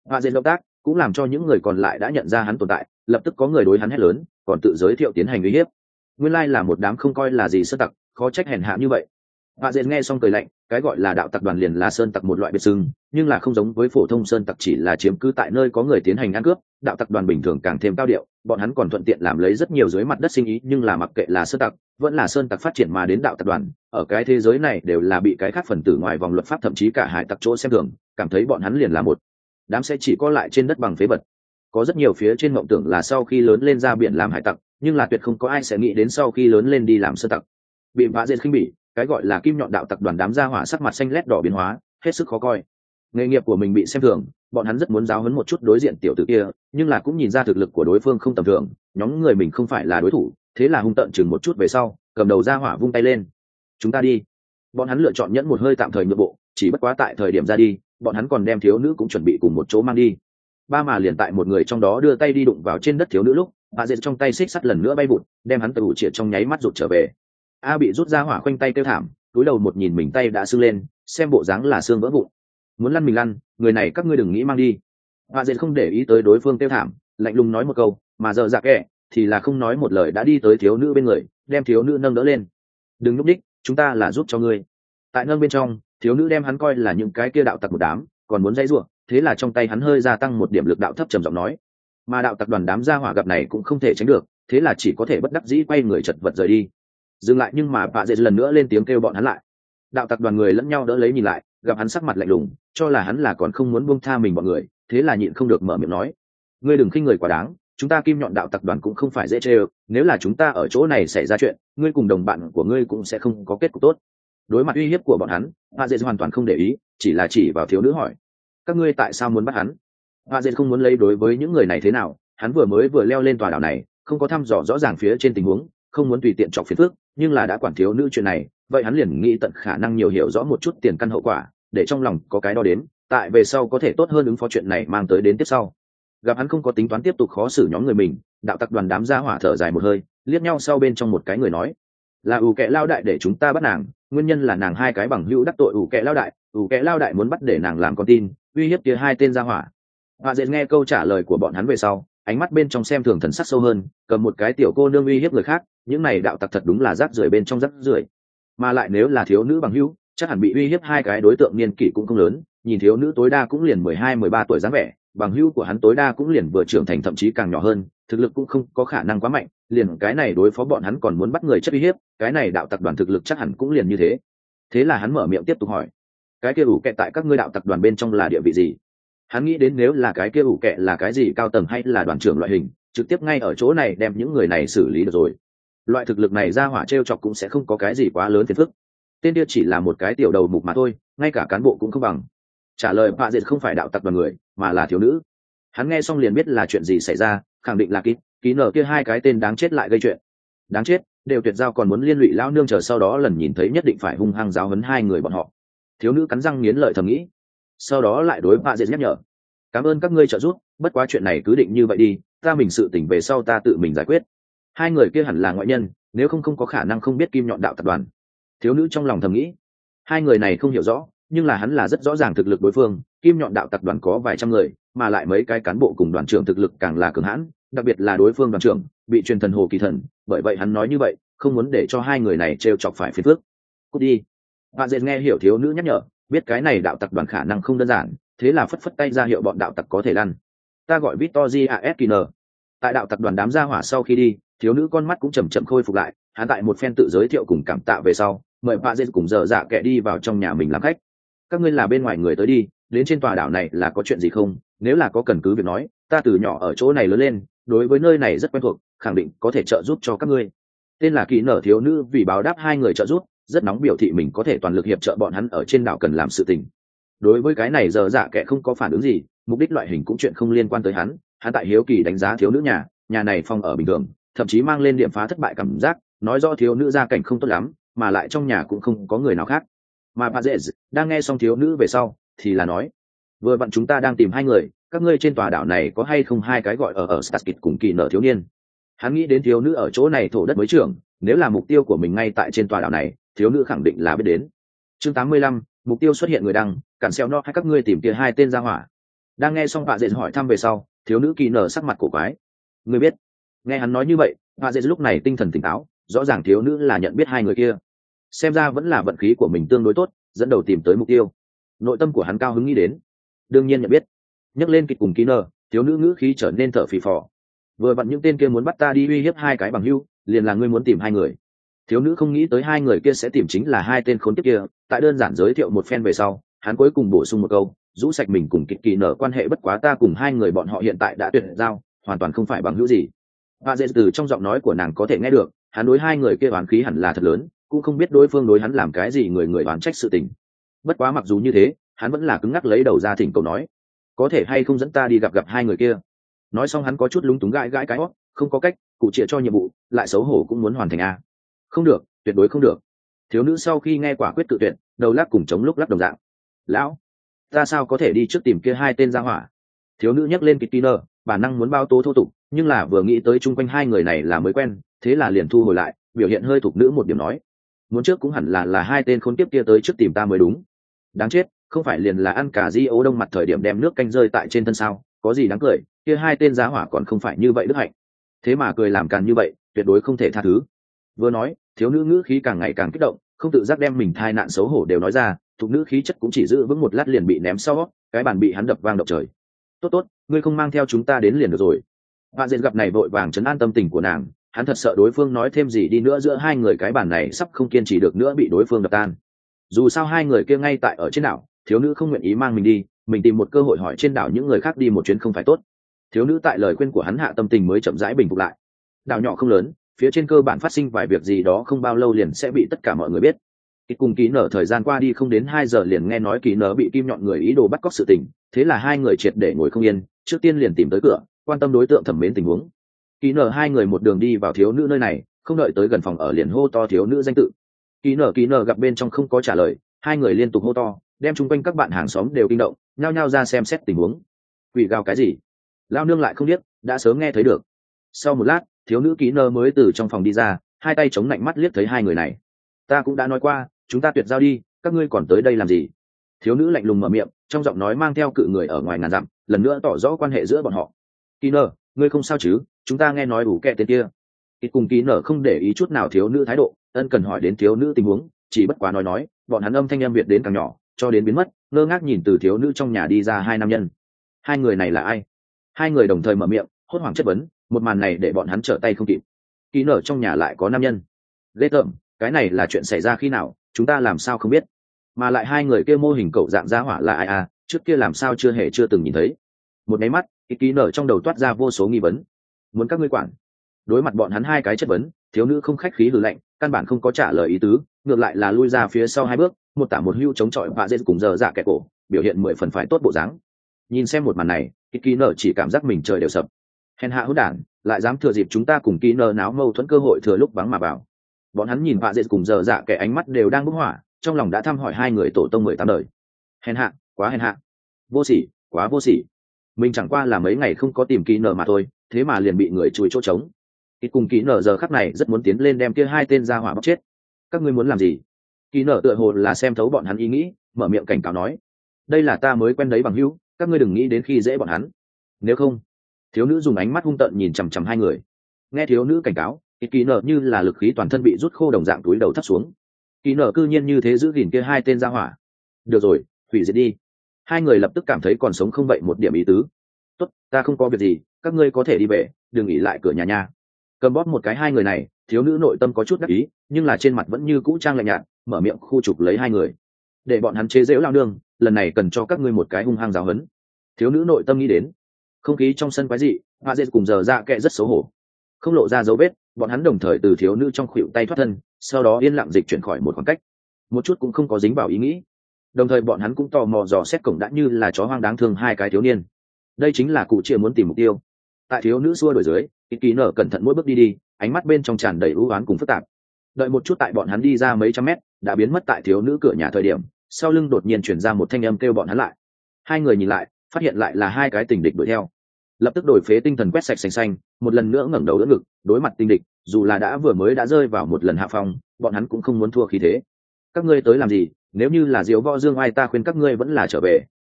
Và dệt động tác cũng làm cho những người còn lại đã nhận ra hắn tồn tại, lập tức có người đối hắn hét lớn, còn tự giới thiệu tiến hành uy hiếp. Nguyên lai là một đám không coi là gì sơn tặc, khó trách hèn hạ như vậy. Và dệt nghe xong cười lạnh, cái gọi là đạo tặc đoàn liền là sơn tặc một loại biệt xưng, nhưng là không giống với phổ thông sơn tặc chỉ là chiếm cứ tại nơi có người tiến hành ăn cướp, đạo tặc đoàn bình thường càng thêm cao điệu, bọn hắn còn thuận tiện làm lấy rất nhiều dưới mặt đất sinh ý, nhưng là mặc kệ là sơn tặc, vẫn là sơn tặc phát triển mà đến đạo tặc đoàn, ở cái thế giới này đều là bị cái khác phần tử ngoài vòng luật pháp thậm chí cả hải tặc chỗ xem thường, cảm thấy bọn hắn liền là một đám sẽ chỉ có lại trên đất bằng phế vật. Có rất nhiều phía trên mộng tưởng là sau khi lớn lên ra biển làm hải tặc, nhưng là tuyệt không có ai sẽ nghĩ đến sau khi lớn lên đi làm sơn tặc. Bị vạ dệt khinh bỉ, cái gọi là kim nhọn đạo tặc đoàn đám gia hỏa sắc mặt xanh lét đỏ biến hóa, hết sức khó coi. Nghề nghiệp của mình bị xem thường, bọn hắn rất muốn giáo huấn một chút đối diện tiểu tử kia, nhưng là cũng nhìn ra thực lực của đối phương không tầm thường, nhóm người mình không phải là đối thủ, thế là hung tợn chừng một chút về sau, cầm đầu gia hỏa vung tay lên. Chúng ta đi. Bọn hắn lựa chọn nhẫn một hơi tạm thời nhượng bộ, chỉ bất quá tại thời điểm ra đi, bọn hắn còn đem thiếu nữ cũng chuẩn bị cùng một chỗ mang đi. Ba mà liền tại một người trong đó đưa tay đi đụng vào trên đất thiếu nữ lúc, bà dệt trong tay xích sắt lần nữa bay vụt, đem hắn từ chĩa trong nháy mắt rụt trở về. A bị rút ra hỏa khoanh tay kêu thảm, túi đầu một nhìn mình tay đã sưng lên, xem bộ dáng là xương vỡ vụn. Muốn lăn mình lăn, người này các ngươi đừng nghĩ mang đi. Bà dệt không để ý tới đối phương kêu thảm, lạnh lùng nói một câu, mà giờ dạ kệ thì là không nói một lời đã đi tới thiếu nữ bên người, đem thiếu nữ nâng đỡ lên. Đừng nhúc nhích, chúng ta là giúp cho ngươi. Tại nâng bên trong, thiếu nữ đem hắn coi là những cái kia đạo tặc một đám, còn muốn dây rủa, thế là trong tay hắn hơi gia tăng một điểm lực đạo thấp trầm giọng nói. Mà đạo tặc đoàn đám gia hỏa gặp này cũng không thể tránh được, thế là chỉ có thể bất đắc dĩ quay người chật vật rời đi. Dừng lại, nhưng mà bà dệt lần nữa lên tiếng kêu bọn hắn lại. Đạo tặc đoàn người lẫn nhau đỡ lấy nhìn lại, gặp hắn sắc mặt lạnh lùng, cho là hắn là còn không muốn buông tha mình bọn người, thế là nhịn không được mở miệng nói: ngươi đừng khinh người quá đáng, chúng ta kim nhọn đạo tặc đoàn cũng không phải dễ chơi, nếu là chúng ta ở chỗ này xảy ra chuyện, ngươi cùng đồng bạn của ngươi cũng sẽ không có kết cục tốt. Đối mặt uy hiếp của bọn hắn, bà dệt hoàn toàn không để ý, chỉ là chỉ vào thiếu nữ hỏi: các ngươi tại sao muốn bắt hắn? Bà dệt không muốn lấy đối với những người này thế nào, hắn vừa leo lên tòa đảo này, không có thăm dò rõ ràng phía trên tình huống, không muốn tùy tiện chọc phiền phức, nhưng là đã quản thiếu nữ chuyện này, vậy hắn liền nghĩ tận khả năng nhiều hiểu rõ một chút tiền căn hậu quả, để trong lòng có cái đo đếm, tại về sau có thể tốt hơn ứng phó chuyện này mang tới đến tiếp sau. Gặp hắn không có tính toán tiếp tục khó xử nhóm người mình, đạo tặc đoàn đám gia hỏa thở dài một hơi, liếc nhau sau bên trong một cái người nói: là ủ kẹ lao đại để chúng ta bắt nàng, nguyên nhân là nàng hai cái bằng hữu đắc tội ủ kẹ lao đại muốn bắt để nàng làm con tin, uy hiếp kia hai tên gia hỏa. Bà dệt nghe câu trả lời của bọn hắn về sau, ánh mắt bên trong xem thường thần sắc sâu hơn, cầm một cái tiểu cô nương uy hiếp người khác, những này đạo tặc thật đúng là rác rưởi bên trong rác rưởi. Mà lại nếu là thiếu nữ bằng hữu, chắc hẳn bị uy hiếp hai cái đối tượng niên kỷ cũng không lớn, nhìn thiếu nữ tối đa cũng liền 12-13 tuổi dáng vẻ, bằng hữu của hắn tối đa cũng liền vừa trưởng thành thậm chí càng nhỏ hơn, thực lực cũng không có khả năng quá mạnh, liền cái này đối phó bọn hắn còn muốn bắt người chất uy hiếp, cái này đạo tặc đoàn thực lực chắc hẳn cũng liền như thế. Thế là hắn mở miệng tiếp tục hỏi: cái kia ủ kẹ tại các ngươi đạo tặc đoàn bên trong là địa vị gì? Hắn nghĩ đến nếu là cái kia ủ kẹ là cái gì cao tầng hay là đoàn trưởng loại hình, trực tiếp ngay ở chỗ này đem những người này xử lý được rồi. Loại thực lực này ra hỏa trêu chọc cũng sẽ không có cái gì quá lớn phiền phức. Tên kia chỉ là một cái tiểu đầu mục mà thôi, ngay cả cán bộ cũng không bằng. Trả lời bà dệt không phải đạo tặc đoàn người, mà là thiếu nữ. Hắn nghe xong liền biết là chuyện gì xảy ra, khẳng định là ký nở kia hai cái tên đáng chết lại gây chuyện. Đáng chết, đều tuyệt giao còn muốn liên lụy lão nương, chờ sau đó lần nhìn thấy nhất định phải hung hăng giáo huấn hai người bọn họ. Thiếu nữ cắn răng nghiến lợi thầm nghĩ, sau đó lại đối bà dệt nhắc nhở: cảm ơn các ngươi trợ giúp, bất quá chuyện này cứ định như vậy đi, ta mình sự tỉnh về sau ta tự mình giải quyết. Hai người kia hẳn là ngoại nhân, nếu không có khả năng không biết kim nhọn đạo tập đoàn. Thiếu nữ trong lòng thầm nghĩ, hai người này không hiểu rõ, nhưng là hắn là rất rõ ràng thực lực đối phương. Kim nhọn đạo tập đoàn có vài trăm người, mà lại mấy cái cán bộ cùng đoàn trưởng thực lực càng là cường hãn, đặc biệt là đối phương đoàn trưởng bị truyền thần hồ kỳ thần, bởi vậy hắn nói như vậy, không muốn để cho hai người này trêu chọc phải phiền phức. Cút đi. Bạn dệt nghe hiểu thiếu nữ nhắc nhở, biết cái này đạo tập đoàn khả năng không đơn giản, thế là phất phất tay ra hiệu bọn đạo tặc có thể lăn. Ta gọi Victoria Eskiner. Tại đạo tặc đoàn đám gia hỏa sau khi đi, thiếu nữ con mắt cũng chậm chậm khôi phục lại, hắn tại một phen tự giới thiệu cùng cảm tạ về sau, mời bà dệt cùng dở dạ kệ đi vào trong nhà mình làm khách. Các ngươi là bên ngoài người tới đi, đến trên tòa đảo này là có chuyện gì không? Nếu là có cần cứ việc nói, ta từ nhỏ ở chỗ này lớn lên, đối với nơi này rất quen thuộc, khẳng định có thể trợ giúp cho các ngươi. Tên là Kỳ Nở thiếu nữ vì báo đáp hai người trợ giúp, rất nóng biểu thị mình có thể toàn lực hiệp trợ bọn hắn ở trên đảo cần làm sự tình. Đối với cái này dở dạ kệ không có phản ứng gì, mục đích loại hình cũng chuyện không liên quan tới hắn. Hắn tại hiếu kỳ đánh giá thiếu nữ nhà này phong ở bình thường, thậm chí mang lên điểm phá thất bại cảm giác, nói rõ thiếu nữ gia cảnh không tốt lắm, mà lại trong nhà cũng không có người nào khác. Mà bà dễ đang nghe xong thiếu nữ về sau thì là nói, vừa vặn chúng ta đang tìm hai người, các ngươi trên tòa đảo này có hay không hai cái gọi ở Starskit cùng Kỳ Nở thiếu niên. Hắn nghĩ đến thiếu nữ ở chỗ này thổ đất mới trưởng, nếu là mục tiêu của mình ngay tại trên tòa đảo này, thiếu nữ khẳng định là biết đến. Chương 85, mục tiêu xuất hiện người đăng, cản xeo no hay các ngươi tìm kia hai tên ra hỏa. Đang nghe xong vạ dệt hỏi thăm về sau, thiếu nữ kỳ nở sắc mặt cổ quái. Ngươi biết? Nghe hắn nói như vậy, vạ dệt lúc này tinh thần tỉnh táo, rõ ràng thiếu nữ là nhận biết hai người kia. Xem ra vẫn là vận khí của mình tương đối tốt, dẫn đầu tìm tới mục tiêu. Nội tâm của hắn cao hứng nghĩ đến, đương nhiên nhận biết. Nhắc lên kịch cùng kỳ nở, thiếu nữ ngữ khí trở nên thở phì phò. Vừa vặn những tên kia muốn bắt ta đi uy hiếp hai cái bằng hữu, liền là ngươi muốn tìm hai người. Thiếu nữ không nghĩ tới hai người kia sẽ tìm chính là hai tên khốn kiếp kia. Tại đơn giản giới thiệu một phen về sau, hắn cuối cùng bổ sung một câu, rũ sạch mình cùng kịch kỳ nở quan hệ, bất quá ta cùng hai người bọn họ hiện tại đã tuyệt giao, hoàn toàn không phải bằng hữu gì. Và dễ từ trong giọng nói của nàng có thể nghe được, hắn đối hai người kia oán khí hẳn là thật lớn, cũng không biết đối phương đối hắn làm cái gì người oán trách sự tình. Bất quá mặc dù như thế, hắn vẫn là cứng ngắc lấy đầu ra thỉnh cầu nói, có thể hay không dẫn ta đi gặp hai người kia. Nói xong hắn có chút lúng túng gãi cái hót, không có cách, cụ trịa cho nhiệm vụ, lại xấu hổ cũng muốn hoàn thành a. Không được, tuyệt đối không được. Thiếu nữ sau khi nghe quả quyết cự tuyệt, đầu lắc cùng chống lúc lắc đồng dạng. Lão, ta sao có thể đi trước tìm kia hai tên gia hỏa? Thiếu nữ nhắc lên Kitiner, bản năng muốn bao tố thô tục, nhưng là vừa nghĩ tới chung quanh hai người này là mới quen, thế là liền thu hồi lại, biểu hiện hơi thục nữ một điểm nói, muốn trước cũng hẳn là hai tên khốn kiếp kia tới trước tìm ta mới đúng. Đáng chết, không phải liền là ăn cả di ấu đông mặt thời điểm đem nước canh rơi tại trên thân sao, có gì đáng cười, kia hai tên giá hỏa còn không phải như vậy đức hạnh. Thế mà cười làm càn như vậy, tuyệt đối không thể tha thứ. Vừa nói, thiếu nữ ngữ khí càng ngày càng kích động, không tự giác đem mình thai nạn xấu hổ đều nói ra, thục nữ khí chất cũng chỉ giữ vững một lát liền bị ném sau, cái bàn bị hắn đập vang động trời. Tốt, ngươi không mang theo chúng ta đến liền được rồi. Bạn dệt gặp này vội vàng trấn an tâm tình của nàng, hắn thật sợ đối phương nói thêm gì đi nữa giữa hai người cái bàn này sắp không kiên trì được nữa bị đối phương đập tan. Dù sao hai người kia ngay tại ở trên đảo, thiếu nữ không nguyện ý mang mình đi, mình tìm một cơ hội hỏi trên đảo những người khác đi một chuyến không phải tốt. Thiếu nữ tại lời khuyên của hắn hạ tâm tình mới chậm rãi bình phục lại. Đảo nhỏ không lớn, phía trên cơ bản phát sinh vài việc gì đó không bao lâu liền sẽ bị tất cả mọi người biết. Cùng Ký Nở thời gian qua đi không đến 2 giờ liền nghe nói Ký Nở bị kim nhọn người ý đồ bắt cóc sự tình, thế là hai người triệt để ngồi không yên, trước tiên liền tìm tới cửa, quan tâm đối tượng thẩm mến tình huống. Ký Nở hai người một đường đi vào thiếu nữ nơi này, không đợi tới gần phòng ở liền hô to thiếu nữ danh tự. Ký Nở gặp bên trong không có trả lời, hai người liên tục hô to, đem chung quanh các bạn hàng xóm đều kinh động, nhao nhao ra xem xét tình huống. Quỷ gào cái gì? Lao nương lại không biết, đã sớm nghe thấy được. Sau một lát, thiếu nữ Ký Nở mới từ trong phòng đi ra, hai tay chống lạnh mắt liếc thấy hai người này. Ta cũng đã nói qua, chúng ta tuyệt giao đi, các ngươi còn tới đây làm gì? Thiếu nữ lạnh lùng mở miệng, trong giọng nói mang theo cự người ở ngoài ngàn dặm, lần nữa tỏ rõ quan hệ giữa bọn họ. Ký Nở, ngươi không sao chứ? Chúng ta nghe nói đủ kẻ tên kia. Cùng Ký Nở không để ý chút nào thiếu nữ thái độ, ân cần hỏi đến thiếu nữ tình huống, chỉ bất quá nói, bọn hắn âm thanh em việt đến càng nhỏ, cho đến biến mất, ngơ ngác nhìn từ thiếu nữ trong nhà đi ra hai nam nhân. Hai người này là ai? Hai người đồng thời mở miệng, hốt hoảng chất vấn, một màn này để bọn hắn trở tay không kịp. Ký Nở trong nhà lại có nam nhân? Ghê tởm, cái này là chuyện xảy ra khi nào, chúng ta làm sao không biết? Mà lại hai người kia mô hình cậu dạng giá hỏa là ai à, trước kia làm sao chưa từng nhìn thấy? Một cái mắt, Ký Nở trong đầu toát ra vô số nghi vấn. Muốn các ngươi quản? Đối mặt bọn hắn hai cái chất vấn, thiếu nữ không khách khí hừ lạnh, căn bản không có trả lời ý tứ, ngược lại là lui ra phía sau hai bước, một tả một hưu chống chọi và dễ cùng giờ dạ kẻ cổ, biểu hiện 10 phần phải tốt bộ dáng. Nhìn xem một màn này, Ký Nở chỉ cảm giác mình trời đều sập. Hèn hạ hỗn đản, lại dám thừa dịp chúng ta cùng Ký Nở náo mâu thuẫn cơ hội thừa lúc vắng mà vào. Bọn hắn nhìn vạ dệt cùng giờ dạ kẻ ánh mắt đều đang bốc hỏa, trong lòng đã thăm hỏi hai người tổ tông 18 đời. Hèn hạ, quá hèn hạ, vô sỉ, quá vô sỉ. Mình chẳng qua là mấy ngày không có tìm Ký Nở mà thôi, thế mà liền bị người chùi chỗ trống. Cùng Ký Nở giờ khắc này rất muốn tiến lên đem kia hai tên ra hỏa bóc chết. Các ngươi muốn làm gì? Ký Nở tựa hồ là xem thấu bọn hắn ý nghĩ, mở miệng cảnh cáo nói, đây là ta mới quen đấy bằng hữu, các ngươi đừng nghĩ đến khi dễ bọn hắn. Nếu không, thiếu nữ dùng ánh mắt hung tợn nhìn chằm chằm hai người. Nghe thiếu nữ cảnh cáo, Ký Nở như là lực khí toàn thân bị rút khô đồng dạng túi đầu thấp xuống. Ký Nở cư nhiên như thế giữ gìn kia hai tên ra hỏa. Được rồi, hủy diệt đi. Hai người lập tức cảm thấy còn sống không vậy một điểm ý tứ. Tốt, ta không có việc gì, các ngươi có thể đi về, đừng nghỉ lại cửa nhà nha. Cầm bóp một cái hai người này, thiếu nữ nội tâm có chút đắc ý, nhưng là trên mặt vẫn như cũ trang lạnh nhạt, mở miệng khu trục lấy hai người, để bọn hắn chế giễu lao nương, lần này cần cho các ngươi một cái hung hăng giáo huấn. Thiếu nữ nội tâm nghĩ đến. Không khí trong sân quái dị, Hoa Dệt cùng giờ dạ kệ rất xấu hổ, không lộ ra dấu vết, bọn hắn đồng thời từ thiếu nữ trong khuỷu tay thoát thân, sau đó yên lặng dịch chuyển khỏi một khoảng cách, một chút cũng không có dính vào ý nghĩ. Đồng thời bọn hắn cũng tò mò dò xét cổng đã như là chó hoang đáng thương hai cái thiếu niên. Đây chính là cụ chia muốn tìm mục tiêu. Tại thiếu nữ xua đuổi dưới, Ký Nở cẩn thận mỗi bước đi, ánh mắt bên trong tràn đầy ưu oán cùng phức tạp. Đợi một chút, tại bọn hắn đi ra mấy trăm mét, đã biến mất tại thiếu nữ cửa nhà thời điểm, sau lưng đột nhiên truyền ra một thanh âm kêu bọn hắn lại. Hai người nhìn lại, phát hiện lại là hai cái tình địch đuổi theo. Lập tức đổi phế tinh thần quét sạch sành xanh, một lần nữa ngẩng đầu đỡ ngực, đối mặt tình địch, dù là đã vừa mới đã rơi vào một lần hạ phong, bọn hắn cũng không muốn thua khí thế. Các ngươi tới làm gì? Nếu như là diếu võ dương ai, ta khuyên các ngươi vẫn là trở về.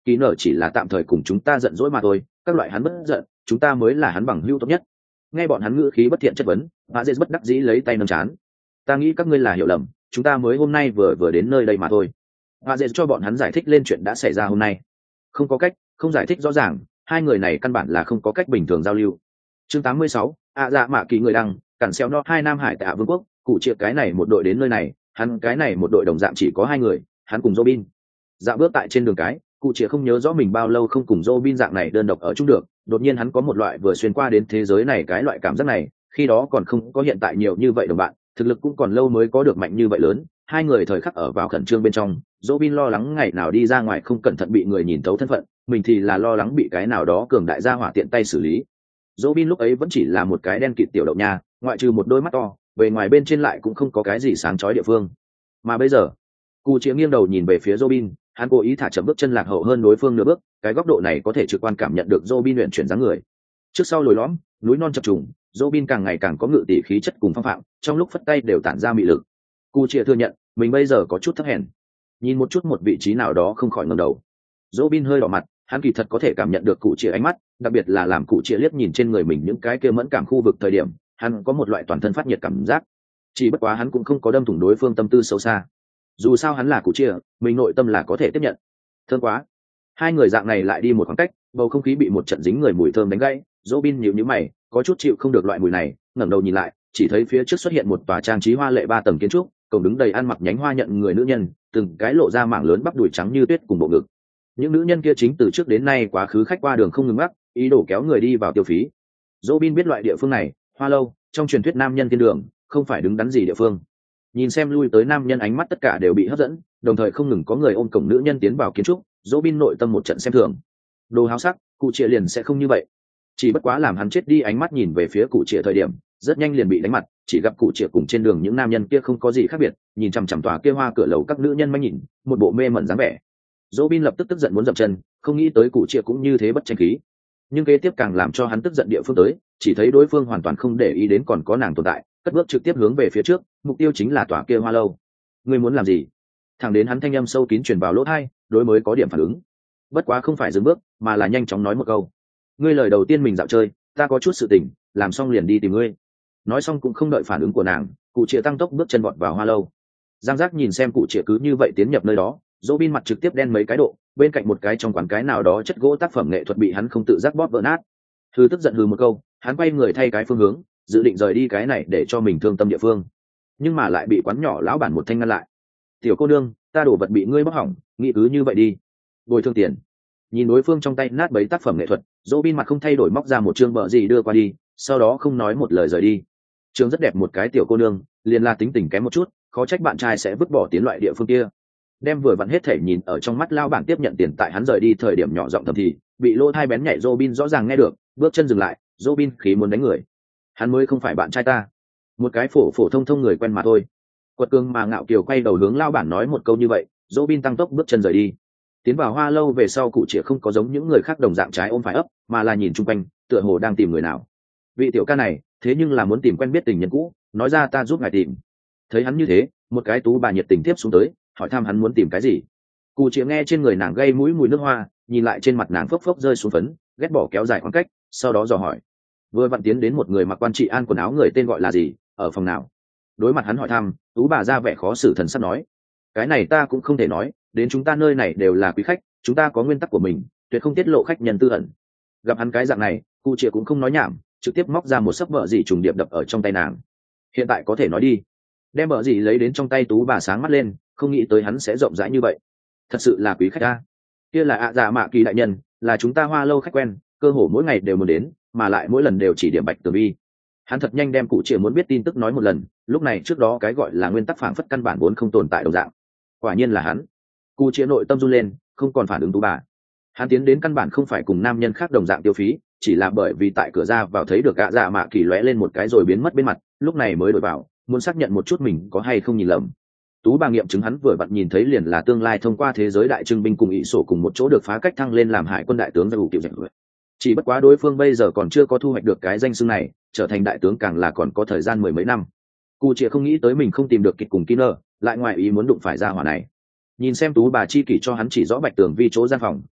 kỳ nở chỉ là tạm thời cùng chúng ta giận dỗi mà thôi, các loại hắn bất giận chúng ta mới là hắn bằng hữu tốt nhất. Nghe bọn hắn ngữ khí bất thiện chất vấn, bà dê bất đắc dĩ lấy tay nâng chán. Ta nghĩ các ngươi là hiểu lầm, chúng ta mới hôm nay vừa đến nơi đây mà thôi. Bà dê cho bọn hắn giải thích lên chuyện đã xảy ra hôm nay. Không có cách, không giải thích rõ ràng, hai người này căn bản là không có cách bình thường giao lưu. Chương 86, dạ mạ kỳ người đăng, cản xéo nó hai Nam Hải tại Vương quốc, cụ triệt cái này một đội đến nơi này, hắn cái này một đội đồng dạng chỉ có hai người, hắn cùng Robin. Dạo bước tại trên đường cái, cụ triệt không nhớ rõ mình bao lâu không cùng Robin dạng này đơn độc ở chung được, đột nhiên hắn có một loại vừa xuyên qua đến thế giới này cái loại cảm giác này, khi đó còn không có hiện tại nhiều như vậy đồng bạn, thực lực cũng còn lâu mới có được mạnh như vậy lớn, hai người thời khắc ở vào khẩn trương bên trong. Robin lo lắng ngày nào đi ra ngoài không cẩn thận bị người nhìn thấu thân phận, mình thì là lo lắng bị cái nào đó cường đại gia hỏa tiện tay xử lý. Robin lúc ấy vẫn chỉ là một cái đen kịt tiểu đậu nha, ngoại trừ một đôi mắt to, bề ngoài bên trên lại cũng không có cái gì sáng chói địa phương. Mà bây giờ, Cù Chĩa nghiêng đầu nhìn về phía Robin, hắn cố ý thả chậm bước chân lạc hậu hơn đối phương nửa bước, cái góc độ này có thể trực quan cảm nhận được Robin luyện chuyển dáng người. Trước sau lồi lõm, núi non chập trùng, Robin càng ngày càng có ngự tỷ khí chất cùng phong phạm, trong lúc phất tay đều tản ra mị lực. Cù Chĩa thừa nhận, mình bây giờ có chút thấp hèn. Nhìn một chút một vị trí nào đó không khỏi ngẩng đầu. Robin hơi đỏ mặt, hắn kỳ thật có thể cảm nhận được Cụ Chĩa ánh mắt, đặc biệt là làm Cụ Chĩa liếc nhìn trên người mình những cái kia mẫn cảm khu vực thời điểm, hắn có một loại toàn thân phát nhiệt cảm giác. Chỉ bất quá hắn cũng không có đâm thủng đối phương tâm tư sâu xa. Dù sao hắn là Cụ Chĩa, mình nội tâm là có thể tiếp nhận. Thơm quá. Hai người dạng này lại đi một khoảng cách, bầu không khí bị một trận dính người mùi thơm đánh gãy. Robin nhíu nhíu mày, có chút chịu không được loại mùi này, ngẩng đầu nhìn lại, chỉ thấy phía trước xuất hiện một tòa trang trí hoa lệ 3 tầng kiến trúc, cổng đứng đầy ăn mặc nhánh hoa nhận người nữ nhân, từng cái lộ ra mảng lớn bắp đùi trắng như tuyết cùng bộ ngực. Những nữ nhân kia chính từ trước đến nay quá khứ khách qua đường không ngừng mắc, ý đồ kéo người đi vào tiêu phí. Robin biết loại địa phương này, hoa lâu, trong truyền thuyết nam nhân thiên đường, không phải đứng đắn gì địa phương. Nhìn xem lui tới nam nhân ánh mắt tất cả đều bị hấp dẫn, đồng thời không ngừng có người ôm cổng nữ nhân tiến vào kiến trúc, Robin nội tâm một trận xem thường. Đồ háo sắc, Cụ Chĩa liền sẽ không như vậy. Chỉ bất quá làm hắn chết đi ánh mắt nhìn về phía Cụ Chĩa thời điểm, rất nhanh liền bị đánh mặt, chỉ gặp Cụ Chĩa cùng trên đường những nam nhân kia không có gì khác biệt, nhìn chằm chằm tòa kia hoa cửa lầu các nữ nhân mới nhìn, một bộ mê mẩn dáng vẻ. Robin lập tức tức giận muốn dậm chân, không nghĩ tới Cụ Chĩa cũng như thế bất tranh khí. Nhưng kế tiếp càng làm cho hắn tức giận địa phương tới, chỉ thấy đối phương hoàn toàn không để ý đến còn có nàng tồn tại, cất bước trực tiếp hướng về phía trước, mục tiêu chính là tòa kia hoa lâu. Ngươi muốn làm gì? Thẳng đến hắn thanh âm sâu kín truyền vào lỗ tai, đối mới có điểm phản ứng. Bất quá không phải dừng bước, mà là nhanh chóng nói một câu. Ngươi lời đầu tiên mình dạo chơi, ta có chút sự tình, làm xong liền đi tìm ngươi. Nói xong cũng không đợi phản ứng của nàng, Cụ Chĩa tăng tốc bước chân vọt vào hoa lâu. Giang Giác nhìn xem Cụ Chĩa cứ như vậy tiến nhập nơi đó, Robin mặt trực tiếp đen mấy cái độ, bên cạnh một cái trong quán cái nào đó chất gỗ tác phẩm nghệ thuật bị hắn không tự giác bóp vỡ nát. Hừ, tức giận hừ một câu, hắn quay người thay cái phương hướng, dự định rời đi cái này để cho mình thương tâm địa phương, nhưng mà lại bị quán nhỏ lão bản một thanh ngăn lại. Tiểu cô nương, ta đổ vật bị ngươi bóc hỏng, nghĩ cứ như vậy đi, bồi thường tiền. Nhìn đối phương trong tay nát bấy tác phẩm nghệ thuật, Robin mặt không thay đổi móc ra một chương bợ gì đưa qua đi, sau đó không nói một lời rời đi. Chương rất đẹp một cái tiểu cô nương, liền là tính tình kém một chút, khó trách bạn trai sẽ vứt bỏ tiến loại địa phương kia. Đem vừa vặn hết thể nhìn ở trong mắt lao bản tiếp nhận tiền tại hắn rời đi thời điểm nhỏ giọng thầm thì, bị lỗ thai bén nhạy Robin rõ ràng nghe được, bước chân dừng lại, Robin khí muốn đánh người. Hắn mới không phải bạn trai ta, một cái phổ phổ thông thông người quen mà thôi. Quật cường mà ngạo kiều quay đầu hướng lao bản nói một câu như vậy, Robin tăng tốc bước chân rời đi. Tiến vào hoa lâu về sau, Cụ Chĩa không có giống những người khác đồng dạng trái ôm phải ấp, mà là nhìn chung quanh, tựa hồ đang tìm người nào. Vị tiểu ca này, thế nhưng là muốn tìm quen biết tình nhân cũ, nói ra ta giúp ngài tìm. Thấy hắn như thế, một cái tú bà nhiệt tình tiếp xuống tới, hỏi thăm hắn muốn tìm cái gì. Cụ Chĩa nghe trên người nàng gây mũi mùi nước hoa, nhìn lại trên mặt nàng phốc phốc rơi xuống phấn, ghét bỏ kéo dài khoảng cách, sau đó dò hỏi. Vừa vặn tiến đến một người mặc quan trị an quần áo, người tên gọi là gì, ở phòng nào. Đối mặt hắn hỏi thăm, tú bà ra vẻ khó xử thần sắc nói. Cái này ta cũng không thể nói, đến chúng ta nơi này đều là quý khách, chúng ta có nguyên tắc của mình, tuyệt không tiết lộ khách nhân tư ẩn. Gặp hắn cái dạng này, Cụ Chĩa cũng không nói nhảm, trực tiếp móc ra một sấp vợ gì trùng điệp đập ở trong tay nàng. Hiện tại có thể nói đi. Đem vợ gì lấy đến trong tay tú bà sáng mắt lên, không nghĩ tới hắn sẽ rộng rãi như vậy. Thật sự là quý khách ta. Kia là dạ mạ kỳ đại nhân, là chúng ta hoa lâu khách quen, cơ hồ mỗi ngày đều muốn đến, mà lại mỗi lần đều chỉ điểm bạch tường vi. Hắn thật nhanh đem Cụ Chĩa muốn biết tin tức nói một lần, lúc này trước đó cái gọi là nguyên tắc phảng phất căn bản vốn không tồn tại đồng dạng. Quả nhiên là hắn. Cụ Chĩa nội tâm run lên, không còn phản ứng tú bà. Hắn tiến đến căn bản không phải cùng nam nhân khác đồng dạng tiêu phí, chỉ là bởi vì tại cửa ra vào thấy được gã dạ mạ kỳ lóe lên một cái rồi biến mất bên mặt, lúc này mới đổi vào, muốn xác nhận một chút mình có hay không nhìn lầm. Tú bà nghiệm chứng hắn vừa vặn nhìn thấy liền là tương lai thông qua thế giới đại trưng binh cùng ý sổ cùng một chỗ được phá cách thăng lên làm hải quân đại tướng Giang Tiểu Dạch. Chỉ bất quá đối phương bây giờ còn chưa có thu hoạch được cái danh xưng này, trở thành đại tướng càng là còn có thời gian mười mấy năm. Cụ Chĩa không nghĩ tới mình không tìm được kịch cùng Kiner, lại ngoài ý muốn đụng phải ra hỏa này. Nhìn xem tú bà chi kỷ cho hắn chỉ rõ bạch tường vi chỗ gian phòng,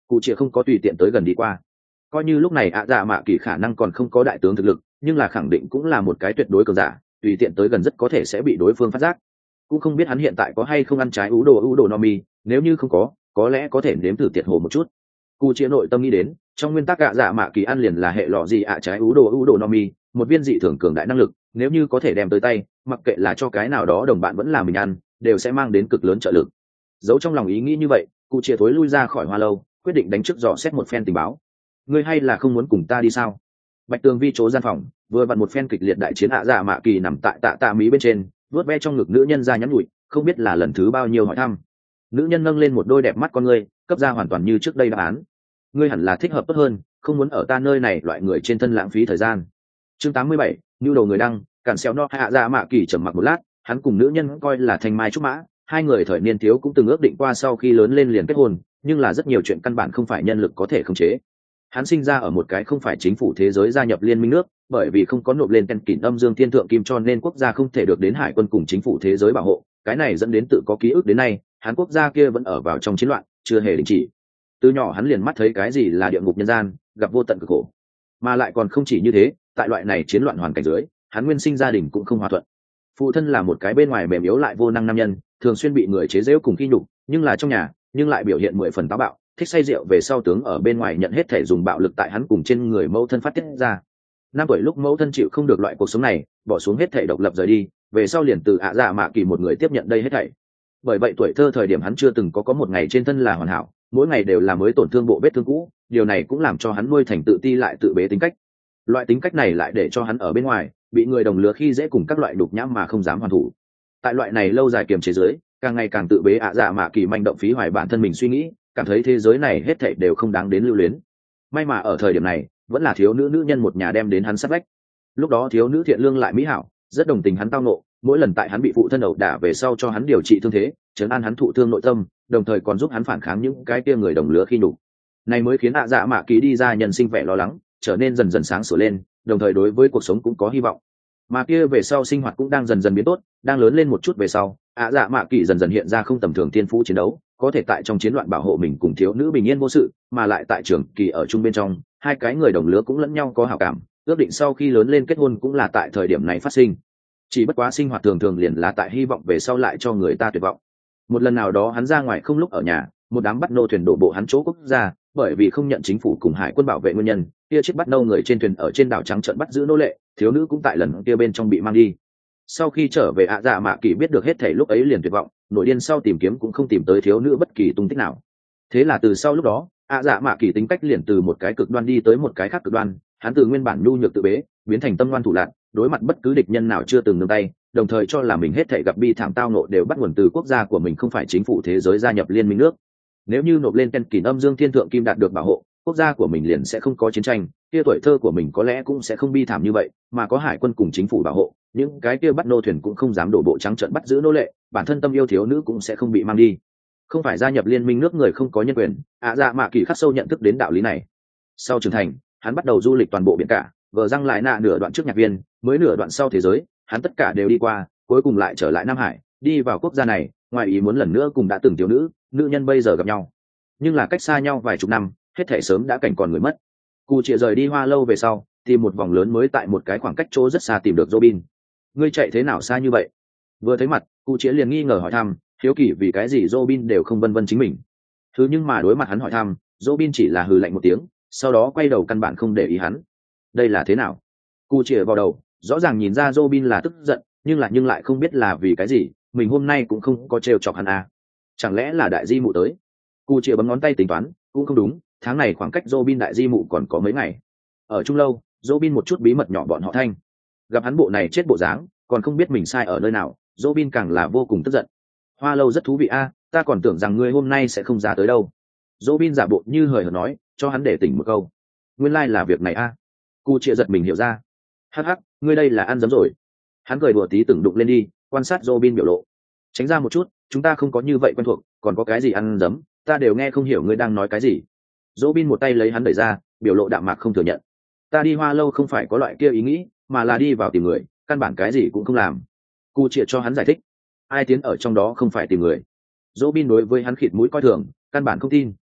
cụ chĩa không có tùy tiện tới gần đi qua. Coi như lúc này ạ dạ mạ kỳ khả năng còn không có đại tướng thực lực, nhưng là khẳng định cũng là một cái tuyệt đối cường giả, tùy tiện tới gần rất có thể sẽ bị đối phương phát giác. Cũng không biết hắn hiện tại có hay không ăn trái ú đồ no mi, nếu như không có lẽ có thể nếm thử tiệt hồ một chút. Cụ chia nội tâm nghĩ đến, trong nguyên tắc ạ dạ mạ kỳ ăn liền là hệ lọ gì ạ trái ú đồ no mi, một viên dị thường cường đại năng lực, nếu như có thể đem tới tay, mặc kệ là cho cái nào đó đồng bạn vẫn là mình ăn, đều sẽ mang đến cực lớn trợ lực. Giấu trong lòng ý nghĩ như vậy, cụ chia thối lui ra khỏi hoa lâu, quyết định đánh trước dò xét một phen tình báo. Ngươi hay là không muốn cùng ta đi sao? Bạch Tường Vi chỗ gian phòng, vừa vặn một phen kịch liệt đại chiến ạ dạ mạ kỳ nằm tại tạ mí bên trên, vuốt ve trong ngực nữ nhân ra nhắn nhủi, không biết là lần thứ bao nhiêu hỏi thăm. Nữ nhân nâng lên một đôi đẹp mắt con ngươi, cấp ra hoàn toàn như trước đây đáp án. Ngươi hẳn là thích hợp tốt hơn, không muốn ở ta nơi này loại người trên thân lãng phí thời gian. Chương 87, nhu đầu người đăng, cản xéo no hạ dạ mạ kỳ trầm mặc một lát, hắn cùng nữ nhân coi là thanh mai trúc mã, hai người thời niên thiếu cũng từng ước định qua sau khi lớn lên liền kết hôn, nhưng là rất nhiều chuyện căn bản không phải nhân lực có thể khống chế. Hắn sinh ra ở một cái không phải chính phủ thế giới gia nhập liên minh nước, bởi vì không có nộp lên ken kỷ âm dương thiên thượng kim cho nên quốc gia không thể được đến hải quân cùng chính phủ thế giới bảo hộ, cái này dẫn đến tự có ký ức đến nay, hắn quốc gia kia vẫn ở vào trong chiến loạn, chưa hề đình chỉ. Từ nhỏ hắn liền mắt thấy cái gì là địa ngục nhân gian, gặp vô tận cực khổ. Mà lại còn không chỉ như thế, tại loại này chiến loạn hoàn cảnh dưới, hắn nguyên sinh gia đình cũng không hòa thuận. Phụ thân là một cái bên ngoài mềm yếu lại vô năng nam nhân, thường xuyên bị người chế giễu cùng khi nhục, nhưng là trong nhà, nhưng lại biểu hiện 10 phần táo bạo, thích say rượu về sau tướng ở bên ngoài nhận hết thể dùng bạo lực tại hắn cùng trên người mẫu thân phát tiết ra. 5 tuổi lúc mẫu thân chịu không được loại cuộc sống này, bỏ xuống hết thể độc lập rời đi, về sau liền từ ạ dạ mạ kỳ một người tiếp nhận đây hết thảy. Bởi vậy tuổi thơ thời điểm hắn chưa từng có một ngày trên thân là hoàn hảo, mỗi ngày đều là mới tổn thương bộ vết thương cũ, điều này cũng làm cho hắn nuôi thành tự ti lại tự bế tính cách. Loại tính cách này lại để cho hắn ở bên ngoài bị người đồng lứa khi dễ cùng các loại đục nhãm mà không dám hoàn thủ. Tại loại này lâu dài kiềm chế dưới, càng ngày càng tự bế ạ dạ mạ kỳ manh động phí hoài bản thân mình suy nghĩ, cảm thấy thế giới này hết thảy đều không đáng đến lưu luyến. May mà ở thời điểm này, vẫn là thiếu nữ nhân một nhà đem đến hắn sát vách. Lúc đó thiếu nữ thiện lương lại mỹ hảo, rất đồng tình hắn tao nộ, mỗi lần tại hắn bị phụ thân ẩu đả về sau cho hắn điều trị thương thế, trấn an hắn thụ thương nội tâm, đồng thời còn giúp hắn phản kháng những cái kia người đồng lứa khi nhục. Này mới khiến ạ dạ mạ kỳ đi ra nhân sinh vẻ lo lắng, trở nên dần dần sáng sủa lên, đồng thời đối với cuộc sống cũng có hy vọng. Mà kia về sau sinh hoạt cũng đang dần dần biến tốt, đang lớn lên một chút về sau, ạ dạ mạ kỳ dần dần hiện ra không tầm thường thiên phú chiến đấu, có thể tại trong chiến loạn bảo hộ mình cùng thiếu nữ bình yên vô sự, mà lại tại trường kỳ ở chung bên trong, hai cái người đồng lứa cũng lẫn nhau có hảo cảm, ước định sau khi lớn lên kết hôn cũng là tại thời điểm này phát sinh. Chỉ bất quá sinh hoạt thường thường liền là tại hy vọng về sau lại cho người ta tuyệt vọng. Một lần nào đó hắn ra ngoài không lúc ở nhà, một đám bắt nô thuyền đổ bộ hắn chỗ quốc gia, bởi vì không nhận chính phủ cùng hải quân bảo vệ nguyên nhân, kia chiếc bắt nô người trên thuyền ở trên đảo trắng trợn bắt giữ nô lệ, thiếu nữ cũng tại lần kia bên trong bị mang đi. Sau khi trở về ạ dạ mạ kỳ biết được hết thảy lúc ấy liền tuyệt vọng, nổi điên sau tìm kiếm cũng không tìm tới thiếu nữ bất kỳ tung tích nào. Thế là từ sau lúc đó, ạ dạ mạ kỳ tính cách liền từ một cái cực đoan đi tới một cái khác cực đoan, hắn từ nguyên bản nhu nhược tự bế biến thành tâm ngoan thủ lạn, đối mặt bất cứ địch nhân nào chưa từng nương tay, đồng thời cho là mình hết thảy gặp bi thảm tao nộ đều bắt nguồn từ quốc gia của mình không phải chính phủ thế giới gia nhập liên minh nước. Nếu như nộp lên ken kỷ âm dương thiên thượng kim đạt được bảo hộ, quốc gia của mình liền sẽ không có chiến tranh, kia tuổi thơ của mình có lẽ cũng sẽ không bi thảm như vậy, mà có hải quân cùng chính phủ bảo hộ, những cái kia bắt nô thuyền cũng không dám đổ bộ trắng trợn bắt giữ nô lệ, bản thân tâm yêu thiếu nữ cũng sẽ không bị mang đi. Không phải gia nhập liên minh nước người không có nhân quyền, ạ dạ mạ kỳ khắc sâu nhận thức đến đạo lý này. Sau trưởng thành, hắn bắt đầu du lịch toàn bộ biển cả, vờ răng lại nạ nửa đoạn trước nhạc viên, mới nửa đoạn sau thế giới, hắn tất cả đều đi qua, cuối cùng lại trở lại Nam Hải, đi vào quốc gia này, ngoài ý muốn lần nữa cùng đã từng thiếu nữ nhân bây giờ gặp nhau, nhưng là cách xa nhau vài chục năm, hết thể sớm đã cảnh còn người mất. Cụ chĩa rời đi Hoa Lâu về sau, tìm một vòng lớn mới tại một cái khoảng cách chỗ rất xa tìm được Robin. Ngươi chạy thế nào xa như vậy? Vừa thấy mặt, cụ chĩa liền nghi ngờ hỏi thăm, hiếu kỳ vì cái gì Robin đều không vân vân chính mình. Thứ nhưng mà đối mặt hắn hỏi thăm, Robin chỉ là hừ lạnh một tiếng, sau đó quay đầu căn bản không để ý hắn. Đây là thế nào? Cụ chĩa vào đầu, rõ ràng nhìn ra Robin là tức giận, nhưng lại không biết là vì cái gì, mình hôm nay cũng không có trêu chọc hắn à? Chẳng lẽ là đại di mụ tới? Cụ chĩa bấm ngón tay tính toán, cũng không đúng, tháng này khoảng cách Robin đại di mụ còn có mấy ngày. Ở chung lâu, Robin một chút bí mật nhỏ bọn họ thanh. Gặp hắn bộ này chết bộ dáng, còn không biết mình sai ở nơi nào, Robin càng là vô cùng tức giận. Hoa Lâu rất thú vị a, ta còn tưởng rằng ngươi hôm nay sẽ không ra tới đâu. Robin giả bộ như hời hợt nói, cho hắn để tỉnh một câu. Nguyên lai là việc này a. Cụ chĩa giật mình hiểu ra. Hắc hắc, ngươi đây là ăn dấm rồi. Hắn cười đùa tí từng đụng lên đi, quan sát Robin biểu lộ. Tránh ra một chút, chúng ta không có như vậy quen thuộc, còn có cái gì ăn dấm, ta đều nghe không hiểu ngươi đang nói cái gì. Robin một tay lấy hắn đẩy ra, biểu lộ đạm mạc không thừa nhận. Ta đi Hoa Lâu không phải có loại kia ý nghĩ, mà là đi vào tìm người, căn bản cái gì cũng không làm. Cụ chĩa cho hắn giải thích. Ai tiến ở trong đó không phải tìm người. Robin đối với hắn khịt mũi coi thường, căn bản không tin.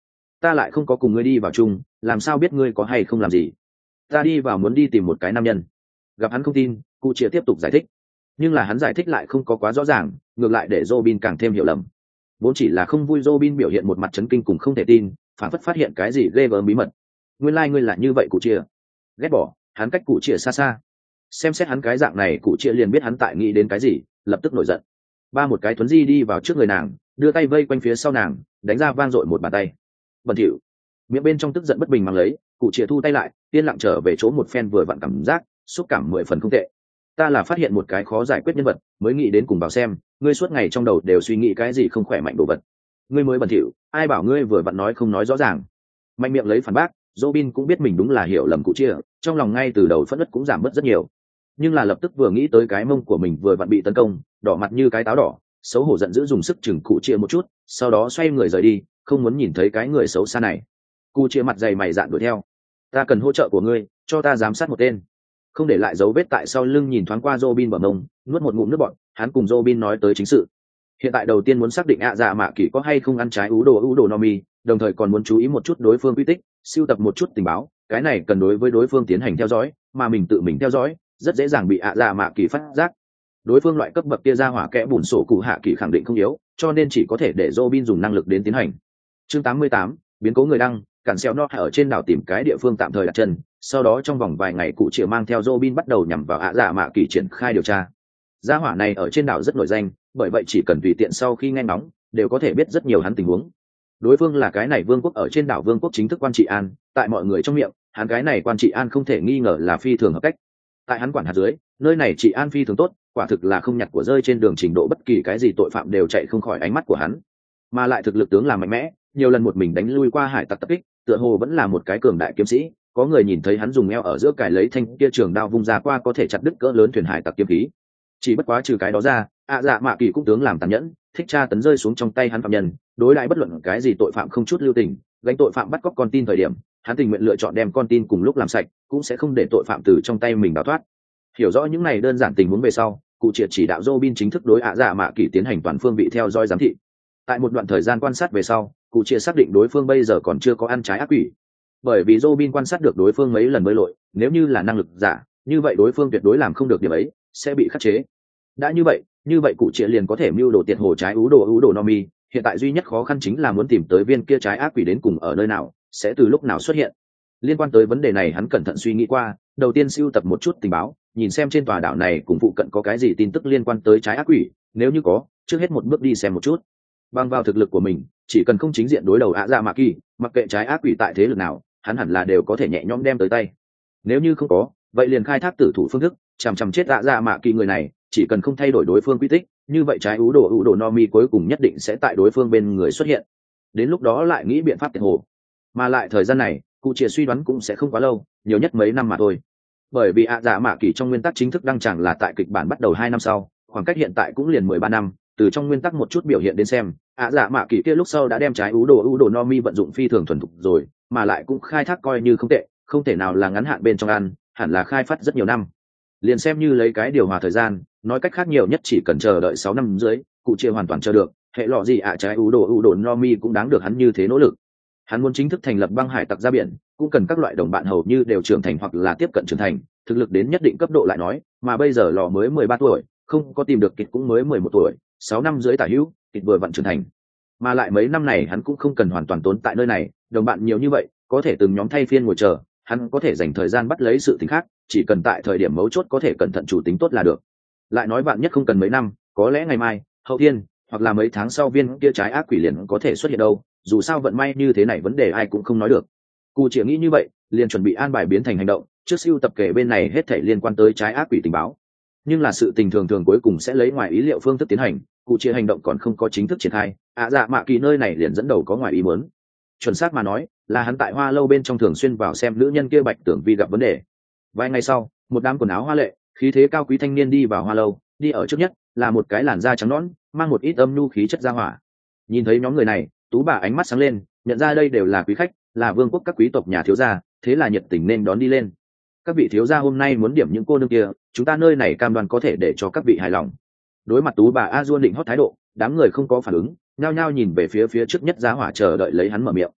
ta lại không có cùng ngươi đi vào chung, làm sao biết ngươi có hay không làm gì? Ta đi vào muốn đi tìm một cái nam nhân. Gặp hắn không tin, cụ chia tiếp tục giải thích, nhưng là hắn giải thích lại không có quá rõ ràng, ngược lại để Robin càng thêm hiểu lầm. Vốn chỉ là không vui, Robin biểu hiện một mặt chấn kinh cùng không thể tin, phản phất phát hiện cái gì ghê gớm bí mật. Nguyên lai ngươi là như vậy cụ chia. Ghét bỏ, hắn cách cụ chia xa xa. Xem xét hắn cái dạng này, cụ chia liền biết hắn tại nghĩ đến cái gì, lập tức nổi giận. Ba một cái thuấn di đi vào trước người nàng, đưa tay vây quanh phía sau nàng, đánh ra vang dội một bàn tay. Bẩn thỉu. Miệng bên trong tức giận bất bình mang lấy, cụ chia thu tay lại, yên lặng trở về chỗ một phen vừa vặn cảm giác, xúc cảm 10 phần không tệ. Ta là phát hiện một cái khó giải quyết nhân vật, mới nghĩ đến cùng vào xem, ngươi suốt ngày trong đầu đều suy nghĩ cái gì không khỏe mạnh đồ vật. Ngươi mới bẩn thỉu, ai bảo ngươi vừa vặn nói không nói rõ ràng. Mạnh miệng lấy phản bác, Robin cũng biết mình đúng là hiểu lầm cụ chia, trong lòng ngay từ đầu phẫn nộ cũng giảm bớt rất nhiều. Nhưng là lập tức vừa nghĩ tới cái mông của mình vừa vặn bị tấn công, đỏ mặt như cái táo đỏ, xấu hổ giận dữ dùng sức chừng cụ chia một chút, sau đó xoay người rời đi, không muốn nhìn thấy cái người xấu xa này. Cụ chia mặt dày mày dạn đuổi theo. Ta cần hỗ trợ của ngươi, cho ta giám sát một tên. Không để lại dấu vết tại sau lưng, nhìn thoáng qua Robin bờ mông, nuốt một ngụm nước bọt, hắn cùng Robin nói tới chính sự. Hiện tại đầu tiên muốn xác định dạ mạ kỳ có hay không ăn trái ú đồ Nomi, đồng thời còn muốn chú ý một chút đối phương quy tích, sưu tập một chút tình báo, cái này cần đối với đối phương tiến hành theo dõi, mà mình tự mình theo dõi, rất dễ dàng bị dạ mạ kỳ phát giác. Đối phương loại cấp bậc kia ra hỏa kẽ bùn sổ cụ hạ kỳ khẳng định không yếu, cho nên chỉ có thể để Robin dùng năng lực đến tiến hành. Chương 88, biến cố người đăng, cản xeo nó ở trên đảo tìm cái địa phương tạm thời đặt chân, sau đó trong vòng vài ngày cụ triệu mang theo Robin bắt đầu nhằm vào dạ mạ kỳ triển khai điều tra. Gia hỏa này ở trên đảo rất nổi danh, bởi vậy chỉ cần tùy tiện sau khi nghe ngóng, đều có thể biết rất nhiều hắn tình huống. Đối phương là cái này vương quốc ở trên đảo vương quốc chính thức quan trị an, tại mọi người trong miệng, hắn cái này quan trị an không thể nghi ngờ là phi thường hợp cách. Tại hắn quản hạt dưới, nơi này trị an phi thường tốt, quả thực là không nhặt của rơi trên đường, trình độ bất kỳ cái gì tội phạm đều chạy không khỏi ánh mắt của hắn. Mà lại thực lực tướng là mạnh mẽ, nhiều lần một mình đánh lui qua hải tặc tập kích, tựa hồ vẫn là một cái cường đại kiếm sĩ. Có người nhìn thấy hắn dùng eo ở giữa cài lấy thanh kia trường đao vung ra qua có thể chặt đứt cỡ lớn thuyền hải tặc kiếm khí. Chỉ bất quá trừ cái đó ra, dạ mạ kỳ cũng tướng làm tàn nhẫn, thích tra tấn rơi xuống trong tay hắn phạm nhân, đối đãi bất luận cái gì tội phạm không chút lưu tình, gánh tội phạm bắt cóc con tin thời điểm, hắn tình nguyện lựa chọn đem con tin cùng lúc làm sạch, cũng sẽ không để tội phạm từ trong tay mình đào thoát. Hiểu rõ những này đơn giản tình huống về sau, cụ triệt chỉ đạo Robin chính thức đối dạ mạ kỳ tiến hành toàn phương vị theo dõi giám thị. Tại một đoạn thời gian quan sát về sau, cụ triệt xác định đối phương bây giờ còn chưa có ăn trái ác quỷ. Bởi vì Robin quan sát được đối phương mấy lần bơi lội, nếu như là năng lực giả, như vậy đối phương tuyệt đối làm không được điểm ấy, sẽ bị khắc chế. Đã như vậy cụ triệt liền có thể mưu đồ tiệt hồ trái ú đồ Nomi. Hiện tại duy nhất khó khăn chính là muốn tìm tới viên kia trái ác quỷ đến cùng ở nơi nào, sẽ từ lúc nào xuất hiện. Liên quan tới vấn đề này, hắn cẩn thận suy nghĩ qua, đầu tiên sưu tập một chút tình báo, nhìn xem trên tòa đảo này cùng phụ cận có cái gì tin tức liên quan tới trái ác quỷ, nếu như có, trước hết một bước đi xem một chút. Bằng vào thực lực của mình, chỉ cần không chính diện đối đầu dạ mạ kỳ, mặc kệ trái ác quỷ tại thế lực nào, hắn hẳn là đều có thể nhẹ nhõm đem tới tay. Nếu như không có, vậy liền khai thác tử thủ phương thức, chằm chằm chết dạ mạ kỳ người này, chỉ cần không thay đổi đối phương quy tích, như vậy trái ú đồ Nomi cuối cùng nhất định sẽ tại đối phương bên người xuất hiện. Đến lúc đó lại nghĩ biện pháp tiệt hồ. Mà lại thời gian này, cụ triệt suy đoán cũng sẽ không quá lâu, nhiều nhất mấy năm mà thôi. Bởi vì dạ mạ kỳ trong nguyên tắc chính thức đăng tràng là tại kịch bản bắt đầu 2 năm sau, khoảng cách hiện tại cũng liền 13 năm, từ trong nguyên tắc một chút biểu hiện đến xem, dạ mạ kỳ kia lúc sau đã đem trái ú đồ Nomi vận dụng phi thường thuần thục rồi, mà lại cũng khai thác coi như không tệ, không thể nào là ngắn hạn bên trong ăn, hẳn là khai phát rất nhiều năm. Liền xem như lấy cái điều hòa thời gian, nói cách khác nhiều nhất chỉ cần chờ đợi 6 năm dưới, cụ chia hoàn toàn chờ được, hệ lọ gì trái ú đồ Nomi cũng đáng được hắn như thế nỗ lực. Hắn muốn chính thức thành lập băng hải tặc ra biển, cũng cần các loại đồng bạn hầu như đều trưởng thành hoặc là tiếp cận trưởng thành, thực lực đến nhất định cấp độ lại nói, mà bây giờ lọ mới 13 tuổi, không có tìm được kịch cũng mới 11 tuổi, 6 năm dưới tả hữu, kịch vừa vặn trưởng thành. Mà lại mấy năm này hắn cũng không cần hoàn toàn tốn tại nơi này, đồng bạn nhiều như vậy, có thể từng nhóm thay phiên ngồi chờ, hắn có thể dành thời gian bắt lấy sự tình khác, chỉ cần tại thời điểm mấu chốt có thể cẩn thận chủ tính tốt là được. Lại nói bạn nhất không cần mấy năm, có lẽ ngày mai, hậu thiên, hoặc là mấy tháng sau viên kia trái ác quỷ liền có thể xuất hiện đâu, dù sao vận may như thế này vấn đề ai cũng không nói được. Cụ chỉ nghĩ như vậy, liền chuẩn bị an bài biến thành hành động, trước siêu tập kể bên này hết thảy liên quan tới trái ác quỷ tình báo. Nhưng là sự tình thường cuối cùng sẽ lấy ngoài ý liệu phương thức tiến hành, cụ chỉ hành động còn không có chính thức triển khai, dạ mạ kỳ nơi này liền dẫn đầu có ngoài ý muốn. Chuẩn xác mà nói, là hắn tại hoa lâu bên trong thường xuyên vào xem nữ nhân kia Bạch Tưởng Vi gặp vấn đề. Vài ngày sau, một đám quần áo hoa lệ, khí thế cao quý thanh niên đi vào hoa lâu, đi ở trước nhất là một cái làn da trắng nõn, mang một ít âm nhu khí chất gia hỏa. Nhìn thấy nhóm người này, Tú bà ánh mắt sáng lên, nhận ra đây đều là quý khách, là vương quốc các quý tộc nhà thiếu gia, thế là nhiệt tình nên đón đi lên. Các vị thiếu gia hôm nay muốn điểm những cô nương kia, chúng ta nơi này cam đoan có thể để cho các vị hài lòng. Đối mặt Tú bà A Duôn định hót thái độ, đám người không có phản ứng, nhao nhao nhìn về phía trước nhất gia hỏa chờ đợi lấy hắn mở miệng.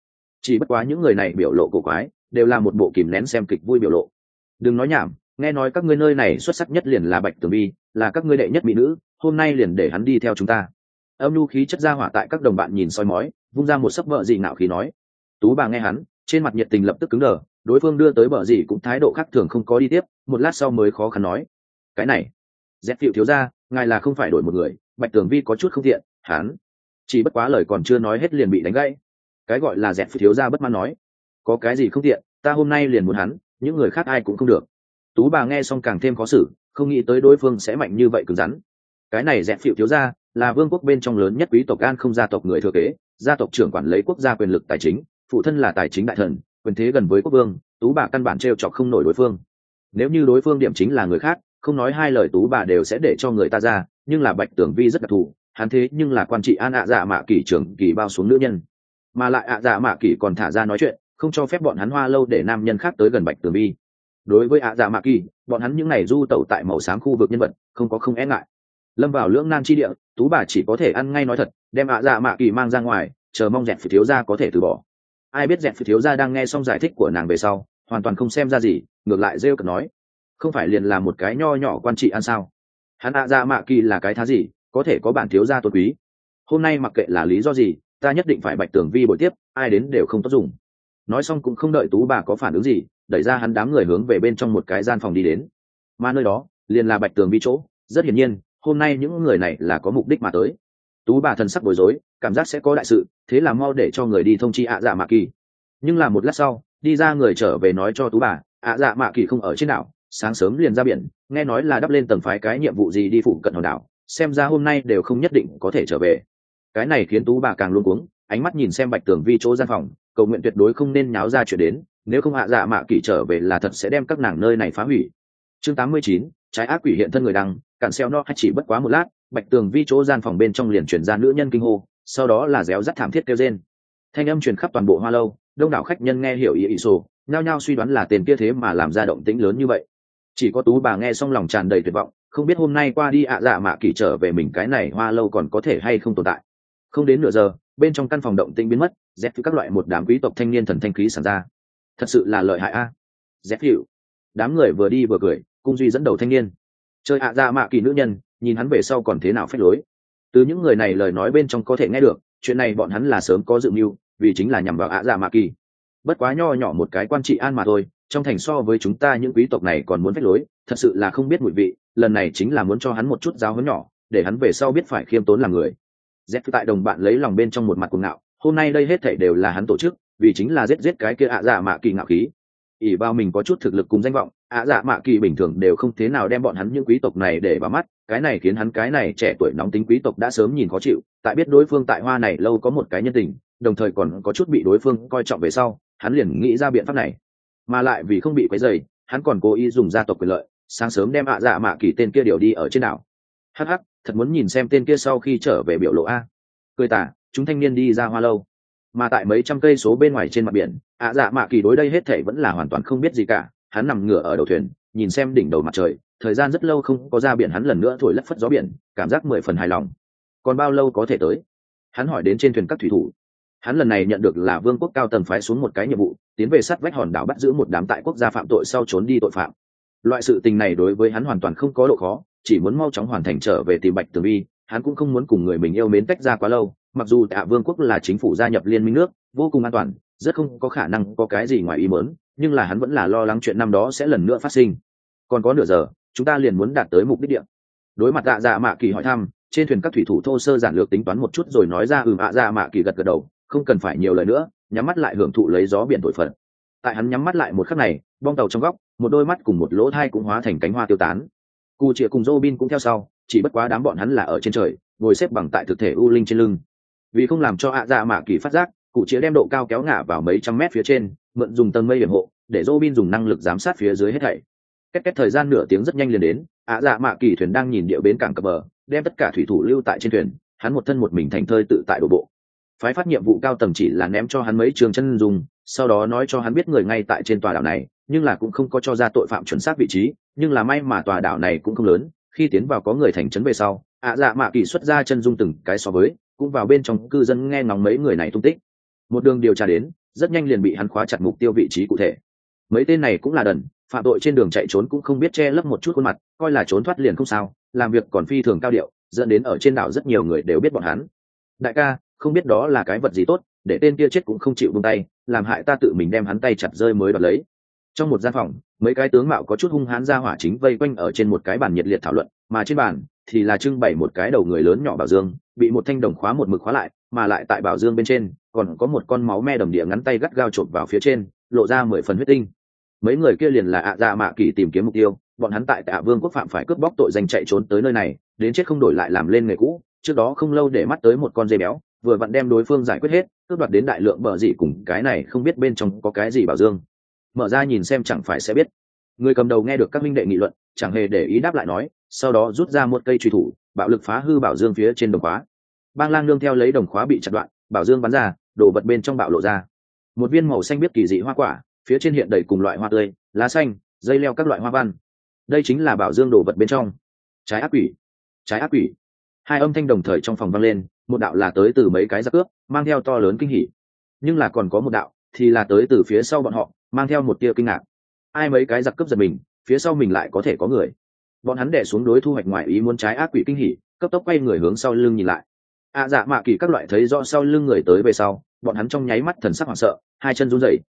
chỉ bất quá những người này biểu lộ cổ quái, đều là một bộ kìm nén xem kịch vui biểu lộ. Đừng nói nhảm, nghe nói các ngươi nơi này xuất sắc nhất liền là Bạch Tường Vi, là các ngươi đệ nhất mỹ nữ, hôm nay liền để hắn đi theo chúng ta. Âm nhu khí chất ra hỏa tại các đồng bạn nhìn soi mói, vung ra một sấp vợ gì nạo khí nói. Tú bà nghe hắn, trên mặt nhiệt tình lập tức cứng đờ, đối phương đưa tới bờ gì cũng thái độ khác thường không có đi tiếp, một lát sau mới khó khăn nói: cái này dẹp phiệu thiếu ra, ngài là không phải đổi một người. Bạch Tường Vi có chút không tiện, hắn chỉ bất quá lời còn chưa nói hết liền bị đánh gãy. Cái gọi là dẹp phiệu thiếu ra bất mãn nói: có cái gì không tiện, ta hôm nay liền muốn hắn, những người khác ai cũng không được. Tú bà nghe xong càng thêm khó xử, không nghĩ tới đối phương sẽ mạnh như vậy cứng rắn. Cái này dẹp phiệu thiếu ra là vương quốc bên trong lớn nhất quý tộc An không gia tộc người thừa kế, gia tộc trưởng quản lấy quốc gia quyền lực tài chính, phụ thân là tài chính đại thần, quyền thế gần với quốc vương. Tú bà căn bản trêu chọc không nổi đối phương. Nếu như đối phương điểm chính là người khác, không nói hai lời Tú bà đều sẽ để cho người ta ra, nhưng là Bạch Tường Vi rất đặc thù, hắn thế nhưng là quan trị An dạ mạ kỷ trưởng kỳ bao xuống nữ nhân, mà lại dạ mạ kỷ còn thả ra nói chuyện, không cho phép bọn hắn Hoa Lâu để nam nhân khác tới gần Bạch Tường Vi. Đối với dạ mạ kỷ, bọn hắn những ngày du tẩu tại màu xám khu vực nhân vật, không có không e ngại. Lâm vào lưỡng nan chi địa, Tú bà chỉ có thể ăn ngay nói thật, đem dạ mạ kỷ mang ra ngoài, chờ mong dẹp phiệt thiếu gia có thể từ bỏ. Ai biết dẹp phiệt thiếu gia đang nghe xong giải thích của nàng về sau, hoàn toàn không xem ra gì, ngược lại rêu cợt nói: không phải liền là một cái nho nhỏ quan trị ăn sao? Hắn dạ mạ kỷ là cái thá gì, có thể có bản thiếu gia tôn quý? Hôm nay mặc kệ là lý do gì, ta nhất định phải Bạch Tường Vi bồi tiếp, ai đến đều không tốt dùng. Nói xong cũng không đợi Tú bà có phản ứng gì, đẩy ra hắn đám người hướng về bên trong một cái gian phòng đi đến, mà nơi đó liền là Bạch Tường Vi chỗ. Rất hiển nhiên hôm nay những người này là có mục đích mà tới. Tú bà thần sắc bối rối, cảm giác sẽ có đại sự, thế là mau để cho người đi thông chi dạ mạ kỳ. Nhưng là một lát sau đi ra người trở về nói cho Tú bà dạ mạ kỳ không ở trên đảo, sáng sớm liền ra biển, nghe nói là đắp lên tầng phái cái nhiệm vụ gì đi phụ cận hòn đảo, xem ra hôm nay đều không nhất định có thể trở về. Cái này khiến Tú bà càng luống cuống, ánh mắt nhìn xem Bạch Tường Vi chỗ gian phòng, cầu nguyện tuyệt đối không nên nháo ra chuyện đến, nếu không dạ mạ kỳ trở về là thật sẽ đem các nàng nơi này phá hủy. Chương 89, trái ác quỷ hiện thân người đăng, cản xeo nó hay chỉ bất quá một lát, Bạch Tường Vi chỗ gian phòng bên trong liền truyền ra nữ nhân kinh hô, sau đó là réo rắt thảm thiết kêu rên. Thanh âm truyền khắp toàn bộ Hoa Lâu, đông đảo khách nhân nghe hiểu ý sổ, nhao nhao suy đoán là tên kia thế mà làm ra động tĩnh lớn như vậy. Chỉ có Tú bà nghe xong lòng tràn đầy tuyệt vọng, không biết hôm nay qua đi dạ mạ kỳ trở về mình cái này Hoa Lâu còn có thể hay không tồn tại. Không đến nửa giờ, bên trong căn phòng động tĩnh biến mất, dẹp các loại một đám quý tộc thanh niên thần thanh khí sản ra. Thật sự là lợi hại a. Dẹp hiệu. Đám người vừa đi vừa cười, cung duy dẫn đầu thanh niên. Chơi dạ mạ kỳ nữ nhân, nhìn hắn về sau còn thế nào phách lối. Từ những người này lời nói bên trong có thể nghe được, chuyện này bọn hắn là sớm có dự mưu, vì chính là nhằm vào dạ mạ kỳ. Bất quá nho nhỏ một cái quan trị an mà thôi, trong thành so với chúng ta những quý tộc này còn muốn phách lối, thật sự là không biết mùi vị. Lần này chính là muốn cho hắn một chút giáo huấn nhỏ, để hắn về sau biết phải khiêm tốn làm người. Z tại đồng bạn lấy lòng bên trong một mặt cuồng ngạo, hôm nay đây hết thảy đều là hắn tổ chức, vì chính là giết cái kia dạ mạ kỳ ngạo khí. ỷ vào mình có chút thực lực cùng danh vọng, dạ mạ kỳ bình thường đều không thế nào đem bọn hắn những quý tộc này để vào mắt, cái này khiến hắn cái này trẻ tuổi nóng tính quý tộc đã sớm nhìn khó chịu. Tại biết đối phương tại Hoa này lâu có một cái nhân tình, đồng thời còn có chút bị đối phương coi trọng về sau, hắn liền nghĩ ra biện pháp này. Mà lại vì không bị quấy rầy, hắn còn cố ý dùng gia tộc quyền lợi, sáng sớm đem dạ mạ kỳ tên kia điều đi ở trên đảo. Hắc hắc, thật muốn nhìn xem tên kia sau khi trở về biểu lộ a. Cười tả, chúng thanh niên đi ra Hoa Lâu, mà tại mấy trăm cây số bên ngoài trên mặt biển, dạ mạ kỳ đối đây hết thảy vẫn là hoàn toàn không biết gì cả. Hắn nằm ngửa ở đầu thuyền, nhìn xem đỉnh đầu mặt trời, thời gian rất lâu không có ra biển, hắn lần nữa thổi lất phất gió biển, cảm giác 10 phần hài lòng. Còn bao lâu có thể tới? Hắn hỏi đến trên thuyền các thủy thủ. Hắn lần này nhận được là vương quốc cao tầng phái xuống một cái nhiệm vụ, tiến về sát vách hòn đảo bắt giữ một đám tại quốc gia phạm tội sau trốn đi tội phạm. Loại sự tình này đối với hắn hoàn toàn không có độ khó, chỉ muốn mau chóng hoàn thành trở về tìm Bạch Tường Vi. Hắn cũng không muốn cùng người mình yêu mến tách ra quá lâu, mặc dù Tạ Vương quốc là chính phủ gia nhập liên minh nước, vô cùng an toàn, rất không có khả năng có cái gì ngoài ý muốn, nhưng là hắn vẫn là lo lắng chuyện năm đó sẽ lần nữa phát sinh. Còn có nửa giờ, chúng ta liền muốn đạt tới mục đích địa. Đối mặt dạ mạ kỳ hỏi thăm, trên thuyền các thủy thủ thô sơ giản lược tính toán một chút rồi nói ra dạ mạ kỳ gật gật đầu, không cần phải nhiều lời nữa, nhắm mắt lại hưởng thụ lấy gió biển thổi phật. Tại hắn nhắm mắt lại một khắc này, bong tàu trong góc, một đôi mắt cùng một lỗ thai cũng hóa thành cánh hoa tiêu tán. Cù Chĩa cùng Robin cũng theo sau, chỉ bất quá đám bọn hắn là ở trên trời, ngồi xếp bằng tại thực thể u linh trên lưng. Vì không làm cho dạ mạ kỳ phát giác, Cù Chĩa đem độ cao kéo ngả vào mấy trăm mét phía trên, mượn dùng tầng mây hiểm hộ, để Robin dùng năng lực giám sát phía dưới hết thảy. Cách thời gian nửa tiếng rất nhanh liền đến, dạ mạ kỳ thuyền đang nhìn địa bến cảng cập bờ, đem tất cả thủy thủ lưu tại trên thuyền, hắn một thân một mình thành thơi tự tại đổ bộ. Phái phát nhiệm vụ cao tầng chỉ là ném cho hắn mấy trường chân dùng, sau đó nói cho hắn biết người ngay tại trên tòa đảo này, nhưng là cũng không có cho ra tội phạm chuẩn xác vị trí. Nhưng là may mà tòa đảo này cũng không lớn, khi tiến vào có người thành trấn về sau, dạ mạ kỳ xuất ra chân dung từng cái so với, cũng vào bên trong cư dân nghe ngóng mấy người này tung tích. Một đường điều tra đến, rất nhanh liền bị hắn khóa chặt mục tiêu vị trí cụ thể. Mấy tên này cũng là đần, phạm tội trên đường chạy trốn cũng không biết che lấp một chút khuôn mặt, coi là trốn thoát liền không sao, làm việc còn phi thường cao điệu, dẫn đến ở trên đảo rất nhiều người đều biết bọn hắn. Đại ca, không biết đó là cái vật gì tốt, để tên kia chết cũng không chịu buông tay, làm hại ta tự mình đem hắn tay chặt rơi mới đoạt lấy. Trong một gian phòng, mấy cái tướng mạo có chút hung hãn ra hỏa chính vây quanh ở trên một cái bàn nhiệt liệt thảo luận, mà trên bàn thì là trưng bày một cái đầu người lớn nhỏ bảo dương, bị một thanh đồng khóa một mực khóa lại, mà lại tại bảo dương bên trên còn có một con máu me đầm địa ngắn tay gắt gao chộp vào phía trên, lộ ra 10 phần huyết tinh. Mấy người kia liền là ạ dạ mạ kỳ tìm kiếm mục tiêu, bọn hắn tại Tạ Vương quốc phạm phải cướp bóc tội danh chạy trốn tới nơi này, đến chết không đổi lại làm lên nghề cũ. Trước đó không lâu để mắt tới một con dê béo, vừa vặn đem đối phương giải quyết hết, cướp đoạt đến đại lượng bờ dị cùng cái này không biết bên trong có cái gì bảo dương. Mở ra nhìn xem chẳng phải sẽ biết. Người cầm đầu nghe được các minh đệ nghị luận, chẳng hề để ý đáp lại nói, sau đó rút ra một cây truy thủ, bạo lực phá hư bảo dương phía trên đồng khóa. Bang Lang nương theo lấy đồng khóa bị chặt đoạn, bảo dương bắn ra, đồ vật bên trong bạo lộ ra. Một viên màu xanh biết kỳ dị hoa quả, phía trên hiện đầy cùng loại hoa tươi, lá xanh, dây leo các loại hoa văn. Đây chính là bảo dương đồ vật bên trong. Trái ác quỷ, trái ác quỷ. Hai âm thanh đồng thời trong phòng vang lên, một đạo là tới từ mấy cái giặc cướp, mang theo to lớn kinh hỉ. Nhưng là còn có một đạo thì là tới từ phía sau bọn họ, mang theo một tia kinh ngạc. Ai mấy cái giặc cướp giật mình, phía sau mình lại có thể có người. Bọn hắn đè xuống đối thu hoạch ngoài ý muốn trái ác quỷ kinh hỉ, cấp tốc quay người hướng sau lưng nhìn lại. Dạ mạ kỳ các loại thấy rõ sau lưng người tới về sau, bọn hắn trong nháy mắt thần sắc hoảng sợ, hai chân run rẩy.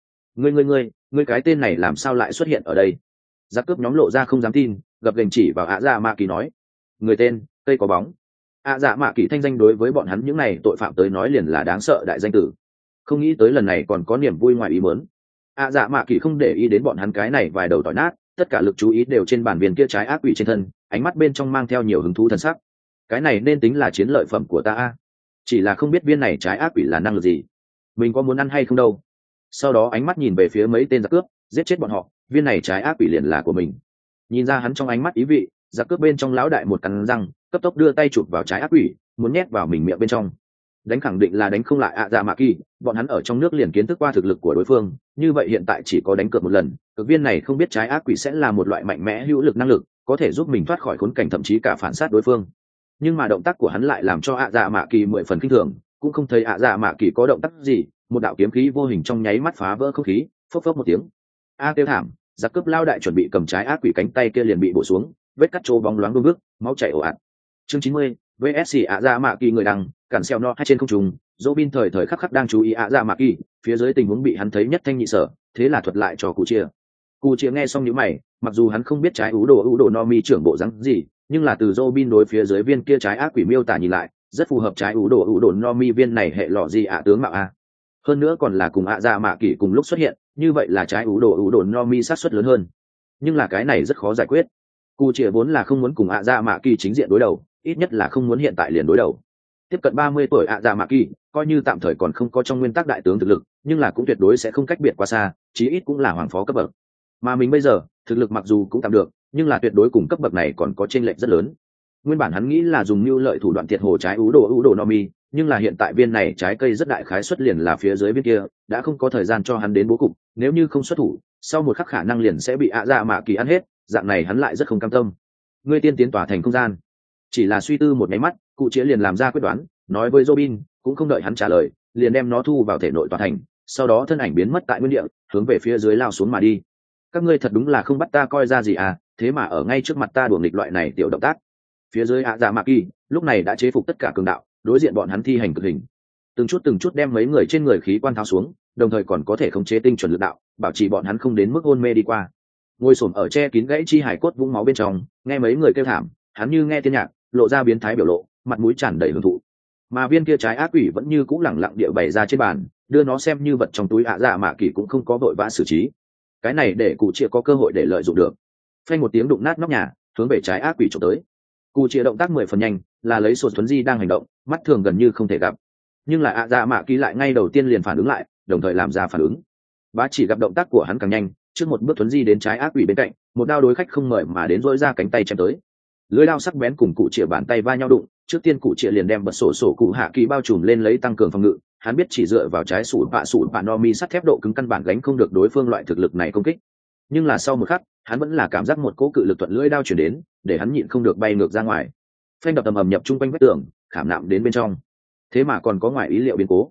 Ngươi cái tên này làm sao lại xuất hiện ở đây? Giặc cướp nhóm lộ ra không dám tin, gập ghềnh chỉ vào dạ mạ kỳ nói, người tên cây có bóng. Dạ mạ kỳ thanh danh đối với bọn hắn những này tội phạm tới nói liền là đáng sợ đại danh tử. Không nghĩ tới lần này còn có niềm vui ngoài ý muốn. Dạ mạ kỳ không để ý đến bọn hắn cái này vài đầu tỏi nát, tất cả lực chú ý đều trên bàn viên kia trái ác quỷ trên thân, ánh mắt bên trong mang theo nhiều hứng thú thần sắc. Cái này nên tính là chiến lợi phẩm của ta. Chỉ là không biết viên này trái ác quỷ là năng lực gì, mình có muốn ăn hay không đâu. Sau đó ánh mắt nhìn về phía mấy tên giặc cướp, giết chết bọn họ, viên này trái ác quỷ liền là của mình. Nhìn ra hắn trong ánh mắt ý vị, giặc cướp bên trong lão đại một cắn răng, cấp tốc đưa tay chụp vào trái ác quỷ, muốn nhét vào mình miệng bên trong. Đánh khẳng định là đánh không lại dạ mạ kỳ, bọn hắn ở trong nước liền kiến thức qua thực lực của đối phương, như vậy hiện tại chỉ có đánh cược một lần, cực viên này không biết trái ác quỷ sẽ là một loại mạnh mẽ hữu lực năng lực, có thể giúp mình thoát khỏi khốn cảnh thậm chí cả phản sát đối phương. Nhưng mà động tác của hắn lại làm cho dạ mạ kỳ 10 phần kinh thường, cũng không thấy dạ mạ kỳ có động tác gì, một đạo kiếm khí vô hình trong nháy mắt phá vỡ không khí, phốc phốc một tiếng. Kêu thảm, giặc cướp lao đại chuẩn bị cầm trái ác quỷ cánh tay kia liền bị bổ xuống, vết cắt trô bóng loáng đung bước, máu chảy ồ ạt. Chương 90, VSC dạ mạ kỳ người đằng, cản xeo no hai trên không trung, Robin thời thời khắc khắc đang chú ý dạ mạ kỳ, phía dưới tình huống bị hắn thấy nhất thanh nhị sở, thế là thuật lại cho cụ chia. Cụ chia nghe xong nhíu mày, mặc dù hắn không biết trái ú đồ no mi trưởng bộ dáng gì, nhưng là từ Robin đối phía dưới viên kia trái ác quỷ miêu tả nhìn lại, rất phù hợp trái ú đồ no mi viên này hệ lọ gì tướng mạo a. Hơn nữa còn là cùng dạ mạ kỳ cùng lúc xuất hiện, như vậy là trái ú đồ no mi sát suất lớn hơn. Nhưng là cái này rất khó giải quyết. Cụ chia vốn là không muốn cùng dạ mạ kỳ chính diện đối đầu, ít nhất là không muốn hiện tại liền đối đầu. Tiếp cận 30 tuổi dạ mạ kỳ, coi như tạm thời còn không có trong nguyên tắc đại tướng thực lực, nhưng là cũng tuyệt đối sẽ không cách biệt quá xa, chí ít cũng là hoàng phó cấp bậc. Mà mình bây giờ, thực lực mặc dù cũng tạm được, nhưng là tuyệt đối cùng cấp bậc này còn có chênh lệch rất lớn. Nguyên bản hắn nghĩ là dùng mưu lợi thủ đoạn thiệt hồ trái ú đồ no mi, nhưng là hiện tại viên này trái cây rất đại khái xuất liền là phía dưới bên kia, đã không có thời gian cho hắn đến bố cục, nếu như không xuất thủ, sau một khắc khả năng liền sẽ bị dạ mạ kỳ ăn hết, dạng này hắn lại rất không cam tâm. Ngươi tiên tiến tỏa thành không gian. Chỉ là suy tư một máy mắt, cụ chĩa liền làm ra quyết đoán, nói với Robin, cũng không đợi hắn trả lời, liền đem nó thu vào thể nội tòa thành, sau đó thân ảnh biến mất tại nguyên địa, hướng về phía dưới lao xuống mà đi. Các ngươi thật đúng là không bắt ta coi ra gì à, thế mà ở ngay trước mặt ta đùa nghịch loại này tiểu động tác. Phía dưới dạ mạ kỳ lúc này đã chế phục tất cả cường đạo, đối diện bọn hắn thi hành cực hình, từng chút đem mấy người trên người khí quan tháo xuống, đồng thời còn có thể khống chế tinh chuẩn lực đạo, bảo trì bọn hắn không đến mức hôn mê đi qua. Ngồi xổm ở che kín gãy chi hải cốt vũng máu bên trong, nghe mấy người kêu thảm, hắn như nghe tiên nhạc, lộ ra biến thái biểu lộ, mặt mũi tràn đầy hưởng thụ. Mà viên kia trái ác quỷ vẫn như cũ lẳng lặng địa bày ra trên bàn, đưa nó xem như vật trong túi dạ mạ kỳ cũng không có vội vã xử trí. Cái này để cụ chia có cơ hội để lợi dụng được. Phanh một tiếng đụng nát nóc nhà, hướng về trái ác quỷ chụp tới. Cụ chia động tác 10 phần nhanh, là lấy sột thuấn di đang hành động, mắt thường gần như không thể gặp. Nhưng là dạ mạ kỳ lại ngay đầu tiên liền phản ứng lại, đồng thời làm ra phản ứng. Bá chỉ gặp động tác của hắn càng nhanh, trước một bước thuấn di đến trái ác quỷ bên cạnh, một đao đối khách không mời mà đến rỗi ra cánh tay chém tới. Lưỡi đao sắc bén cùng cụ chĩa bàn tay va nhau đụng, trước tiên cụ chĩa liền đem bật sổ cụ hạ kỳ bao trùm lên lấy tăng cường phòng ngự, hắn biết chỉ dựa vào trái sủi bạ no mi sắt thép độ cứng căn bản gánh không được đối phương loại thực lực này công kích. Nhưng là sau một khắc, hắn vẫn là cảm giác một cỗ cự lực thuận lưỡi đao chuyển đến, để hắn nhịn không được bay ngược ra ngoài. Phanh đập tầm ầm nhập trung quanh vách tường, khảm nạm đến bên trong. Thế mà còn có ngoài ý liệu biến cố.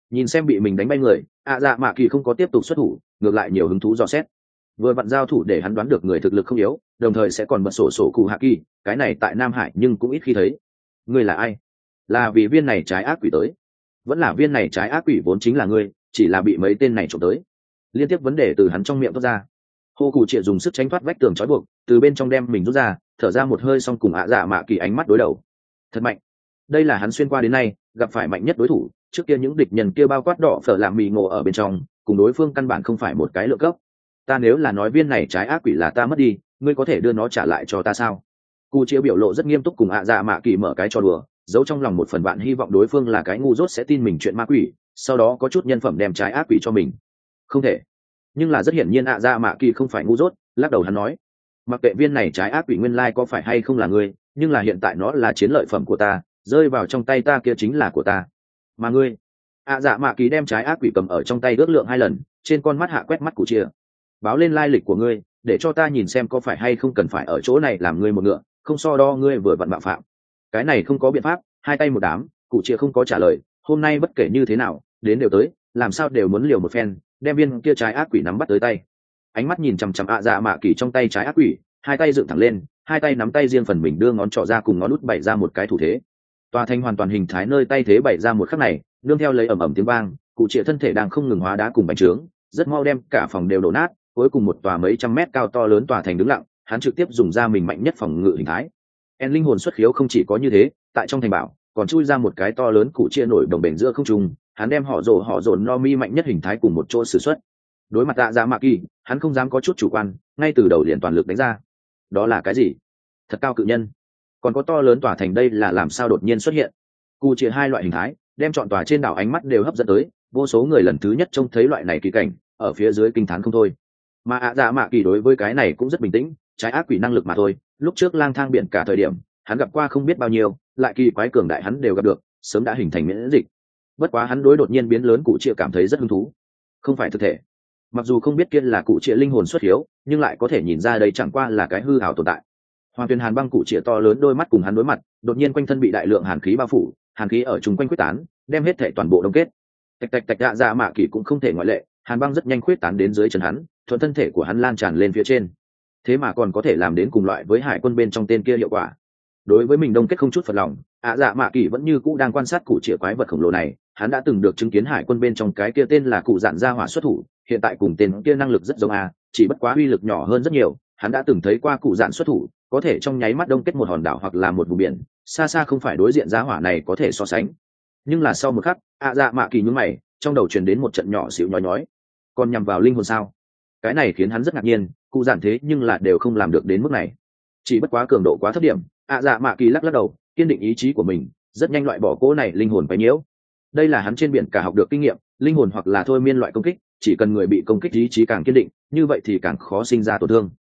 Nhìn xem bị mình đánh bay người, ạ dạ mạ kỳ không có tiếp tục xuất thủ, ngược lại nhiều hứng thú dò xét. Vừa vặn giao thủ để hắn đoán được người thực lực không yếu, đồng thời sẽ còn bật sổ sổ cụ hạ kỳ, cái này tại Nam Hải nhưng cũng ít khi thấy. Ngươi là ai? Là vì viên này trái ác quỷ tới, vẫn là viên này trái ác quỷ vốn chính là ngươi, chỉ là bị mấy tên này trộm tới? Liên tiếp vấn đề từ hắn trong miệng thoát ra. Hô cụ triệt dùng sức tránh thoát vách tường trói buộc, từ bên trong đem mình rút ra, thở ra một hơi, xong cùng ạ dạ mạ kỳ ánh mắt đối đầu. Thật mạnh. Đây là hắn xuyên qua đến nay gặp phải mạnh nhất đối thủ, trước kia những địch nhân kia bao quát đỏ phở làm mì ngộ ở bên trong, cùng đối phương căn bản không phải một cái lượng cấp. Ta nếu là nói viên này trái ác quỷ là ta mất đi, ngươi có thể đưa nó trả lại cho ta sao? Cụ triệt biểu lộ rất nghiêm túc, cùng ạ dạ mạ kỳ mở cái trò đùa, giấu trong lòng một phần bạn hy vọng đối phương là cái ngu dốt sẽ tin mình chuyện ma quỷ, sau đó có chút nhân phẩm đem trái ác quỷ cho mình. Không thể. Nhưng là rất hiển nhiên ạ dạ mạ kỳ không phải ngu dốt, lắc đầu hắn nói, mặc kệ viên này trái ác quỷ nguyên lai có phải hay không là ngươi, nhưng là hiện tại nó là chiến lợi phẩm của ta, rơi vào trong tay ta kia chính là của ta. Mà ngươi? ạ dạ mạ kỳ đem trái ác quỷ cầm ở trong tay ước lượng 2 lần, trên con mắt hạ quét mắt cụ chia. Báo lên lai lịch của ngươi, để cho ta nhìn xem có phải hay không cần phải ở chỗ này làm ngươi một ngựa, không so đo ngươi vừa vặn bạo phạm. Cái này không có biện pháp, 2 tay một đám, cụ chia không có trả lời. Hôm nay bất kể như thế nào, đến đều tới, làm sao đều muốn liều một phen, đem viên kia trái ác quỷ nắm bắt tới tay. Ánh mắt nhìn chằm chằm ạ dạ mạ kỳ trong tay trái ác quỷ, 2 tay dựng thẳng lên, 2 tay nắm tay riêng phần mình, đưa ngón trỏ ra cùng ngón út bày ra một cái thủ thế. Tòa thành hoàn toàn hình thái nơi tay thế bày ra một khắc này, nương theo lấy ầm ầm tiếng vang, cụ trịa thân thể đang không ngừng hóa đá cùng bành trướng, rất mau đem cả phòng đều đổ nát. Cuối cùng một tòa mấy trăm mét cao to lớn tòa thành đứng lặng, hắn trực tiếp dùng ra mình mạnh nhất phòng ngự hình thái. En linh hồn xuất khiếu không chỉ có như thế, tại trong thành bảo còn chui ra một cái to lớn cụ chia nổi đồng bền giữa không trung, hắn đem họ rồ no mi mạnh nhất hình thái cùng một chỗ sử xuất. Đối mặt tạ dạ mạ kỳ, hắn không dám có chút chủ quan, ngay từ đầu liền toàn lực đánh ra. Đó là cái gì? Thật cao cự nhân, còn có to lớn tòa thành, đây là làm sao đột nhiên xuất hiện? Cụ chia 2 loại hình thái, đem chọn tòa trên đảo ánh mắt đều hấp dẫn tới, vô số người lần thứ nhất trông thấy loại này kỳ cảnh, ở phía dưới kinh thán không thôi. Mà ạ dạ mạ kỳ đối với cái này cũng rất bình tĩnh, trái ác quỷ năng lực mà thôi, lúc trước lang thang biển cả thời điểm hắn gặp qua không biết bao nhiêu, lại kỳ quái cường đại hắn đều gặp được, sớm đã hình thành miễn dịch. Bất quá hắn đối đột nhiên biến lớn cụ chia cảm thấy rất hứng thú. Không phải thực thể, mặc dù không biết kia là cụ chia linh hồn xuất hiếu, nhưng lại có thể nhìn ra đây chẳng qua là cái hư ảo tồn tại. Hoàng Tuyền Hàn băng cụ chia to lớn đôi mắt cùng hắn đối mặt, đột nhiên quanh thân bị đại lượng hàn khí bao phủ, hàn khí ở chung quanh quyết tán, đem hết thể toàn bộ đông kết. Tạch tạch tạch, ạ dạ mạ kỳ cũng không thể ngoại lệ, hàn băng rất nhanh quyết tán đến dưới chân hắn, thuận thân thể của hắn lan tràn lên phía trên. Thế mà còn có thể làm đến cùng loại với hải quân bên trong tên kia hiệu quả. Đối với mình đông kết không chút phật lòng, ạ dạ mạ kỳ vẫn như cũ đang quan sát cụ chĩa quái vật khổng lồ này. Hắn đã từng được chứng kiến hải quân bên trong cái kia tên là cụ dạn gia hỏa xuất thủ, hiện tại cùng tên kia năng lực rất giống chỉ bất quá uy lực nhỏ hơn rất nhiều. Hắn đã từng thấy qua cụ dạn xuất thủ, có thể trong nháy mắt đông kết một hòn đảo hoặc là một vùng biển, xa xa không phải đối diện gia hỏa này có thể so sánh. Nhưng là sau một khắc, ạ dạ mạ kỳ nhướng mày, trong đầu truyền đến một trận nhỏ xíu nhói nhói. Còn nhằm vào linh hồn sao? Cái này khiến hắn rất ngạc nhiên, cụ dạn thế nhưng là đều không làm được đến mức này. Chỉ bất quá cường độ quá thấp điểm. ạ dạ mạ kỳ lắc lắc đầu, kiên định ý chí của mình, rất nhanh loại bỏ cỗ này linh hồn quấy nhiễu. Đây là hắn trên biển cả học được kinh nghiệm, linh hồn hoặc là thôi miên loại công kích, chỉ cần người bị công kích ý chí càng kiên định, như vậy thì càng khó sinh ra tổn thương.